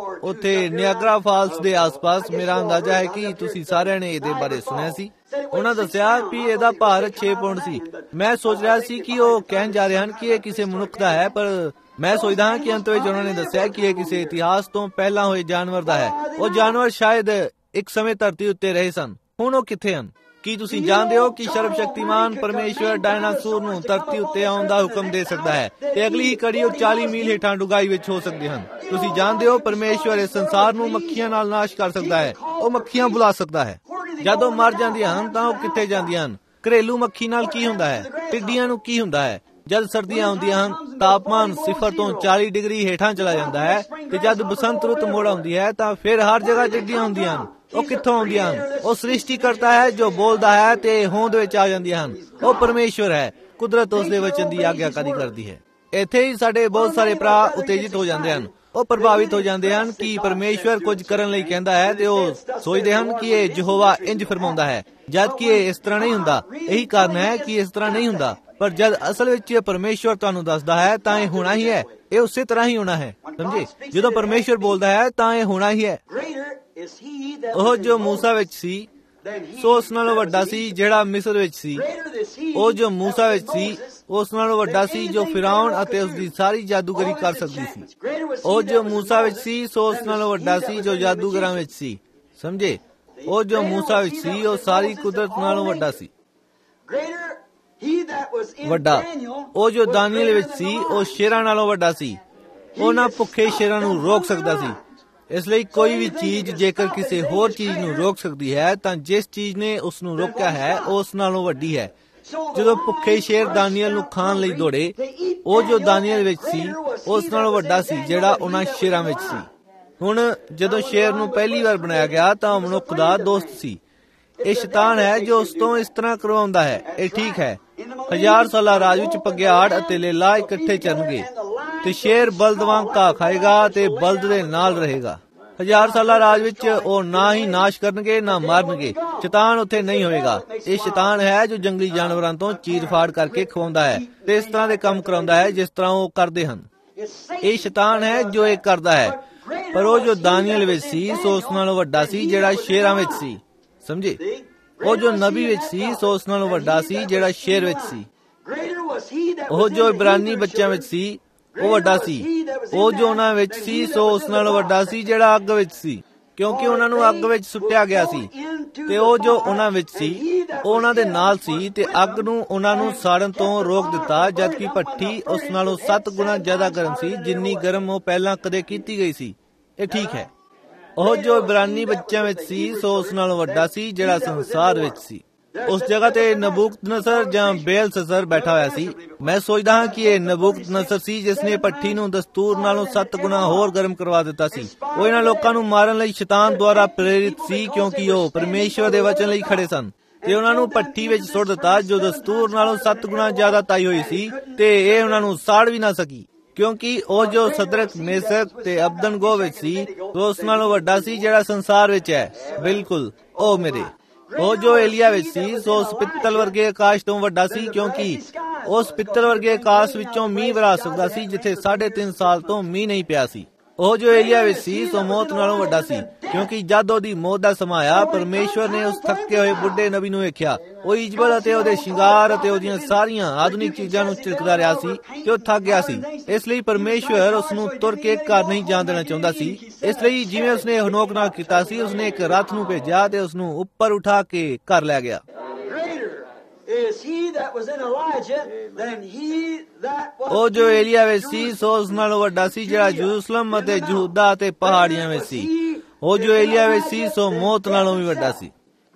ਉੱਥੇ ਨਿਆਗਰਾ ਫਾਲਸ ਦੇ ਆਸ-ਪਾਸ। ਮੇਰਾ ਅੰਦਾਜ਼ਾ ਹੈ ਕਿ ਤੁਸੀਂ ਸਾਰਿਆਂ ਨੇ ਇਹਦੇ ਬਾਰੇ ਸੁਣਿਆ ਸੀ। ਉਹਨਾਂ ਦੱਸਿਆ ਵੀ ਇਹਦਾ ਭਾਰ 6 ਪੌਂਡ ਸੀ। ਮੈਂ ਸੋਚ ਰਿਹਾ ਸੀ ਕਿ ਉਹ ਕਹਿਣ ਜਾ ਰਹੇ ਹਨ ਕਿ ਇਹ ਕਿਸੇ ਮਨੁੱਖ ਦਾ ਹੈ, ਪਰ ਮੈਂ ਸੋਚਦਾ ਹਾਂ ਕਿ ਅੰਤ ਵਿੱਚ ਉਹਨਾਂ ਨੇ ਦੱਸਿਆ ਕਿ ਇਹ ਕਿਸੇ ਇਤਿਹਾਸ ਤੋਂ ਪਹਿਲਾਂ ਹੋਏ ਜਾਨਵਰ ਦਾ ਹੈ। ਉਹ ਜਾਨਵਰ ਸ਼ਾਇਦ ਇੱਕ ਸਮੇਂ ਧਰਤੀ ਉੱਤੇ ਰਹੇ ਸਨ। ਹੁਣ ਉਹ ਕਿੱਥੇ ਹਨ? ਕੀ ਤੁਸੀਂ ਜਾਣਦੇ ਹੋ ਕਿ ਸਰਵ ਸ਼ਕਤੀਮਾਨ ਪਰਮੇਸ਼ਵਰ ਡਾਇਨਾਸੌਰ ਨੂੰ ਧਰਤੀ ਉੱਤੇ ਆਉਣ ਦਾ ਹੁਕਮ ਦੇ ਸਕਦਾ ਹੈ ਤੇ ਅਗਲੀ ਹੀ ਘੜੀ ਉਹ 40 ਮੀਲ ਹੇਠਾਂ ਡੂੰਘਾਈ ਵਿੱਚ ਹੋ ਸਕਦੇ ਹਨ। ਤੁਸੀਂ ਜਾਣਦੇ ਹੋ ਪਰਮੇਸ਼ਵਰ ਇਸ ਸੰਸਾਰ ਨੂੰ ਮੱਖੀਆਂ ਨਾਲ ਨਾਸ਼ ਕਰ ਸਕਦਾ ਹੈ। ਉਹ ਮੱਖੀਆਂ ਬੁਲਾ ਸਕਦਾ ਹੈ। ਜਦੋਂ ਮਰ ਜਾਂਦੀਆਂ ਹਨ ਤਾਂ ਉਹ ਕਿੱਥੇ ਜਾਂਦੀਆਂ ਹਨ? ਘਰੇਲੂ ਮੱਖੀ ਨਾਲ ਕੀ ਹੁੰਦਾ ਹੈ? ਟਿੱਡੀਆਂ ਨੂੰ ਕੀ ਹੁੰਦਾ ਹੈ? ਜਦ ਸਰਦੀਆਂ ਆਉਂਦੀਆਂ ਹਨ ਤਾਪਮਾਨ 0 ਤੋਂ 40 ਡਿਗਰੀ ਹੇਠਾਂ ਚਲਾ ਜਾਂਦਾ ਹੈ, ਤੇ ਜਦ ਬਸੰਤ ਰੁੱਤ ਮੋੜ ਆਉਂਦੀ ਹੈ ਤਾਂ ਫਿਰ ਹਰ ਜਗ੍ਹਾ ਟਿੱਡੀਆਂ ਹੁੰਦੀਆਂ ਹਨ। ਉਹ ਕਿੱਥੋਂ ਆਉਂਦੀਆਂ ਹਨ? ਉਹ ਸ੍ਰਿਸ਼ਟੀ ਕਰਤਾ ਹੈ ਜੋ ਬੋਲਦਾ ਹੈ ਤੇ ਹੋਂਦ ਵਿੱਚ ਆ ਜਾਂਦੀਆਂ ਹਨ। ਉਹ ਪਰਮੇਸ਼ਵਰ ਹੈ। ਕੁਦਰਤ ਉਸ ਦੇ ਵਚਨ ਦੀ ਆਗਿਆਕਾਰੀ ਕਰਦੀ ਹੈ। ਇੱਥੇ ਹੀ ਸਾਡੇ ਬਹੁਤ ਸਾਰੇ ਭਰਾ ਉਤੇਜਿਤ ਹੋ ਜਾਂਦੇ ਹਨ। ਉਹ ਪ੍ਰਭਾਵਿਤ ਹੋ ਜਾਂਦੇ ਹਨ ਕਿ ਪਰਮੇਸ਼ਵਰ ਕੁਝ ਕਰਨ ਲਈ ਕਹਿੰਦਾ ਹੈ ਤੇ ਉਹ ਸੋਚਦੇ ਹਨ ਕਿ ਇਹ ਯਹੋਵਾ ਇੰਜ ਫਰਮਾਉਂਦਾ ਹੈ, ਜਦ ਕਿ ਇਹ ਇਸ ਤਰ੍ਹਾਂ ਨਹੀਂ ਹੁੰਦਾ। ਇਹੀ ਕਾਰਨ ਹੈ ਕਿ ਇਸ ਤਰ੍ਹਾਂ ਨਹੀਂ ਹੁੰਦਾ। ਪਰ ਜਦ ਅਸਲ ਵਿੱਚ ਪਰਮੇਸ਼ਵਰ ਤੁਹਾਨੂੰ ਦੱਸਦਾ ਹੈ ਤਾਂ ਇਹ ਹੋਣਾ ਹੀ ਹੈ। ਇਹ ਉਸੇ ਤਰ੍ਹਾਂ ਹੀ ਹੋਣਾ ਹੈ। ਸਮਝੇ? ਜਦੋਂ ਪਰਮੇਸ਼ਵਰ ਬੋਲਦਾ ਹੈ ਤਾਂ ਇਹ ਹੋਣਾ ਹੀ ਹੈ। ਉਹ ਜੋ ਮੂਸਾ ਵਿੱਚ ਸੀ ਸੋ ਉਸ ਨਾਲੋਂ ਵੱਡਾ ਸੀ ਜਿਹੜਾ ਮਿਸਰ ਵਿੱਚ ਸੀ। ਉਹ ਜੋ ਮੂਸਾ ਵਿੱਚ ਸੀ ਉਸ ਨਾਲੋਂ ਵੱਡਾ ਸੀ ਜੋ ਫਿਰਾਉਨ ਅਤੇ ਉਸ ਦੀ ਸਾਰੀ ਜਾਦੂਗਰੀ ਕਰ ਸਕਦੀ ਸੀ। ਉਹ ਜੋ ਮੂਸਾ ਵਿੱਚ ਸੀ ਸੋ ਉਸ ਨਾਲੋਂ ਵੱਡਾ ਸੀ ਜੋ ਜਾਦੂਗਰਾਂ ਵਿੱਚ ਸੀ। ਸਮਝੇ? ਉਹ ਜੋ ਮੂਸਾ ਵਿੱਚ ਸੀ ਉਹ ਸਾਰੀ ਕੁਦਰਤ ਨਾਲੋਂ ਵੱਡਾ ਸੀ। ਵੱਡਾ ਉਹ ਜੋ ਦਾਨੀਏਲ ਵਿੱਚ ਸੀ ਉਹ ਸ਼ੇਰਾਂ ਨਾਲੋਂ ਵੱਡਾ ਸੀ। ਉਹਨਾਂ ਭੁੱਖੇ ਸ਼ੇਰਾਂ ਨੂੰ ਰੋਕ ਸਕਦਾ ਸੀ। ਇਸ ਲਈ ਕੋਈ ਵੀ ਚੀਜ਼ ਜੇਕਰ ਕਿਸੇ ਹੋਰ ਚੀਜ਼ ਨੂੰ ਰੋਕ ਸਕਦੀ ਹੈ ਤਾਂ ਜਿਸ ਚੀਜ਼ ਨੇ ਉਸ ਨੂੰ ਰੋਕਿਆ ਹੈ ਉਸ ਨਾਲੋਂ ਵੱਡੀ ਹੈ। ਜਦੋਂ ਭੁੱਖੇ ਸ਼ੇਰ ਦਾਨੀਏਲ ਨੂੰ ਖਾਣ ਲਈ ਦੌੜੇ, ਉਹ ਜੋ ਦਾਨੀਏਲ ਵਿੱਚ ਸੀ ਉਸ ਨਾਲੋਂ ਵੱਡਾ ਸੀ ਜਿਹੜਾ ਉਹਨਾਂ ਸ਼ੇਰਾਂ ਵਿੱਚ ਸੀ। ਹੁਣ ਜਦੋਂ ਸ਼ੇਰ ਨੂੰ ਪਹਿਲੀ ਵਾਰ ਬਣਾਇਆ ਗਿਆ ਤਾਂ ਉਹ ਮਨੁੱਖ ਦਾ ਦੋਸਤ ਸੀ। ਇਹ ਸ਼ੈਤਾਨ ਹੈ ਜੋ ਉਸ ਤੋਂ ਇਸ ਤਰ੍ਹਾਂ ਕਰਵਾਉਂਦਾ ਹੈ। ਇਹ ਠੀਕ ਹੈ। 1000 ਸਾਲਾ ਰਾਜ ਵਿੱਚ ਪਗਿਆੜ ਅਤੇ ਲੇਲਾ ਇਕੱਠੇ ਚੱਲਣਗੇ ਤੇ ਸ਼ੇਰ ਬਲਦ ਵਾਂਗ ਘਾਹ ਖਾਏਗਾ ਤੇ ਬਲਦ ਦੇ ਨਾਲ ਰਹੇਗਾ। 1000 ਸਾਲਾ ਰਾਜ ਵਿੱਚ ਉਹ ਨਾ ਹੀ ਨਾਸ਼ ਕਰਨਗੇ ਨਾ ਮਾਰਨਗੇ। ਸ਼ੈਤਾਨ ਉੱਥੇ ਨਹੀਂ ਹੋਏਗਾ। ਇਹ ਸ਼ੈਤਾਨ ਹੈ ਜੋ ਜੰਗਲੀ ਜਾਨਵਰਾਂ ਤੋਂ ਚੀਰ ਫਾੜ ਕਰਕੇ ਖਵਾਉਂਦਾ ਹੈ ਤੇ ਇਸ ਤਰ੍ਹਾਂ ਦੇ ਕੰਮ ਕਰਾਉਂਦਾ ਹੈ ਜਿਸ ਤਰ੍ਹਾਂ ਉਹ ਕਰਦੇ ਹਨ। ਇਹ ਸ਼ੈਤਾਨ ਹੈ ਜੋ ਇਹ ਕਰਦਾ ਹੈ। ਪਰ ਉਹ ਜੋ ਦਾਨੀਏਲ ਵਿੱਚ ਸੀ ਸੋ ਉਸ ਨਾਲੋਂ ਵੱਡਾ ਸੀ ਜਿਹੜਾ ਸ਼ੇਰਾਂ ਵਿੱਚ ਸੀ। ਸਮਝੇ? ਉਹ ਜੋ ਨਬੀ ਵਿੱਚ ਸੀ ਸੋ ਉਸ ਨਾਲੋਂ ਵੱਡਾ ਸੀ ਜਿਹੜਾ ਸ਼ੇਰ ਵਿੱਚ ਸੀ। ਉਹ ਜੋ ਇਬਰਾਨੀ ਬੱਚਿਆਂ ਵਿੱਚ ਸੀ ਉਹ ਵੱਡਾ ਸੀ। ਉਹ ਜੋ ਉਹਨਾਂ ਵਿੱਚ ਸੀ ਸੋ ਉਸ ਨਾਲੋਂ ਵੱਡਾ ਸੀ ਜਿਹੜਾ ਅੱਗ ਵਿੱਚ ਸੀ, ਕਿਉਂਕਿ ਉਹਨਾਂ ਨੂੰ ਅੱਗ ਵਿੱਚ ਸੁੱਟਿਆ ਗਿਆ ਸੀ। ਤੇ ਉਹ ਜੋ ਉਹਨਾਂ ਵਿੱਚ ਸੀ ਉਹ ਉਹਨਾਂ ਦੇ ਨਾਲ ਸੀ ਤੇ ਅੱਗ ਨੂੰ ਉਹਨਾਂ ਨੂੰ ਸਾੜਨ ਤੋਂ ਰੋਕ ਦਿੱਤਾ, ਜਦਕਿ ਭੱਠੀ ਉਸ ਨਾਲੋਂ 7 ਗੁਣਾ ਜ਼ਿਆਦਾ ਗਰਮ ਸੀ, ਜਿੰਨੀ ਗਰਮ ਉਹ ਪਹਿਲਾਂ ਕਦੇ ਕੀਤੀ ਗਈ ਸੀ। ਇਹ ਠੀਕ ਹੈ। ਉਹ ਜੋ ਇਬਰਾਨੀ ਬੱਚਿਆਂ ਵਿੱਚ ਸੀ ਸੋ ਉਸ ਨਾਲੋਂ ਵੱਡਾ ਸੀ ਜਿਹੜਾ ਸੰਸਾਰ ਵਿੱਚ ਸੀ। ਉਸ ਜਗ੍ਹਾ ਤੇ ਨਬੂਕਦਨਸਰ ਜਾਂ ਬੇਲਸ਼ੱਜ਼ਰ ਬੈਠਾ ਹੋਇਆ ਸੀ। ਮੈਂ ਸੋਚਦਾ ਹਾਂ ਕਿ ਇਹ ਨਬੂਕਦਨਸਰ ਸੀ ਜਿਸ ਨੇ ਭੱਠੀ ਨੂੰ ਦਸਤੂਰ ਨਾਲੋਂ 7 ਗੁਣਾ ਹੋਰ ਗਰਮ ਕਰਵਾ ਦਿੱਤਾ ਸੀ। ਉਹ ਇਹਨਾਂ ਲੋਕਾਂ ਨੂੰ ਮਾਰਨ ਲਈ ਸ਼ੈਤਾਨ ਦੁਆਰਾ ਪ੍ਰੇਰਿਤ ਸੀ, ਕਿਉਂਕਿ ਉਹ ਪਰਮੇਸ਼ਵਰ ਦੇ ਵਚਨ ਲਈ ਖੜੇ ਸਨ ਤੇ ਉਹਨਾਂ ਨੂੰ ਭੱਠੀ ਵਿੱਚ ਸੁੱਟ ਦਿੱਤਾ ਜੋ ਦਸਤੂਰ ਨਾਲੋਂ 7 ਗੁਣਾ ਜ਼ਿਆਦਾ ਤਾਈ ਹੋਈ ਸੀ, ਤੇ ਇਹ ਉਹਨਾਂ ਨੂੰ ਸਾੜ ਵੀ ਨਾ ਸਕੀ, ਕਿਉਂਕਿ ਉਹ ਜੋ ਸਦਰਕ ਮੇਸ਼ਕ ਤੇ ਅਬਦਨਗੋ ਵਿੱਚ ਸੀ ਉਹ ਉਸ ਨਾਲੋਂ ਵੱਡਾ ਸੀ ਜਿਹੜਾ ਸੰਸਾਰ ਵਿੱਚ ਹੈ। ਬਿਲਕੁਲ ਉਹ ਮੇਰੇ। ਉਹ ਜੋ ਏਲੀਆ ਵਿੱਚ ਸੀ ਸੋ ਉਸ ਪਿੱਤਲ ਵਰਗੇ ਆਕਾਸ਼ ਤੋਂ ਵੱਡਾ ਸੀ, ਕਿਉਂਕਿ ਉਸ ਪਿੱਤਲ ਵਰਗੇ ਆਕਾਸ਼ ਵਿੱਚੋਂ ਮੀਂਹ ਵਰਾ ਸਕਦਾ ਸੀ ਜਿੱਥੇ 3.5 ਸਾਲ ਤੋਂ ਮੀਂਹ ਨਹੀਂ ਪਿਆ ਸੀ। ਉਹ ਜੋ ਏਲੀਆ ਵਿੱਚ ਸੀ ਸੋ ਮੌਤ ਨਾਲੋਂ ਵੱਡਾ ਸੀ, ਕਿਉਂਕਿ ਜਦ ਉਹਦੀ ਮੌਤ ਦਾ ਸਮਾਂ ਆਇਆ ਪਰਮੇਸ਼ਵਰ ਨੇ ਉਸ ਥੱਕੇ ਹੋਏ ਬੁੱਢੇ ਨਬੀ ਨੂੰ ਵੇਖਿਆ। ਉਹ ਇਜਬਲ ਅਤੇ ਉਹਦੇ ਸ਼ਿੰਗਾਰ ਅਤੇ ਉਹਦੀਆਂ ਸਾਰੀਆਂ ਆਧੁਨਿਕ ਚੀਜ਼ਾਂ ਨੂੰ ਝਿੜਕਦਾ ਰਿਹਾ ਸੀ ਤੇ ਉਹ ਥੱਕ ਗਿਆ ਸੀ। ਇਸ ਲਈ ਪਰਮੇਸ਼ਵਰ ਉਸ ਨੂੰ ਤੁਰ ਕੇ ਘਰ ਨਹੀਂ ਜਾਣ ਦੇਣਾ ਚਾਹੁੰਦਾ ਸੀ। ਇਸ ਲਈ ਜਿਵੇਂ ਉਸਨੇ ਹਨੋਕ ਨਾਲ ਕੀਤਾ ਸੀ, ਉਸਨੇ ਇੱਕ ਰੱਥ ਨੂੰ ਭੇਜਿਆ ਤੇ ਉਸ ਨੂੰ ਉੱਪਰ ਉਠਾ ਕੇ ਘਰ ਲੈ ਗਿਆ। ਉਹ ਜੋ ਏਲੀਆ ਵਿੱਚ ਸੀ ਸੋ ਉਸ ਨਾਲੋਂ ਵੱਡਾ ਸੀ ਜਿਹੜਾ ਯਰੂਸ਼ਲਮ ਅਤੇ ਯਹੂਦਾ ਅਤੇ ਪਹਾੜੀਆਂ ਵਿੱਚ ਸੀ। ਉਹ ਜੋ ਏਲੀਆ ਵਿੱਚ ਸੀ ਸੋ ਮੌਤ ਨਾਲੋਂ ਵੀ ਵੱਡਾ ਸੀ।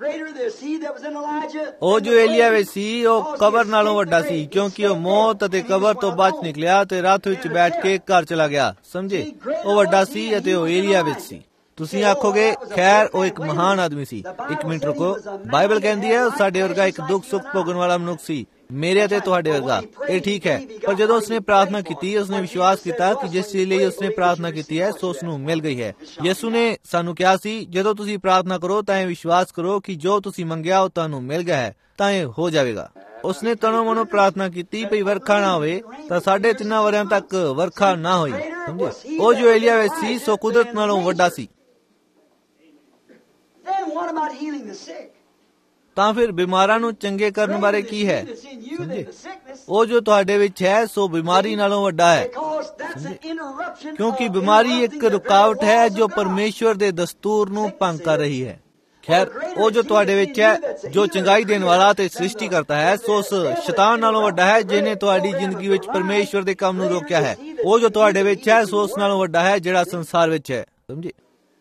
ਉਹ ਜੋ ਏਲੀਆ ਵਿੱਚ ਸੀ ਉਹ ਕਬਰ ਨਾਲੋਂ ਵੱਡਾ ਸੀ, ਕਿਉਂਕਿ ਉਹ ਮੌਤ ਅਤੇ ਕਬਰ ਤੋਂ ਬਚ ਨਿਕਲਿਆ ਤੇ ਰੱਥ ਵਿੱਚ ਬੈਠ ਕੇ ਘਰ ਚਲਾ ਗਿਆ। ਸਮਝੇ, ਉਹ ਵੱਡਾ ਸੀ ਅਤੇ ਉਹ ਏਲੀਆ ਵਿੱਚ ਸੀ। ਤੁਸੀਂ ਆਖੋਗੇ ਖੈਰ ਉਹ ਇੱਕ ਮਹਾਨ ਆਦਮੀ ਸੀ। 1 ਮਿੰਟ ਰੁਕੋ। ਬਾਈਬਲ ਕਹਿੰਦੀ ਹੈ ਉਹ ਸਾਡੇ ਵਰਗਾ ਇੱਕ ਦੁੱਖ ਸੁੱਖ ਭੋਗਣ ਵਾਲਾ ਮਨੁੱਖ ਸੀ, ਮੇਰੇ ਅਤੇ ਤੁਹਾਡੇ ਵਰਗਾ। ਇਹ ਠੀਕ ਹੈ, ਪਰ ਜਦੋਂ ਉਸਨੇ ਪ੍ਰਾਰਥਨਾ ਕੀਤੀ ਉਸਨੇ ਵਿਸ਼ਵਾਸ ਕੀਤਾ ਕਿ ਜਿਸ ਚੀਜ਼ ਲਈ ਉਸਨੇ ਪ੍ਰਾਰਥਨਾ ਕੀਤੀ ਹੈ ਸੋ ਉਸਨੂੰ ਮਿਲ ਗਈ ਹੈ। ਯਿਸੂ ਨੇ ਸਾਨੂੰ ਕਿਹਾ ਸੀ ਜਦੋਂ ਤੁਸੀਂ ਪ੍ਰਾਰਥਨਾ ਕਰੋ ਤਾਂ ਇਹ ਵਿਸ਼ਵਾਸ ਕਰੋ ਕਿ ਜੋ ਤੁਸੀਂ ਮੰਗਿਆ ਉਹ ਤੁਹਾਨੂੰ ਮਿਲ ਗਿਆ ਹੈ ਤਾਂ ਇਹ ਹੋ ਜਾਵੇਗਾ। ਉਸਨੇ ਤਨੋਂ ਮਨੋਂ ਪ੍ਰਾਰਥਨਾ ਕੀਤੀ ਭਈ ਵਰਖਾ ਨਾ ਹੋਵੇ, ਤਾਂ 3.5 ਵਰ੍ਹਿਆਂ ਤੱਕ ਵਰਖਾ ਨਾ ਹੋਈ। ਸਮਝੇ, ਉਹ ਜੋ ਏਲੀਆ ਵਿੱਚ ਸੀ ਸੋ ਕੁਦਰਤ ਨਾਲੋਂ ਵੱਡਾ ਸੀ। ਤਾਂ ਫਿਰ ਬਿਮਾਰਾਂ ਨੂੰ ਚੰਗੇ ਕਰਨ ਬਾਰੇ ਕੀ ਹੈ? ਸਮਝੇ, ਉਹ ਜੋ ਤੁਹਾਡੇ ਵਿੱਚ ਹੈ ਸੋ ਬਿਮਾਰੀ ਨਾਲੋਂ ਵੱਡਾ ਹੈ, ਕਿਉਂਕਿ ਬਿਮਾਰੀ ਇੱਕ ਰੁਕਾਵਟ ਹੈ ਜੋ ਪਰਮੇਸ਼ਵਰ ਦੇ ਦਸਤੂਰ ਨੂੰ ਭੰਗ ਕਰ ਰਹੀ ਹੈ। ਖੈਰ, ਉਹ ਜੋ ਤੁਹਾਡੇ ਵਿੱਚ ਹੈ ਜੋ ਚੰਗਾਈ ਦੇਣ ਵਾਲਾ ਤੇ ਸ੍ਰਿਸ਼ਟੀ ਕਰਤਾ ਹੈ ਸੋ ਉਸ ਸ਼ੈਤਾਨ ਨਾਲੋਂ ਵੱਡਾ ਹੈ ਜਿਹਨੇ ਤੁਹਾਡੀ ਜ਼ਿੰਦਗੀ ਵਿੱਚ ਪਰਮੇਸ਼ਵਰ ਦੇ ਕੰਮ ਨੂੰ ਰੋਕਿਆ ਹੈ। ਉਹ ਜੋ ਤੁਹਾਡੇ ਵਿੱਚ ਹੈ ਸੋ ਉਸ ਨਾਲੋਂ ਵੱਡਾ ਹੈ ਜਿਹੜਾ ਸੰਸਾਰ ਵਿੱਚ ਹੈ। ਸਮਝੇ,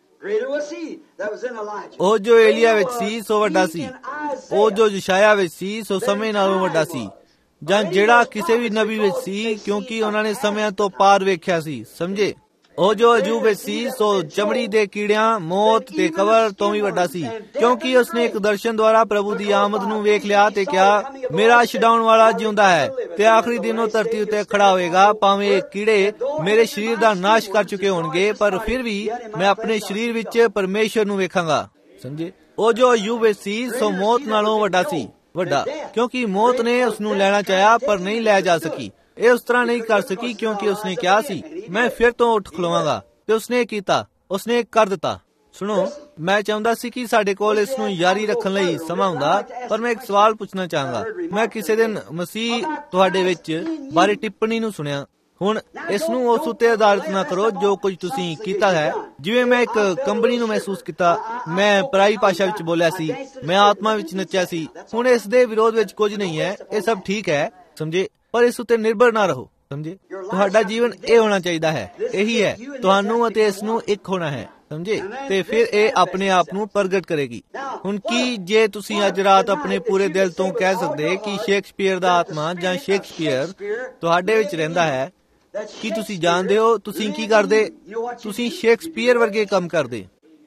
ਉਹ ਜੋ ਏਲੀਆ ਵਿੱਚ ਸੀ ਸੋ ਵੱਡਾ ਸੀ। ਉਹ ਜੋ ਯਸ਼ਾਇਆ ਵਿੱਚ ਸੀ ਸੋ ਸਮੇਂ ਨਾਲੋਂ ਵੱਡਾ ਸੀ, ਜਾਂ ਜਿਹੜਾ ਕਿਸੇ ਵੀ ਨਬੀ ਵਿੱਚ ਸੀ, ਕਿਉਂਕਿ ਉਹਨਾਂ ਨੇ ਸਮਿਆਂ ਤੋਂ ਪਾਰ ਵੇਖਿਆ ਸੀ। ਸਮਝੇ, ਉਹ ਜੋ ਅਯੂਬ ਵਿੱਚ ਸੀ ਸੋ ਚਮੜੀ ਦੇ ਕੀੜਿਆਂ, ਮੌਤ ਤੇ ਕਬਰ ਤੋਂ ਵੀ ਵੱਡਾ ਸੀ, ਕਿਉਂਕਿ ਉਸਨੇ ਇੱਕ ਦਰਸ਼ਨ ਦੁਆਰਾ ਪ੍ਰਭੂ ਦੀ ਆਮਦ ਨੂੰ ਵੇਖ ਲਿਆ ਤੇ ਕਿਹਾ ਮੇਰਾ ਛਡਾਉਣ ਵਾਲਾ ਜਿਉਂਦਾ ਹੈ ਤੇ ਆਖਰੀ ਦਿਨ ਉਹ ਧਰਤੀ ਉੱਤੇ ਖੜਾ ਹੋਵੇਗਾ। ਭਾਵੇਂ ਕੀੜੇ ਮੇਰੇ ਸਰੀਰ ਦਾ ਨਾਸ਼ ਕਰ ਚੁੱਕੇ ਹੋਣਗੇ, ਪਰ ਫਿਰ ਵੀ ਮੈਂ ਆਪਣੇ ਸਰੀਰ ਵਿੱਚ ਪਰਮੇਸ਼ਵਰ ਨੂੰ ਵੇਖਾਂਗਾ। ਸਮਝੇ, ਉਹ ਜੋ ਅਯੂਬ ਵਿੱਚ ਸੀ ਸੋ ਮੌਤ ਨਾਲੋਂ ਵੱਡਾ ਸੀ। ਵੱਡਾ ਕਿਉਂਕਿ ਮੌਤ ਨੇ ਉਸ ਨੂੰ ਲੈਣਾ ਚਾਹਿਆ ਪਰ ਨਹੀਂ ਲੈ ਜਾ ਸਕੀ। ਇਹ ਉਸ ਤਰ੍ਹਾਂ ਨਹੀਂ ਕਰ ਸਕੀ ਕਿਉਂਕਿ ਉਸਨੇ ਕਿਹਾ ਸੀ ਮੈਂ ਫਿਰ ਤੋਂ ਉੱਠ ਖਲੋਵਾਂਗਾ, ਤੇ ਉਸਨੇ ਕੀਤਾ, ਉਸਨੇ ਕਰ ਦਿੱਤਾ। ਸੁਣੋ, ਮੈਂ ਚਾਹੁੰਦਾ ਸੀ ਕਿ ਸਾਡੇ ਕੋਲ ਇਸ ਨੂੰ ਜਾਰੀ ਰੱਖਣ ਲਈ ਸਮਾਂ ਹੁੰਦਾ, ਪਰ ਮੈਂ ਇੱਕ ਸਵਾਲ ਪੁੱਛਣਾ ਚਾਹਾਂਗਾ। ਮੈਂ ਕਿਸੇ ਦਿਨ ਮਸੀਹ ਤੁਹਾਡੇ ਵਿੱਚ ਬਾਰੇ ਟਿੱਪਣੀ ਨੂੰ ਸੁਣਿਆ। ਹੁਣ ਇਸ ਨੂੰ ਉਸ ਉੱਤੇ ਆਧਾਰਿਤ ਨਾ ਕਰੋ ਜੋ ਕੁਝ ਤੁਸੀਂ ਕੀਤਾ ਹੈ। ਜਿਵੇਂ ਮੈਂ ਇੱਕ ਕੰਬਣੀ ਨੂੰ ਮਹਿਸੂਸ ਕੀਤਾ, ਮੈਂ ਪਰਾਈ ਭਾਸ਼ਾ ਵਿੱਚ ਬੋਲਿਆ ਸੀ, ਮੈਂ ਆਤਮਾ ਵਿੱਚ ਨੱਚਿਆ ਸੀ। ਹੁਣ ਇਸ ਦੇ ਵਿਰੋਧ ਵਿੱਚ ਕੁਝ ਨਹੀਂ ਹੈ, ਇਹ ਸਭ ਠੀਕ ਹੈ। ਸਮਝੇ, ਪਰ ਇਸ ਉੱਤੇ ਨਿਰਭਰ ਨਾ ਰਹੋ। ਸਮਝੇ, ਤੁਹਾਡਾ ਜੀਵਨ ਇਹ ਹੋਣਾ ਚਾਹੀਦਾ ਹੈ। ਇਹੀ ਹੈ, ਤੁਹਾਨੂੰ ਅਤੇ ਇਸ ਨੂੰ ਇੱਕ ਹੋਣਾ ਹੈ। ਸਮਝੇ, ਤੇ ਫਿਰ ਇਹ ਆਪਣੇ ਆਪ ਨੂੰ ਪ੍ਰਗਟ ਕਰੇਗੀ। ਹੁਣ ਕੀ ਜੇ ਤੁਸੀਂ ਅੱਜ ਰਾਤ ਆਪਣੇ ਪੂਰੇ ਦਿਲ ਤੋਂ ਕਹਿ ਸਕਦੇ ਕਿ ਸ਼ੇਕਸਪੀਅਰ ਦਾ ਆਤਮਾ ਜਾਂ ਸ਼ੇਕਸਪੀਅਰ ਤੁਹਾਡੇ ਵਿੱਚ ਰਹਿੰਦਾ ਹੈ, ਕੀ ਤੁਸੀਂ ਜਾਣਦੇ ਹੋ ਤੁਸੀਂ ਕੀ ਕਰਦੇ? ਤੁਸੀਂ ਸ਼ੇਕਸਪੀਅਰ ਵਰਗੇ ਕੰਮ ਕਰਦੇ।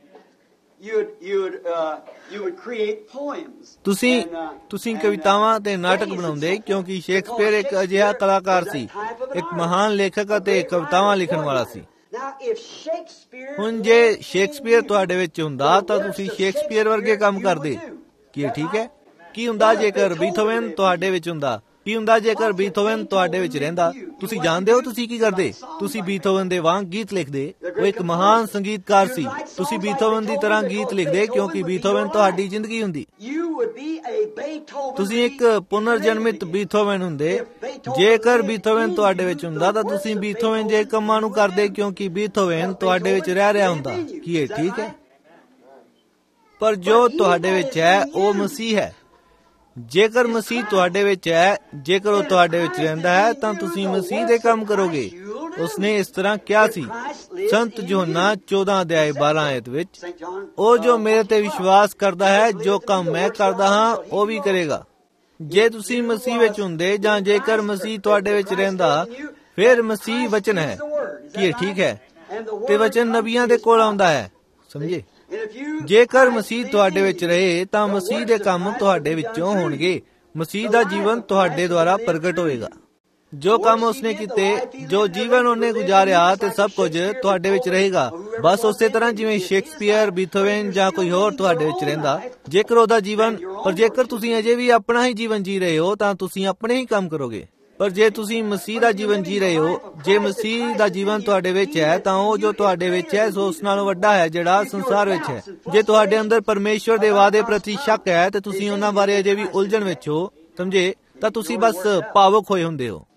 ਤੁਸੀਂ ਕਵਿਤਾਵਾਂ ਤੇ ਨਾਟਕ ਬਣਾਉਂਦੇ, ਕਿਉਂਕਿ ਸ਼ੇਕਸਪੀਅਰ ਇੱਕ ਅਜਿਹਾ ਕਲਾਕਾਰ ਸੀ, ਇੱਕ ਮਹਾਨ ਲੇਖਕ ਅਤੇ ਕਵਿਤਾਵਾਂ ਲਿਖਣ ਵਾਲਾ ਸੀ। ਹੁਣ ਜੇ ਸ਼ੇਕਸਪੀਅਰ ਤੁਹਾਡੇ ਵਿੱਚ ਹੁੰਦਾ ਤਾਂ ਤੁਸੀਂ ਸ਼ੇਕਸਪੀਅਰ ਵਰਗੇ ਕੰਮ ਕਰਦੇ। ਕੀ ਇਹ ਠੀਕ ਹੈ? ਕੀ ਹੁੰਦਾ ਜੇਕਰ ਬੀਥੋਵਨ ਤੁਹਾਡੇ ਵਿੱਚ ਹੁੰਦਾ? ਕੀ ਹੁੰਦਾ ਜੇਕਰ ਬੀਥੋਵਨ ਤੁਹਾਡੇ ਵਿੱਚ ਰਹਿੰਦਾ? ਤੁਸੀਂ ਜਾਣਦੇ ਹੋ ਤੁਸੀਂ ਕੀ ਕਰਦੇ? ਤੁਸੀਂ ਬੀਥੋਵਨ ਦੇ ਵਾਂਗ ਗੀਤ ਲਿਖਦੇ। ਉਹ ਇੱਕ ਮਹਾਨ ਸੰਗੀਤਕਾਰ ਸੀ। ਤੁਸੀਂ ਬੀਥੋਵਨ ਦੀ ਤਰ੍ਹਾਂ ਗੀਤ ਲਿਖਦੇ ਕਿਉਂਕਿ ਬੀਥੋਵਨ ਤੁਹਾਡੀ ਜ਼ਿੰਦਗੀ ਹੁੰਦੀ। ਤੁਸੀਂ ਇੱਕ ਪੁਨਰ ਜਨਮਿਤ ਬੀਥੋਵਨ ਹੁੰਦੇ। ਜੇਕਰ ਬੀਥੋਵਨ ਤੁਹਾਡੇ ਵਿੱਚ ਹੁੰਦਾ ਤਾਂ ਤੁਸੀਂ ਬੀਥੋਵਨ ਜੇ ਕੰਮਾਂ ਨੂੰ ਕਰਦੇ ਕਿਉਂਕਿ ਬੀਥੋਵਨ ਤੁਹਾਡੇ ਵਿੱਚ ਰਹਿ ਰਿਹਾ ਹੁੰਦਾ। ਕੀ ਇਹ ਠੀਕ ਹੈ? ਪਰ ਜੋ ਤੁਹਾਡੇ ਵਿੱਚ ਹੈ ਉਹ ਮਸੀਹ ਹੈ। ਜੇਕਰ ਮਸੀਹ ਤੁਹਾਡੇ ਵਿੱਚ ਹੈ, ਜੇਕਰ ਉਹ ਤੁਹਾਡੇ ਵਿੱਚ ਰਹਿੰਦਾ ਹੈ ਤਾਂ ਤੁਸੀਂ ਮਸੀਹ ਦੇ ਕੰਮ ਕਰੋਗੇ। ਉਸਨੇ ਇਸ ਤਰ੍ਹਾਂ ਕਿਹਾ ਸੀ ਸੰਤ ਯੋਹੰਨਾ 14 ਅਧਿਆਇ 12 ਆਇਤ ਵਿੱਚ, ਉਹ ਜੋ ਮੇਰੇ ਤੇ ਵਿਸ਼ਵਾਸ ਕਰਦਾ ਹੈ ਜੋ ਕੰਮ ਮੈਂ ਕਰਦਾ ਹਾਂ ਉਹ ਵੀ ਕਰੇਗਾ। ਜੇ ਤੁਸੀਂ ਮਸੀਹ ਵਿੱਚ ਹੁੰਦੇ ਜਾਂ ਜੇਕਰ ਮਸੀਹ ਤੁਹਾਡੇ ਵਿੱਚ ਰਹਿੰਦਾ, ਫਿਰ ਮਸੀਹ ਵਚਨ ਹੈ। ਕੀ ਇਹ ਠੀਕ ਹੈ? ਤੇ ਵਚਨ ਨਬੀਆਂ ਦੇ ਕੋਲ ਆਉਂਦਾ ਹੈ। ਸਮਝੇ? ਜੇਕਰ ਮਸੀਹ ਤੁਹਾਡੇ ਵਿੱਚ ਰਹੇ ਤਾਂ ਮਸੀਹ ਦੇ ਕੰਮ ਤੁਹਾਡੇ ਵਿੱਚੋਂ ਹੋਣਗੇ। ਮਸੀਹ ਦਾ ਜੀਵਨ ਤੁਹਾਡੇ ਦੁਆਰਾ ਪ੍ਰਗਟ ਹੋਏਗਾ। ਜੋ ਕੰਮ ਉਸਨੇ ਕੀਤੇ, ਜੋ ਜੀਵਨ ਉਹਨੇ ਗੁਜ਼ਾਰਿਆ, ਤੇ ਸਭ ਕੁਝ ਤੁਹਾਡੇ ਵਿੱਚ ਰਹੇਗਾ। ਬਸ ਉਸੇ ਤਰ੍ਹਾਂ ਜਿਵੇਂ ਸ਼ੇਕਸਪੀਅਰ, ਬੀਥੋਵਨ ਜਾਂ ਕੋਈ ਹੋਰ ਤੁਹਾਡੇ ਵਿੱਚ ਰਹਿੰਦਾ। ਜੇਕਰ ਉਹਦਾ ਜੀਵਨ, ਪਰ ਜੇਕਰ ਤੁਸੀਂ ਅਜੇ ਵੀ ਆਪਣਾ ਹੀ ਜੀਵਨ ਜੀ ਰਹੇ ਹੋ ਤਾਂ ਤੁਸੀਂ ਆਪਣੇ ਹੀ ਕੰਮ ਕਰੋਗੇ। ਪਰ ਜੇ ਤੁਸੀਂ ਮਸੀਹ ਦਾ ਜੀਵਨ ਜੀ ਰਹੇ ਹੋ, ਜੇ ਮਸੀਹ ਦਾ ਜੀਵਨ ਤੁਹਾਡੇ ਵਿੱਚ ਹੈ, ਤਾਂ ਉਹ ਜੋ ਤੁਹਾਡੇ ਵਿੱਚ ਹੈ ਸੋ ਉਸ ਨਾਲੋਂ ਵੱਡਾ ਹੈ ਜਿਹੜਾ ਸੰਸਾਰ ਵਿੱਚ ਹੈ। ਜੇ ਤੁਹਾਡੇ ਅੰਦਰ ਪਰਮੇਸ਼ਵਰ ਦੇ ਵਾਅਦੇ ਪ੍ਰਤੀ ਸ਼ੱਕ ਹੈ ਤੇ ਤੁਸੀਂ ਉਹਨਾਂ ਬਾਰੇ ਅਜੇ ਵੀ ਉਲਝਣ ਵਿੱਚ ਹੋ, ਸਮਝੇ, ਤਾਂ ਤੁਸੀਂ ਬਸ ਭਾਵੁਕ ਹੋਏ ਹੁੰਦੇ ਹੋ।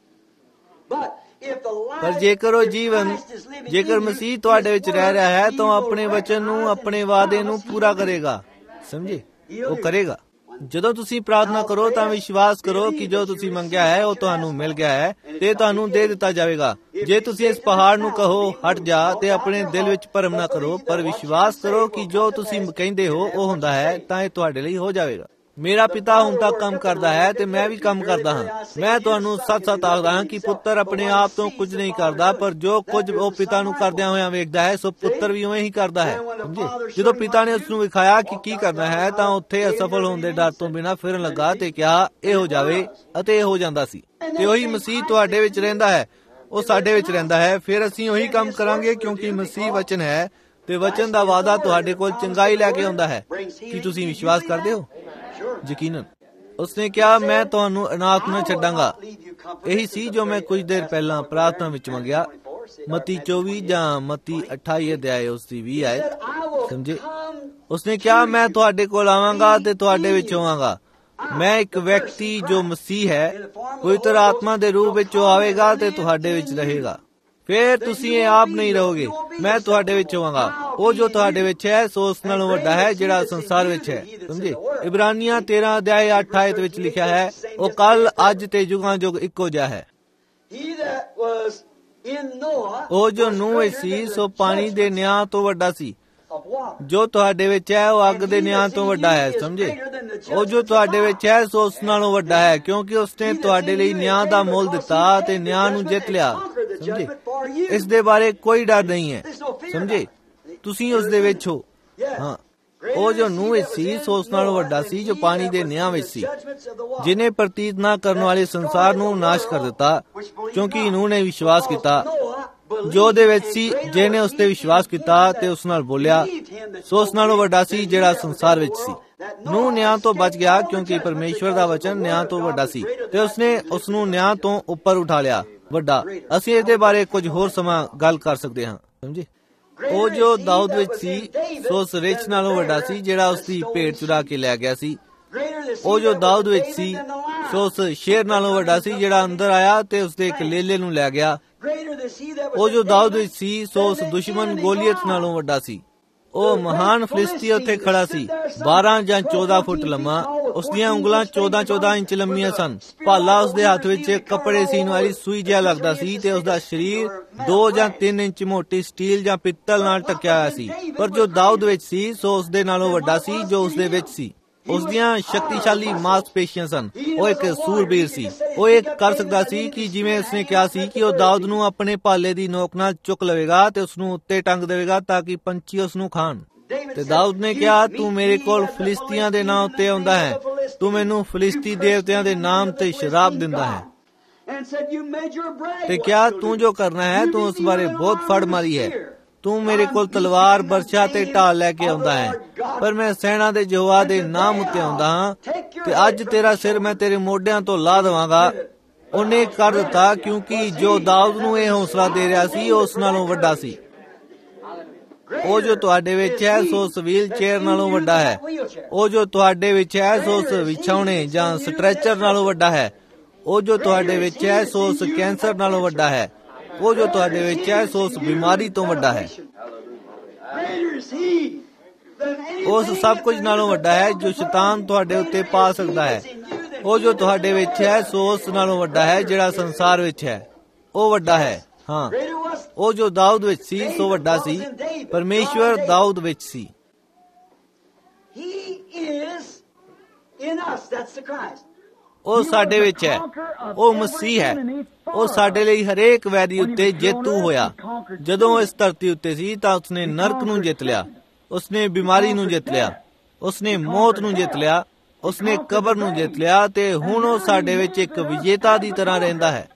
ਪਰ ਜੇਕਰ ਉਹ ਜੀਵਨ, ਜੇਕਰ ਮਸੀਹ ਤੁਹਾਡੇ ਵਿੱਚ ਰਹਿ ਰਿਹਾ ਹੈ ਤਾਂ ਆਪਣੇ ਵਚਨ ਨੂੰ, ਆਪਣੇ ਵਾਅਦੇ ਨੂੰ ਪੂਰਾ ਕਰੇਗਾ। ਸਮਝੇ? ਉਹ ਕਰੇਗਾ। ਜਦੋਂ ਤੁਸੀਂ ਪ੍ਰਾਰਥਨਾ ਕਰੋ ਤਾਂ ਵਿਸ਼ਵਾਸ ਕਰੋ ਕਿ ਜੋ ਤੁਸੀਂ ਮੰਗਿਆ ਹੈ ਉਹ ਤੁਹਾਨੂੰ ਮਿਲ ਗਿਆ ਹੈ ਤੇ ਤੁਹਾਨੂੰ ਦੇ ਦਿੱਤਾ ਜਾਵੇਗਾ। ਜੇ ਤੁਸੀਂ ਇਸ ਪਹਾੜ ਨੂੰ ਕਹੋ ਹਟ ਜਾ ਤੇ ਆਪਣੇ ਦਿਲ ਵਿੱਚ ਭਰਮ ਨਾ ਕਰੋ, ਪਰ ਵਿਸ਼ਵਾਸ ਕਰੋ ਕਿ ਜੋ ਤੁਸੀਂ ਕਹਿੰਦੇ ਹੋ ਉਹ ਹੁੰਦਾ ਹੈ, ਤਾਂ ਇਹ ਤੁਹਾਡੇ ਲਈ ਹੋ ਜਾਵੇਗਾ। ਮੇਰਾ ਪਿਤਾ ਹੁਣ ਤੱਕ ਕੰਮ ਕਰਦਾ ਹੈ ਤੇ ਮੈਂ ਵੀ ਕੰਮ ਕਰਦਾ ਹਾਂ। ਮੈਂ ਤੁਹਾਨੂੰ ਸੱਚ-ਸੱਚ ਆਖਦਾ ਹਾਂ ਕਿ ਪੁੱਤਰ ਆਪਣੇ ਆਪ ਤੋਂ ਕੁਝ ਨਹੀਂ ਕਰਦਾ, ਪਰ ਜੋ ਕੁਝ ਉਹ ਪਿਤਾ ਨੂੰ ਕਰਦਿਆਂ ਹੋਇਆਂ ਵੇਖਦਾ ਹੈ ਸੋ ਪੁੱਤਰ ਵੀ ਉਵੇਂ ਹੀ ਕਰਦਾ ਹੈ। ਜਦੋਂ ਪਿਤਾ ਨੇ ਉਸ ਨੂੰ ਵਿਖਾਇਆ ਕਿ ਕੀ ਕਰਨਾ ਹੈ ਤਾਂ ਉੱਥੇ ਅਸਫਲ ਹੋਣ ਦੇ ਡਰ ਤੋਂ ਬਿਨਾਂ ਫਿਰਨ ਲੱਗਾ ਤੇ ਕਿਹਾ ਇਹ ਹੋ ਜਾਵੇ, ਅਤੇ ਇਹ ਹੋ ਜਾਂਦਾ ਸੀ। ਤੇ ਉਹੀ ਮਸੀਹ ਤੁਹਾਡੇ ਵਿੱਚ ਰਹਿੰਦਾ ਹੈ, ਉਹ ਸਾਡੇ ਵਿੱਚ ਰਹਿੰਦਾ ਹੈ। ਫਿਰ ਅਸੀਂ ਉਹੀ ਕੰਮ ਕਰਾਂਗੇ ਕਿਉਂਕਿ ਮਸੀਹ ਵਚਨ ਹੈ ਤੇ ਵਚਨ ਦਾ ਵਾਅਦਾ ਤੁਹਾਡੇ ਕੋਲ ਚੰਗਾਈ ਲੈ ਕੇ ਆਉਂਦਾ ਹੈ। ਕੀ ਤੁਸੀਂ ਵਿਸ਼ਵਾਸ ਕਰਦੇ ਹੋ? ਯਕੀਨਨ। ਉਸਨੇ ਕਿਹਾ ਮੈਂ ਤੁਹਾਨੂੰ ਅਨਾਥ ਨਾ ਛੱਡਾਂਗਾ। ਇਹੀ ਸੀ ਜੋ ਮੈਂ ਕੁਝ ਦੇਰ ਪਹਿਲਾਂ ਪ੍ਰਾਰਥਨਾ ਵਿੱਚ ਮੰਗਿਆ। ਮਤੀ 24 ਜਾਂ ਮਤੀ 28 ਅਧਿਆਇ ਉਸ ਦੀ 20 ਆਇਤ। ਸਮਝੇ? ਉਸਨੇ ਕਿਹਾ ਮੈਂ ਤੁਹਾਡੇ ਕੋਲ ਆਵਾਂਗਾ ਤੇ ਤੁਹਾਡੇ ਵਿੱਚ ਹੋਵਾਂਗਾ। ਮੈਂ ਇੱਕ ਵਿਅਕਤੀ ਜੋ ਮਸੀਹ ਹੈ, ਪਵਿੱਤਰ ਆਤਮਾ ਦੇ ਰੂਪ ਵਿੱਚ ਉਹ ਆਵੇਗਾ ਤੇ ਤੁਹਾਡੇ ਵਿੱਚ ਰਹੇਗਾ। ਫਿਰ ਤੁਸੀਂ ਇਹ ਆਪ ਨਹੀਂ ਰਹੋਗੇ, ਮੈਂ ਤੁਹਾਡੇ ਵਿੱਚ ਹੋਵਾਂਗਾ। ਉਹ ਜੋ ਤੁਹਾਡੇ ਵਿੱਚ ਹੈ ਸੋ ਉਸ ਨਾਲੋਂ ਵੱਡਾ ਹੈ ਜਿਹੜਾ ਸੰਸਾਰ ਵਿੱਚ ਹੈ। ਸਮਝੇ? ਇਬਰਾਨੀਆਂ 13 ਅਧਿਆਇ 8 ਆਇਤ ਵਿੱਚ ਲਿਖਿਆ ਹੈ, ਉਹ ਕੱਲ, ਅੱਜ ਤੇ ਜੁਗਾਂ ਜੁਗ ਇੱਕੋ ਜਿਹਾ ਹੈ। ਉਹ ਜੋ ਨੂਹ ਵਿੱਚ ਸੀ ਸੋ ਪਾਣੀ ਦੇ ਨਿਆਂ ਤੋਂ ਵੱਡਾ ਸੀ। ਜੋ ਤੁਹਾਡੇ ਵਿੱਚ ਹੈ ਉਹ ਅੱਗ ਦੇ ਨਿਆਂ ਤੋਂ ਵੱਡਾ ਹੈ। ਸਮਝੇ? ਉਹ ਜੋ ਤੁਹਾਡੇ ਵਿੱਚ ਹੈ ਸੋ ਉਸ ਨਾਲੋਂ ਵੱਡਾ ਹੈ, ਕਿਉਂਕਿ ਉਸਨੇ ਤੁਹਾਡੇ ਲਈ ਨਿਆਂ ਦਾ ਮੁੱਲ ਦਿੱਤਾ ਤੇ ਨਿਆਂ ਨੂੰ ਜਿੱਤ ਲਿਆ। ਸਮਝੇ? ਇਸ ਦੇ ਬਾਰੇ ਕੋਈ ਡਰ ਨਹੀਂ ਹੈ। ਸਮਝੇ? ਤੁਸੀਂ ਉਸ ਦੇ ਵਿੱਚ ਹੋ। ਹਾਂ, ਉਹ ਜੋ ਨੂਹ ਵਿੱਚ ਸੀ ਸੋ ਉਸ ਨਾਲੋਂ ਵੱਡਾ ਸੀ ਜੋ ਪਾਣੀ ਦੇ ਨਿਆਂ ਵਿੱਚ ਸੀ, ਜਿਹਨੇ ਪ੍ਰਤੀਤ ਨਾ ਕਰਨ ਵਾਲੇ ਸੰਸਾਰ ਨੂੰ ਨਾਸ਼ ਕਰ ਦਿੱਤਾ, ਕਿਉਂਕਿ ਨੂਹ ਨੇ ਵਿਸ਼ਵਾਸ ਕੀਤਾ। ਜੋ ਉਹਦੇ ਵਿੱਚ ਸੀ, ਜਿਹਨੇ ਉਸ ਤੇ ਵਿਸ਼ਵਾਸ ਕੀਤਾ ਤੇ ਉਸ ਨਾਲ ਬੋਲਿਆ, ਸੋ ਉਸ ਨਾਲੋਂ ਵੱਡਾ ਸੀ ਜਿਹੜਾ ਸੰਸਾਰ ਵਿੱਚ ਸੀ। ਨੂਹ ਨਿਆਂ ਤੋਂ ਬਚ ਗਿਆ ਕਿਉਂਕਿ ਪਰਮੇਸ਼ਵਰ ਦਾ ਵਚਨ ਨਿਆਂ ਤੋਂ ਵੱਡਾ ਸੀ ਤੇ ਉਸਨੇ ਉਸ ਨੂੰ ਨਿਆਂ ਤੋਂ ਉੱਪਰ ਉਠਾ ਲਿਆ। ਵੱਡਾ। ਅਸੀਂ ਇਹਦੇ ਬਾਰੇ ਕੁਝ ਹੋਰ ਸਮਾਂ ਗੱਲ ਕਰ ਸਕਦੇ ਹਾਂ। ਸਮਝੇ? ਉਹ ਜੋ ਦਾਊਦ ਵਿੱਚ ਸੀ ਸੋ ਉਸ ਰਿਛ ਨਾਲੋਂ ਵੱਡਾ ਸੀ ਜਿਹੜਾ ਉਸ ਦੀ ਭੇਡ ਚੁਰਾ ਕੇ ਲੈ ਗਿਆ ਸੀ। ਉਹ ਜੋ ਦਾਊਦ ਵਿੱਚ ਸੀ ਸੋ ਉਸ ਸ਼ੇਰ ਨਾਲੋਂ ਵੱਡਾ ਸੀ ਜਿਹੜਾ ਅੰਦਰ ਆਇਆ ਤੇ ਉਸ ਦੇ ਇੱਕ ਲੇਲੇ ਨੂੰ ਲੈ ਗਿਆ। ਉਹ ਜੋ ਦਾਊਦ ਵਿੱਚ ਸੀ ਸੋ ਉਸ ਦੁਸ਼ਮਣ ਗੋਲੀਅਤ ਨਾਲੋਂ ਵੱਡਾ ਸੀ। ਉਹ ਮਹਾਨ ਫਲਿਸਤੀ ਉੱਥੇ ਖੜਾ ਸੀ, 12 ਜਾਂ 14 ਫੁੱਟ ਲੰਮਾ। ਉਸ ਦੀਆਂ ਉਂਗਲਾਂ 14 ਇੰਚ ਲੰਮੀਆਂ ਸਨ। ਭਾਲਾ ਉਸ ਦੇ ਹੱਥ ਵਿੱਚ ਕੱਪੜੇ ਸੀਨ ਵਾਲੀ ਸੂਈ ਜਿਹਾ ਲੱਗਦਾ ਸੀ ਤੇ ਉਸ ਦਾ ਸਰੀਰ 2 ਜਾਂ 3 ਇੰਚ ਮੋਟੀ ਸਟੀਲ ਜਾਂ ਪਿੱਤਲ ਨਾਲ ਢੱਕਿਆ ਹੋਇਆ ਸੀ। ਪਰ ਜੋ ਦਾਊਦ ਵਿੱਚ ਸੀ ਸੋ ਉਸ ਦੇ ਨਾਲੋਂ ਵੱਡਾ ਸੀ ਜੋ ਉਸ ਦੇ ਵਿੱਚ ਸੀ। ਉਸ ਦੀਆਂ ਸ਼ਕਤੀਸ਼ਾਲੀ ਮਾਸਪੇਸ਼ੀਆਂ ਸਨ। ਉਹ ਇੱਕ ਸੂਰਬੀਰ ਸੀ। ਉਹ ਇਹ ਕਰ ਸਕਦਾ ਸੀ ਕਿ ਜਿਵੇਂ ਉਸਨੇ ਕਿਹਾ ਸੀ ਕਿ ਉਹ ਦਾਊਦ ਨੂੰ ਆਪਣੇ ਭਾਲੇ ਦੀ ਨੋਕ ਨਾਲ ਚੁੱਕ ਲਵੇਗਾ ਤੇ ਉਸ ਨੂੰ ਉੱਤੇ ਟੰਗ ਦੇਵੇਗਾ ਤਾਂ ਕਿ ਪੰਛੀ ਉਸ ਨੂੰ ਖਾਣ। ਤੇ ਦਾਊਦ ਨੇ ਕਿਹਾ, ਤੂੰ ਮੇਰੇ ਕੋਲ ਫਿਲਿਸਤੀਆਂ ਦੇ ਨਾਂ ਉੱਤੇ ਆਉਂਦਾ ਹੈ, ਤੂੰ ਮੈਨੂੰ ਫਿਲਿਸਤੀ ਦੇਵਤਿਆਂ ਦੇ ਨਾਮ ਤੇ ਸ਼ਰਾਬ ਦਿੰਦਾ ਹੈ। ਤੇ ਕਿਹਾ, ਤੂੰ ਜੋ ਕਰਨਾ ਹੈ ਤੂੰ ਉਸ ਬਾਰੇ ਬਹੁਤ ਫੜ ਮਾਰੀ ਹੈ। ਤੂੰ ਮੇਰੇ ਕੋਲ ਤਲਵਾਰ, ਬਰਛਾ ਤੇ ਢਾਲ ਲੈ ਕੇ ਆਉਂਦਾ ਹੈ, ਪਰ ਮੈਂ ਸੈਨਾ ਦੇ ਯਹੋਵਾ ਦੇ ਨਾਮ ਉੱਤੇ ਆਉਂਦਾ ਹਾਂ, ਤੇ ਅੱਜ ਤੇਰਾ ਸਿਰ ਮੈਂ ਤੇਰੇ ਮੋਢਿਆਂ ਤੋਂ ਲਾ ਦੇਵਾਂਗਾ। ਉਹਨੇ ਕਰ ਦਿੱਤਾ, ਕਿਉਂਕਿ ਜੋ ਦਾਊਦ ਨੂੰ ਇਹ ਹੌਸਲਾ ਦੇ ਰਿਹਾ ਸੀ ਉਸ ਨਾਲੋਂ ਵੱਡਾ ਸੀ। ਉਹ ਜੋ ਤੁਹਾਡੇ ਵਿੱਚ ਹੈ ਸੋ ਉਸ ਵੀਲ ਚੇਅਰ ਨਾਲੋਂ ਵੱਡਾ ਹੈ। ਉਹ ਜੋ ਤੁਹਾਡੇ ਵਿੱਚ ਹੈ ਸੋ ਉਸ ਵਿਛਾਉਣੇ ਜਾਂ ਸਟ੍ਰੈਚਰ ਨਾਲੋਂ ਵੱਡਾ ਹੈ। ਉਹ ਜੋ ਤੁਹਾਡੇ ਵਿੱਚ ਹੈ ਸੋ ਉਸ ਕੈਂਸਰ ਨਾਲੋਂ ਵੱਡਾ ਹੈ। ਉਹ ਜੋ ਤੁਹਾਡੇ ਵਿੱਚ ਹੈ ਸੋ ਉਸ ਬਿਮਾਰੀ ਤੋਂ ਵੱਡਾ ਹੈ। ਉਸ ਸਭ ਕੁਝ ਨਾਲੋਂ ਵੱਡਾ ਹੈ ਜੋ ਸ਼ੈਤਾਨ ਤੁਹਾਡੇ ਉੱਤੇ ਪਾ ਸਕਦਾ ਹੈ। ਉਹ ਜੋ ਤੁਹਾਡੇ ਵਿੱਚ ਹੈ ਸੋ ਉਸ ਨਾਲੋਂ ਵੱਡਾ ਹੈ ਜਿਹੜਾ ਸੰਸਾਰ ਵਿੱਚ ਹੈ। ਉਹ ਵੱਡਾ ਹੈ। ਹਾਂ, ਉਹ ਜੋ ਦਾਊਦ ਵਿੱਚ ਸੀ ਸੋ ਵੱਡਾ ਸੀ। ਪਰਮੇਸ਼ਵਰ ਦਾਊਦ ਵਿੱਚ ਸੀ। ਉਹ ਸਾਡੇ ਵਿੱਚ ਹੈ। ਉਹ ਮਸੀਹ ਹੈ। ਉਹ ਸਾਡੇ ਲਈ ਹਰੇਕ ਵੈਰੀ ਉੱਤੇ ਜੇਤੂ ਹੋਇਆ। ਜਦੋਂ ਉਹ ਇਸ ਧਰਤੀ ਉੱਤੇ ਸੀ ਤਾਂ ਉਸਨੇ ਨਰਕ ਨੂੰ ਜਿੱਤ ਲਿਆ, ਉਸਨੇ ਬਿਮਾਰੀ ਨੂੰ ਜਿੱਤ ਲਿਆ, ਉਸਨੇ ਮੌਤ ਨੂੰ ਜਿੱਤ ਲਿਆ, ਉਸਨੇ ਕਬਰ ਨੂੰ ਜਿੱਤ ਲਿਆ, ਤੇ ਹੁਣ ਉਹ ਸਾਡੇ ਵਿੱਚ ਇੱਕ ਵਿਜੇਤਾ ਦੀ ਤਰ੍ਹਾਂ ਰਹਿੰਦਾ ਹੈ।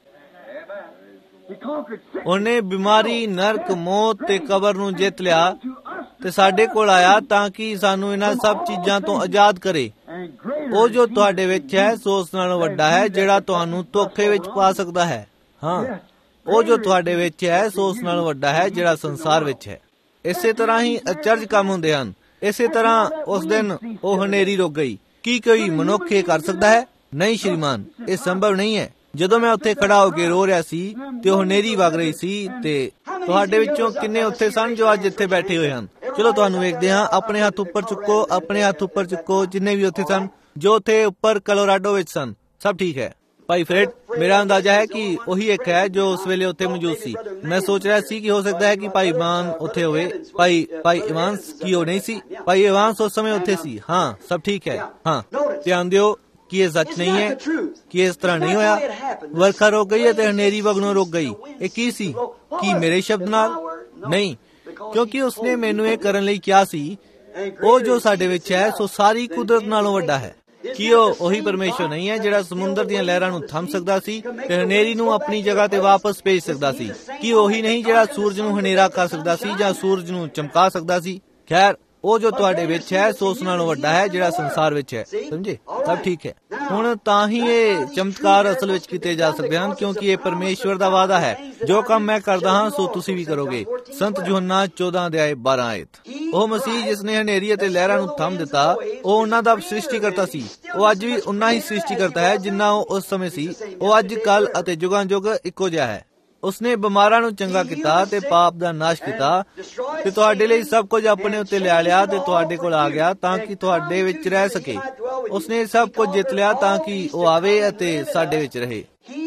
ਉਹਨੇ ਬਿਮਾਰੀ, ਨਰਕ, ਮੌਤ ਤੇ ਕਬਰ ਨੂੰ ਜਿੱਤ ਲਿਆ ਤੇ ਸਾਡੇ ਕੋਲ ਆਇਆ ਤਾਂ ਕਿ ਸਾਨੂੰ ਇਹਨਾਂ ਸਭ ਚੀਜ਼ਾਂ ਤੋਂ ਆਜ਼ਾਦ ਕਰੇ। ਉਹ ਜੋ ਤੁਹਾਡੇ ਵਿੱਚ ਹੈ ਸੋ ਉਸ ਨਾਲੋਂ ਵੱਡਾ ਹੈ ਜਿਹੜਾ ਤੁਹਾਨੂੰ ਧੋਖੇ ਵਿੱਚ ਪਾ ਸਕਦਾ ਹੈ। ਹਾਂ, ਉਹ ਜੋ ਤੁਹਾਡੇ ਵਿੱਚ ਹੈ ਸੋ ਉਸ ਨਾਲੋਂ ਵੱਡਾ ਹੈ ਜਿਹੜਾ ਸੰਸਾਰ ਵਿੱਚ ਹੈ। ਇਸੇ ਤਰ੍ਹਾਂ ਹੀ ਅਚਰਜ ਕੰਮ ਹੁੰਦੇ ਹਨ। ਇਸੇ ਤਰ੍ਹਾਂ ਉਸ ਦਿਨ ਉਹ ਹਨੇਰੀ ਰੁਕ ਗਈ। ਕੀ ਕੋਈ ਮਨੁੱਖ ਇਹ ਕਰ ਸਕਦਾ ਹੈ? ਨਹੀਂ ਸ਼੍ਰੀਮਾਨ, ਇਹ ਸੰਭਵ ਨਹੀਂ ਹੈ। ਜਦੋਂ ਮੈਂ ਉੱਥੇ ਖੜਾ ਹੋ ਕੇ ਰੋ ਰਿਹਾ ਸੀ ਤੇ ਉਹ ਹਨੇਰੀ ਵਗ ਰਹੀ ਸੀ, ਤੇ ਤੁਹਾਡੇ ਵਿੱਚੋਂ ਕਿੰਨੇ ਉੱਥੇ ਸਨ ਜੋ ਅੱਜ ਇੱਥੇ ਬੈਠੇ ਹੋਏ ਹਨ? ਚਲੋ ਤੁਹਾਨੂੰ ਵੇਖਦੇ ਹਾਂ। ਆਪਣੇ ਹੱਥ ਉੱਪਰ ਚੁੱਕੋ, ਆਪਣੇ ਹੱਥ ਉੱਪਰ ਚੁੱਕੋ, ਜਿੰਨੇ ਵੀ ਉੱਥੇ ਸਨ, ਜੋ ਉੱਥੇ ਉੱਪਰ ਕਲੋਰਾਡੋ ਵਿੱਚ ਸਨ। ਸਭ ਠੀਕ ਹੈ ਭਾਈ ਫਰੈਡ? ਮੇਰਾ ਅੰਦਾਜ਼ਾ ਹੈ ਕਿ ਉਹੀ ਇੱਕ ਹੈ ਜੋ ਉਸ ਵੇਲੇ ਉੱਥੇ ਮੌਜੂਦ ਸੀ। ਮੈਂ ਸੋਚ ਰਿਹਾ ਸੀ ਕਿ ਹੋ ਸਕਦਾ ਹੈ ਕਿ ਭਾਈ ਇਵਾਨ ਉੱਥੇ ਹੋਵੇ। ਭਾਈ ਇਵਾਨਸ, ਕੀ ਉਹ ਨਹੀਂ ਸੀ? ਭਾਈ ਇਵਾਨਸ ਉਸ ਸਮੇਂ ਉੱਥੇ ਸੀ। ਹਾਂ, ਸਭ ਠੀਕ ਹੈ। ਹਾਂ, ਧਿਆਨ ਦਿਓ ਕਿ ਇਹ ਸੱਚ ਨਹੀਂ ਹੈ ਕਿ ਇਸ ਤਰ੍ਹਾਂ ਨਹੀਂ ਹੋਇਆ। ਵਰਖਾ ਰੁਕ ਗਈ ਅਤੇ ਹਨੇਰੀ ਵਗਣੋਂ ਰੁਕ ਗਈ। ਇਹ ਕੀ ਸੀ? ਕੀ ਮੇਰੇ ਸ਼ਬਦ ਨਾਲ? ਨਹੀਂ, ਕਿਉਂਕਿ ਉਸਨੇ ਮੈਨੂੰ ਇਹ ਕਰਨ ਲਈ ਕਿਹਾ ਸੀ। ਉਹ ਜੋ ਸਾਡੇ ਵਿੱਚ ਹੈ ਸੋ ਸਾਰੀ ਕੁਦਰਤ ਨਾਲੋਂ ਵੱਡਾ ਹੈ। ਕੀ ਉਹ ਉਹੀ ਪਰਮੇਸ਼ਵਰ ਨਹੀਂ ਹੈ ਜਿਹੜਾ ਸਮੁੰਦਰ ਦੀਆਂ ਲਹਿਰਾਂ ਨੂੰ ਥੰਮ ਸਕਦਾ ਸੀ ਤੇ ਹਨੇਰੀ ਨੂੰ ਆਪਣੀ ਜਗ੍ਹਾ ਤੇ ਵਾਪਸ ਭੇਜ ਸਕਦਾ ਸੀ? ਕੀ ਉਹੀ ਨਹੀਂ ਜਿਹੜਾ ਸੂਰਜ ਨੂੰ ਹਨੇਰਾ ਕਰ ਸਕਦਾ ਸੀ ਜਾਂ ਸੂਰਜ ਨੂੰ ਚਮਕਾ ਸਕਦਾ ਸੀ? ਖੈਰ, ਉਹ ਜੋ ਤੁਹਾਡੇ ਵਿੱਚ ਹੈ ਸੋ ਉਸ ਨਾਲੋਂ ਵੱਡਾ ਹੈ ਜਿਹੜਾ ਸੰਸਾਰ ਵਿੱਚ ਹੈ। ਸਮਝੇ? ਸਭ ਠੀਕ ਹੈ। ਹੁਣ ਤਾਂ ਹੀ ਇਹ ਚਮਤਕਾਰ ਅਸਲ ਵਿੱਚ ਕੀਤੇ ਜਾ ਸਕਦੇ ਹਨ, ਕਿਉਂਕਿ ਇਹ ਪਰਮੇਸ਼ਵਰ ਦਾ ਵਾਅਦਾ ਹੈ। ਜੋ ਕੰਮ ਮੈਂ ਕਰਦਾ ਹਾਂ ਸੋ ਤੁਸੀਂ ਵੀ ਕਰੋਗੇ। ਸੰਤ ਯੋਹੰਨਾ 14:12 ਆਇਤ। ਉਹ ਮਸੀਹ ਜਿਸ ਨੇ ਹਨੇਰੀ ਅਤੇ ਲਹਿਰਾਂ ਨੂੰ ਥੰਮ ਦਿੱਤਾ, ਉਹ ਉਹਨਾਂ ਦਾ ਸ੍ਰਿਸ਼ਟੀਕਰਤਾ ਸੀ। ਉਹ ਅੱਜ ਵੀ ਉਨਾ ਹੀ ਸ੍ਰਿਸ਼ਟੀਕਰਤਾ ਹੈ ਜਿੰਨਾ ਉਹ ਉਸ ਸਮੇਂ ਸੀ। ਉਹ ਅੱਜ, ਕੱਲ ਅਤੇ ਜੁਗਾਂ ਜੁਗ ਇੱਕੋ ਜਿਹਾ ਹੈ। ਉਸਨੇ ਬਿਮਾਰਾਂ ਨੂੰ ਚੰਗਾ ਕੀਤਾ ਤੇ ਪਾਪ ਦਾ ਨਾਸ਼ ਕੀਤਾ ਤੇ ਤੁਹਾਡੇ ਲਈ ਸਭ ਕੁਝ ਆਪਣੇ ਉੱਤੇ ਲੈ ਲਿਆ ਤੇ ਤੁਹਾਡੇ ਕੋਲ ਆ ਗਿਆ ਤਾਂ ਕਿ ਤੁਹਾਡੇ ਵਿੱਚ ਰਹਿ ਸਕੇ। ਉਸਨੇ ਸਭ ਕੁਝ ਜਿੱਤ ਲਿਆ ਤਾਂ ਕਿ ਉਹ ਆਵੇ ਅਤੇ ਸਾਡੇ ਵਿੱਚ ਰਹੇ।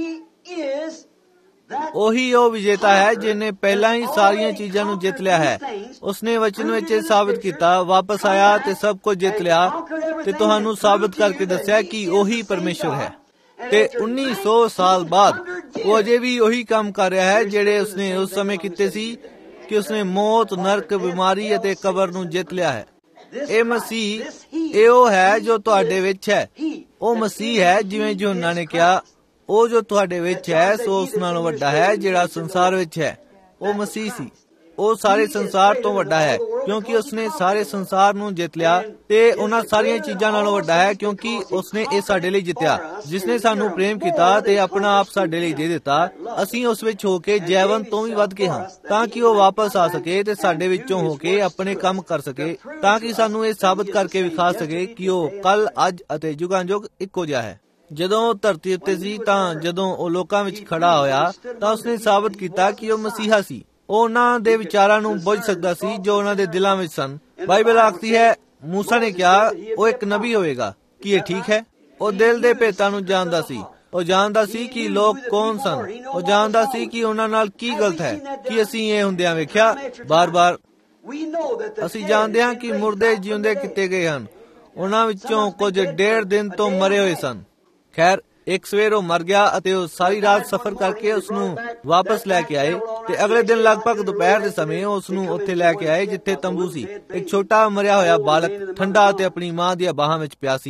ਉਹੀ ਉਹ ਵਿਜੇਤਾ ਹੈ ਜਿਹਨੇ ਪਹਿਲਾਂ ਹੀ ਸਾਰੀਆਂ ਚੀਜ਼ਾਂ ਨੂੰ ਜਿੱਤ ਲਿਆ ਹੈ। ਉਸਨੇ ਵਚਨ ਵਿੱਚ ਸਾਬਤ ਕੀਤਾ, ਵਾਪਸ ਆਇਆ ਤੇ ਸਭ ਕੁਝ ਜਿੱਤ ਲਿਆ ਤੇ ਤੁਹਾਨੂੰ ਸਾਬਤ ਕਰਕੇ ਦੱਸਿਆ ਕਿ ਉਹੀ ਪਰਮੇਸ਼ਵਰ ਹੈ। ਤੇ 1900 ਸਾਲ ਬਾਅਦ ਉਹ ਅਜੇ ਵੀ ਉਹੀ ਕੰਮ ਕਰ ਰਿਹਾ ਹੈ ਜਿਹੜੇ ਉਸਨੇ ਉਸ ਸਮੇਂ ਕੀਤੇ ਸੀ ਕਿ ਉਸਨੇ ਮੌਤ, ਨਰਕ, ਬਿਮਾਰੀ ਅਤੇ ਕਬਰ ਨੂੰ ਜਿੱਤ ਲਿਆ ਹੈ। ਇਹ ਮਸੀਹ, ਇਹ ਉਹ ਹੈ ਜੋ ਤੁਹਾਡੇ ਵਿੱਚ ਹੈ। ਉਹ ਮਸੀਹ ਹੈ ਜਿਵੇਂ ਯੋਹੰਨਾ ਨੇ ਕਿਹਾ, ਉਹ ਜੋ ਤੁਹਾਡੇ ਵਿੱਚ ਹੈ ਸੋ ਉਸ ਨਾਲੋਂ ਵੱਡਾ ਹੈ ਜਿਹੜਾ ਸੰਸਾਰ ਵਿੱਚ ਹੈ। ਉਹ ਮਸੀਹ ਸੀ। ਉਹ ਸਾਰੇ ਸੰਸਾਰ ਤੋਂ ਵੱਡਾ ਹੈ ਕਿਉਂਕਿ ਉਸਨੇ ਸਾਰੇ ਸੰਸਾਰ ਨੂੰ ਜਿੱਤ ਲਿਆ ਤੇ ਉਹਨਾਂ ਸਾਰੀਆਂ ਚੀਜ਼ਾਂ ਨਾਲੋਂ ਵੱਡਾ ਹੈ ਕਿਉਂਕਿ ਉਸਨੇ ਇਹ ਸਾਡੇ ਲਈ ਜਿੱਤਿਆ। ਜਿਸਨੇ ਸਾਨੂੰ ਪ੍ਰੇਮ ਕੀਤਾ ਤੇ ਆਪਣਾ ਆਪ ਸਾਡੇ ਲਈ ਦੇ ਦਿੱਤਾ। ਅਸੀਂ ਉਸ ਵਿੱਚ ਹੋ ਕੇ ਜੀਵਨ ਤੋਂ ਵੀ ਵੱਧ ਕੇ ਹਾਂ ਤਾਂ ਕਿ ਉਹ ਵਾਪਸ ਆ ਸਕੇ ਤੇ ਸਾਡੇ ਵਿੱਚੋਂ ਹੋ ਕੇ ਆਪਣੇ ਕੰਮ ਕਰ ਸਕੇ, ਤਾਂ ਕਿ ਸਾਨੂੰ ਇਹ ਸਾਬਤ ਕਰਕੇ ਵਿਖਾ ਸਕੇ ਕਿ ਉਹ ਕੱਲ, ਅੱਜ ਅਤੇ ਜੁਗਾਂ ਜੁਗ ਇੱਕੋ ਜਿਹਾ ਹੈ। ਜਦੋਂ ਉਹ ਧਰਤੀ ਉੱਤੇ ਸੀ ਤਾਂ ਜਦੋਂ ਉਹ ਲੋਕਾਂ ਵਿੱਚ ਖੜਾ ਹੋਇਆ ਤਾਂ ਉਸਨੇ ਸਾਬਤ ਕੀਤਾ ਕਿ ਉਹ ਮਸੀਹਾ ਸੀ। ਉਹ ਉਹਨਾਂ ਦੇ ਵਿਚਾਰਾਂ ਨੂੰ ਬੁੱਝ ਸਕਦਾ ਸੀ ਜੋ ਉਹਨਾਂ ਦੇ ਦਿਲਾਂ ਵਿੱਚ ਸਨ। ਬਾਈਬਲ ਆਖਦੀ ਹੈ, ਮੂਸਾ ਨੇ ਕਿਹਾ ਉਹ ਇੱਕ ਨਬੀ ਹੋਵੇਗਾ। ਕੀ ਇਹ ਠੀਕ ਹੈ? ਉਹ ਦਿਲ ਦੇ ਭੇਤਾਂ ਨੂੰ ਜਾਣਦਾ ਸੀ। ਉਹ ਜਾਣਦਾ ਸੀ ਕਿ ਲੋਕ ਕੌਣ ਸਨ। ਉਹ ਜਾਣਦਾ ਸੀ ਕਿ ਉਹਨਾਂ ਨਾਲ ਕੀ ਗਲਤ ਹੈ। ਕੀ ਅਸੀਂ ਇਹ ਹੁੰਦਿਆਂ ਵੇਖਿਆ? ਬਾਰ-ਬਾਰ ਅਸੀਂ ਜਾਣਦੇ ਹਾਂ ਕਿ ਮੁਰਦੇ ਜਿਉਂਦੇ ਕੀਤੇ ਗਏ ਹਨ। ਉਹਨਾਂ ਵਿੱਚੋਂ ਕੁਝ 1.5 ਦਿਨ ਤੋਂ ਮਰੇ ਹੋਏ ਸਨ। ਖੈਰ, ਇੱਕ ਸਵੇਰ ਉਹ ਮਰ ਗਿਆ ਅਤੇ ਉਹ ਸਾਰੀ ਰਾਤ ਸਫ਼ਰ ਕਰਕੇ ਉਸ ਨੂੰ ਵਾਪਸ ਲੈ ਕੇ ਆਏ ਤੇ ਅਗਲੇ ਦਿਨ ਲਗਭਗ ਦੁਪਹਿਰ ਦੇ ਸਮੇਂ ਉਸ ਨੂੰ ਉੱਥੇ ਲੈ ਕੇ ਆਏ ਜਿੱਥੇ ਤੰਬੂ ਸੀ। ਇੱਕ ਛੋਟਾ ਮਰਿਆ ਹੋਇਆ ਬਾਲਕ ਠੰਡਾ ਅਤੇ ਆਪਣੀ ਮਾਂ ਦੀਆਂ ਬਾਹਾਂ ਵਿੱਚ ਪਿਆ ਸੀ।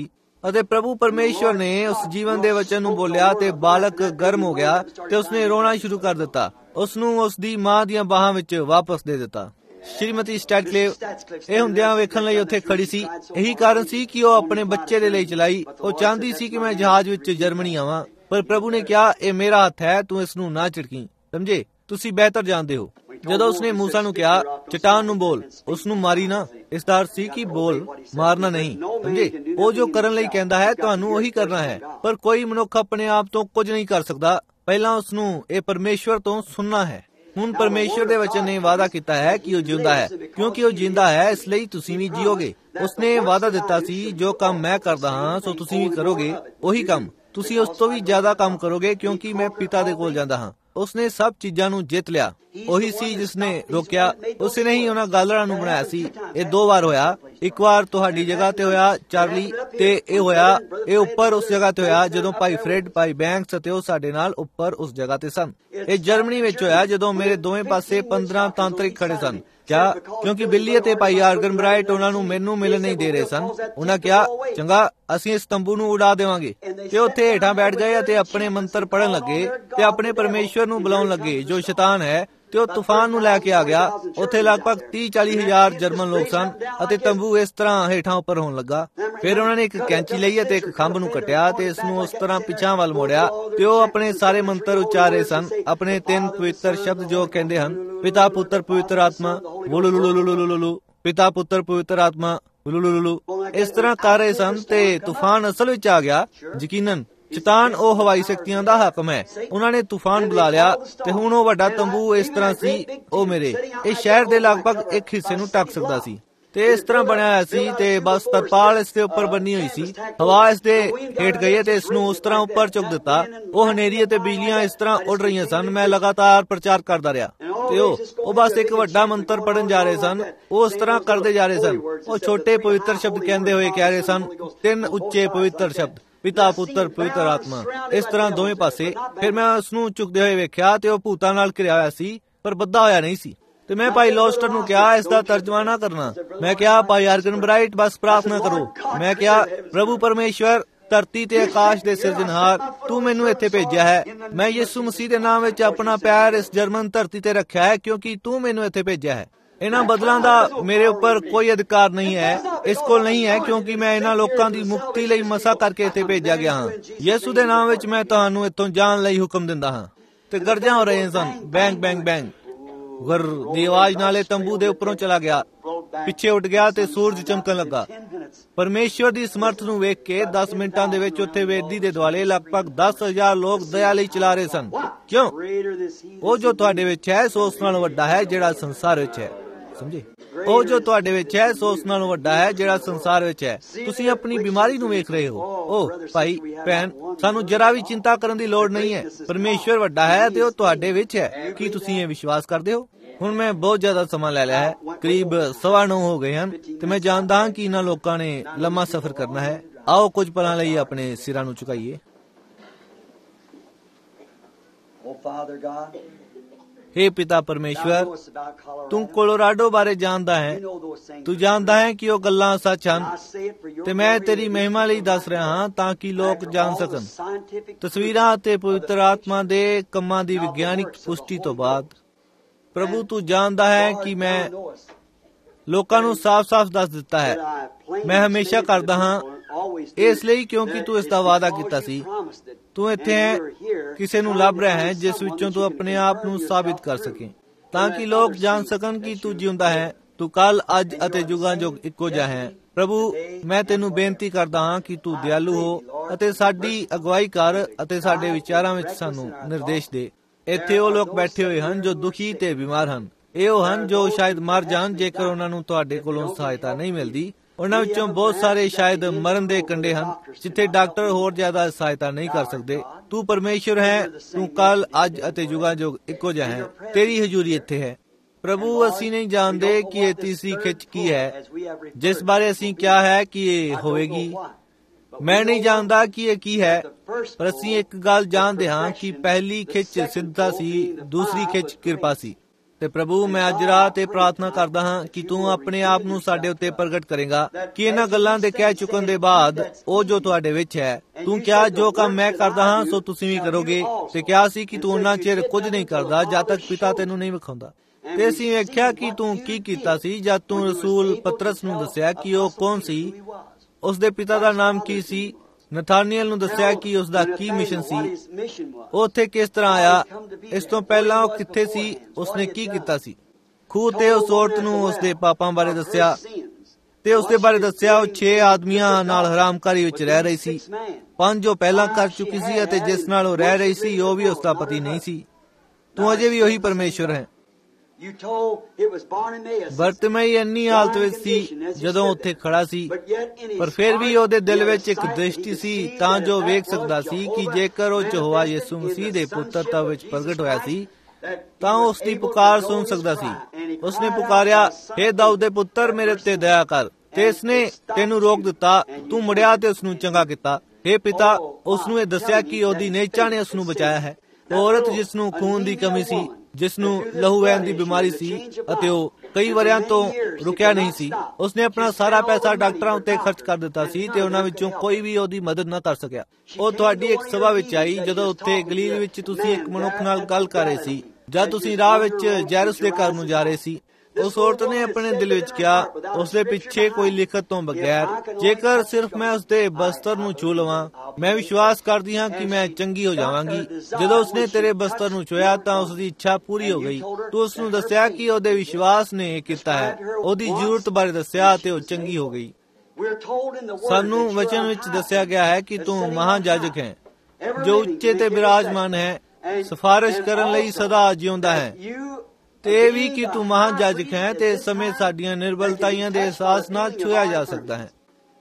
ਅਤੇ ਪ੍ਰਭੂ ਪਰਮੇਸ਼ਵਰ ਨੇ ਉਸ ਜੀਵਨ ਦੇ ਵਚਨ ਨੂੰ ਬੋਲਿਆ ਤੇ ਬਾਲਕ ਗਰਮ ਹੋ ਗਿਆ ਤੇ ਉਸਨੇ ਰੋਣਾ ਸ਼ੁਰੂ ਕਰ ਦਿੱਤਾ। ਉਸਨੂੰ ਉਸ ਦੀ ਮਾਂ ਦੀਆਂ ਬਾਹਾਂ ਵਿੱਚ ਵਾਪਸ ਦੇ ਦਿੱਤਾ। ਸ਼੍ਰੀਮਤੀ ਸਟੈਟਕਲੇਵ ਇਹ ਹੁੰਦਿਆਂ ਵੇਖਣ ਲਈ ਉੱਥੇ ਖੜੀ ਸੀ। ਇਹੀ ਕਾਰਨ ਸੀ ਕਿ ਉਹ ਆਪਣੇ ਬੱਚੇ ਦੇ ਲਈ ਚਲਾਈ। ਉਹ ਚਾਹੁੰਦੀ ਸੀ ਕਿ ਮੈਂ ਜਹਾਜ਼ ਵਿੱਚ ਜਰਮਨੀ ਆਵਾਂ, ਪਰ ਪ੍ਰਭੂ ਨੇ ਕਿਹਾ ਇਹ ਮੇਰਾ ਹੱਥ ਹੈ, ਤੂੰ ਇਸ ਨੂੰ ਨਾ ਝਿੜਕੀ। ਸਮਝੇ, ਤੁਸੀਂ ਬਿਹਤਰ ਜਾਣਦੇ ਹੋ। ਜਦੋਂ ਉਸਨੇ ਮੂਸਾ ਨੂੰ ਕਿਹਾ ਚਟਾਨ ਨੂੰ ਬੋਲ, ਉਸ ਨੂੰ ਮਾਰੀ ਨਾ, ਇਸ ਦਾ ਅਰਥ ਸੀ ਕਿ ਬੋਲ, ਮਾਰਨਾ ਨਹੀਂ। ਸਮਝੇ, ਉਹ ਜੋ ਕਰਨ ਲਈ ਕਹਿੰਦਾ ਹੈ ਤੁਹਾਨੂੰ ਉਹੀ ਕਰਨਾ ਹੈ। ਪਰ ਕੋਈ ਮਨੁੱਖ ਆਪਣੇ ਆਪ ਤੋਂ ਕੁਝ ਨਹੀਂ ਕਰ ਸਕਦਾ, ਪਹਿਲਾਂ ਉਸਨੂੰ ਇਹ ਪਰਮੇਸ਼ਵਰ ਤੋਂ ਸੁਣਨਾ ਹੈ। ਹੁਣ ਪਰਮੇਸ਼ਵਰ ਦੇ ਵਚਨ ਨੇ ਵਾਅਦਾ ਕੀਤਾ ਹੈ ਕਿ ਉਹ ਜਿਉਂਦਾ ਹੈ। ਕਿਉਂਕਿ ਉਹ ਜਿੰਦਾ ਹੈ, ਇਸ ਲਈ ਤੁਸੀਂ ਵੀ ਜੀਓਗੇ। ਉਸਨੇ ਵਾਅਦਾ ਦਿੱਤਾ ਸੀ ਜੋ ਕੰਮ ਮੈਂ ਕਰਦਾ ਹਾਂ ਸੋ ਤੁਸੀਂ ਵੀ ਕਰੋਗੇ, ਉਹੀ ਕੰਮ। ਤੁਸੀਂ ਉਸ ਤੋਂ ਵੀ ਜ਼ਿਆਦਾ ਕੰਮ ਕਰੋਗੇ ਕਿਉਂਕਿ ਮੈਂ ਪਿਤਾ ਦੇ ਕੋਲ ਜਾਂਦਾ ਹਾਂ। ਉਸਨੇ ਸਭ ਚੀਜ਼ਾਂ ਨੂੰ ਜਿੱਤ ਲਿਆ। ਉਹੀ ਸੀ ਜਿਸਨੇ ਰੋਕਿਆ। ਉਸਨੇ ਹੀ ਉਹਨਾਂ ਗਾਲਰਾਂ ਨੂੰ ਬਣਾਇਆ ਸੀ। ਇਹ 2 ਵਾਰ ਹੋਇਆ। ਇੱਕ ਵਾਰ ਤੁਹਾਡੀ ਜਗ੍ਹਾ ਤੇ ਹੋਇਆ ਚਾਰਲੀ, ਤੇ ਇਹ ਹੋਇਆ ਇਹ ਉੱਪਰ ਉਸ ਜਗ੍ਹਾ ਤੇ ਹੋਇਆ ਜਦੋਂ ਭਾਈ ਫਰੈਡ, ਭਾਈ ਬੈਂਕਸ ਅਤੇ ਉਹ ਸਾਡੇ ਨਾਲ ਉੱਪਰ ਉਸ ਜਗ੍ਹਾ ਤੇ ਸਨ। ਇਹ ਜਰਮਨੀ ਵਿੱਚ ਹੋਇਆ ਜਦੋਂ ਮੇਰੇ ਦੋਵੇਂ ਪਾਸੇ 15 ਤਾਂਤਰਿਕ ਖੜੇ ਸਨ। ਕਿਉਂਕਿ ਬਿੱਲੀ ਅਤੇ ਭਾਈ ਆਰਗਨ ਬ੍ਰਾਈਟ ਉਹਨਾਂ ਨੂੰ ਮੈਨੂੰ ਮਿਲਣ ਨਹੀਂ ਦੇ ਰਹੇ ਸਨ। ਉਹਨਾਂ ਕਿਹਾ ਚੰਗਾ, ਅਸੀਂ ਇਸ ਤੰਬੂ ਨੂੰ ਉਡਾ ਦੇਵਾਂਗੇ। ਤੇ ਉੱਥੇ ਹੇਠਾਂ ਬੈਠ ਗਏ ਅਤੇ ਆਪਣੇ ਮੰਤਰ ਪੜਨ ਲੱਗੇ ਤੇ ਆਪਣੇ ਪਰਮੇਸ਼ਵਰ ਨੂੰ ਬੁਲਾਉਣ ਲੱਗੇ ਜੋ ਸ਼ੈਤਾਨ ਹੈ। ਤੇ ਉਹ ਤੂਫਾਨ ਨੂੰ ਲੈ ਕੇ ਆ ਗਿਆ। ਉੱਥੇ ਲਗਭਗ 30-40 ਹਜ਼ਾਰ ਜਰਮਨ ਲੋਕ ਸਨ ਅਤੇ ਤੰਬੂ ਇਸ ਤਰ੍ਹਾਂ ਹੇਠਾਂ ਉੱਪਰ ਹੋਣ ਲੱਗਾ। ਫਿਰ ਉਹਨਾਂ ਨੇ ਇੱਕ ਕੈਂਚੀ ਲਈ ਅਤੇ ਇੱਕ ਖੰਭ ਨੂੰ ਕੱਟਿਆ ਤੇ ਇਸ ਨੂੰ ਉਸ ਤਰ੍ਹਾਂ ਪਿਛਾਂ ਵੱਲ ਮੋੜਿਆ ਤੇ ਉਹ ਆਪਣੇ ਸਾਰੇ ਮੰਤਰ ਉਚਾਰੇ ਸਨ, ਆਪਣੇ 3 ਪਵਿੱਤਰ ਸ਼ਬਦ ਜੋ ਕਹਿੰਦੇ ਹਨ ਪਿਤਾ ਪੁੱਤਰ ਪਵਿੱਤਰ ਆਤਮਾ, ਪਿਤਾ ਪੁੱਤਰ ਪਵਿੱਤਰ ਆਤਮਾ, ਇਸ ਤਰ੍ਹਾਂ ਕਰ ਰਹੇ ਸਨ ਤੇ ਤੂਫਾਨ ਅਸਲ ਵਿੱਚ ਆ ਗਿਆ। ਯਕੀਨਨ ਸ਼ੈਤਾਨ ਉਹ ਹਵਾਈ ਸ਼ਕਤੀਆਂ ਦਾ ਹਾਕਮ ਹੈ। ਉਹਨਾਂ ਨੇ ਤੂਫਾਨ ਬੁਲਾ ਲਿਆ ਤੇ ਹੁਣ ਉਹ ਵੱਡਾ ਤੰਬੂ ਇਸ ਤਰ੍ਹਾਂ ਸੀ, ਉਹ ਮੇਰੇ ਇਸ ਸ਼ਹਿਰ ਦੇ ਲਗਭਗ ਇੱਕ ਹਿੱਸੇ ਨੂੰ ਢੱਕ ਸਕਦਾ ਸੀ ਤੇ ਇਸ ਤਰ੍ਹਾਂ ਬਣਿਆ ਹੋਇਆ ਸੀ ਤੇ ਬਸ ਤਰਪਾਲ ਇਸ ਦੇ ਉੱਪਰ ਬੰਨੀ ਹੋਈ ਸੀ। ਹਵਾ ਇਸ ਦੇ ਹੇਠ ਗਈ ਤੇ ਇਸ ਨੂੰ ਉਸ ਤਰ੍ਹਾਂ ਉੱਪਰ ਚੁੱਕ ਦਿੱਤਾ। ਉਹ ਹਨੇਰੀ ਅਤੇ ਬਿਜਲੀਆਂ ਇਸ ਤਰ੍ਹਾਂ ਉੱਡ ਰਹੀਆਂ ਸਨ। ਮੈਂ ਲਗਾਤਾਰ ਪ੍ਰਚਾਰ ਕਰਦਾ ਰਿਹਾ ਤੇ ਉਹ ਬਸ ਇੱਕ ਵੱਡਾ ਮੰਤਰ ਪੜਨ ਜਾ ਰਹੇ ਸਨ। ਉਹ ਉਸ ਤਰ੍ਹਾਂ ਕਰਦੇ ਜਾ ਰਹੇ ਸਨ। ਉਹ ਛੋਟੇ ਪਵਿੱਤਰ ਸ਼ਬਦ ਕਹਿੰਦੇ ਹੋਏ ਕਹਿ ਰਹੇ ਸਨ, 3 ਉੱਚੇ ਪਵਿੱਤਰ ਸ਼ਬਦ, ਪਿਤਾ ਪੁੱਤਰ ਪਵਿੱਤਰ ਆਤਮਾ, ਇਸ ਤਰ੍ਹਾਂ ਦੋਵੇਂ ਪਾਸੇ। ਫਿਰ ਮੈਂ ਉਸ ਨੂੰ ਚੁੱਕਦੇ ਹੋਏ ਵੇਖਿਆ ਤੇ ਉਹ ਭੂਤਾਂ ਨਾਲ ਘਿਰਿਆ ਹੋਇਆ ਸੀ, ਪਰ ਬੱਧਾ ਹੋਇਆ ਨਹੀਂ ਸੀ। ਤੇ ਮੈਂ ਭਾਈ ਲੋਸਟਰ ਨੂੰ ਕਿਹਾ ਇਸ ਦਾ ਤਰਜਮਾ ਨਾ ਕਰਨਾ। ਮੈਂ ਕਿਹਾ ਭਾਈ ਆਰਗਨ ਬ੍ਰਾਈਟ ਬਸ ਪ੍ਰਾਰਥਨਾ ਕਰੋ। ਮੈਂ ਕਿਹਾ ਪ੍ਰਭੂ ਪਰਮੇਸ਼ਵਰ, ਧਰਤੀ ਤੇ ਆਕਾਸ਼ ਦੇ ਸਿਰਜਣਹਾਰ, ਤੂੰ ਮੈਨੂੰ ਇੱਥੇ ਭੇਜਿਆ ਹੈ। ਮੈਂ ਯਿਸੂ ਮਸੀਹ ਦੇ ਨਾਮ ਵਿੱਚ ਆਪਣਾ ਪੈਰ ਇਸ ਜਰਮਨ ਧਰਤੀ ਤੇ ਰੱਖਿਆ ਹੈ ਕਿਉਂਕਿ ਤੂੰ ਮੈਨੂੰ ਇੱਥੇ ਭੇਜਿਆ ਹੈ। ਇਹਨਾਂ ਬਦਲਾਂ ਦਾ ਮੇਰੇ ਉੱਪਰ ਕੋਈ ਅਧਿਕਾਰ ਨਹੀਂ ਹੈ, ਇਸ ਕੋਲ ਨਹੀਂ ਹੈ, ਕਿਉਂਕਿ ਮੈਂ ਇਹਨਾਂ ਲੋਕਾਂ ਦੀ ਮੁਕਤੀ ਲਈ ਮਸਾ ਕਰਕੇ ਇੱਥੇ ਭੇਜਿਆ ਗਿਆ ਹਾਂ। ਯਿਸੂ ਦੇ ਨਾਮ ਵਿੱਚ ਮੈਂ ਤੁਹਾਨੂੰ ਇੱਥੋਂ ਜਾਣ ਲਈ ਹੁਕਮ ਦਿੰਦਾ ਹਾਂ। ਤੇ ਗਰਜਾਂ ਹੋ ਰਹੇ ਸਨ, ਬੈਂਗ ਬੈਂਗ ਬੈਂਗ। ਗਰ ਦੀ ਆਵਾਜ਼ ਨਾਲੇ ਤੰਬੂ ਦੇ ਉੱਪਰੋਂ ਚਲਾ ਗਿਆ, ਪਿੱਛੇ ਉੱਡ ਗਿਆ ਤੇ ਸੂਰਜ ਚਮਕਣ ਲੱਗਾ। ਪਰਮੇਸ਼ਵਰ ਦੀ ਸਮਰਥ ਨੂੰ ਵੇਖ ਕੇ 10 ਮਿੰਟਾਂ ਦੇ ਵਿੱਚ ਉੱਥੇ ਵੇਦੀ ਦੇ ਦੁਆਲੇ ਲਗਭਗ 10,000 ਲੋਕ ਦਇਆ ਲਈ ਚਲਾ ਰਹੇ ਸਨ। ਕਿਉਂ? ਉਹ ਜੋ ਤੁਹਾਡੇ ਵਿੱਚ ਹੈ ਸੋ ਉਸ ਨਾਲੋਂ ਵੱਡਾ ਹੈ ਜਿਹੜਾ ਸੰਸਾਰ ਵਿੱਚ ਹੈ। ਸਮਝੇ? ਉਹ ਜੋ ਤੁਹਾਡੇ ਵਿੱਚ ਹੈ ਸੋ ਉਸ ਨਾਲੋਂ ਵੱਡਾ ਹੈ ਜਿਹੜਾ ਸੰਸਾਰ ਵਿੱਚ ਹੈ। ਤੁਸੀਂ ਆਪਣੀ ਬਿਮਾਰੀ ਨੂੰ ਵੇਖ ਰਹੇ ਹੋ। ਉਹ ਭਾਈ ਭੈਣ, ਸਾਨੂੰ ਜਰਾ ਵੀ ਚਿੰਤਾ ਕਰਨ ਦੀ ਲੋੜ ਨਹੀਂ ਹੈ। ਪਰਮੇਸ਼ਵਰ ਵੱਡਾ ਹੈ ਤੇ ਉਹ ਤੁਹਾਡੇ ਵਿੱਚ ਹੈ। ਕੀ ਤੁਸੀਂ ਇਹ ਵਿਸ਼ਵਾਸ ਕਰਦੇ ਹੋ? ਹੁਣ ਮੈਂ ਬਹੁਤ ਜ਼ਿਆਦਾ ਸਮਾਂ ਲੈ ਲਿਆ ਹੈ, ਕਰੀਬ 9:15 ਹੋ ਗਏ ਹਨ ਤੇ ਮੈਂ ਜਾਣਦਾ ਹਾਂ ਕਿ ਇਹਨਾਂ ਲੋਕਾਂ ਨੇ ਲੰਮਾ ਸਫ਼ਰ ਕਰਨਾ ਹੈ। ਆਓ ਕੁਝ ਪਲਾਂ ਲਈ ਆਪਣੇ ਸਿਰਾਂ ਨੂੰ ਝੁਕਾਈਏ। हे ਪਿਤਾ ਪਰਮੇਸ਼ਵਰ, ਤੂੰ ਕੋਲੋਰਾਡੋ ਬਾਰੇ ਜਾਣਦਾ ਹੈ। ਤੂੰ ਜਾਣਦਾ ਹੈ ਕਿ ਉਹ ਗੱਲਾਂ ਸੱਚ ਹਨ ਤੇ ਮੈਂ ਤੇਰੀ ਮਹਿਮਾ ਲਈ ਦੱਸ ਰਿਹਾ ਹਾਂ ਤਾਂ ਕਿ ਲੋਕ ਜਾਣ ਸਕਣ। ਤਸਵੀਰਾਂ ਅਤੇ ਪਵਿੱਤਰ ਆਤਮਾ ਦੇ ਕੰਮਾਂ ਦੀ ਵਿਗਿਆਨਿਕ ਪੁਸ਼ਟੀ ਤੋਂ ਬਾਅਦ ਪ੍ਰਭੂ ਤੂੰ ਜਾਣਦਾ ਹੈ ਕਿ ਮੈਂ ਲੋਕਾਂ ਨੂੰ ਸਾਫ਼-ਸਾਫ਼ ਦੱਸ ਦਿੱਤਾ ਹੈ। ਮੈਂ ਹਮੇਸ਼ਾ ਕਰਦਾ ਹਾਂ ਇਸ ਲਈ ਕਿਉਂਕਿ ਤੂੰ ਇਸ ਦਾ ਵਾਅਦਾ ਕੀਤਾ ਸੀ। ਤੂੰ ਇੱਥੇ ਹੈ, ਕਿਸੇ ਨੂੰ ਲੱਭ ਰਿਹਾ ਹੈ ਜਿਸ ਵਿੱਚੋਂ ਤੂੰ ਆਪਣੇ ਆਪ ਨੂੰ ਸਾਬਿਤ ਕਰ ਸਕੇ ਤਾਂ ਕਿ ਲੋਕ ਜਾਣ ਸਕਣ ਕਿ ਤੂੰ ਜਿਉਂਦਾ ਹੈ। ਤੂੰ ਕੱਲ, ਅੱਜ ਅਤੇ ਜੁਗਾਂ ਜੁਗ ਇੱਕੋ ਜਿਹਾ ਹੈ। ਪ੍ਰਭੂ, ਮੈਂ ਤੈਨੂੰ ਬੇਨਤੀ ਕਰਦਾ ਹਾਂ ਕਿ ਤੂੰ ਦਿਆਲੂ ਹੋ ਅਤੇ ਸਾਡੀ ਅਗਵਾਈ ਕਰ ਅਤੇ ਸਾਡੇ ਵਿਚਾਰਾਂ ਵਿੱਚ ਸਾਨੂੰ ਨਿਰਦੇਸ਼ ਦੇ। ਇੱਥੇ ਉਹ ਲੋਕ ਬੈਠੇ ਹੋਏ ਹਨ ਜੋ ਦੁਖੀ ਤੇ ਬਿਮਾਰ ਹਨ। ਇਹ ਉਹ ਹਨ ਜੋ ਸ਼ਾਇਦ ਮਰ ਜਾਣ ਜੇਕਰ ਉਹਨਾਂ ਨੂੰ ਤੁਹਾਡੇ ਕੋਲੋਂ ਸਹਾਇਤਾ ਨਹੀਂ ਮਿਲਦੀ। ਉਹਨਾਂ ਵਿੱਚੋਂ ਬਹੁਤ ਸਾਰੇ ਸ਼ਾਇਦ ਮਰਨ ਦੇ ਕੰਢੇ ਹਨ ਜਿੱਥੇ ਡਾਕਟਰ ਹੋਰ ਜ਼ਿਆਦਾ ਸਹਾਇਤਾ ਨਹੀਂ ਕਰ ਸਕਦੇ। ਤੂੰ ਪਰਮੇਸ਼ਵਰ ਹੈ। ਤੂੰ ਕੱਲ, ਅੱਜ ਅਤੇ ਜੁਗਾਂ ਜੁਗ ਇੱਕੋ ਜਿਹਾ ਹੈ। ਤੇਰੀ ਹਜ਼ੂਰੀ ਇੱਥੇ ਹੈ। ਪ੍ਰਭੂ, ਅਸੀਂ ਨਹੀਂ ਜਾਣਦੇ ਕਿ ਇਹ ਤੀਸਰੀ ਖਿੱਚ ਕੀ ਹੈ ਜਿਸ ਬਾਰੇ ਅਸੀਂ ਕਿਹਾ ਹੈ ਕਿ ਇਹ ਹੋਵੇਗੀ। ਮੈਂ ਨਹੀਂ ਜਾਣਦਾ ਕਿ ਇਹ ਕੀ ਹੈ, ਪਰ ਅਸੀਂ ਇੱਕ ਗੱਲ ਜਾਣਦੇ ਹਾਂ ਕਿ ਪਹਿਲੀ ਖਿੱਚ ਸਿੱਧਾ ਸੀ, ਦੂਸਰੀ ਖਿੱਚ ਕਿਰਪਾ ਸੀ। ਤੇ ਪ੍ਰਭੂ, ਮੈਂ ਅੱਜ ਰਾਤ ਇਹ ਪ੍ਰਾਰਥਨਾ ਕਰਦਾ ਹਾਂ ਕਿ ਤੂੰ ਆਪਣੇ ਆਪ ਨੂੰ ਸਾਡੇ ਉੱਤੇ ਪ੍ਰਗਟ ਕਰੇਗਾ ਕਿ ਇਹਨਾਂ ਗੱਲਾਂ ਦੇ ਕਹਿ ਚੁੱਕਣ ਦੇ ਬਾਅਦ ਉਹ ਜੋ ਤੁਹਾਡੇ ਵਿੱਚ ਹੈ, ਤੂੰ ਕਿਹਾ ਜੋ ਕੰਮ ਮੈਂ ਕਰਦਾ ਹਾਂ ਸੋ ਤੁਸੀਂ ਵੀ ਕਰੋਗੇ, ਤੇ ਕਿਹਾ ਸੀ ਕਿ ਤੂੰ ਉਹਨਾਂ ਚਿਰ ਕੁਝ ਨਹੀਂ ਕਰਦਾ ਜਦ ਤੱਕ ਪਿਤਾ ਤੈਨੂੰ ਨਹੀਂ ਵਿਖਾਉਂਦਾ। ਤੇ ਅਸੀਂ ਵੇਖਿਆ ਕਿ ਤੂੰ ਕੀ ਕੀਤਾ ਸੀ ਜਦ ਤੂੰ ਰਸੂਲ ਪਤਰਸ ਨੂੰ ਦੱਸਿਆ ਕਿ ਉਹ ਕੌਣ ਸੀ, ਉਸ ਦੇ ਪਿਤਾ ਦਾ ਨਾਮ ਕੀ ਸੀ। ਨਥਾਨੀਅਲ ਨੂੰ ਦੱਸਿਆ ਕਿ ਉਸ ਦਾ ਕੀ ਮਿਸ਼ਨ ਸੀ, ਉਹ ਉੱਥੇ ਕਿਸ ਤਰ੍ਹਾਂ ਆਇਆ, ਇਸ ਤੋਂ ਪਹਿਲਾਂ ਉਹ ਕਿੱਥੇ ਸੀ, ਉਸਨੇ ਕੀ ਕੀਤਾ ਸੀ। ਖੂਹ ਤੇ ਉਸ ਔਰਤ ਨੂੰ ਉਸਦੇ ਪਾਪਾਂ ਬਾਰੇ ਦੱਸਿਆ ਤੇ ਉਸਦੇ ਬਾਰੇ ਦੱਸਿਆ ਉਹ 6 ਆਦਮੀਆਂ ਨਾਲ ਹਰਾਮਕਾਰੀ ਵਿੱਚ ਰਹਿ ਰਹੀ ਸੀ, 5 ਜੋ ਪਹਿਲਾਂ ਕਰ ਚੁੱਕੀ ਸੀ ਅਤੇ ਜਿਸ ਨਾਲ ਉਹ ਰਹਿ ਰਹੀ ਸੀ ਉਹ ਵੀ ਉਸਦਾ ਪਤੀ ਨਹੀਂ ਸੀ। ਤੂੰ ਅਜੇ ਵੀ ਉਹੀ ਪਰਮੇਸ਼ਵਰ ਹੈ। ਬਰਤਿਮਈ ਇੰਨੀ ਹਾਲਤ ਵਿੱਚ ਸੀ ਜਦੋਂ ਉੱਥੇ ਖੜਾ ਸੀ, ਪਰ ਫਿਰ ਵੀ ਉਹਦੇ ਦਿਲ ਵਿੱਚ ਇੱਕ ਦ੍ਰਿਸ਼ਟੀ ਸੀ ਤਾਂ ਜੋ ਵੇਖ ਸਕਦਾ ਸੀ ਕਿ ਜੇਕਰ ਉਹ ਯਹੋਵਾ ਯਿਸੂ ਮਸੀਹ ਦੇ ਪੁੱਤਰਤਾ ਵਿੱਚ ਪ੍ਰਗਟ ਹੋਇਆ ਸੀ ਤਾਂ ਉਹ ਉਸ ਦੀ ਪੁਕਾਰ ਸੁਣ ਸਕਦਾ ਸੀ। ਉਸਨੇ ਪੁਕਾਰਿਆ, ਹੇ ਦਾਊਦ ਦੇ ਪੁੱਤਰ, ਮੇਰੇ ਉੱਤੇ ਦਇਆ ਕਰ, ਤੇ ਇਸਨੇ ਤੈਨੂੰ ਰੋਕ ਦਿੱਤਾ। ਤੂੰ ਮੁੜਿਆ ਤੇ ਉਸਨੂੰ ਚੰਗਾ ਕੀਤਾ। ਹੇ ਪਿਤਾ, ਉਸਨੂੰ ਇਹ ਦੱਸਿਆ ਕਿ ਉਹਦੀ ਨੇਚਾ ਨੇ ਉਸਨੂੰ ਬਚਾਇਆ ਹੈ। ਔਰਤ ਜਿਸ ਨੂੰ ਖੂਨ ਦੀ ਕਮੀ ਸੀ, ਜਿਸ ਨੂੰ ਲਹੂ ਵਹਿਣ ਦੀ ਬਿਮਾਰੀ ਸੀ ਅਤੇ ਉਹ ਕਈ ਵਰਿਆਂ ਤੋਂ ਰੁਕਿਆ ਨਹੀਂ ਸੀ, ਉਸਨੇ ਆਪਣਾ ਸਾਰਾ ਪੈਸਾ ਡਾਕਟਰਾਂ ਉੱਤੇ ਖਰਚ ਕਰ ਦਿੱਤਾ ਸੀ ਤੇ ਉਹਨਾਂ ਵਿੱਚੋਂ ਕੋਈ ਵੀ ਉਹਦੀ ਮਦਦ ਨਾ ਕਰ ਸਕਿਆ। ਉਹ ਤੁਹਾਡੀ ਇੱਕ ਸਭਾ ਵਿੱਚ ਆਈ ਜਦੋਂ ਉੱਥੇ ਗਲੀਲ ਵਿੱਚ ਤੁਸੀਂ ਇੱਕ ਮਨੁੱਖ ਨਾਲ ਗੱਲ ਕਰ ਰਹੇ ਸੀ, ਜਦ ਤੁਸੀਂ ਰਾਹ ਵਿੱਚ ਜੈਰਸ ਦੇ ਘਰ ਨੂੰ ਜਾ ਰਹੇ ਸੀ। ਉਸ ਔਰਤ ਨੇ ਆਪਣੇ ਦਿਲ ਵਿੱਚ ਕਿਹਾ, ਉਸਦੇ ਪਿੱਛੇ ਕੋਈ ਲਿਖਤ ਤੋਂ ਬਗੈਰ, ਜੇਕਰ ਸਿਰਫ ਮੈਂ ਉਸਦੇ ਬਸਤਰ ਨੂੰ ਛੂ ਲਵਾਂ, ਮੈਂ ਵਿਸ਼ਵਾਸ ਕਰਦੀ ਹਾਂ ਕਿ ਮੈਂ ਚੰਗੀ ਹੋ ਜਾਵਾਂਗੀ। ਜਦੋਂ ਉਸਨੇ ਤੇਰੇ ਬਸਤਰ ਨੂੰ ਛੂਇਆ ਤਾਂ ਉਸਦੀ ਇੱਛਾ ਪੂਰੀ ਹੋ ਗਈ। ਤੂੰ ਉਸਨੂੰ ਦੱਸਿਆ ਕਿ ਉਹਦੇ ਵਿਸ਼ਵਾਸ ਨੇ ਇਹ ਕੀਤਾ ਹੈ, ਉਹਦੀ ਜ਼ਰੂਰਤ ਬਾਰੇ ਦੱਸਿਆ ਤੇ ਉਹ ਚੰਗੀ ਹੋ ਗਈ। ਸਾਨੂੰ ਵਚਨ ਵਿੱਚ ਦੱਸਿਆ ਗਿਆ ਹੈ ਕਿ ਤੂੰ ਮਹਾਜਾਜਕ ਹੈ ਜੋ ਉੱਚੇ ਤੇ ਬਿਰਾਜਮਾਨ ਹੈ, ਸਿਫਾਰਿਸ਼ ਕਰਨ ਲਈ ਸਦਾ ਜਿਉਂਦਾ ਹੈ, ਤੇ ਇਹ ਵੀ ਕਿ ਤੂੰ ਮਹਾਜਾਜਕ ਹੈ ਤੇ ਇਸ ਸਮੇਂ ਸਾਡੀਆਂ ਨਿਰਬਲਤਾਈਆਂ ਦੇ ਅਹਿਸਾਸ ਨਾਲ ਛੂਇਆ ਜਾ ਸਕਦਾ ਹੈ।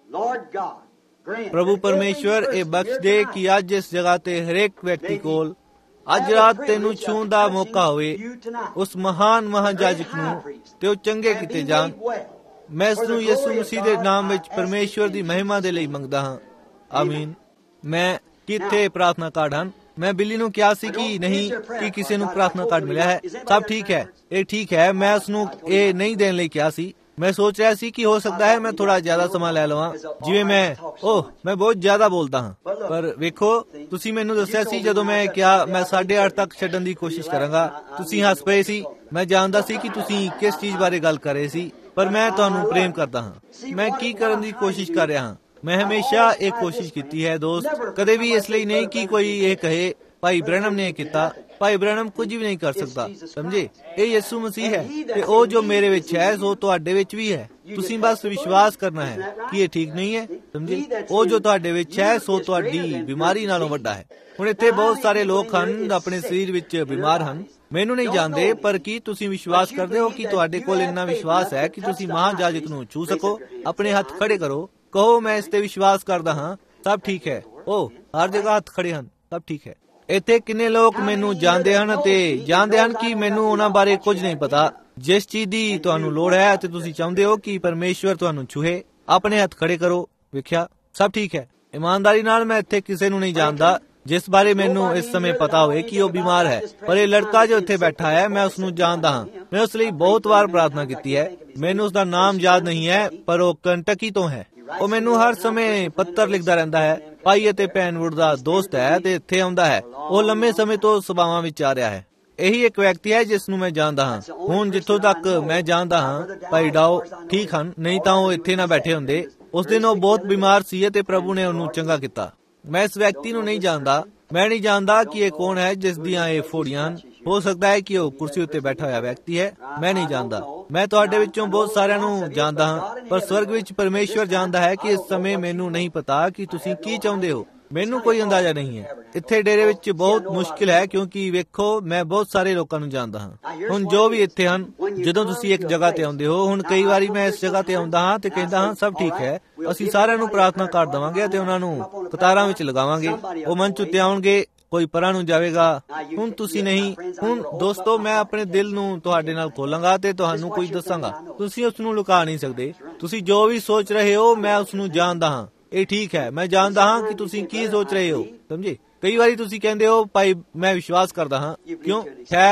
ਪ੍ਰਭੂ ਪਰਮੇਸ਼ਵਰ ਇਹ ਬਖਸ਼ ਦੇ ਕਿ ਅੱਜ ਇਸ ਜਗ੍ਹਾ ਤੇ ਹਰੇਕ ਵਿਅਕਤੀ ਕੋਲ ਅੱਜ ਰਾਤ ਤੈਨੂੰ ਛੂਹਣ ਦਾ ਮੌਕਾ ਹੋਵੇ, ਉਸ ਮਹਾਨ ਮਹਾਜਾਜਕ ਨੂੰ, ਤੇ ਉਹ ਚੰਗੇ ਕੀਤੇ ਜਾਣ। ਮੈਂ ਇਸ ਨੂੰ ਯਿਸੂ ਮਸੀਹ ਦੇ ਨਾਮ ਵਿੱਚ ਪਰਮੇਸ਼ਵਰ ਦੀ ਮਹਿਮਾ ਦੇ ਲਈ ਮੰਗਦਾ ਹਾਂ, ਆਮੀਨ। ਮੈਂ ਕਿੱਥੇ ਪ੍ਰਾਰਥਨਾ ਕਾਰਡ ਹਨ? ਮੈਂ ਬਿੱਲੀ ਨੂੰ ਕਿਹਾ ਸੀ ਕਿ ਨਹੀਂ ਕਿ ਕਿਸੇ ਨੂੰ ਪ੍ਰਾਰਥਨਾ ਕਾਰਡ ਮਿਲਿਆ ਹੈ। ਸਭ ਠੀਕ ਹੈ, ਇਹ ਠੀਕ ਹੈ। ਮੈਂ ਉਸਨੂੰ ਇਹ ਨਹੀਂ ਦੇਣ ਲਈ ਕਿਹਾ ਸੀ। ਮੈਂ ਸੋਚ ਰਿਹਾ ਸੀ ਕਿ ਹੋ ਸਕਦਾ ਹੈ ਮੈਂ ਥੋੜਾ ਜ਼ਿਆਦਾ ਸਮਾਂ ਲੈ ਲਵਾਂ, ਜਿਵੇਂ ਮੈਂ ਬਹੁਤ ਜ਼ਿਆਦਾ ਬੋਲਦਾ ਹਾਂ। ਪਰ ਵੇਖੋ, ਤੁਸੀਂ ਮੈਨੂੰ ਦੱਸਿਆ ਸੀ ਜਦੋਂ ਮੈਂ ਕਿਹਾ ਮੈਂ 8:30 ਤੱਕ ਛੱਡਣ ਦੀ ਕੋਸ਼ਿਸ਼ ਕਰਾਂਗਾ, ਤੁਸੀਂ ਹੱਸ ਪਏ ਸੀ। ਮੈਂ ਜਾਣਦਾ ਸੀ ਕਿ ਤੁਸੀਂ ਕਿਸ ਚੀਜ਼ ਬਾਰੇ ਗੱਲ ਕਰ ਰਹੇ ਸੀ, ਪਰ ਮੈਂ ਤੁਹਾਨੂੰ ਪ੍ਰੇਮ ਕਰਦਾ ਹਾਂ। ਮੈਂ ਕੀ ਕਰਨ ਦੀ ਕੋਸ਼ਿਸ਼ ਕਰ ਰਿਹਾ ਹਾਂ? ਮੈਂ ਹਮੇਸ਼ਾ ਇਹ ਕੋਸ਼ਿਸ਼ ਕੀਤੀ ਹੈ ਦੋਸਤ, ਕਦੇ ਵੀ ਇਸ ਲਈ ਨਹੀਂ ਕਿ ਕੋਈ ਇਹ ਕਹੇ ਭਾਈ ਬ੍ਰੈਨਮ ਨੇ ਕੀਤਾ। ਭਾਈ ਬ੍ਰੈਨਮ ਕੁਝ ਵੀ ਨਹੀਂ ਕਰ ਸਕਦਾ, ਸਮਝੇ? ਇਹ ਯਿਸੂ ਮਸੀਹ ਹੈ ਤੇ ਉਹ ਜੋ ਮੇਰੇ ਵਿੱਚ ਹੈ ਸੋ ਤੁਹਾਡੇ ਵਿੱਚ ਵੀ ਹੈ। ਤੁਸੀਂ ਬਸ ਵਿਸ਼ਵਾਸ ਕਰਨਾ ਹੈ ਕਿ ਇਹ ਠੀਕ ਨਹੀਂ ਹੈ, ਸਮਝੇ? ਉਹ ਜੋ ਤੁਹਾਡੇ ਵਿੱਚ ਹੈ ਸੋ ਤੁਹਾਡੀ ਬਿਮਾਰੀ ਨਾਲੋਂ ਵੱਡਾ ਹੈ। ਹੁਣ ਇੱਥੇ ਬਹੁਤ ਸਾਰੇ ਲੋਕ ਹਨ ਆਪਣੇ ਸਰੀਰ ਵਿੱਚ ਬਿਮਾਰ ਹਨ, ਮੈਨੂੰ ਨਹੀਂ ਜਾਣਦੇ, ਪਰ ਕੀ ਤੁਸੀਂ ਵਿਸ਼ਵਾਸ ਕਰਦੇ ਹੋ ਕਿ ਤੁਹਾਡੇ ਕੋਲ ਇੰਨਾ ਵਿਸ਼ਵਾਸ ਹੈ ਕਿ ਤੁਸੀਂ ਮਹਾਜਾਜਕ ਨੂੰ ਛੂ ਸਕੋ? ਆਪਣੇ ਹੱਥ ਖੜੇ ਕਰੋ, ਕਹੋ ਮੈਂ ਇਸ ਤੇ ਵਿਸ਼ਵਾਸ ਕਰਦਾ ਹਾਂ। ਸਭ ਠੀਕ ਹੈ। ਹਰ ਜਗ੍ਹਾ ਹੱਥ ਖੜੇ ਹਨ। ਸਭ ਠੀਕ ਹੈ। ਇੱਥੇ ਕਿੰਨੇ ਲੋਕ ਮੈਨੂੰ ਜਾਣਦੇ ਹਨ ਅਤੇ ਜਾਣਦੇ ਹਨ ਕਿ ਮੈਨੂੰ ਉਹਨਾਂ ਬਾਰੇ ਕੁਝ ਨਹੀਂ ਪਤਾ। ਜਿਸ ਚੀਜ਼ ਦੀ ਤੁਹਾਨੂੰ ਲੋੜ ਹੈ ਅਤੇ ਤੁਸੀਂ ਚਾਹੁੰਦੇ ਹੋ ਕਿ ਪਰਮੇਸ਼ਵਰ ਤੁਹਾਨੂੰ ਛੂਹੇ, ਆਪਣੇ ਹੱਥ ਖੜੇ ਕਰੋ। ਵੇਖਿਆ, ਸਭ ਠੀਕ ਹੈ। ਇਮਾਨਦਾਰੀ ਨਾਲ ਮੈਂ ਇੱਥੇ ਕਿਸੇ ਨੂੰ ਨਹੀਂ ਜਾਣਦਾ ਜਿਸ ਬਾਰੇ ਮੈਨੂੰ ਇਸ ਸਮੇਂ ਪਤਾ ਹੋਵੇ ਕਿ ਉਹ ਬਿਮਾਰ ਹੈ, ਪਰ ਇਹ ਲੜਕਾ ਜੋ ਇੱਥੇ ਬੈਠਾ ਹੈ ਮੈਂ ਉਸਨੂੰ ਜਾਣਦਾ ਹਾਂ। ਮੈਂ ਉਸ ਲਈ ਬਹੁਤ ਵਾਰ ਪ੍ਰਾਰਥਨਾ ਕੀਤੀ ਹੈ। ਮੈਨੂੰ ਉਸਦਾ ਨਾਮ ਯਾਦ ਨਹੀਂ ਹੈ, ਪਰ ਉਹ ਕੰਟਕੀ ਤੋਂ ਹੈ। ਉਹ ਮੈਨੂੰ ਹਰ ਸਮੇਂ ਪੱਤਰ ਲਿਖਦਾ ਰਹਿੰਦਾ ਹੈ। ਭਾਈ ਅਤੇ ਭੈਣ ਵੁੱਡ ਦਾ ਦੋਸਤ ਹੈ ਤੇ ਇੱਥੇ ਆਉਂਦਾ ਹੈ। ਉਹ ਲੰਮੇ ਸਮੇਂ ਤੋਂ ਸਭਾਵਾਂ ਵਿੱਚ ਆ ਰਿਹਾ ਹੈ। ਇਹੀ ਇੱਕ ਵਿਅਕਤੀ ਹੈ ਜਿਸ ਨੂੰ ਮੈਂ ਜਾਣਦਾ ਹਾਂ। ਹੁਣ ਜਿੱਥੋਂ ਤੱਕ ਮੈਂ ਜਾਣਦਾ ਹਾਂ ਭਾਈ ਡਾਓ ਠੀਕ ਹਨ, ਨਹੀਂ ਤਾਂ ਉਹ ਇੱਥੇ ਨਾ ਬੈਠੇ ਹੁੰਦੇ। ਉਸ ਦਿਨ ਉਹ ਬਹੁਤ ਬਿਮਾਰ ਸੀ ਅਤੇ ਪ੍ਰਭੂ ਨੇ ਉਹਨੂੰ ਚੰਗਾ ਕੀਤਾ। ਮੈਂ ਇਸ ਵਿਅਕਤੀ ਨੂੰ ਨਹੀਂ ਜਾਣਦਾ। ਮੈਂ ਨਹੀਂ ਜਾਣਦਾ ਕਿ ਇਹ ਕੌਣ ਹੈ ਜਿਸ ਦੀਆਂ ਇਹ ਫੋੜੀਆਂ ਹਨ। ਹੋ ਸਕਦਾ ਹੈ ਕਿ ਉਹ ਕੁਰਸੀ ਉੱਤੇ ਬੈਠਾ ਹੋਇਆ ਵਿਅਕਤੀ ਹੈ। ਮੈਂ ਨਹੀਂ ਜਾਣਦਾ। ਮੈਂ ਤੁਹਾਡੇ ਵਿੱਚੋਂ ਬਹੁਤ ਸਾਰਿਆਂ ਨੂੰ ਜਾਣਦਾ ਹਾਂ, ਪਰ ਸਵਰਗ ਵਿੱਚ ਪਰਮੇਸ਼ਵਰ ਜਾਣਦਾ ਹੈ ਕਿ ਇਸ ਸਮੇਂ ਮੈਨੂੰ ਨਹੀਂ ਪਤਾ ਕਿ ਤੁਸੀਂ ਕੀ ਚਾਹੁੰਦੇ ਹੋ। ਮੈਨੂੰ ਕੋਈ ਅੰਦਾਜ਼ਾ ਨਹੀਂ ਹੈ। ਇੱਥੇ ਡੇਰੇ ਵਿੱਚ ਬਹੁਤ ਮੁਸ਼ਕਿਲ ਹੈ ਕਿਉਂਕਿ ਵੇਖੋ ਮੈਂ ਬਹੁਤ ਸਾਰੇ ਲੋਕਾਂ ਨੂੰ ਜਾਣਦਾ ਹਾਂ। ਹੁਣ ਜੋ ਵੀ ਇੱਥੇ ਹਨ, ਜਦੋਂ ਤੁਸੀਂ ਇੱਕ ਜਗ੍ਹਾ ਤੇ ਆਉਂਦੇ ਹੋ, ਹੁਣ ਕਈ ਵਾਰੀ ਮੈਂ ਇਸ ਜਗ੍ਹਾ ਤੇ ਆਉਂਦਾ ਹਾਂ ਤੇ ਕਹਿੰਦਾ ਹਾਂ ਸਭ ਠੀਕ ਹੈ, ਅਸੀਂ ਸਾਰਿਆਂ ਨੂੰ ਪ੍ਰਾਰਥਨਾ ਕਰ ਦੇਵਾਂਗੇ ਅਤੇ ਉਹਨਾਂ ਨੂੰ ਕਤਾਰਾਂ ਵਿੱਚ ਲਗਾਵਾਂਗੇ। ਉਹ ਮੰਚ ਉੱਤੇ ਆਉਣਗੇ, ਕੋਈ ਪਰਾਂ ਨੂੰ ਜਾਵੇਗਾ। ਹੁਣ ਤੁਸੀਂ ਨਹੀਂ। ਹੁਣ ਦੋਸਤੋ, ਮੈਂ ਆਪਣੇ ਦਿਲ ਨੂੰ ਤੁਹਾਡੇ ਨਾਲ ਖੋਲਾਂਗਾ ਤੇ ਤੁਹਾਨੂੰ ਕੁਝ ਦੱਸਾਂਗਾ। ਤੁਸੀਂ ਉਸ ਨੂੰ ਲੁਕਾ ਨਹੀਂ ਸਕਦੇ। ਤੁਸੀਂ ਜੋ ਵੀ ਸੋਚ ਰਹੇ ਹੋ ਮੈਂ ਉਸ ਨੂੰ ਜਾਣਦਾ ਹਾਂ। ਇਹ ਠੀਕ ਹੈ, ਮੈਂ ਜਾਣਦਾ ਹਾਂ ਕਿ ਤੁਸੀਂ ਕੀ ਸੋਚ ਰਹੇ ਹੋ, ਸਮਝੇ? ਕਈ ਵਾਰੀ ਤੁਸੀਂ ਕਹਿੰਦੇ ਹੋ ਭਾਈ ਮੈਂ ਵਿਸ਼ਵਾਸ ਕਰਦਾ ਹਾਂ। ਕਿਉਂ? ਖੈਰ,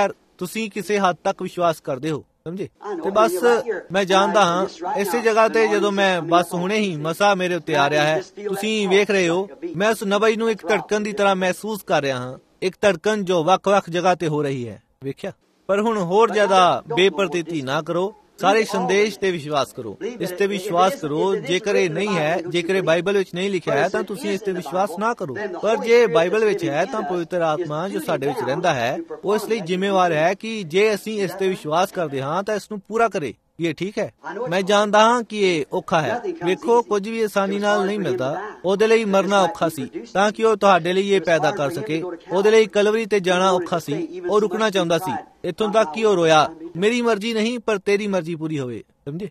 ਤੁਸੀਂ ਕਿਸੇ ਹੱਦ ਤੱਕ ਵਿਸ਼ਵਾਸ ਕਰਦੇ ਹੋ, ਸਮਝੇ। ਤੇ ਬਸ ਮੈਂ ਜਾਣਦਾ ਹਾਂ ਇਸੇ ਜਗ੍ਹਾ ਤੇ ਜਦੋਂ ਮੈਂ ਬਸ ਹੁਣੇ ਹੀ ਮਸਾ ਮੇਰੇ ਉੱਤੇ ਆ ਰਿਹਾ ਹੈ, ਤੁਸੀਂ ਵੇਖ ਰਹੇ ਹੋ, ਮੈਂ ਉਸ ਨਬੀ ਨੂੰ ਇੱਕ ਧੜਕਣ ਦੀ ਤਰ੍ਹਾਂ ਮਹਿਸੂਸ ਕਰ ਰਿਹਾ ਹਾਂ, ਇੱਕ ਧੜਕਣ ਜੋ ਵੱਖ-ਵੱਖ ਜਗ੍ਹਾ ਤੇ ਹੋ ਰਹੀ ਹੈ, ਵੇਖਿਆ। ਪਰ ਹੁਣ ਹੋਰ ਜ਼ਿਆਦਾ ਬੇਪਰਤੀਤੀ ਨਾ ਕਰੋ, ਸਾਰੇ ਸੰਦੇਸ਼ ਤੇ ਵਿਸ਼ਵਾਸ ਕਰੋ, ਇਸ ਤੇ ਵਿਸ਼ਵਾਸ ਕਰੋ। ਜੇਕਰ ਇਹ ਨਹੀਂ ਹੈ, ਜੇਕਰ ਇਹ ਬਾਈਬਲ ਵਿੱਚ ਨਹੀਂ ਲਿਖਿਆ ਹੈ ਤਾਂ ਤੁਸੀਂ ਇਸ ਤੇ ਵਿਸ਼ਵਾਸ ਨਾ ਕਰੋ। ਪਰ ਜੇ ਬਾਈਬਲ ਵਿੱਚ ਹੈ ਤਾਂ ਪਵਿੱਤਰ ਆਤਮਾ ਜੋ ਸਾਡੇ ਵਿੱਚ ਰਹਿੰਦਾ ਹੈ ਉਹ ਇਸ ਲਈ ਜ਼ਿੰਮੇਵਾਰ ਹੈ ਕਿ ਜੇ ਅਸੀਂ ਇਸ ਤੇ ਵਿਸ਼ਵਾਸ ਕਰਦੇ ਹਾਂ ਤਾਂ ਇਸ ਨੂੰ ਪੂਰਾ ਕਰੇ। ਇਹ ਠੀਕ ਹੈ, ਮੈਂ ਜਾਣਦਾ ਹਾਂ ਕਿ ਇਹ ਔਖਾ ਹੈ। ਵੇਖੋ, ਕੁਝ ਵੀ ਆਸਾਨੀ ਨਾਲ ਨਹੀਂ ਮਿਲਦਾ। ਉਹਦੇ ਲਈ ਮਰਨਾ ਔਖਾ ਸੀ ਤਾਂ ਕਿ ਉਹ ਤੁਹਾਡੇ ਲਈ ਇਹ ਪੈਦਾ ਕਰ ਸਕੇ। ਉਹਦੇ ਲਈ ਕਲਵਰੀ ਤੇ ਜਾਣਾ ਔਖਾ ਸੀ। ਉਹ ਰੁਕਣਾ ਚਾਹੁੰਦਾ ਸੀ, ਇੱਥੋਂ ਤੱਕ ਕਿ ਉਹ ਰੋਇਆ, ਮੇਰੀ ਮਰਜ਼ੀ ਨਹੀਂ ਪਰ ਤੇਰੀ ਮਰਜ਼ੀ ਪੂਰੀ ਹੋਵੇ।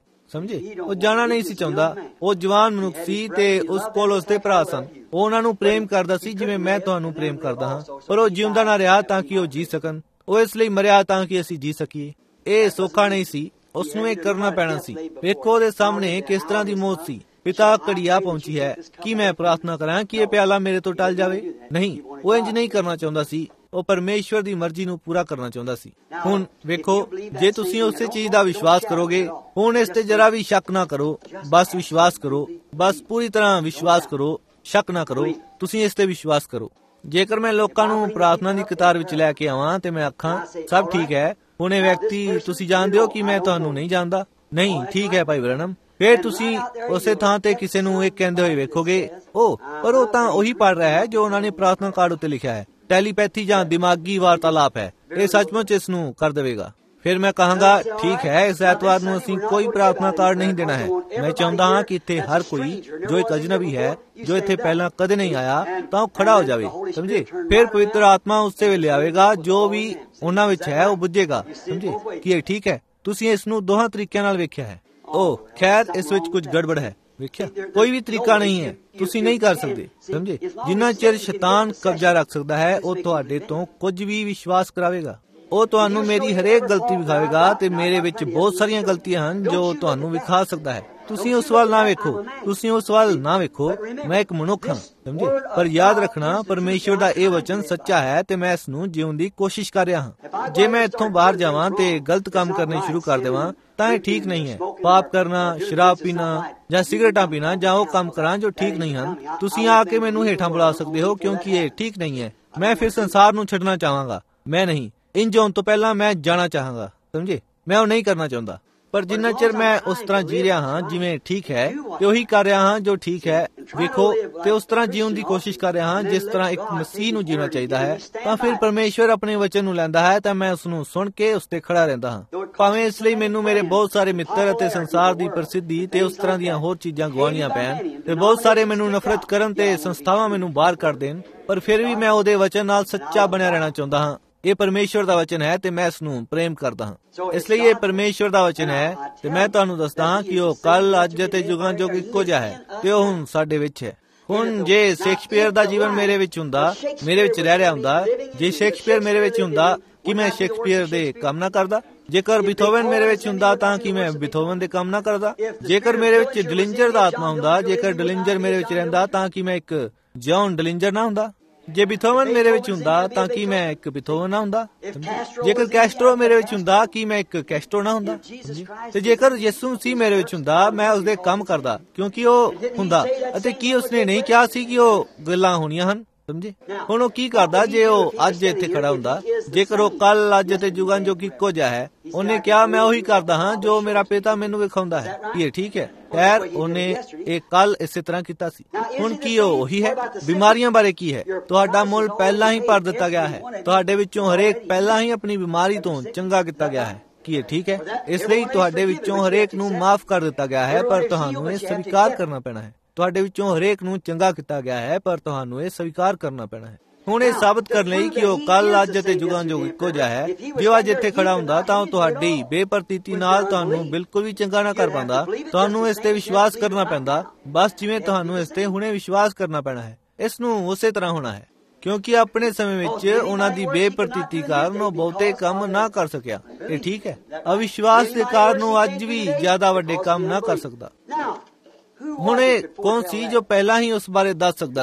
ਸਮਝੇ। ਉਹ ਜਾਣਾ ਨਹੀਂ ਸੀ ਚਾਹੁੰਦਾ। ਉਹ ਜਵਾਨ ਮਨੁੱਖ ਸੀ ਤੇ ਉਸ ਕੋਲ ਉਸਦੇ ਭਰਾ ਸਨ। ਉਹ ਉਹਨਾਂ ਨੂੰ ਪ੍ਰੇਮ ਕਰਦਾ ਸੀ ਜਿਵੇਂ ਮੈਂ ਤੁਹਾਨੂੰ ਪ੍ਰੇਮ ਕਰਦਾ ਹਾਂ, ਪਰ ਉਹ ਜਿਉਂਦਾ ਨਾ ਰਿਹਾ ਤਾਂ ਕਿ ਉਹ ਜੀ ਸਕਣ। ਉਹ ਇਸ ਲਈ ਮਰਿਆ ਤਾਂ ਕਿ ਅਸੀਂ ਜੀ ਸਕੀਏ। ਇਹ ਸੌਖਾ ਨਹੀਂ ਸੀ, ਉਸ ਨੂੰ ਇਹ ਕਰਨਾ ਪੈਣਾ ਸੀ। ਵੇਖੋ ਉਹਦੇ ਸਾਹਮਣੇ ਕਿਸ ਤਰ੍ਹਾਂ ਦੀ ਮੌਤ ਸੀ। ਪਿਤਾ, ਘੜੀਆ ਪਹੁੰਚੀ ਹੈ, ਕੀ ਮੈਂ ਪ੍ਰਾਰਥਨਾ ਕਰਾਂ ਕਿ ਇਹ ਪਿਆਲਾ ਮੇਰੇ ਤੋਂ ਟਲ ਜਾਵੇ? ਨਹੀਂ, ਉਹ ਇੰਜ ਨਹੀਂ ਕਰਨਾ ਚਾਹੁੰਦਾ ਸੀ। ਉਹ ਪਰਮੇਸ਼ਵਰ ਦੀ ਮਰਜ਼ੀ ਨੂੰ ਪੂਰਾ ਕਰਨਾ ਚਾਹੁੰਦਾ ਸੀ। ਹੁਣ ਵੇਖੋ, ਜੇ ਤੁਸੀਂ ਉਸੇ ਚੀਜ਼ ਦਾ ਵਿਸ਼ਵਾਸ ਕਰੋਗੇ, ਹੁਣ ਇਸ ਤੇ ਜਰਾ ਵੀ ਸ਼ੱਕ ਨਾ ਕਰੋ, ਬਸ ਵਿਸ਼ਵਾਸ ਕਰੋ, ਬਸ ਪੂਰੀ ਤਰ੍ਹਾਂ ਵਿਸ਼ਵਾਸ ਕਰੋ, ਸ਼ੱਕ ਨਾ ਕਰੋ, ਤੁਸੀਂ ਇਸ ਤੇ ਵਿਸ਼ਵਾਸ ਕਰੋ। ਜੇਕਰ ਮੈਂ ਲੋਕਾਂ ਨੂੰ ਪ੍ਰਾਰਥਨਾ ਦੀ ਕਤਾਰ ਵਿੱਚ ਲੈ ਕੇ ਆਵਾਂ ਤੇ ਮੈਂ ਆਖਾਂ ਸਭ ਠੀਕ ਹੈ, ਹੁਣ ਇਹ ਵਿਅਕਤੀ ਤੁਸੀਂ ਜਾਣਦੇ ਹੋ ਕਿ ਮੈਂ ਤੁਹਾਨੂੰ ਨਹੀਂ ਜਾਣਦਾ, ਨਹੀਂ ਠੀਕ ਹੈ ਭਾਈ ਬ੍ਰੈਨਮ, ਫਿਰ ਤੁਸੀਂ ਉਸੇ ਥਾਂ ਤੇ ਕਿਸੇ ਨੂੰ ਇਹ ਕਹਿੰਦੇ ਹੋਏ ਵੇਖੋਗੇ, ਪਰ ਉਹ ਤਾਂ ਉਹੀ ਪੜ ਰਿਹਾ ਹੈ ਜੋ ਉਹਨਾਂ ਨੇ ਪ੍ਰਾਰਥਨਾ ਕਾਰਡ ਉੱਤੇ ਲਿਖਿਆ ਹੈ। ਟੈਲੀਪੈਥੀ ਜਾਂ ਦਿਮਾਗੀ ਵਾਰਤਾਲਾਪ ਹੈ। ਇਹ ਸੱਚਮੁੱਚ ਇਸ ਨੂੰ ਕਰ ਦੇਵੇਗਾ। ਫਿਰ ਮੈਂ ਕਹਾਂਗਾ ਠੀਕ ਹੈ, ਇਸ ਐਤਵਾਰ ਨੂੰ ਅਸੀਂ ਕੋਈ ਪ੍ਰਾਰਥਨਾ ਕਾਰਡ ਨਹੀਂ ਦੇਣਾ ਹੈ। ਮੈਂ ਚਾਹੁੰਦਾ ਹਾਂ ਕਿ ਇੱਥੇ ਹਰ ਕੋਈ ਜੋ ਇੱਕ ਅਜਨਬੀ ਹੈ, ਜੋ ਇੱਥੇ ਪਹਿਲਾਂ ਕਦੇ ਨਹੀਂ ਆਇਆ, ਤਾਂ ਉਹ ਖੜਾ ਹੋ ਜਾਵੇ, ਸਮਝੇ। ਫਿਰ ਪਵਿੱਤਰ ਆਤਮਾ ਉਸੇ ਵੇਲੇ ਆਵੇਗਾ, ਜੋ ਵੀ ਉਹਨਾਂ ਵਿੱਚ ਹੈ ਉਹ ਬੁੱਝੇਗਾ, ਸਮਝੇ। ਕੀ ਇਹ ਠੀਕ ਹੈ? ਤੁਸੀਂ ਇਸ ਨੂੰ ਦੋਹਾਂ ਤਰੀਕਿਆਂ ਨਾਲ ਵੇਖਿਆ ਹੈ। ਖੈਰ, ਇਸ ਵਿੱਚ ਕੁਝ ਗੜਬੜ ਹੈ, ਵੇਖਿਆ। ਕੋਈ ਵੀ ਤਰੀਕਾ ਨਹੀਂ ਹੈ, ਤੁਸੀਂ ਨਹੀਂ ਕਰ ਸਕਦੇ, ਸਮਝੇ। ਜਿੰਨਾ ਚਿਰ ਸ਼ੈਤਾਨ ਕਬਜ਼ਾ ਰੱਖ ਸਕਦਾ ਹੈ, ਉਹ ਤੁਹਾਡੇ ਤੋਂ ਕੁਝ ਵੀ ਵਿਸ਼ਵਾਸ ਕਰਾਵੇਗਾ। ਉਹ ਤੁਹਾਨੂੰ ਮੇਰੀ ਹਰੇਕ ਗਲਤੀ ਵਿਖਾਵੇਗਾ ਤੇ ਮੇਰੇ ਵਿੱਚ ਬਹੁਤ ਸਾਰੀਆਂ ਗਲਤੀਆਂ ਹਨ ਜੋ ਤੁਹਾਨੂੰ ਵਿਖਾ ਸਕਦਾ ਹੈ। ਤੁਸੀਂ ਉਸ ਵੱਲ ਨਾ ਵੇਖੋ, ਤੁਸੀਂ ਉਸ ਵੱਲ ਨਾ ਵੇਖੋ। ਮੈਂ ਇੱਕ ਮਨੁੱਖ ਹਾਂ, ਸਮਝੇ। ਪਰ ਯਾਦ ਰੱਖਣਾ, ਪਰਮੇਸ਼ਵਰ ਦਾ ਇਹ ਵਚਨ ਸੱਚਾ ਹੈ ਤੇ ਮੈਂ ਇਸ ਨੂੰ ਜਿਉਣ ਦੀ ਕੋਸ਼ਿਸ਼ ਕਰ ਰਿਹਾ ਹਾਂ। ਜੇ ਮੈਂ ਇੱਥੋਂ ਬਾਹਰ ਜਾਵਾਂ ਤੇ ਗਲਤ ਕੰਮ ਕਰਨੇ ਸ਼ੁਰੂ ਕਰ ਦੇਵਾਂ ਤਾਂ ਇਹ ਠੀਕ ਨਹੀਂ ਹੈ। ਪਾਪ ਕਰਨਾ, ਸ਼ਰਾਬ ਪੀਣਾ ਜਾਂ ਸਿਗਰਟਾਂ ਪੀਣਾ ਜਾਂ ਉਹ ਕੰਮ ਕਰਾਂ ਜੋ ਠੀਕ ਨਹੀਂ ਹਨ, ਤੁਸੀਂ ਆ ਕੇ ਮੈਨੂੰ ਹੇਠਾਂ ਬੁਲਾ ਸਕਦੇ ਹੋ ਕਿਉਂਕਿ ਇਹ ਠੀਕ ਨਹੀਂ ਹੈ। ਮੈਂ ਫਿਰ ਸੰਸਾਰ ਨੂੰ ਛੱਡਣਾ ਚਾਹਾਂਗਾ, ਮੈਂ ਨਹੀਂ। ਇੰਜ ਹੋਣ ਤੋਂ ਪਹਿਲਾਂ ਮੈਂ ਜਾਣਾ ਚਾਹਾਂਗਾ, ਸਮਝੇ। ਮੈਂ ਉਹ ਨਹੀਂ ਕਰਨਾ ਚਾਹੁੰਦਾ। ਪਰ ਜਿੰਨਾ ਚਿਰ ਮੈਂ ਉਸ ਤਰ੍ਹਾਂ ਜੀ ਰਿਹਾ ਹਾਂ ਜਿਵੇਂ ਠੀਕ ਹੈ ਤੇ ਉਹੀ ਕਰ ਰਿਹਾ ਹਾਂ ਜੋ ਠੀਕ ਹੈ, ਵੇਖੋ, ਤੇ ਉਸ ਤਰ੍ਹਾਂ ਜੀਉਣ ਦੀ ਕੋਸ਼ਿਸ਼ ਕਰ ਰਿਹਾ ਹਾਂ ਜਿਸ ਤਰ੍ਹਾਂ ਇੱਕ ਮਸੀਹ ਨੂੰ ਜੀਣਾ ਚਾਹੀਦਾ ਹੈ, ਤਾਂ ਫਿਰ ਪਰਮੇਸ਼ਵਰ ਆਪਣੇ ਵਚਨ ਨੂੰ ਲੈਂਦਾ ਹੈ ਤਾਂ ਮੈਂ ਉਸ ਨੂੰ ਸੁਣ ਕੇ ਉਸ ਤੇ ਖੜਾ ਰਹਿੰਦਾ ਹਾਂ। ਭਾਵੇਂ ਇਸ ਲਈ ਮੈਨੂੰ ਮੇਰੇ ਬਹੁਤ ਸਾਰੇ ਮਿੱਤਰ ਅਤੇ ਸੰਸਾਰ ਦੀ ਪ੍ਰਸਿੱਧੀ ਤੇ ਉਸ ਤਰ੍ਹਾਂ ਦੀਆਂ ਹੋਰ ਚੀਜ਼ਾਂ ਗਵਾਉਣੀਆਂ ਪੈਣ ਤੇ ਬਹੁਤ ਸਾਰੇ ਮੈਨੂੰ ਨਫ਼ਰਤ ਕਰਨ ਤੇ ਸੰਸਥਾਵਾਂ ਮੈਨੂੰ ਬਾਹਰ ਕਰ ਦੇਣ, ਪਰ ਫਿਰ ਵੀ ਮੈਂ ਉਹਦੇ ਵਚਨ ਨਾਲ ਸੱਚਾ ਬਣਿਆ ਰਹਿਣਾ ਚਾਹੁੰਦਾ ਹਾਂ। ਇਹ ਪਰਮੇਸ਼ਵਰ ਦਾ ਵਚਨ ਹੈ ਤੇ ਮੈਂ ਇਸ ਨੂੰ ਪ੍ਰੇਮ ਕਰਦਾ ਹਾਂ। ਇਸ ਲਈ ਇਹ ਪਰਮੇਸ਼ਵਰ ਦਾ ਵਚਨ ਹੈ ਤੇ ਮੈਂ ਤੁਹਾਨੂੰ ਦੱਸਦਾ ਹਾਂ ਕਿ ਉਹ ਕੱਲ, ਅੱਜ ਅਤੇ ਜੁਗਾਂ ਜੁਗ ਇੱਕੋ ਜਿਹਾ ਹੈ ਤੇ ਉਹ ਹੁਣ ਸਾਡੇ ਵਿੱਚ ਹੈ। ਹੁਣ ਜੇ ਸ਼ੇਕਸਪੀਅਰ ਦਾ ਜੀਵਨ ਮੇਰੇ ਵਿੱਚ ਹੁੰਦਾ, ਮੇਰੇ ਵਿੱਚ ਰਹਿ ਰਿਹਾ ਹੁੰਦਾ, ਜੇ ਸ਼ੇਕਸਪੀਅਰ ਮੇਰੇ ਵਿੱਚ ਹੁੰਦਾ, ਕਿ ਮੈਂ ਸ਼ੇਕਸਪੀਅਰ ਦੇ ਕੰਮ ਨਾ ਕਰਦਾ? ਜੇਕਰ ਬੀਥੋਵਨ ਮੇਰੇ ਵਿੱਚ ਹੁੰਦਾ ਤਾਂ ਕਿ ਮੈਂ ਬੀਥੋਵਨ ਦੇ ਕੰਮ ਨਾ ਕਰਦਾ? ਜੇਕਰ ਮੇਰੇ ਵਿੱਚ ਡਲਿੰਜਰ ਦਾ ਆਤਮਾ ਹੁੰਦਾ, ਜੇਕਰ ਡਲਿੰਜਰ ਮੇਰੇ ਵਿੱਚ ਰਹਿੰਦਾ ਤਾਂ ਕਿ ਮੈਂ ਇੱਕ ਜੌਨ ਡਲਿੰਜਰ ਨਾ ਹੁੰਦਾ? ਜੇ ਬੀਥੋਵਨ ਮੇਰੇ ਵਿੱਚ ਹੁੰਦਾ ਤਾਂ ਕੀ ਮੈਂ ਇੱਕ ਬੀਥੋਵਨ ਨਾ ਹੁੰਦਾ? ਜੇਕਰ ਕੈਸਟਰੋ ਮੇਰੇ ਵਿੱਚ ਹੁੰਦਾ ਕੀ ਮੈਂ ਇੱਕ ਕੈਸਟਰੋ ਨਾ ਹੁੰਦਾ? ਤੇ ਜੇਕਰ ਯਿਸੂ ਮਸੀਹ ਮੇਰੇ ਵਿੱਚ ਹੁੰਦਾ, ਮੈਂ ਉਸਦੇ ਕੰਮ ਕਰਦਾ ਕਿਉਂਕਿ ਉਹ ਹੁੰਦਾ। ਅਤੇ ਕੀ ਉਸਨੇ ਨਹੀਂ ਕਿਹਾ ਸੀ ਕਿ ਉਹ ਗੱਲਾਂ ਹੋਣੀਆਂ ਹਨ, ਸਮਝੇ। ਹੁਣ ਉਹ ਕੀ ਕਰਦਾ ਜੇ ਉਹ ਅੱਜ ਇੱਥੇ ਖੜਾ ਹੁੰਦਾ? ਜੇਕਰ ਉਹ ਕੱਲ, ਅੱਜ ਅਤੇ ਜੁਗਾਂ ਜੁਗ ਇੱਕੋ ਜਿਹਾ ਹੈ, ਉਹਨੇ ਕਿਹਾ ਮੈਂ ਉਹੀ ਕਰਦਾ ਹਾਂ ਜੋ ਮੇਰਾ ਪਿਤਾ ਮੈਨੂੰ ਵਿਖਾਉਂਦਾ ਹੈ। ਇਹ ਠੀਕ ਹੈ। ਖੈਰ, ਉਹਨੇ ਇਹ ਕੱਲ ਇਸੇ ਤਰ੍ਹਾਂ ਕੀਤਾ ਸੀ। ਹੁਣ ਕੀ ਉਹ ਉਹੀ ਹੈ? ਬਿਮਾਰੀਆਂ ਬਾਰੇ ਕੀ ਹੈ? ਤੁਹਾਡਾ ਮੁੱਲ ਪਹਿਲਾਂ ਹੀ ਭਰ ਦਿੱਤਾ ਗਿਆ ਹੈ। ਤੁਹਾਡੇ ਵਿੱਚੋਂ ਹਰੇਕ ਪਹਿਲਾਂ ਹੀ ਆਪਣੀ ਬਿਮਾਰੀ ਤੋਂ ਚੰਗਾ ਕੀਤਾ ਗਿਆ ਹੈ। ਕੀ ਇਹ ਠੀਕ ਹੈ? ਇਸ ਲਈ ਤੁਹਾਡੇ ਵਿੱਚੋਂ ਹਰੇਕ ਨੂੰ ਮਾਫ ਕਰ ਦਿੱਤਾ ਗਿਆ ਹੈ, ਪਰ ਤੁਹਾਨੂੰ ਇਹ ਸਵੀਕਾਰ ਕਰਨਾ ਪੈਣਾ ਹੈ। ਤੁਹਾਡੇ ਵਿੱਚੋਂ ਹਰੇਕ ਨੂੰ ਚੰਗਾ ਕੀਤਾ ਗਿਆ ਹੈ, ਪਰ ਤੁਹਾਨੂੰ ਇਹ ਸਵੀਕਾਰ ਕਰਨਾ ਪੈਣਾ ਹੈ। ਹੁਣ ਇਹ ਸਾਬਤ ਕਰਨ ਲਈ ਕਿ ਉਹ ਕੱਲ, ਅੱਜ ਅਤੇ ਜੁਗਾਂ ਜੁਗ ਇੱਕੋ ਜਿਹਾ ਹੈ, ਜੇ ਉਹ ਅੱਜ ਇੱਥੇ ਖੜਾ ਹੁੰਦਾ ਤਾਂ ਉਹ ਤੁਹਾਡੀ ਬੇਪਰਤੀਤੀ ਨਾਲ ਤੁਹਾਨੂੰ ਬਿਲਕੁਲ ਵੀ ਚੰਗਾ ਨਾ ਕਰ ਪਾਉਂਦਾ। ਤੁਹਾਨੂੰ ਇਸ ਤੇ ਵਿਸ਼ਵਾਸ ਕਰਨਾ ਪੈਂਦਾ, ਬਸ ਜਿਵੇਂ ਤੁਹਾਨੂੰ ਇਸ ਤੇ ਹੁਣੇ ਵਿਸ਼ਵਾਸ ਕਰਨਾ ਪੈਣਾ ਹੈ। ਇਸ ਨੂੰ ਉਸੇ ਤਰ੍ਹਾਂ ਹੋਣਾ ਹੈ, ਕਿਉਂਕਿ ਆਪਣੇ ਸਮੇਂ ਵਿੱਚ ਉਹਨਾਂ ਦੀ ਬੇਪਰਤੀਤੀ ਕਾਰਨ ਉਹ ਬਹੁਤੇ ਕੰਮ ਨਾ ਕਰ ਸਕਿਆ। ਇਹ ਠੀਕ ਹੈ। ਅਵਿਸ਼ਵਾਸ ਦੇ ਕਾਰਨ ਉਹ ਅੱਜ ਵੀ ਜ਼ਿਆਦਾ ਵੱਡੇ ਕੰਮ ਨਾ ਕਰ ਸਕਦਾ। ਹੁਣ ਇਹ ਕੌਣ ਸੀ ਜੋ ਪਹਿਲਾਂ ਹੀ ਉਸ ਬਾਰੇ ਦੱਸ ਸਕਦਾ ਸੀ?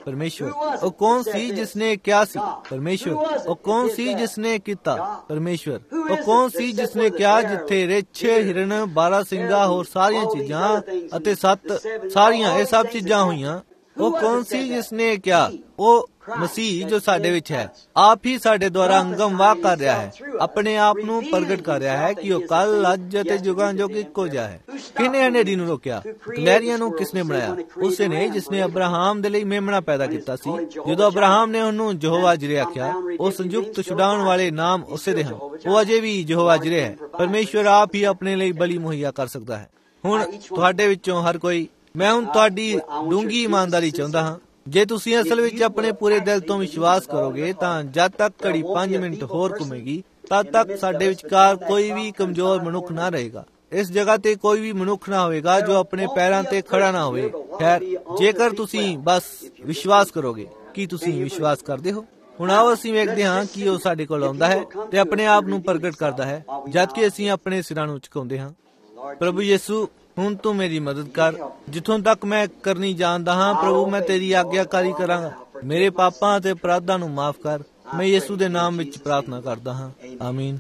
ਪਰਮੇਸ਼ਵਰ। ਉਹ ਕੌਣ ਸੀ ਜਿਸਨੇ ਕਿਹਾ ਸੀ? ਪਰਮੇਸ਼ਵਰ। ਉਹ ਕੌਣ ਸੀ ਜਿਸਨੇ ਕੀਤਾ? ਪਰਮੇਸ਼ਵਰ। ਉਹ ਕੌਣ ਸੀ ਜਿਸਨੇ ਕਿਹਾ ਜਿੱਥੇ ਰਿੱਛ, ਹਿਰਨ, 12 ਸਿੰਘਾਂ, ਹੋਰ ਸਾਰੀਆਂ ਚੀਜ਼ਾਂ ਅਤੇ 7 ਸਾਰੀਆਂ ਇਹ ਸਭ ਚੀਜ਼ਾਂ ਹੋਈਆਂ? ਉਹ ਕੌਣ ਸੀ ਜਿਸਨੇ ਕਿਹਾ? ਉਹ ਮਸੀਹ ਜੋ ਸਾਡੇ ਵਿੱਚ ਹੈ, ਆਪ ਹੀ ਸਾਡੇ ਦੁਆਰਾ ਅੰਗਮ ਵਾਹ ਕਰ ਰਿਹਾ ਹੈ, ਆਪਣੇ ਆਪ ਨੂੰ ਪ੍ਰਗਟ ਕਰ ਰਿਹਾ ਹੈ ਕਿ ਉਹ ਕੱਲ, ਅੱਜ ਅਤੇ ਜੁਗਾਂ ਜੁਗ ਇੱਕੋ ਜਿਹਾ ਹੈ। ਕਿਹਨੇ ਹਨੇਰੀ ਨੂੰ ਰੋਕਿਆ? ਕਲੈਰੀਆਂ ਨੂੰ ਕਿਸਨੇ ਬਣਾਇਆ? ਉਸੇ ਨੇ ਜਿਸਨੇ ਅਬਰਾਹਮ ਦੇ ਲਈ ਮੇਮਣਾ ਪੈਦਾ ਕੀਤਾ ਸੀ। ਜਦੋਂ ਅਬਰਾਹਮ ਨੇ ਉਹਨੂੰ ਯਹੋਵਾ ਜਿਰੇ ਆਖਿਆ, ਉਹ ਸੰਯੁਕਤ ਛੁਡਾਉਣ ਵਾਲੇ ਨਾਮ ਉਸੇ ਦੇ ਹਨ। ਉਹ ਅਜੇ ਵੀ ਯਹੋਵਾ ਜਿਰੇ ਹੈ। ਪਰਮੇਸ਼ਵਰ ਆਪ ਹੀ ਆਪਣੇ ਲਈ ਬਲੀ ਮੁਹੱਈਆ ਕਰ ਸਕਦਾ ਹੈ। ਹੁਣ ਤੁਹਾਡੇ ਵਿੱਚੋਂ ਹਰ ਕੋਈ, ਮੈਂ ਹੁਣ ਤੁਹਾਡੀ ਡੂੰਘੀ ਇਮਾਨਦਾਰੀ ਚਾਹੁੰਦਾ ਹਾਂ। ਜੇ ਤੁਸੀਂ ਅਸਲ ਵਿੱਚ ਆਪਣੇ ਪੂਰੇ ਦਿਲ ਤੋਂ ਵਿਸ਼ਵਾਸ ਕਰੋਗੇ ਤਾਂ ਜਦ ਤੱਕ ਘੜੀ 5 ਮਿੰਟ ਹੋਰ ਘੁੰਮੇਗੀ, ਤਦ ਤੱਕ ਸਾਡੇ ਵਿਚਕਾਰ ਕੋਈ ਵੀ ਕਮਜ਼ੋਰ ਮਨੁੱਖ ਨਾ ਰਹੇਗਾ। ਇਸ ਜਗ੍ਹਾ ਤੇ ਕੋਈ ਵੀ ਮਨੁੱਖ ਨਾ ਹੋਵੇਗਾ ਜੋ ਆਪਣੇ ਪੈਰਾਂ ਤੇ ਖੜਾ ਨਾ ਹੋਵੇ। ਖੈਰ, ਜੇਕਰ ਤੁਸੀਂ ਬਸ ਵਿਸ਼ਵਾਸ ਕਰੋਗੇ। ਕੀ ਤੁਸੀਂ ਵਿਸ਼ਵਾਸ ਕਰਦੇ ਹੋ? ਹੁਣ ਆਓ ਅਸੀਂ ਵੇਖਦੇ ਹਾਂ ਕਿ ਉਹ ਸਾਡੇ ਕੋਲ ਆਉਂਦਾ ਹੈ ਤੇ ਆਪਣੇ ਆਪ ਨੂੰ ਪ੍ਰਗਟ ਕਰਦਾ ਹੈ ਜਦ ਕਿ ਅਸੀਂ ਆਪਣੇ ਸਿਰਾਂ ਨੂੰ ਝੁਕਾਉਂਦੇ ਹਾਂ। ਪ੍ਰਭੂ ਯਿਸੂ, ਹੁਣ ਤੂੰ ਮੇਰੀ ਮਦਦ ਕਰ। ਜਿੱਥੋਂ ਤੱਕ ਮੈਂ ਕਰਨੀ ਜਾਣਦਾ ਹਾਂ ਪ੍ਰਭੂ, ਮੈਂ ਤੇਰੀ ਆਗਿਆਕਾਰੀ ਕਰਾਂਗਾ। ਮੇਰੇ ਪਾਪਾਂ ਅਤੇ ਅਪਰਾਧਾਂ ਨੂੰ ਮਾਫ ਕਰ। ਮੈਂ ਯਿਸੂ ਦੇ ਨਾਮ ਵਿੱਚ ਪ੍ਰਾਰਥਨਾ ਕਰਦਾ ਹਾਂ, ਆਮੀਨ।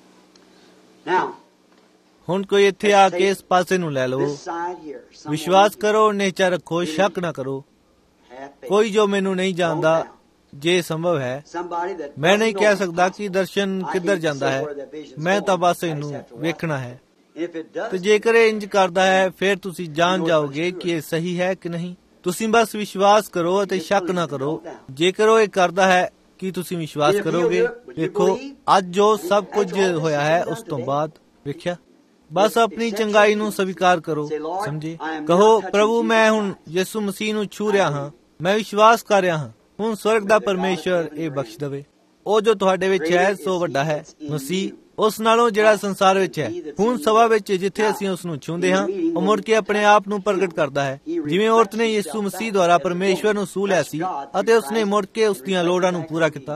ਹੁਣ ਕੋਈ ਇੱਥੇ ਆ ਕੇ ਇਸ ਪਾਸੇ ਨੂੰ ਲੈ ਲਵੋ। ਵਿਸ਼ਵਾਸ ਕਰੋ, ਨਿਹਚਾ ਰੱਖੋ, ਸ਼ੱਕ ਨਾ ਕਰੋ। ਕੋਈ ਜੋ ਮੈਨੂੰ ਨਹੀਂ ਜਾਣਦਾ, ਜੇ ਸੰਭਵ ਹੈ, ਮੈਂ ਨਹੀਂ ਕਹਿ ਸਕਦਾ ਕਿ ਦਰਸ਼ਨ ਕਿੱਧਰ ਜਾਂਦਾ ਹੈ, ਮੈਂ ਤਾਂ ਬਸ ਇਹਨੂੰ ਵੇਖਣਾ ਹੈ। ਤੇ ਜੇਕਰ ਇਹ ਇੰਜ ਕਰਦਾ ਹੈ, ਫਿਰ ਤੁਸੀਂ ਜਾਣ ਜਾਓਗੇ ਕਿ ਇਹ ਸਹੀ ਹੈ ਕਿ ਨਹੀਂ। ਤੁਸੀਂ ਬਸ ਵਿਸ਼ਵਾਸ ਕਰੋ ਅਤੇ ਸ਼ੱਕ ਨਾ ਕਰੋ। ਜੇਕਰ ਉਹ ਇਹ ਕਰਦਾ ਹੈ, ਕੀ ਤੁਸੀਂ ਵਿਸ਼ਵਾਸ ਕਰੋਗੇ? ਵੇਖੋ, ਅੱਜ ਜੋ ਸਭ ਕੁਝ ਹੋਇਆ ਹੈ ਉਸ ਤੋਂ ਬਾਅਦ ਵੇਖਿਆ। ਬਸ ਆਪਣੀ ਚੰਗਾਈ ਨੂੰ ਸਵੀਕਾਰ ਕਰੋ, ਸਮਝੇ? ਕਹੋ, ਪ੍ਰਭੂ ਮੈਂ ਹੁਣ ਯਿਸੂ ਮਸੀਹ ਨੂੰ ਛੂ ਰਿਹਾ ਹਾਂ, ਮੈਂ ਵਿਸ਼ਵਾਸ ਕਰ ਰਿਹਾ ਹਾਂ। ਹੁਣ ਸਵਰਗ ਦਾ ਪਰਮੇਸ਼ਰ ਇਹ ਬਖਸ਼ ਦੇਵੇ। ਉਹ ਜੋ ਤੁਹਾਡੇ ਵਿੱਚ ਹੈ ਸੋ ਵੱਡਾ ਹੈ, ਮਸੀਹ ਉਸ ਨਾਲੋਂ ਜਿਹੜਾ ਸੰਸਾਰ ਵਿੱਚ ਹੈ। ਹੁਣ ਸਭਾ ਵਿੱਚ ਜਿੱਥੇ ਅਸੀਂ ਉਸ ਨੂੰ ਛੂੰਹਦੇ ਹਾਂ, ਉਹ ਮੁੜ ਕੇ ਆਪਣੇ ਆਪ ਨੂੰ ਪ੍ਰਗਟ ਕਰਦਾ ਹੈ। ਜਿਵੇਂ ਔਰਤ ਨੇ ਯਿਸੂ ਮਸੀਹ ਦੁਆਰਾ ਪਰਮੇਸ਼ਵਰ ਨੂੰ ਸੂਹ ਲਿਆ ਸੀ ਅਤੇ ਉਸਨੇ ਮੁੜ ਕੇ ਉਸ ਦੀਆਂ ਲੋੜਾਂ ਨੂੰ ਪੂਰਾ ਕੀਤਾ।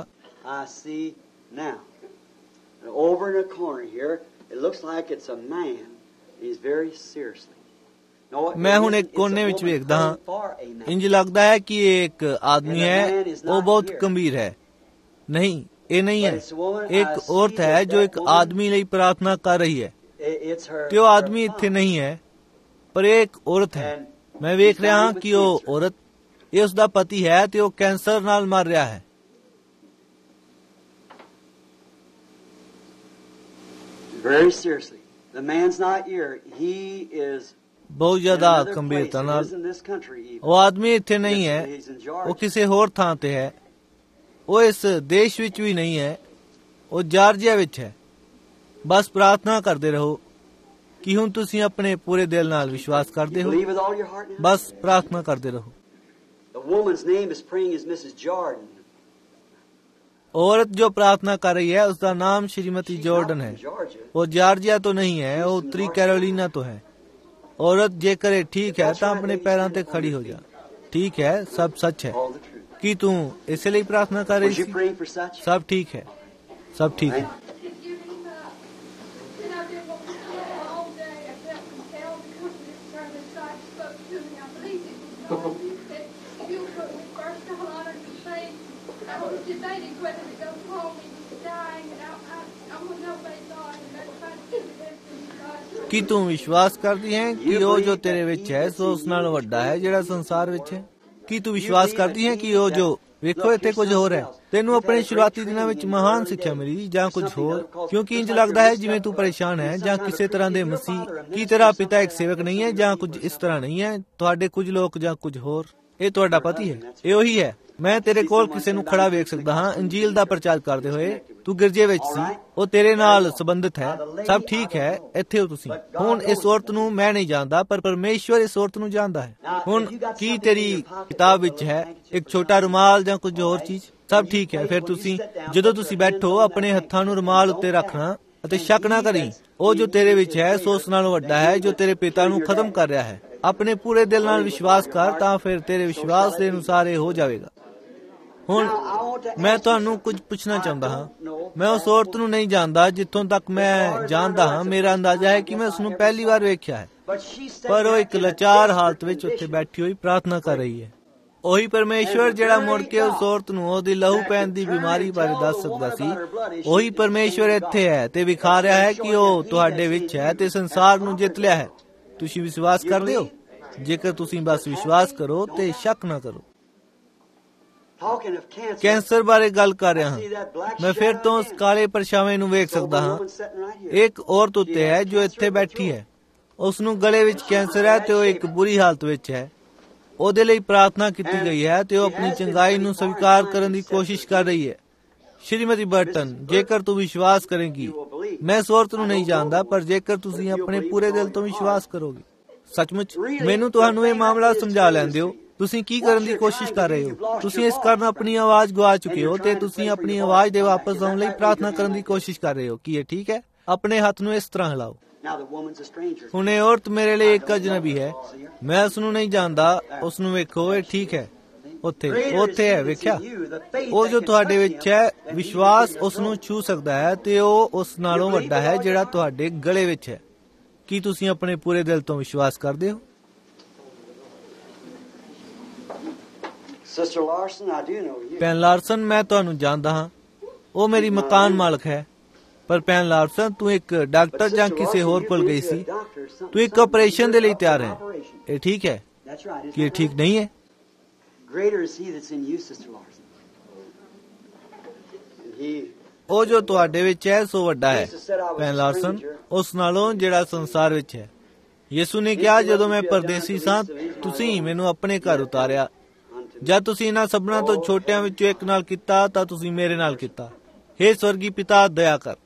ਮੈਂ ਹੁਣ ਇੱਕ ਕੋਨੇ ਵਿੱਚ ਵੇਖਦਾ ਹਾਂ, ਇੰਜ ਲੱਗਦਾ ਹੈ ਕਿ ਇਹ ਇੱਕ ਆਦਮੀ ਹੈ। ਉਹ ਬਹੁਤ ਗੰਭੀਰ ਹੈ। ਨਹੀਂ, ਇਹ ਨਹੀਂ ਹੈ। ਇੱਕ ਔਰਤ ਹੈ ਜੋ ਇੱਕ ਆਦਮੀ ਲਈ ਪ੍ਰਾਰਥਨਾ ਕਰ ਰਹੀ ਹੈ ਤੇ ਉਹ ਆਦਮੀ ਇੱਥੇ ਨਹੀਂ ਹੈ, ਪਰ ਇਹ ਇੱਕ ਔਰਤ ਹੈ। ਮੈਂ ਵੇਖ ਰਿਹਾ ਹਾਂ ਕਿ ਉਹ ਔਰਤ, ਇਹ ਉਸ ਦਾ ਪਤੀ ਹੈ ਤੇ ਉਹ ਕੈਂਸਰ ਨਾਲ ਮਰ ਰਿਹਾ ਹੈ। ਬਹੁਤ ਜ਼ਿਆਦਾ ਗੰਭੀਰਤਾ ਨਾਲ। ਉਹ ਆਦਮੀ ਇੱਥੇ ਨਹੀਂ ਹੈ, ਉਹ ਕਿਸੇ ਹੋਰ ਥਾਂ ਤੇ ਹੈ। ਉਹ ਇਸ ਦੇਸ਼ ਵਿੱਚ ਵੀ ਨਹੀਂ ਹੈ, ਉਹ ਜਾਰਜੀਆ ਵਿੱਚ ਹੈ। ਬਸ ਪ੍ਰਾਰਥਨਾ ਕਰਦੇ ਰਹੋ। ਕੀ ਹੁਣ ਤੁਸੀਂ ਆਪਣੇ ਪੂਰੇ ਦਿਲ ਨਾਲ ਵਿਸ਼ਵਾਸ ਕਰਦੇ ਹੋ? ਬਸ ਪ੍ਰਾਰਥਨਾ ਕਰਦੇ ਰਹੋ। ਔਰਤ ਜੋ ਪ੍ਰਾਰਥਨਾ ਕਰ ਰਹੀ ਹੈ ਉਸ ਦਾ ਨਾਮ ਸ਼੍ਰੀਮਤੀ ਜਾਰਡਨ ਹੈ। ਉਹ ਜਾਰਜੀਆ ਤੋਂ ਨਹੀਂ ਹੈ, ਉਹ ਉੱਤਰੀ ਕੈਰੋਲੀਨਾ ਤੋਂ ਹੈ। ਔਰਤ, ਜੇਕਰ ਇਹ ਠੀਕ ਹੈ ਤਾਂ ਆਪਣੇ ਪੈਰਾਂ ਤੇ ਖੜੀ ਹੋ ਜਾ। ਠੀਕ ਹੈ, ਸਭ ਸੱਚ ਹੈ। ਕੀ ਤੂੰ ਇਸੇ ਲਈ ਪ੍ਰਾਰਥਨਾ ਕਰ ਰਹੀ ਸੀ? ਸਭ ਠੀਕ ਹੈ, ਸਭ ਠੀਕ ਹੈ। ਕੀ ਤੂੰ ਵਿਸ਼ਵਾਸ ਕਰਦੀ ਹੈ ਕਿ ਉਹ ਜੋ ਤੇਰੇ ਵਿੱਚ ਹੈ ਸੋ ਉਸ ਨਾਲ ਵੱਡਾ ਹੈ ਜਿਹੜਾ ਸੰਸਾਰ ਵਿੱਚ ਹੈ? ਕੀ ਤੂੰ ਵਿਸ਼ਵਾਸ ਕਰਦੀ ਹੈ ਕਿ ਉਹ ਜੋ, ਵੇਖੋ ਇੱਥੇ ਕੁਝ ਹੋਰ ਹੈ। ਤੈਨੂੰ ਆਪਣੇ ਸ਼ੁਰੂਆਤੀ ਦਿਨਾਂ ਵਿੱਚ ਮਹਾਨ ਸਿੱਖਿਆ ਮਿਲੀ ਜਾਂ ਕੁਝ ਹੋਰ? ਕਿਉਂਕਿ ਇੰਜ ਲੱਗਦਾ ਹੈ ਜਿਵੇਂ ਤੂੰ ਪਰੇਸ਼ਾਨ ਹੈ ਜਾਂ ਕਿਸੇ ਤਰ੍ਹਾਂ ਦੇ ਮਸੀਹ। ਕੀ ਤੇਰਾ ਪਿਤਾ ਇੱਕ ਸੇਵਕ ਨਹੀਂ ਹੈ ਜਾਂ ਕੁਝ ਇਸ ਤਰ੍ਹਾਂ ਨਹੀਂ ਹੈ? ਤੁਹਾਡੇ ਕੁਝ ਲੋਕ ਜਾਂ ਕੁਝ ਹੋਰ? ਇਹ ਤੁਹਾਡਾ ਪਤੀ ਹੈ। ਇਹ ਉਹੀ ਹੈ। ਮੈਂ ਤੇਰੇ ਕੋਲ ਕਿਸੇ ਨੂੰ ਖੜਾ ਵੇਖ ਸਕਦਾ ਹਾਂ ਇੰਜੀਲ ਦਾ ਪ੍ਰਚਾਰ ਕਰਦੇ ਹੋਏ। ਤੂੰ ਗਿਰਜੇ ਵਿੱਚ ਸੀ, ਉਹ ਤੇਰੇ ਨਾਲ ਸੰਬੰਧਿਤ ਹੈ। ਸਭ ਠੀਕ ਹੈ, ਇੱਥੇ ਹੋ ਤੁਸੀਂ। ਹੁਣ ਇਸ ਔਰਤ ਨੂੰ ਮੈਂ ਨਹੀਂ ਜਾਣਦਾ, ਪਰ ਪਰਮੇਸ਼ਵਰ ਇਸ ਔਰਤ ਨੂੰ ਜਾਣਦਾ ਹੈ। ਹੁਣ ਕੀ ਤੇਰੀ ਕਿਤਾਬ ਵਿੱਚ ਹੈ ਇੱਕ ਛੋਟਾ ਰੁਮਾਲ ਜਾਂ ਕੁਝ ਹੋਰ ਚੀਜ਼? ਸਭ ਠੀਕ ਹੈ। ਫਿਰ ਤੁਸੀਂ ਜਦੋਂ ਤੁਸੀਂ ਬੈਠੋ ਆਪਣੇ ਹੱਥਾਂ ਨੂੰ ਰੁਮਾਲ ਉੱਤੇ ਰੱਖਣਾ ਅਤੇ ਸ਼ੱਕ ਨਾ ਕਰੀ। ਉਹ ਜੋ ਤੇਰੇ ਵਿੱਚ ਹੈ ਸੋ ਉਸ ਨਾਲੋਂ ਵੱਡਾ ਹੈ ਜੋ ਤੇਰੇ ਪਿਤਾ ਨੂੰ ਖਤਮ ਕਰ ਰਿਹਾ ਹੈ। ਆਪਣੇ ਪੂਰੇ ਦਿਲ ਨਾਲ ਵਿਸ਼ਵਾਸ ਕਰ, ਤਾਂ ਫਿਰ ਤੇਰੇ ਵਿਸ਼ਵਾਸ ਦੇ ਅਨੁਸਾਰ ਇਹ ਹੋ ਜਾਵੇਗਾ। ਹੁਣ ਮੈਂ ਤੁਹਾਨੂੰ ਕੁਝ ਪੁੱਛਣਾ ਚਾਹੁੰਦਾ ਹਾਂ। ਮੈਂ ਉਸ ਔਰਤ ਨੂੰ ਨਹੀਂ ਜਾਣਦਾ। ਜਿੱਥੋਂ ਤੱਕ ਮੈਂ ਜਾਣਦਾ ਹਾਂ, ਮੇਰਾ ਅੰਦਾਜ਼ਾ ਹੈ ਕਿ ਮੈਂ ਉਸ ਨੂੰ ਪਹਿਲੀ ਵਾਰ ਵੇਖਿਆ ਹੈ, ਪਰ ਉਹ ਇੱਕ ਲਾਚਾਰ ਹਾਲਤ ਵਿੱਚ ਉੱਥੇ ਬੈਠੀ ਹੋਈ ਪ੍ਰਾਰਥਨਾ ਕਰ ਰਹੀ ਹੈ। ਉਹੀ ਪਰਮੇਸ਼ਵਰ ਜਿਹੜਾ ਮੁੜ ਕੇ ਉਸ ਔਰਤ ਨੂੰ ਉਹਦੀ ਲਹੂ ਪੈਣ ਦੀ ਬਿਮਾਰੀ ਬਾਰੇ ਦੱਸ ਸਕਦਾ ਸੀ, ਉਹੀ ਪਰਮੇਸ਼ਵਰ ਇੱਥੇ ਹੈ ਤੇ ਵਿਖਾ ਰਿਹਾ ਹੈ ਕਿ ਉਹ ਤੁਹਾਡੇ ਵਿੱਚ ਹੈ ਤੇ ਸੰਸਾਰ ਨੂੰ ਜਿੱਤ ਲਿਆ ਹੈ। ਤੁਸੀਂ ਵਿਸ਼ਵਾਸ ਕਰਦੇ ਹੋ? ਜੇਕਰ ਤੁਸੀਂ ਬਸ ਵਿਸ਼ਵਾਸ ਕਰੋ ਤੇ ਸ਼ੱਕ ਨਾ ਕਰੋ। ਕੈਂਸਰ ਬਾਰੇ ਗੱਲ ਕਰ ਰਿਹਾ ਹਾਂ। ਮੈਂ ਫਿਰ ਤੋਂ ਉਸ ਕਾਲੇ ਪਰਛਾਵੇਂ ਨੂੰ ਵੇਖ ਸਕਦਾ ਹਾਂ। ਇੱਕ ਔਰਤ ਉੱਤੇ ਹੈ ਜੋ ਇੱਥੇ ਬੈਠੀ ਹੈ। ਉਸ ਨੂੰ ਗਲੇ ਵਿੱਚ ਕੈਂਸਰ ਹੈ ਤੇ ਉਹ ਇੱਕ ਬੁਰੀ ਹਾਲਤ ਵਿੱਚ ਹੈ। ਉਹਦੇ ਲਈ ਪ੍ਰਾਰਥਨਾ ਕੀਤੀ ਗਈ ਹੈ ਤੇ ਉਹ ਆਪਣੀ ਚੰਗਾਈ ਨੂੰ ਸਵੀਕਾਰ ਕਰਨ ਦੀ ਕੋਸ਼ਿਸ਼ ਕਰ ਰਹੀ ਹੈ। ਸ਼੍ਰੀਮਤੀ ਬਰਟਨ, ਜੇਕਰ ਤੂੰ ਵਿਸ਼ਵਾਸ ਕਰੇਗੀ, ਮੈਂ ਇਸ ਔਰਤ ਨੂੰ ਨਹੀਂ ਜਾਣਦਾ, ਪਰ ਜੇਕਰ ਤੁਸੀਂ ਆਪਣੇ ਪੂਰੇ ਦਿਲ ਤੋਂ ਵਿਸ਼ਵਾਸ ਕਰੋਗੇ, ਸੱਚਮੁੱਚ ਮੈਨੂੰ ਤੁਹਾਨੂੰ ਇਹ ਮਾਮਲਾ ਸਮਝਾ ਲੈਣ ਦਿਓ। ਤੁਸੀਂ ਕੀ ਕਰਨ ਦੀ ਕੋਸ਼ਿਸ਼ ਕਰ ਰਹੇ ਹੋ? ਤੁਸੀਂ ਇਸ ਕਾਰਨ ਆਪਣੀ ਆਵਾਜ਼ ਗਵਾ ਚੁੱਕੇ ਹੋ ਤੇ ਤੁਸੀਂ ਆਪਣੀ ਆਵਾਜ਼ ਦੇ ਵਾਪਸ ਆਉਣ ਲਈ ਪ੍ਰਾਰਥਨਾ ਕਰਨ ਦੀ ਕੋਸ਼ਿਸ਼ ਕਰ ਰਹੇ ਹੋ। ਕੀ ਇਹ ਠੀਕ ਹੈ? ਆਪਣੇ ਹੱਥ ਨੂੰ ਇਸ ਤਰ੍ਹਾਂ ਹਿਲਾਓ। ਹੁਣ ਇਹ ਔਰਤ ਮੇਰੇ ਲਈ ਇੱਕ ਅਜਨਬੀ ਹੈ। ਮੈਂ ਉਸ ਨੂੰ ਨਹੀਂ ਜਾਣਦਾ। ਉਸ ਨੂੰ ਵੇਖੋ, ਇਹ ਠੀਕ ਹੈ। ਉੱਥੇ ਹੈ, ਵੇਖਿਆ? ਉਹ ਜੋ ਤੁਹਾਡੇ ਵਿੱਚ ਹੈ, ਵਿਸ਼ਵਾਸ ਉਸ ਨੂੰ ਛੂ ਸਕਦਾ ਹੈ ਤੇ ਉਹ ਉਸ ਨਾਲੋਂ ਵੱਡਾ ਹੈ ਜਿਹੜਾ ਤੁਹਾਡੇ ਗਲੇ ਵਿੱਚ ਹੈ। ਕੀ ਤੁਸੀਂ ਆਪਣੇ ਪੂਰੇ ਦਿਲ ਤੋਂ ਵਿਸ਼ਵਾਸ ਕਰਦੇ ਹੋ? ਭੈਣ ਲਾਰਸਨ, ਮੈਂ ਤੁਹਾਨੂੰ ਜਾਣਦਾ ਹਾਂ। ਉਹ ਮੇਰੀ ਮਕਾਨ ਮਾਲਕ ਹੈ। ਪਰ ਭੈਣ ਲਾਰਸਨ, ਤੂੰ ਇੱਕ ਡਾਕਟਰ ਜਾਂ ਕਿਸੇ ਹੋਰ ਕੋਲ ਗਈ ਸੀ। ਤੂੰ ਇੱਕ ਆਪਰੇਸ਼ਨ ਦੇ ਲਈ ਤਿਆਰ ਹੈ। ਇਹ ਠੀਕ ਹੈ? ਕੀ ਇਹ ਠੀਕ ਨਹੀਂ ਹੈ? ਉਹ ਜੋ ਤੁਹਾਡੇ ਵਿੱਚ ਹੈ ਸੋ ਵੱਡਾ ਹੈ ਭੈਣ ਲਾਰਸਨ, ਉਸ ਨਾਲੋਂ ਜਿਹੜਾ ਸੰਸਾਰ ਵਿੱਚ ਹੈ। ਯਿਸੂ ਨੇ ਕਿਹਾ, ਜਦੋਂ ਮੈਂ ਪਰਦੇਸੀ ਸਾਂ ਤੁਸੀਂ ਮੈਨੂੰ ਆਪਣੇ ਘਰ ਉਤਾਰਿਆ। ਜਦ ਤੁਸੀਂ ਇਹਨਾਂ ਸਭਨਾਂ ਤੋਂ ਛੋਟਿਆਂ ਵਿੱਚੋਂ ਇੱਕ ਨਾਲ ਕੀਤਾ ਤਾਂ ਤੁਸੀਂ ਮੇਰੇ ਨਾਲ ਕੀਤਾ। ਹੇ ਸਵਰਗੀ ਪਿਤਾ, ਦਇਆ ਕਰ।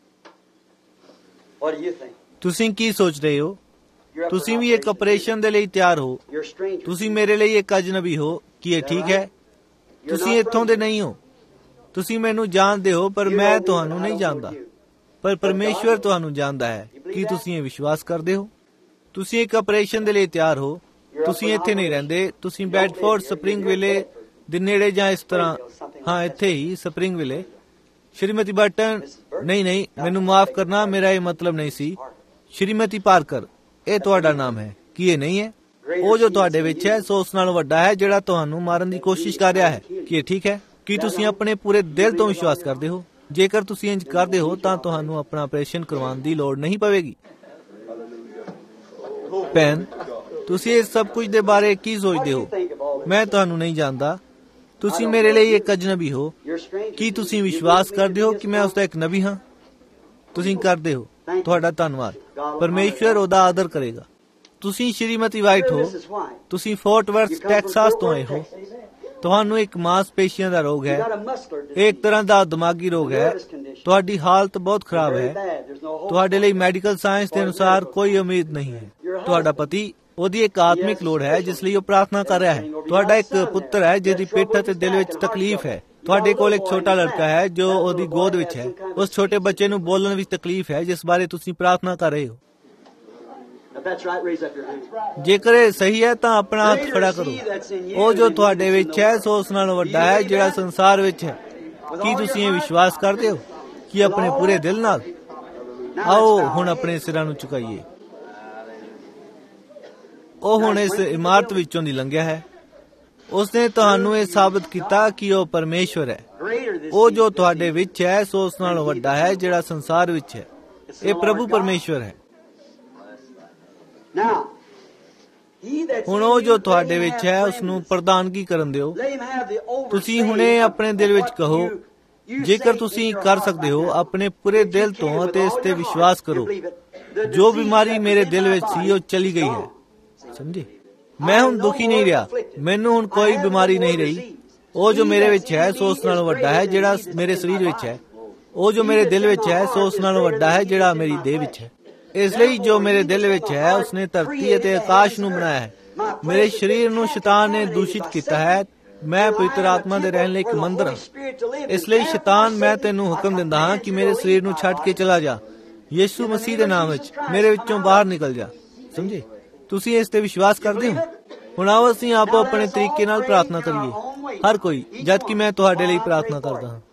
ਤੁਸੀਂ ਕੀ ਸੋਚ ਰਹੇ ਹੋ? ਤੁਸੀਂ ਵੀ ਇੱਕ ਆਪਰੇਸ਼ਨ ਦੇ ਲਈ ਤਿਆਰ ਹੋ। ਤੁਸੀਂ ਮੇਰੇ ਲਈ ਇੱਕ ਅਜਨਬੀ ਹੋ। ਕੀ ਇਹ ਠੀਕ ਹੈ? ਤੁਸੀਂ ਇੱਥੋਂ ਦੇ ਨਹੀਂ ਹੋ। ਤੁਸੀਂ ਮੈਨੂੰ ਜਾਣਦੇ ਹੋ ਪਰ ਮੈਂ ਤੁਹਾਨੂੰ ਨਹੀਂ ਜਾਣਦਾ। ਪਰ ਪਰਮੇਸ਼ਵਰ ਤੁਹਾਨੂੰ ਜਾਣਦਾ ਹੈ। ਕੀ ਤੁਸੀਂ ਇਹ ਵਿਸ਼ਵਾਸ ਕਰਦੇ ਹੋ? ਤੁਸੀਂ ਇੱਕ ਆਪਰੇਸ਼ਨ ਦੇ ਲਈ ਤਿਆਰ ਹੋ। ਤੁਸੀਂ ਇੱਥੇ ਨਹੀਂ ਰਹਿੰਦੇ। ਤੁਸੀਂ ਬੈਡਫੋਰਡ ਸਪਰਿੰਗ ਵਿਲੇ ਦੇ ਨੇੜੇ ਜਾਂ ਇਸ ਤਰ੍ਹਾਂ। ਹਾਂ, ਇੱਥੇ ਹੀ ਸਪਰਿੰਗ ਵਿਲੇ। ਸ਼੍ਰੀਮਤੀ ਬਰਟਨ, ਨਹੀਂ, ਮੈਨੂੰ ਮਾਫ ਕਰਨਾ, ਮੇਰਾ ਇਹ ਮਤਲਬ ਨਹੀਂ ਸੀ। ਸ਼੍ਰੀਮਤੀ ਪਾਰਕਰ, ਇਹ ਤੁਹਾਡਾ ਨਾਮ ਹੈ। ਕੀ ਇਹ ਨਹੀਂ ਹੈ? ਉਹ ਜੋ ਤੁਹਾਡੇ ਵਿੱਚ ਹੈ ਸੋ ਉਸ ਨਾਲੋਂ ਵੱਡਾ ਹੈ ਜਿਹੜਾ ਤੁਹਾਨੂੰ ਮਾਰਨ ਦੀ ਕੋਸ਼ਿਸ਼ ਕਰ ਰਿਹਾ ਹੈ। ਕੀ ਇਹ ਠੀਕ ਹੈ? ਕੀ ਤੁਸੀਂ ਆਪਣੇ ਪੂਰੇ ਦਿਲ ਤੋਂ ਵਿਸ਼ਵਾਸ ਕਰਦੇ ਹੋ? ਜੇਕਰ ਤੁਸੀਂ ਇੰਜ ਕਰਦੇ ਹੋ ਤਾਂ ਤੁਹਾਨੂੰ ਆਪਣਾ ਆਪਰੇਸ਼ਨ ਕਰਵਾਉਣ ਦੀ ਲੋੜ ਨਹੀਂ ਪਵੇਗੀ। ਭੈਣ, ਤੁਸੀਂ ਇਸ ਸਭ ਕੁਝ ਦੇ ਬਾਰੇ ਕੀ ਸੋਚਦੇ ਹੋ? ਮੈਂ ਤੁਹਾਨੂੰ ਨਹੀਂ ਜਾਣਦਾ। ਤੁਸੀਂ ਮੇਰੇ ਲਈ ਇੱਕ ਅਜਨਬੀ ਹੋ। ਕੀ ਤੁਸੀਂ ਵਿਸ਼ਵਾਸ ਕਰਦੇ ਹੋ ਕਿ ਮੈਂ ਉਸ ਦਾ ਇੱਕ ਨਬੀ ਹਾਂ? ਤੁਸੀਂ ਕਰਦੇ ਹੋ। ਤੁਹਾਡਾ ਧੰਨਵਾਦ। ਪਰਮੇਸ਼ਵਰ ਉਹਦਾ ਆਦਰ ਕਰੇਗਾ। ਤੁਸੀਂ ਸ਼੍ਰੀਮਤੀ ਵਾਈਟ ਹੋ। ਤੁਸੀਂ ਫੋਰਟ ਵਰਥ ਟੈਕਸਾਸ ਤੋਂ ਆਏ ਹੋ। ਤੁਹਾਨੂੰ ਇੱਕ ਮਾਸਪੇਸ਼ੀਆਂ ਦਾ ਰੋਗ ਹੈ। ਇਹ ਇੱਕ ਤਰ੍ਹਾਂ ਦਾ ਦਿਮਾਗੀ ਰੋਗ ਹੈ। ਤੁਹਾਡੀ ਹਾਲਤ ਬਹੁਤ ਖਰਾਬ ਹੈ। ਤੁਹਾਡੇ ਲਈ ਮੈਡੀਕਲ ਸਾਇੰਸ ਦੇ ਅਨੁਸਾਰ ਕੋਈ ਉਮੀਦ ਨਹੀਂ ਹੈ। ਤੁਹਾਡਾ ਪਤੀ, ਉਹਦੀ ਇੱਕ ਆਤਮਿਕ ਲੋੜ ਹੈ ਜਿਸ ਲਈ ਉਹ ਪ੍ਰਾਰਥਨਾ ਕਰ ਰਿਹਾ ਹੈ। ਤੁਹਾਡਾ ਇੱਕ ਪੁੱਤਰ ਹੈ ਜਿਹਦੀ ਪਿੱਠ ਅਤੇ ਦਿਲ ਵਿੱਚ ਤਕਲੀਫ ਹੈ। ਤੁਹਾਡੇ ਕੋਲ ਇੱਕ ਛੋਟਾ ਲੜਕਾ ਹੈ ਜੋ ਉਹਦੀ ਗੋਦ ਵਿੱਚ ਹੈ। ਉਸ ਛੋਟੇ ਬੱਚੇ ਨੂੰ ਬੋਲਣ ਵਿੱਚ ਤਕਲੀਫ ਹੈ ਜਿਸ ਬਾਰੇ ਤੁਸੀਂ ਪ੍ਰਾਰਥਨਾ ਕਰ ਰਹੇ ਹੋ। ਜੇਕਰ ਇਹ ਸਹੀ ਹੈ ਤਾਂ ਆਪਣਾ ਹੱਥ ਖੜਾ ਕਰੋ। ਉਹ ਜੋ ਤੁਹਾਡੇ ਵਿੱਚ ਹੈ ਸੋ ਉਸ ਨਾਲੋਂ ਵੱਡਾ ਹੈ ਜਿਹੜਾ ਸੰਸਾਰ ਵਿੱਚ ਹੈ। ਕੀ ਤੁਸੀਂ ਇਹ ਵਿਸ਼ਵਾਸ ਕਰਦੇ ਹੋ? ਕੀ ਆਪਣੇ ਪੂਰੇ ਦਿਲ ਨਾਲ? ਆਓ ਹੁਣ ਆਪਣੇ ਸਿਰਾਂ ਨੂੰ ਝੁਕਾਈਏ। ਉਹ ਹੁਣ ਇਸ ਇਮਾਰਤ ਵਿੱਚੋਂ ਦੀ ਲੰਘਿਆ ਹੈ। ਉਸਨੇ ਤੁਹਾਨੂੰ ਇਹ ਸਾਬਤ ਕੀਤਾ ਕਿ ਉਹ ਪਰਮੇਸ਼ਵਰ ਹੈ। ਉਹ ਜੋ ਤੁਹਾਡੇ ਵਿੱਚ ਹੈ ਸੋ ਉਸ ਨਾਲੋਂ ਵੱਡਾ ਹੈ ਜਿਹੜਾ ਸੰਸਾਰ ਵਿੱਚ ਹੈ। ਇਹ ਪ੍ਰਭੂ ਪਰਮੇਸ਼ਵਰ ਹੈ। ਹੁਣ ਉਹ ਜੋ ਤੁਹਾਡੇ ਵਿੱਚ ਹੈ ਉਸ ਨੂੰ ਪ੍ਰਧਾਨਗੀ ਕਰਨ ਦਿਓ। ਤੁਸੀਂ ਹੁਣੇ ਆਪਣੇ ਦਿਲ ਵਿੱਚ ਕਹੋ, ਜੇਕਰ ਤੁਸੀਂ ਕਰ ਸਕਦੇ ਹੋ, ਆਪਣੇ ਪੂਰੇ ਦਿਲ ਤੋਂ ਅਤੇ ਇਸ ਤੇ ਵਿਸ਼ਵਾਸ ਕਰੋ। ਜੋ ਬਿਮਾਰੀ ਮੇਰੇ ਦਿਲ ਵਿੱਚ ਸੀ ਉਹ ਚਲੀ ਗਈ ਹੈ। ਸਮਝੇ? ਮੈਂ ਹੁਣ ਦੁਖੀ ਨਹੀਂ ਰਿਹਾ। ਮੈਨੂੰ ਹੁਣ ਕੋਈ ਬਿਮਾਰੀ ਨਹੀਂ ਰਹੀ। ਉਹ ਜੋ ਮੇਰੇ ਵਿੱਚ ਹੈ ਸੋ ਉਸ ਨਾਲੋਂ ਵੱਡਾ ਹੈ ਜਿਹੜਾ ਮੇਰੇ ਸਰੀਰ ਵਿੱਚ ਹੈ। ਉਹ ਜੋ ਮੇਰੇ ਦਿਲ ਵਿੱਚ ਹੈ ਸੋ ਉਸ ਨਾਲੋਂ ਵੱਡਾ ਹੈ ਜਿਹੜਾ ਮੇਰੀ ਦੇਹ ਵਿੱਚ ਹੈ। ਇਸ ਲਈ ਜੋ ਮੇਰੇ ਦਿਲ ਵਿੱਚ ਹੈ ਉਸਨੇ ਧਰਤੀ ਅਤੇ ਆਕਾਸ਼ ਨੂੰ ਬਣਾਇਆ ਹੈ। ਮੇਰੇ ਸਰੀਰ ਨੂੰ ਸ਼ੈਤਾਨ ਨੇ ਦੂਸ਼ਿਤ ਕੀਤਾ ਹੈ। ਮੈਂ ਪਵਿੱਤਰ ਆਤਮਾ ਦੇ ਰਹਿਣ ਲਈ ਇੱਕ ਮੰਦਰ ਹਾਂ। ਇਸ ਲਈ ਸ਼ੈਤਾਨ, ਮੈਂ ਤੈਨੂੰ ਹੁਕਮ ਦਿੰਦਾ ਹਾਂ ਕਿ ਮੇਰੇ ਸਰੀਰ ਨੂੰ ਛੱਡ ਕੇ ਚਲਾ ਜਾ। ਯਿਸੂ ਮਸੀਹ ਦੇ ਨਾਮ ਵਿੱਚ ਮੇਰੇ ਵਿੱਚੋਂ ਬਾਹਰ ਨਿਕਲ ਜਾ। ਸਮਝੇ? ਤੁਸੀਂ ਇਸ ਤੇ ਵਿਸ਼ਵਾਸ ਕਰਦੇ ਹੋ? ਹੁਣ ਆਓ ਅਸੀਂ ਆਪੋ ਆਪਣੇ ਤਰੀਕੇ ਨਾਲ ਪ੍ਰਾਰਥਨਾ ਕਰੀਏ। ਹਰ ਕੋਈ, ਜਦ ਕਿ ਮੈਂ ਤੁਹਾਡੇ ਲਈ ਪ੍ਰਾਰਥਨਾ ਕਰਦਾ ਹਾਂ।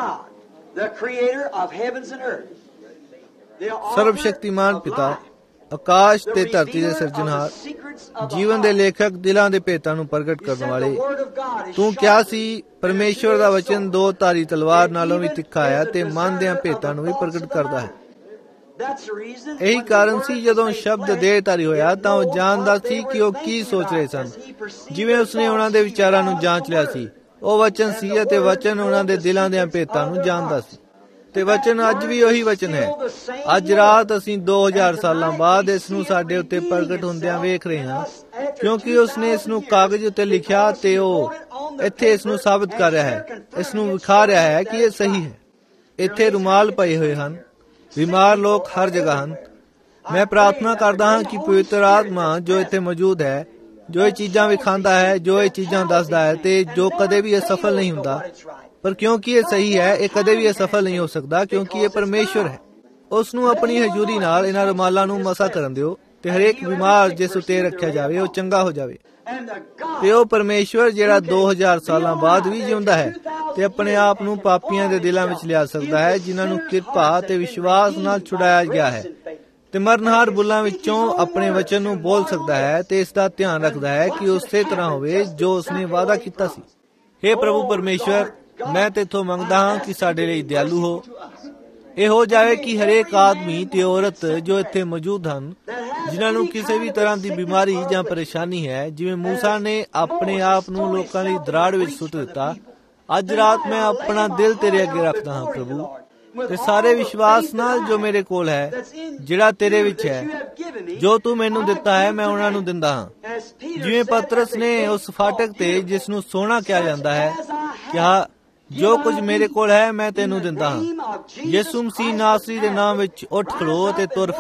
ਸਰਵ ਸ਼ਕਤੀਮਾਨ ਪਿਤਾ, ਆਕਾਸ਼ ਤੇ ਧਰਤੀ ਦੇ ਸਿਰਜਣਹਾਰ, ਜੀਵਨ ਦੇ ਲੇਖਕ, ਦਿਲਾਂ ਦੇ ਭੇਤਾਂ ਨੂੰ ਪ੍ਰਗਟ ਕਰਨ ਵਾਲੇ, ਤੂੰ ਕਿਹਾ ਸੀ ਪਰਮੇਸ਼ਵਰ ਦਾ ਵਚਨ ਦੋ ਧਾਰੀ ਤਲਵਾਰ ਨਾਲੋਂ ਵੀ ਤਿੱਖਾ ਹੈ ਤੇ ਮਨ ਦੀਆਂ ਭੇਤਾਂ ਨੂੰ ਵੀ ਪ੍ਰਗਟ ਕਰਦਾ ਹੈ। ਇਹੀ ਕਾਰਨ ਸੀ ਜਦੋਂ ਸ਼ਬਦ ਦੇਹਧਾਰੀ ਹੋਇਆ ਤਾਂ ਉਹ ਜਾਣਦਾ ਸੀ ਕਿ ਉਹ ਕੀ ਸੋਚ ਰਹੇ ਸਨ। ਜਿਵੇਂ ਉਸਨੇ ਉਹਨਾਂ ਦੇ ਵਿਚਾਰਾਂ ਨੂੰ ਜਾਂਚ ਲਿਆ ਸੀ, ਉਹ ਵਚਨ ਸੀ ਅਤੇ ਵਚਨ ਉਹਨਾਂ ਦੇ ਦਿਲਾਂ ਦੀਆਂ ਭੇਤਾਂ ਨੂੰ ਜਾਣਦਾ ਸੀ। ਤੇ ਵਚਨ ਅੱਜ ਵੀ ਉਹੀ ਵਚਨ ਹੈ। ਅੱਜ ਰਾਤ ਅਸੀਂ 2000 ਸਾਲਾਂ ਬਾਅਦ ਇਸ ਨੂੰ ਸਾਡੇ ਉੱਤੇ ਪ੍ਰਗਟ ਹੁੰਦਿਆਂ ਵੇਖ ਰਹੇ ਹਾਂ, ਕਿਉਂਕਿ ਉਸਨੇ ਇਸ ਨੂੰ ਕਾਗਜ਼ ਉੱਤੇ ਲਿਖਿਆ ਤੇ ਉਹ ਇੱਥੇ ਇਸ ਨੂੰ ਸਾਬਤ ਕਰ ਰਿਹਾ ਹੈ, ਇਸ ਨੂੰ ਵਿਖਾ ਰਿਹਾ ਹੈ ਕਿ ਇਹ ਸਹੀ ਹੈ। ਇੱਥੇ ਰੁਮਾਲ ਪਏ ਹੋਏ ਹਨ, ਬਿਮਾਰ ਲੋਕ ਹਰ ਜਗ੍ਹਾ ਹਨ। ਮੈਂ ਪ੍ਰਾਰਥਨਾ ਕਰਦਾ ਹਾਂ ਕਿ ਪਵਿੱਤਰ ਆਤਮਾ ਜੋ ਇੱਥੇ ਮੌਜੂਦ ਹੈ, ਜੋ ਇਹ ਚੀਜ਼ਾਂ ਵਿਖਾਉਂਦਾ ਹੈ, ਜੋ ਇਹ ਚੀਜ਼ਾਂ ਦੱਸਦਾ ਹੈ ਤੇ ਜੋ ਕਦੇ ਵੀ ਇਹ ਸਫਲ ਨਹੀਂ ਹੁੰਦਾ, ਪਰ ਕਿਉਂਕਿ ਇਹ ਸਹੀ ਹੈ, ਇਹ ਕਦੇ ਵੀ ਇਹ ਸਫਲ ਨਹੀਂ ਹੋ ਸਕਦਾ ਕਿਉਂਕਿ ਇਹ ਪਰਮੇਸ਼ਵਰ ਹੈ। ਉਸ ਨੂੰ ਆਪਣੀ ਹਜ਼ੂਰੀ ਨਾਲ ਇਹਨਾਂ ਰੁਮਾਲਾਂ ਨੂੰ ਮਸਾ ਕਰਨ ਦਿਓ ਤੇ ਹਰੇਕ ਬਿਮਾਰ ਜਿਸ ਉੱਤੇ ਰੱਖਿਆ ਜਾਵੇ ਉਹ ਚੰਗਾ ਹੋ ਜਾਵੇ। ਤੇ ਉਹ ਪਰਮੇਸ਼ਵਰ ਜਿਹੜਾ 2000 ਸਾਲਾਂ ਬਾਅਦ ਵੀ ਜਿਉਂਦਾ ਹੈ ਤੇ ਆਪਣੇ ਆਪ ਨੂੰ ਪਾਪੀਆਂ ਦੇ ਦਿਲਾਂ ਵਿੱਚ ਲਿਆ ਸਕਦਾ ਹੈ, ਜਿਨ੍ਹਾਂ ਨੂੰ ਕਿਰਪਾ ਤੇ ਵਿਸ਼ਵਾਸ ਨਾਲ ਛੁਡਾਇਆ ਗਿਆ ਹੈ, ਤੇ ਮਰਨਹਾਰ ਬੁੱਲਾਂ ਵਿੱਚੋਂ ਆਪਣੇ ਵਚਨ ਨੂੰ ਬੋਲ ਸਕਦਾ ਹੈ ਤੇ ਇਸ ਦਾ ਧਿਆਨ ਰੱਖਦਾ ਹੈ ਕਿ ਉਸੇ ਤਰ੍ਹਾਂ ਹੋਵੇ ਜੋ ਉਸਨੇ ਵਾਅਦਾ ਕੀਤਾ ਸੀ। ਹੇ ਪ੍ਰਭੂ ਪਰਮੇਸ਼ਵਰ, ਮੈਂ ਤੇਥੋਂ ਮੰਗਦਾ ਹਾਂ ਕਿ ਸਾਡੇ ਲਈ ਦਿਆਲੂ ਹੋ। ਇਹ ਹੋ ਜਾਵੇ ਕਿ ਹਰੇਕ ਆਦਮੀ ਤੇ ਔਰਤ ਜੋ ਇੱਥੇ ਮੌਜੂਦ ਹਨ, ਜਿਨ੍ਹਾਂ ਨੂੰ ਕਿਸੇ ਵੀ ਤਰ੍ਹਾਂ ਦੀ ਬਿਮਾਰੀ ਜਾਂ ਪਰੇਸ਼ਾਨੀ ਹੈ, ਜਿਵੇਂ ਮੂਸਾ ਨੇ ਆਪਣੇ ਆਪ ਨੂੰ ਲੋਕਾਂ ਲਈ ਦਰਾੜ ਵਿੱਚ ਸੁੱਟ ਦਿੱਤਾ, ਅੱਜ ਰਾਤ ਮੈਂ ਆਪਣਾ ਦਿਲ ਤੇਰੇ ਅੱਗੇ ਰੱਖਦਾ ਹਾਂ ਪ੍ਰਭੂ, ਤੇ ਸਾਰੇ ਵਿਸ਼ਵਾਸ ਨਾਲ ਜੋ ਮੇਰੇ ਕੋਲ ਹੈ, ਜਿਹੜਾ ਤੇਰੇ ਵਿੱਚ ਹੈ, ਜੋ ਤੂੰ ਮੈਨੂੰ ਦਿੱਤਾ ਹੈ, ਮੈਂ ਉਹਨਾਂ ਨੂੰ ਦਿੰਦਾ ਹਾਂ। ਜਿਵੇਂ ਪਤਰਸ ਨੇ ਉਸ ਫਾਟਕ ਤੇ ਜਿਸ ਨੂੰ ਸੋਨਾ ਕਿਹਾ ਜਾਂਦਾ ਹੈ ਕਿਹਾ, ਜੋ ਕੁਝ ਮੇਰੇ ਕੋਲ ਹੈ ਮੈਂ ਤੈਨੂੰ ਦਿੰਦਾ ਹਾਂ। ਯਿਸੂ ਮਸੀਹ ਨਾਸਰੀ ਦੇ ਨਾਮ ਵਿੱਚ ਉੱਠ ਖੜੋ ਤੇ ਤੁਰ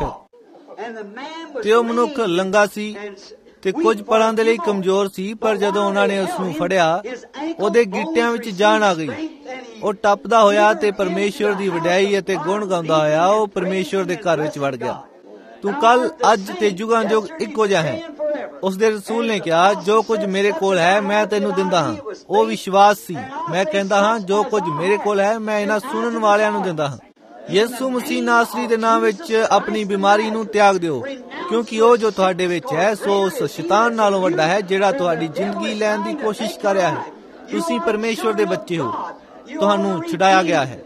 ਫਿਰ। ਤੇ ਉਹ ਮਨੁੱਖ ਲੰਗਾ ਸੀ ਤੇ ਕੁਝ ਪਲਾਂ ਦੇ ਲਈ ਕਮਜ਼ੋਰ ਸੀ, ਪਰ ਜਦੋਂ ਉਹਨਾਂ ਨੇ ਉਸ ਨੂੰ ਫੜਿਆ, ਉਹਦੇ ਗਿੱਟਿਆਂ ਵਿੱਚ ਜਾਨ ਆ ਗਈ। ਉਹ ਟੱਪਦਾ ਹੋਇਆ ਤੇ ਪਰਮੇਸ਼ਵਰ ਦੀ ਵਡਿਆਈ ਅਤੇ ਗੁਣ ਗਾਉਂਦਾ ਹੋਇਆ ਉਹ ਪਰਮੇਸ਼ਵਰ ਦੇ ਘਰ ਵਿੱਚ ਵੜ ਗਿਆ। ਤੂੰ ਕੱਲ, ਅੱਜ ਤੇ ਜੁਗਾਂ ਜੁਗ ਇੱਕੋ ਜਿਹਾ ਹੈ। ਉਸ ਦੇ ਰਸੂਲ ਨੇ ਕਿਹਾ, ਜੋ ਕੁਝ ਮੇਰੇ ਕੋਲ ਹੈ ਮੈਂ ਤੈਨੂੰ ਦਿੰਦਾ ਹਾਂ। ਉਹ ਵਿਸ਼ਵਾਸ ਸੀ। ਮੈਂ ਕਹਿੰਦਾ ਹਾਂ, ਜੋ ਕੁਝ ਮੇਰੇ ਕੋਲ ਹੈ ਮੈਂ ਇਹਨਾਂ ਸੁਣਨ ਵਾਲਿਆਂ ਨੂੰ ਦਿੰਦਾ ਹਾਂ। ਯਿਸੂ ਮਸੀਹ ਨਾਸਰੀ ਦੇ ਨਾਮ ਵਿੱਚ ਆਪਣੀ ਬਿਮਾਰੀ ਨੂੰ ਤਿਆਗ ਦਿਓ, ਕਿਉਂਕਿ ਉਹ ਜੋ ਤੁਹਾਡੇ ਵਿੱਚ ਹੈ ਸੋ ਉਸ ਸ਼ੈਤਾਨ ਨਾਲੋਂ ਵੱਡਾ ਹੈ ਜਿਹੜਾ ਤੁਹਾਡੀ ਜ਼ਿੰਦਗੀ ਲੈਣ ਦੀ ਕੋਸ਼ਿਸ਼ ਕਰ ਰਿਹਾ ਹੈ। ਤੁਸੀਂ ਪਰਮੇਸ਼ਵਰ ਦੇ ਬੱਚੇ ਹੋ, ਤੁਹਾਨੂੰ ਛੁਡਾਇਆ ਗਿਆ ਹੈ।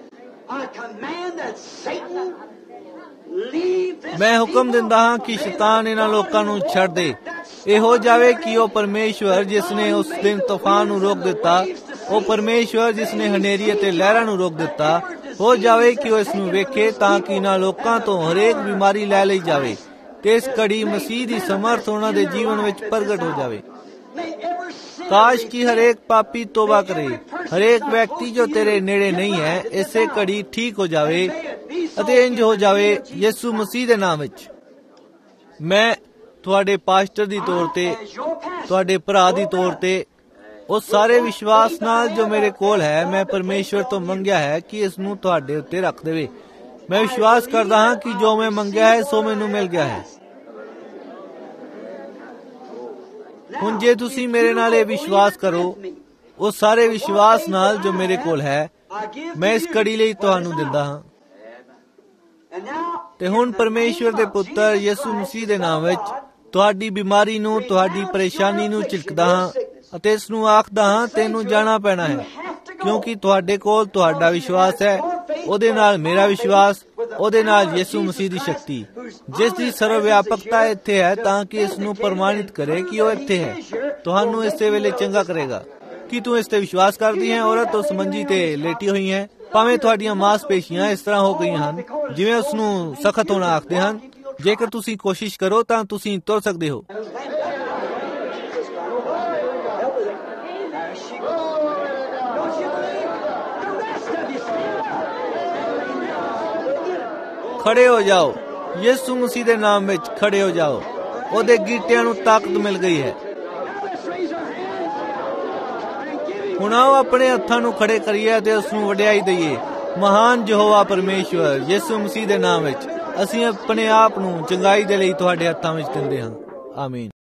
ਮੈਂ ਹੁਕਮ ਦਿੰਦਾ ਹਾਂ ਕਿ ਸ਼ੈਤਾਨ ਇਹਨਾਂ ਲੋਕਾਂ ਨੂੰ ਛੱਡ ਦੇ। ਇਹ ਹੋ ਜਾਵੇ ਕਿ ਉਹ ਪਰਮੇਸ਼ਵਰ ਜਿਸ ਨੇ ਉਸ ਦਿਨ ਤੂਫਾਨ ਨੂੰ ਰੋਕ ਦਿੱਤਾ, ਉਹ ਪਰਮੇਸ਼ਵਰ ਜਿਸ ਨੇ ਹਨੇਰੀ ਅਤੇ ਲਹਿਰਾਂ ਨੂੰ ਰੋਕ ਦਿੱਤਾ, ਹੋ ਜਾਵੇ ਕਿ ਉਹ ਇਸ ਨੂੰ ਵੇਖੇ ਤਾਂ ਕਿ ਇਹਨਾਂ ਲੋਕਾਂ ਤੋਂ ਹਰੇਕ ਬਿਮਾਰੀ ਲੈ ਲਈ ਜਾਵੇ ਤੇ ਇਸ ਘੜੀ ਮਸੀਹ ਦੀ ਸਮਰਥ ਉਹਨਾਂ ਦੇ ਜੀਵਨ ਵਿੱਚ ਪ੍ਰਗਟ ਹੋ ਜਾਵੇ। ਕਾਸ਼ ਕਿ ਹਰੇਕ ਪਾਪੀ ਤੋਬਾ ਕਰੇ, ਹਰੇਕ ਵਿਅਕਤੀ ਜੋ ਤੇਰੇ ਨੇੜੇ ਨਹੀਂ ਹੈ ਇਸੇ ਘੜੀ ਠੀਕ ਹੋ ਜਾਵੇ ਅਤੇ ਇੰਜ ਹੋ ਜਾਵੇ ਯਿਸੂ ਮਸੀਹ ਦੇ ਨਾਮ ਵਿੱਚ। ਮੈਂ ਤੁਹਾਡੇ ਪਾਸਟਰ ਦੀ ਤੌਰ ਤੇ, ਤੁਹਾਡੇ ਭਰਾ ਦੀ ਤੌਰ ਤੇ, ਉਸ ਸਾਰੇ ਵਿਸ਼ਵਾਸ ਨਾਲ ਜੋ ਮੇਰੇ ਕੋਲ ਹੈ ਮੈਂ ਪਰਮੇਸ਼ਵਰ ਤੋਂ ਮੰਗਿਆ ਹੈ ਕਿ ਇਸ ਨੂੰ ਤੁਹਾਡੇ ਉੱਤੇ ਰੱਖ ਦੇਵੇ। ਮੈਂ ਵਿਸ਼ਵਾਸ ਕਰਦਾ ਹਾਂ ਕਿ ਜੋ ਮੈਂ ਮੰਗਿਆ ਹੈ ਸੋ ਮੈਨੂੰ ਮਿਲ ਗਿਆ ਹੈ। ਹੁਣ ਜੇ ਤੁਸੀਂ ਮੇਰੇ ਨਾਲ ਇਹ ਵਿਸ਼ਵਾਸ ਕਰੋ, ਉਸ ਸਾਰੇ ਵਿਸ਼ਵਾਸ ਨਾਲ ਜੋ ਮੇਰੇ ਕੋਲ ਹੈ, ਮੈਂ ਇਸ ਘੜੀ ਲਈ ਤੁਹਾਨੂੰ ਦਿੰਦਾ ਹਾਂ। ਤੇ ਹੁਣ ਪਰਮੇਸ਼ਵਰ ਦੇ ਪੁੱਤਰ ਯਿਸੂ ਮਸੀਹ ਦੇ ਨਾਮ ਵਿੱਚ ਤੁਹਾਡੀ ਬਿਮਾਰੀ ਨੂੰ, ਤੁਹਾਡੀ ਪਰੇਸ਼ਾਨੀ ਨੂੰ ਝਿੜਕਦਾ ਹਾਂ ਅਤੇ ਇਸ ਨੂੰ ਆਖਦਾ ਹਾਂ, ਤੈਨੂੰ ਜਾਣਾ ਪੈਣਾ ਹੈ, ਕਿਉਂਕਿ ਤੁਹਾਡੇ ਕੋਲ ਤੁਹਾਡਾ ਵਿਸ਼ਵਾਸ ਹੈ, ਉਹਦੇ ਨਾਲ ਮੇਰਾ ਵਿਸ਼ਵਾਸ, ਉਹਦੇ ਨਾਲ ਯਿਸੂ ਮਸੀਹ ਦੀ ਸ਼ਕਤੀ, ਜਿਸ ਦੀ ਸਰਵ ਵਿਆਪਕਤਾ ਇੱਥੇ ਹੈ ਤਾਂ ਕਿ ਇਸ ਨੂੰ ਪ੍ਰਮਾਣਿਤ ਕਰੇ ਕਿ ਉਹ ਇੱਥੇ ਹੈ। ਤੁਹਾਨੂੰ ਇਸੇ ਵੇਲੇ ਚੰਗਾ ਕਰੇਗਾ। ਕੀ ਤੂੰ ਇਸ ਤੇ ਵਿਸ਼ਵਾਸ ਕਰਦੀ ਹੈ? ਔਰਤ ਉਸ ਮੰਜੀ ਤੇ ਲੇਟੀ ਹੋਈ ਹੈ, ਭਾਵੇਂ ਤੁਹਾਡੀਆਂ ਮਾਸਪੇਸ਼ੀਆਂ ਇਸ ਤਰ੍ਹਾਂ ਹੋ ਗਈਆਂ ਹਨ ਜਿਵੇਂ ਉਸ ਨੂੰ ਸਖਤ ਹੋਣਾ ਆਖਦੇ ਹਨ। ਜੇਕਰ ਤੁਸੀਂ ਕੋਸ਼ਿਸ਼ ਕਰੋ ਤਾਂ ਤੁਸੀਂ ਤੁਰ ਸਕਦੇ ਹੋ। ਖੜੇ ਹੋ ਜਾਓ, ਯਿਸੂ ਮਸੀਹ ਦੇ ਨਾਮ ਵਿੱਚ ਖੜੇ ਹੋ ਜਾਓ। ਉਹਦੇ ਗਿੱਟਿਆਂ ਨੂੰ ਤਾਕਤ ਮਿਲ ਗਈ ਹੈ। ਹੁਣ ਆਓ ਆਪਣੇ ਹੱਥਾਂ ਨੂੰ ਖੜੇ ਕਰੀਏ ਤੇ ਉਸ ਨੂੰ ਵਡਿਆਈ ਦਈਏ। ਮਹਾਨ ਯਹੋਵਾ ਪਰਮੇਸ਼ਵਰ, ਯਿਸੂ ਮਸੀਹ ਦੇ ਨਾਮ ਵਿੱਚ ਅਸੀਂ ਆਪਣੇ ਆਪ ਨੂੰ ਚੰਗਾਈ ਦੇ ਲਈ ਤੁਹਾਡੇ ਹੱਥਾਂ ਵਿੱਚ ਦਿੰਦੇ ਹਾਂ। ਆਮੀਨ।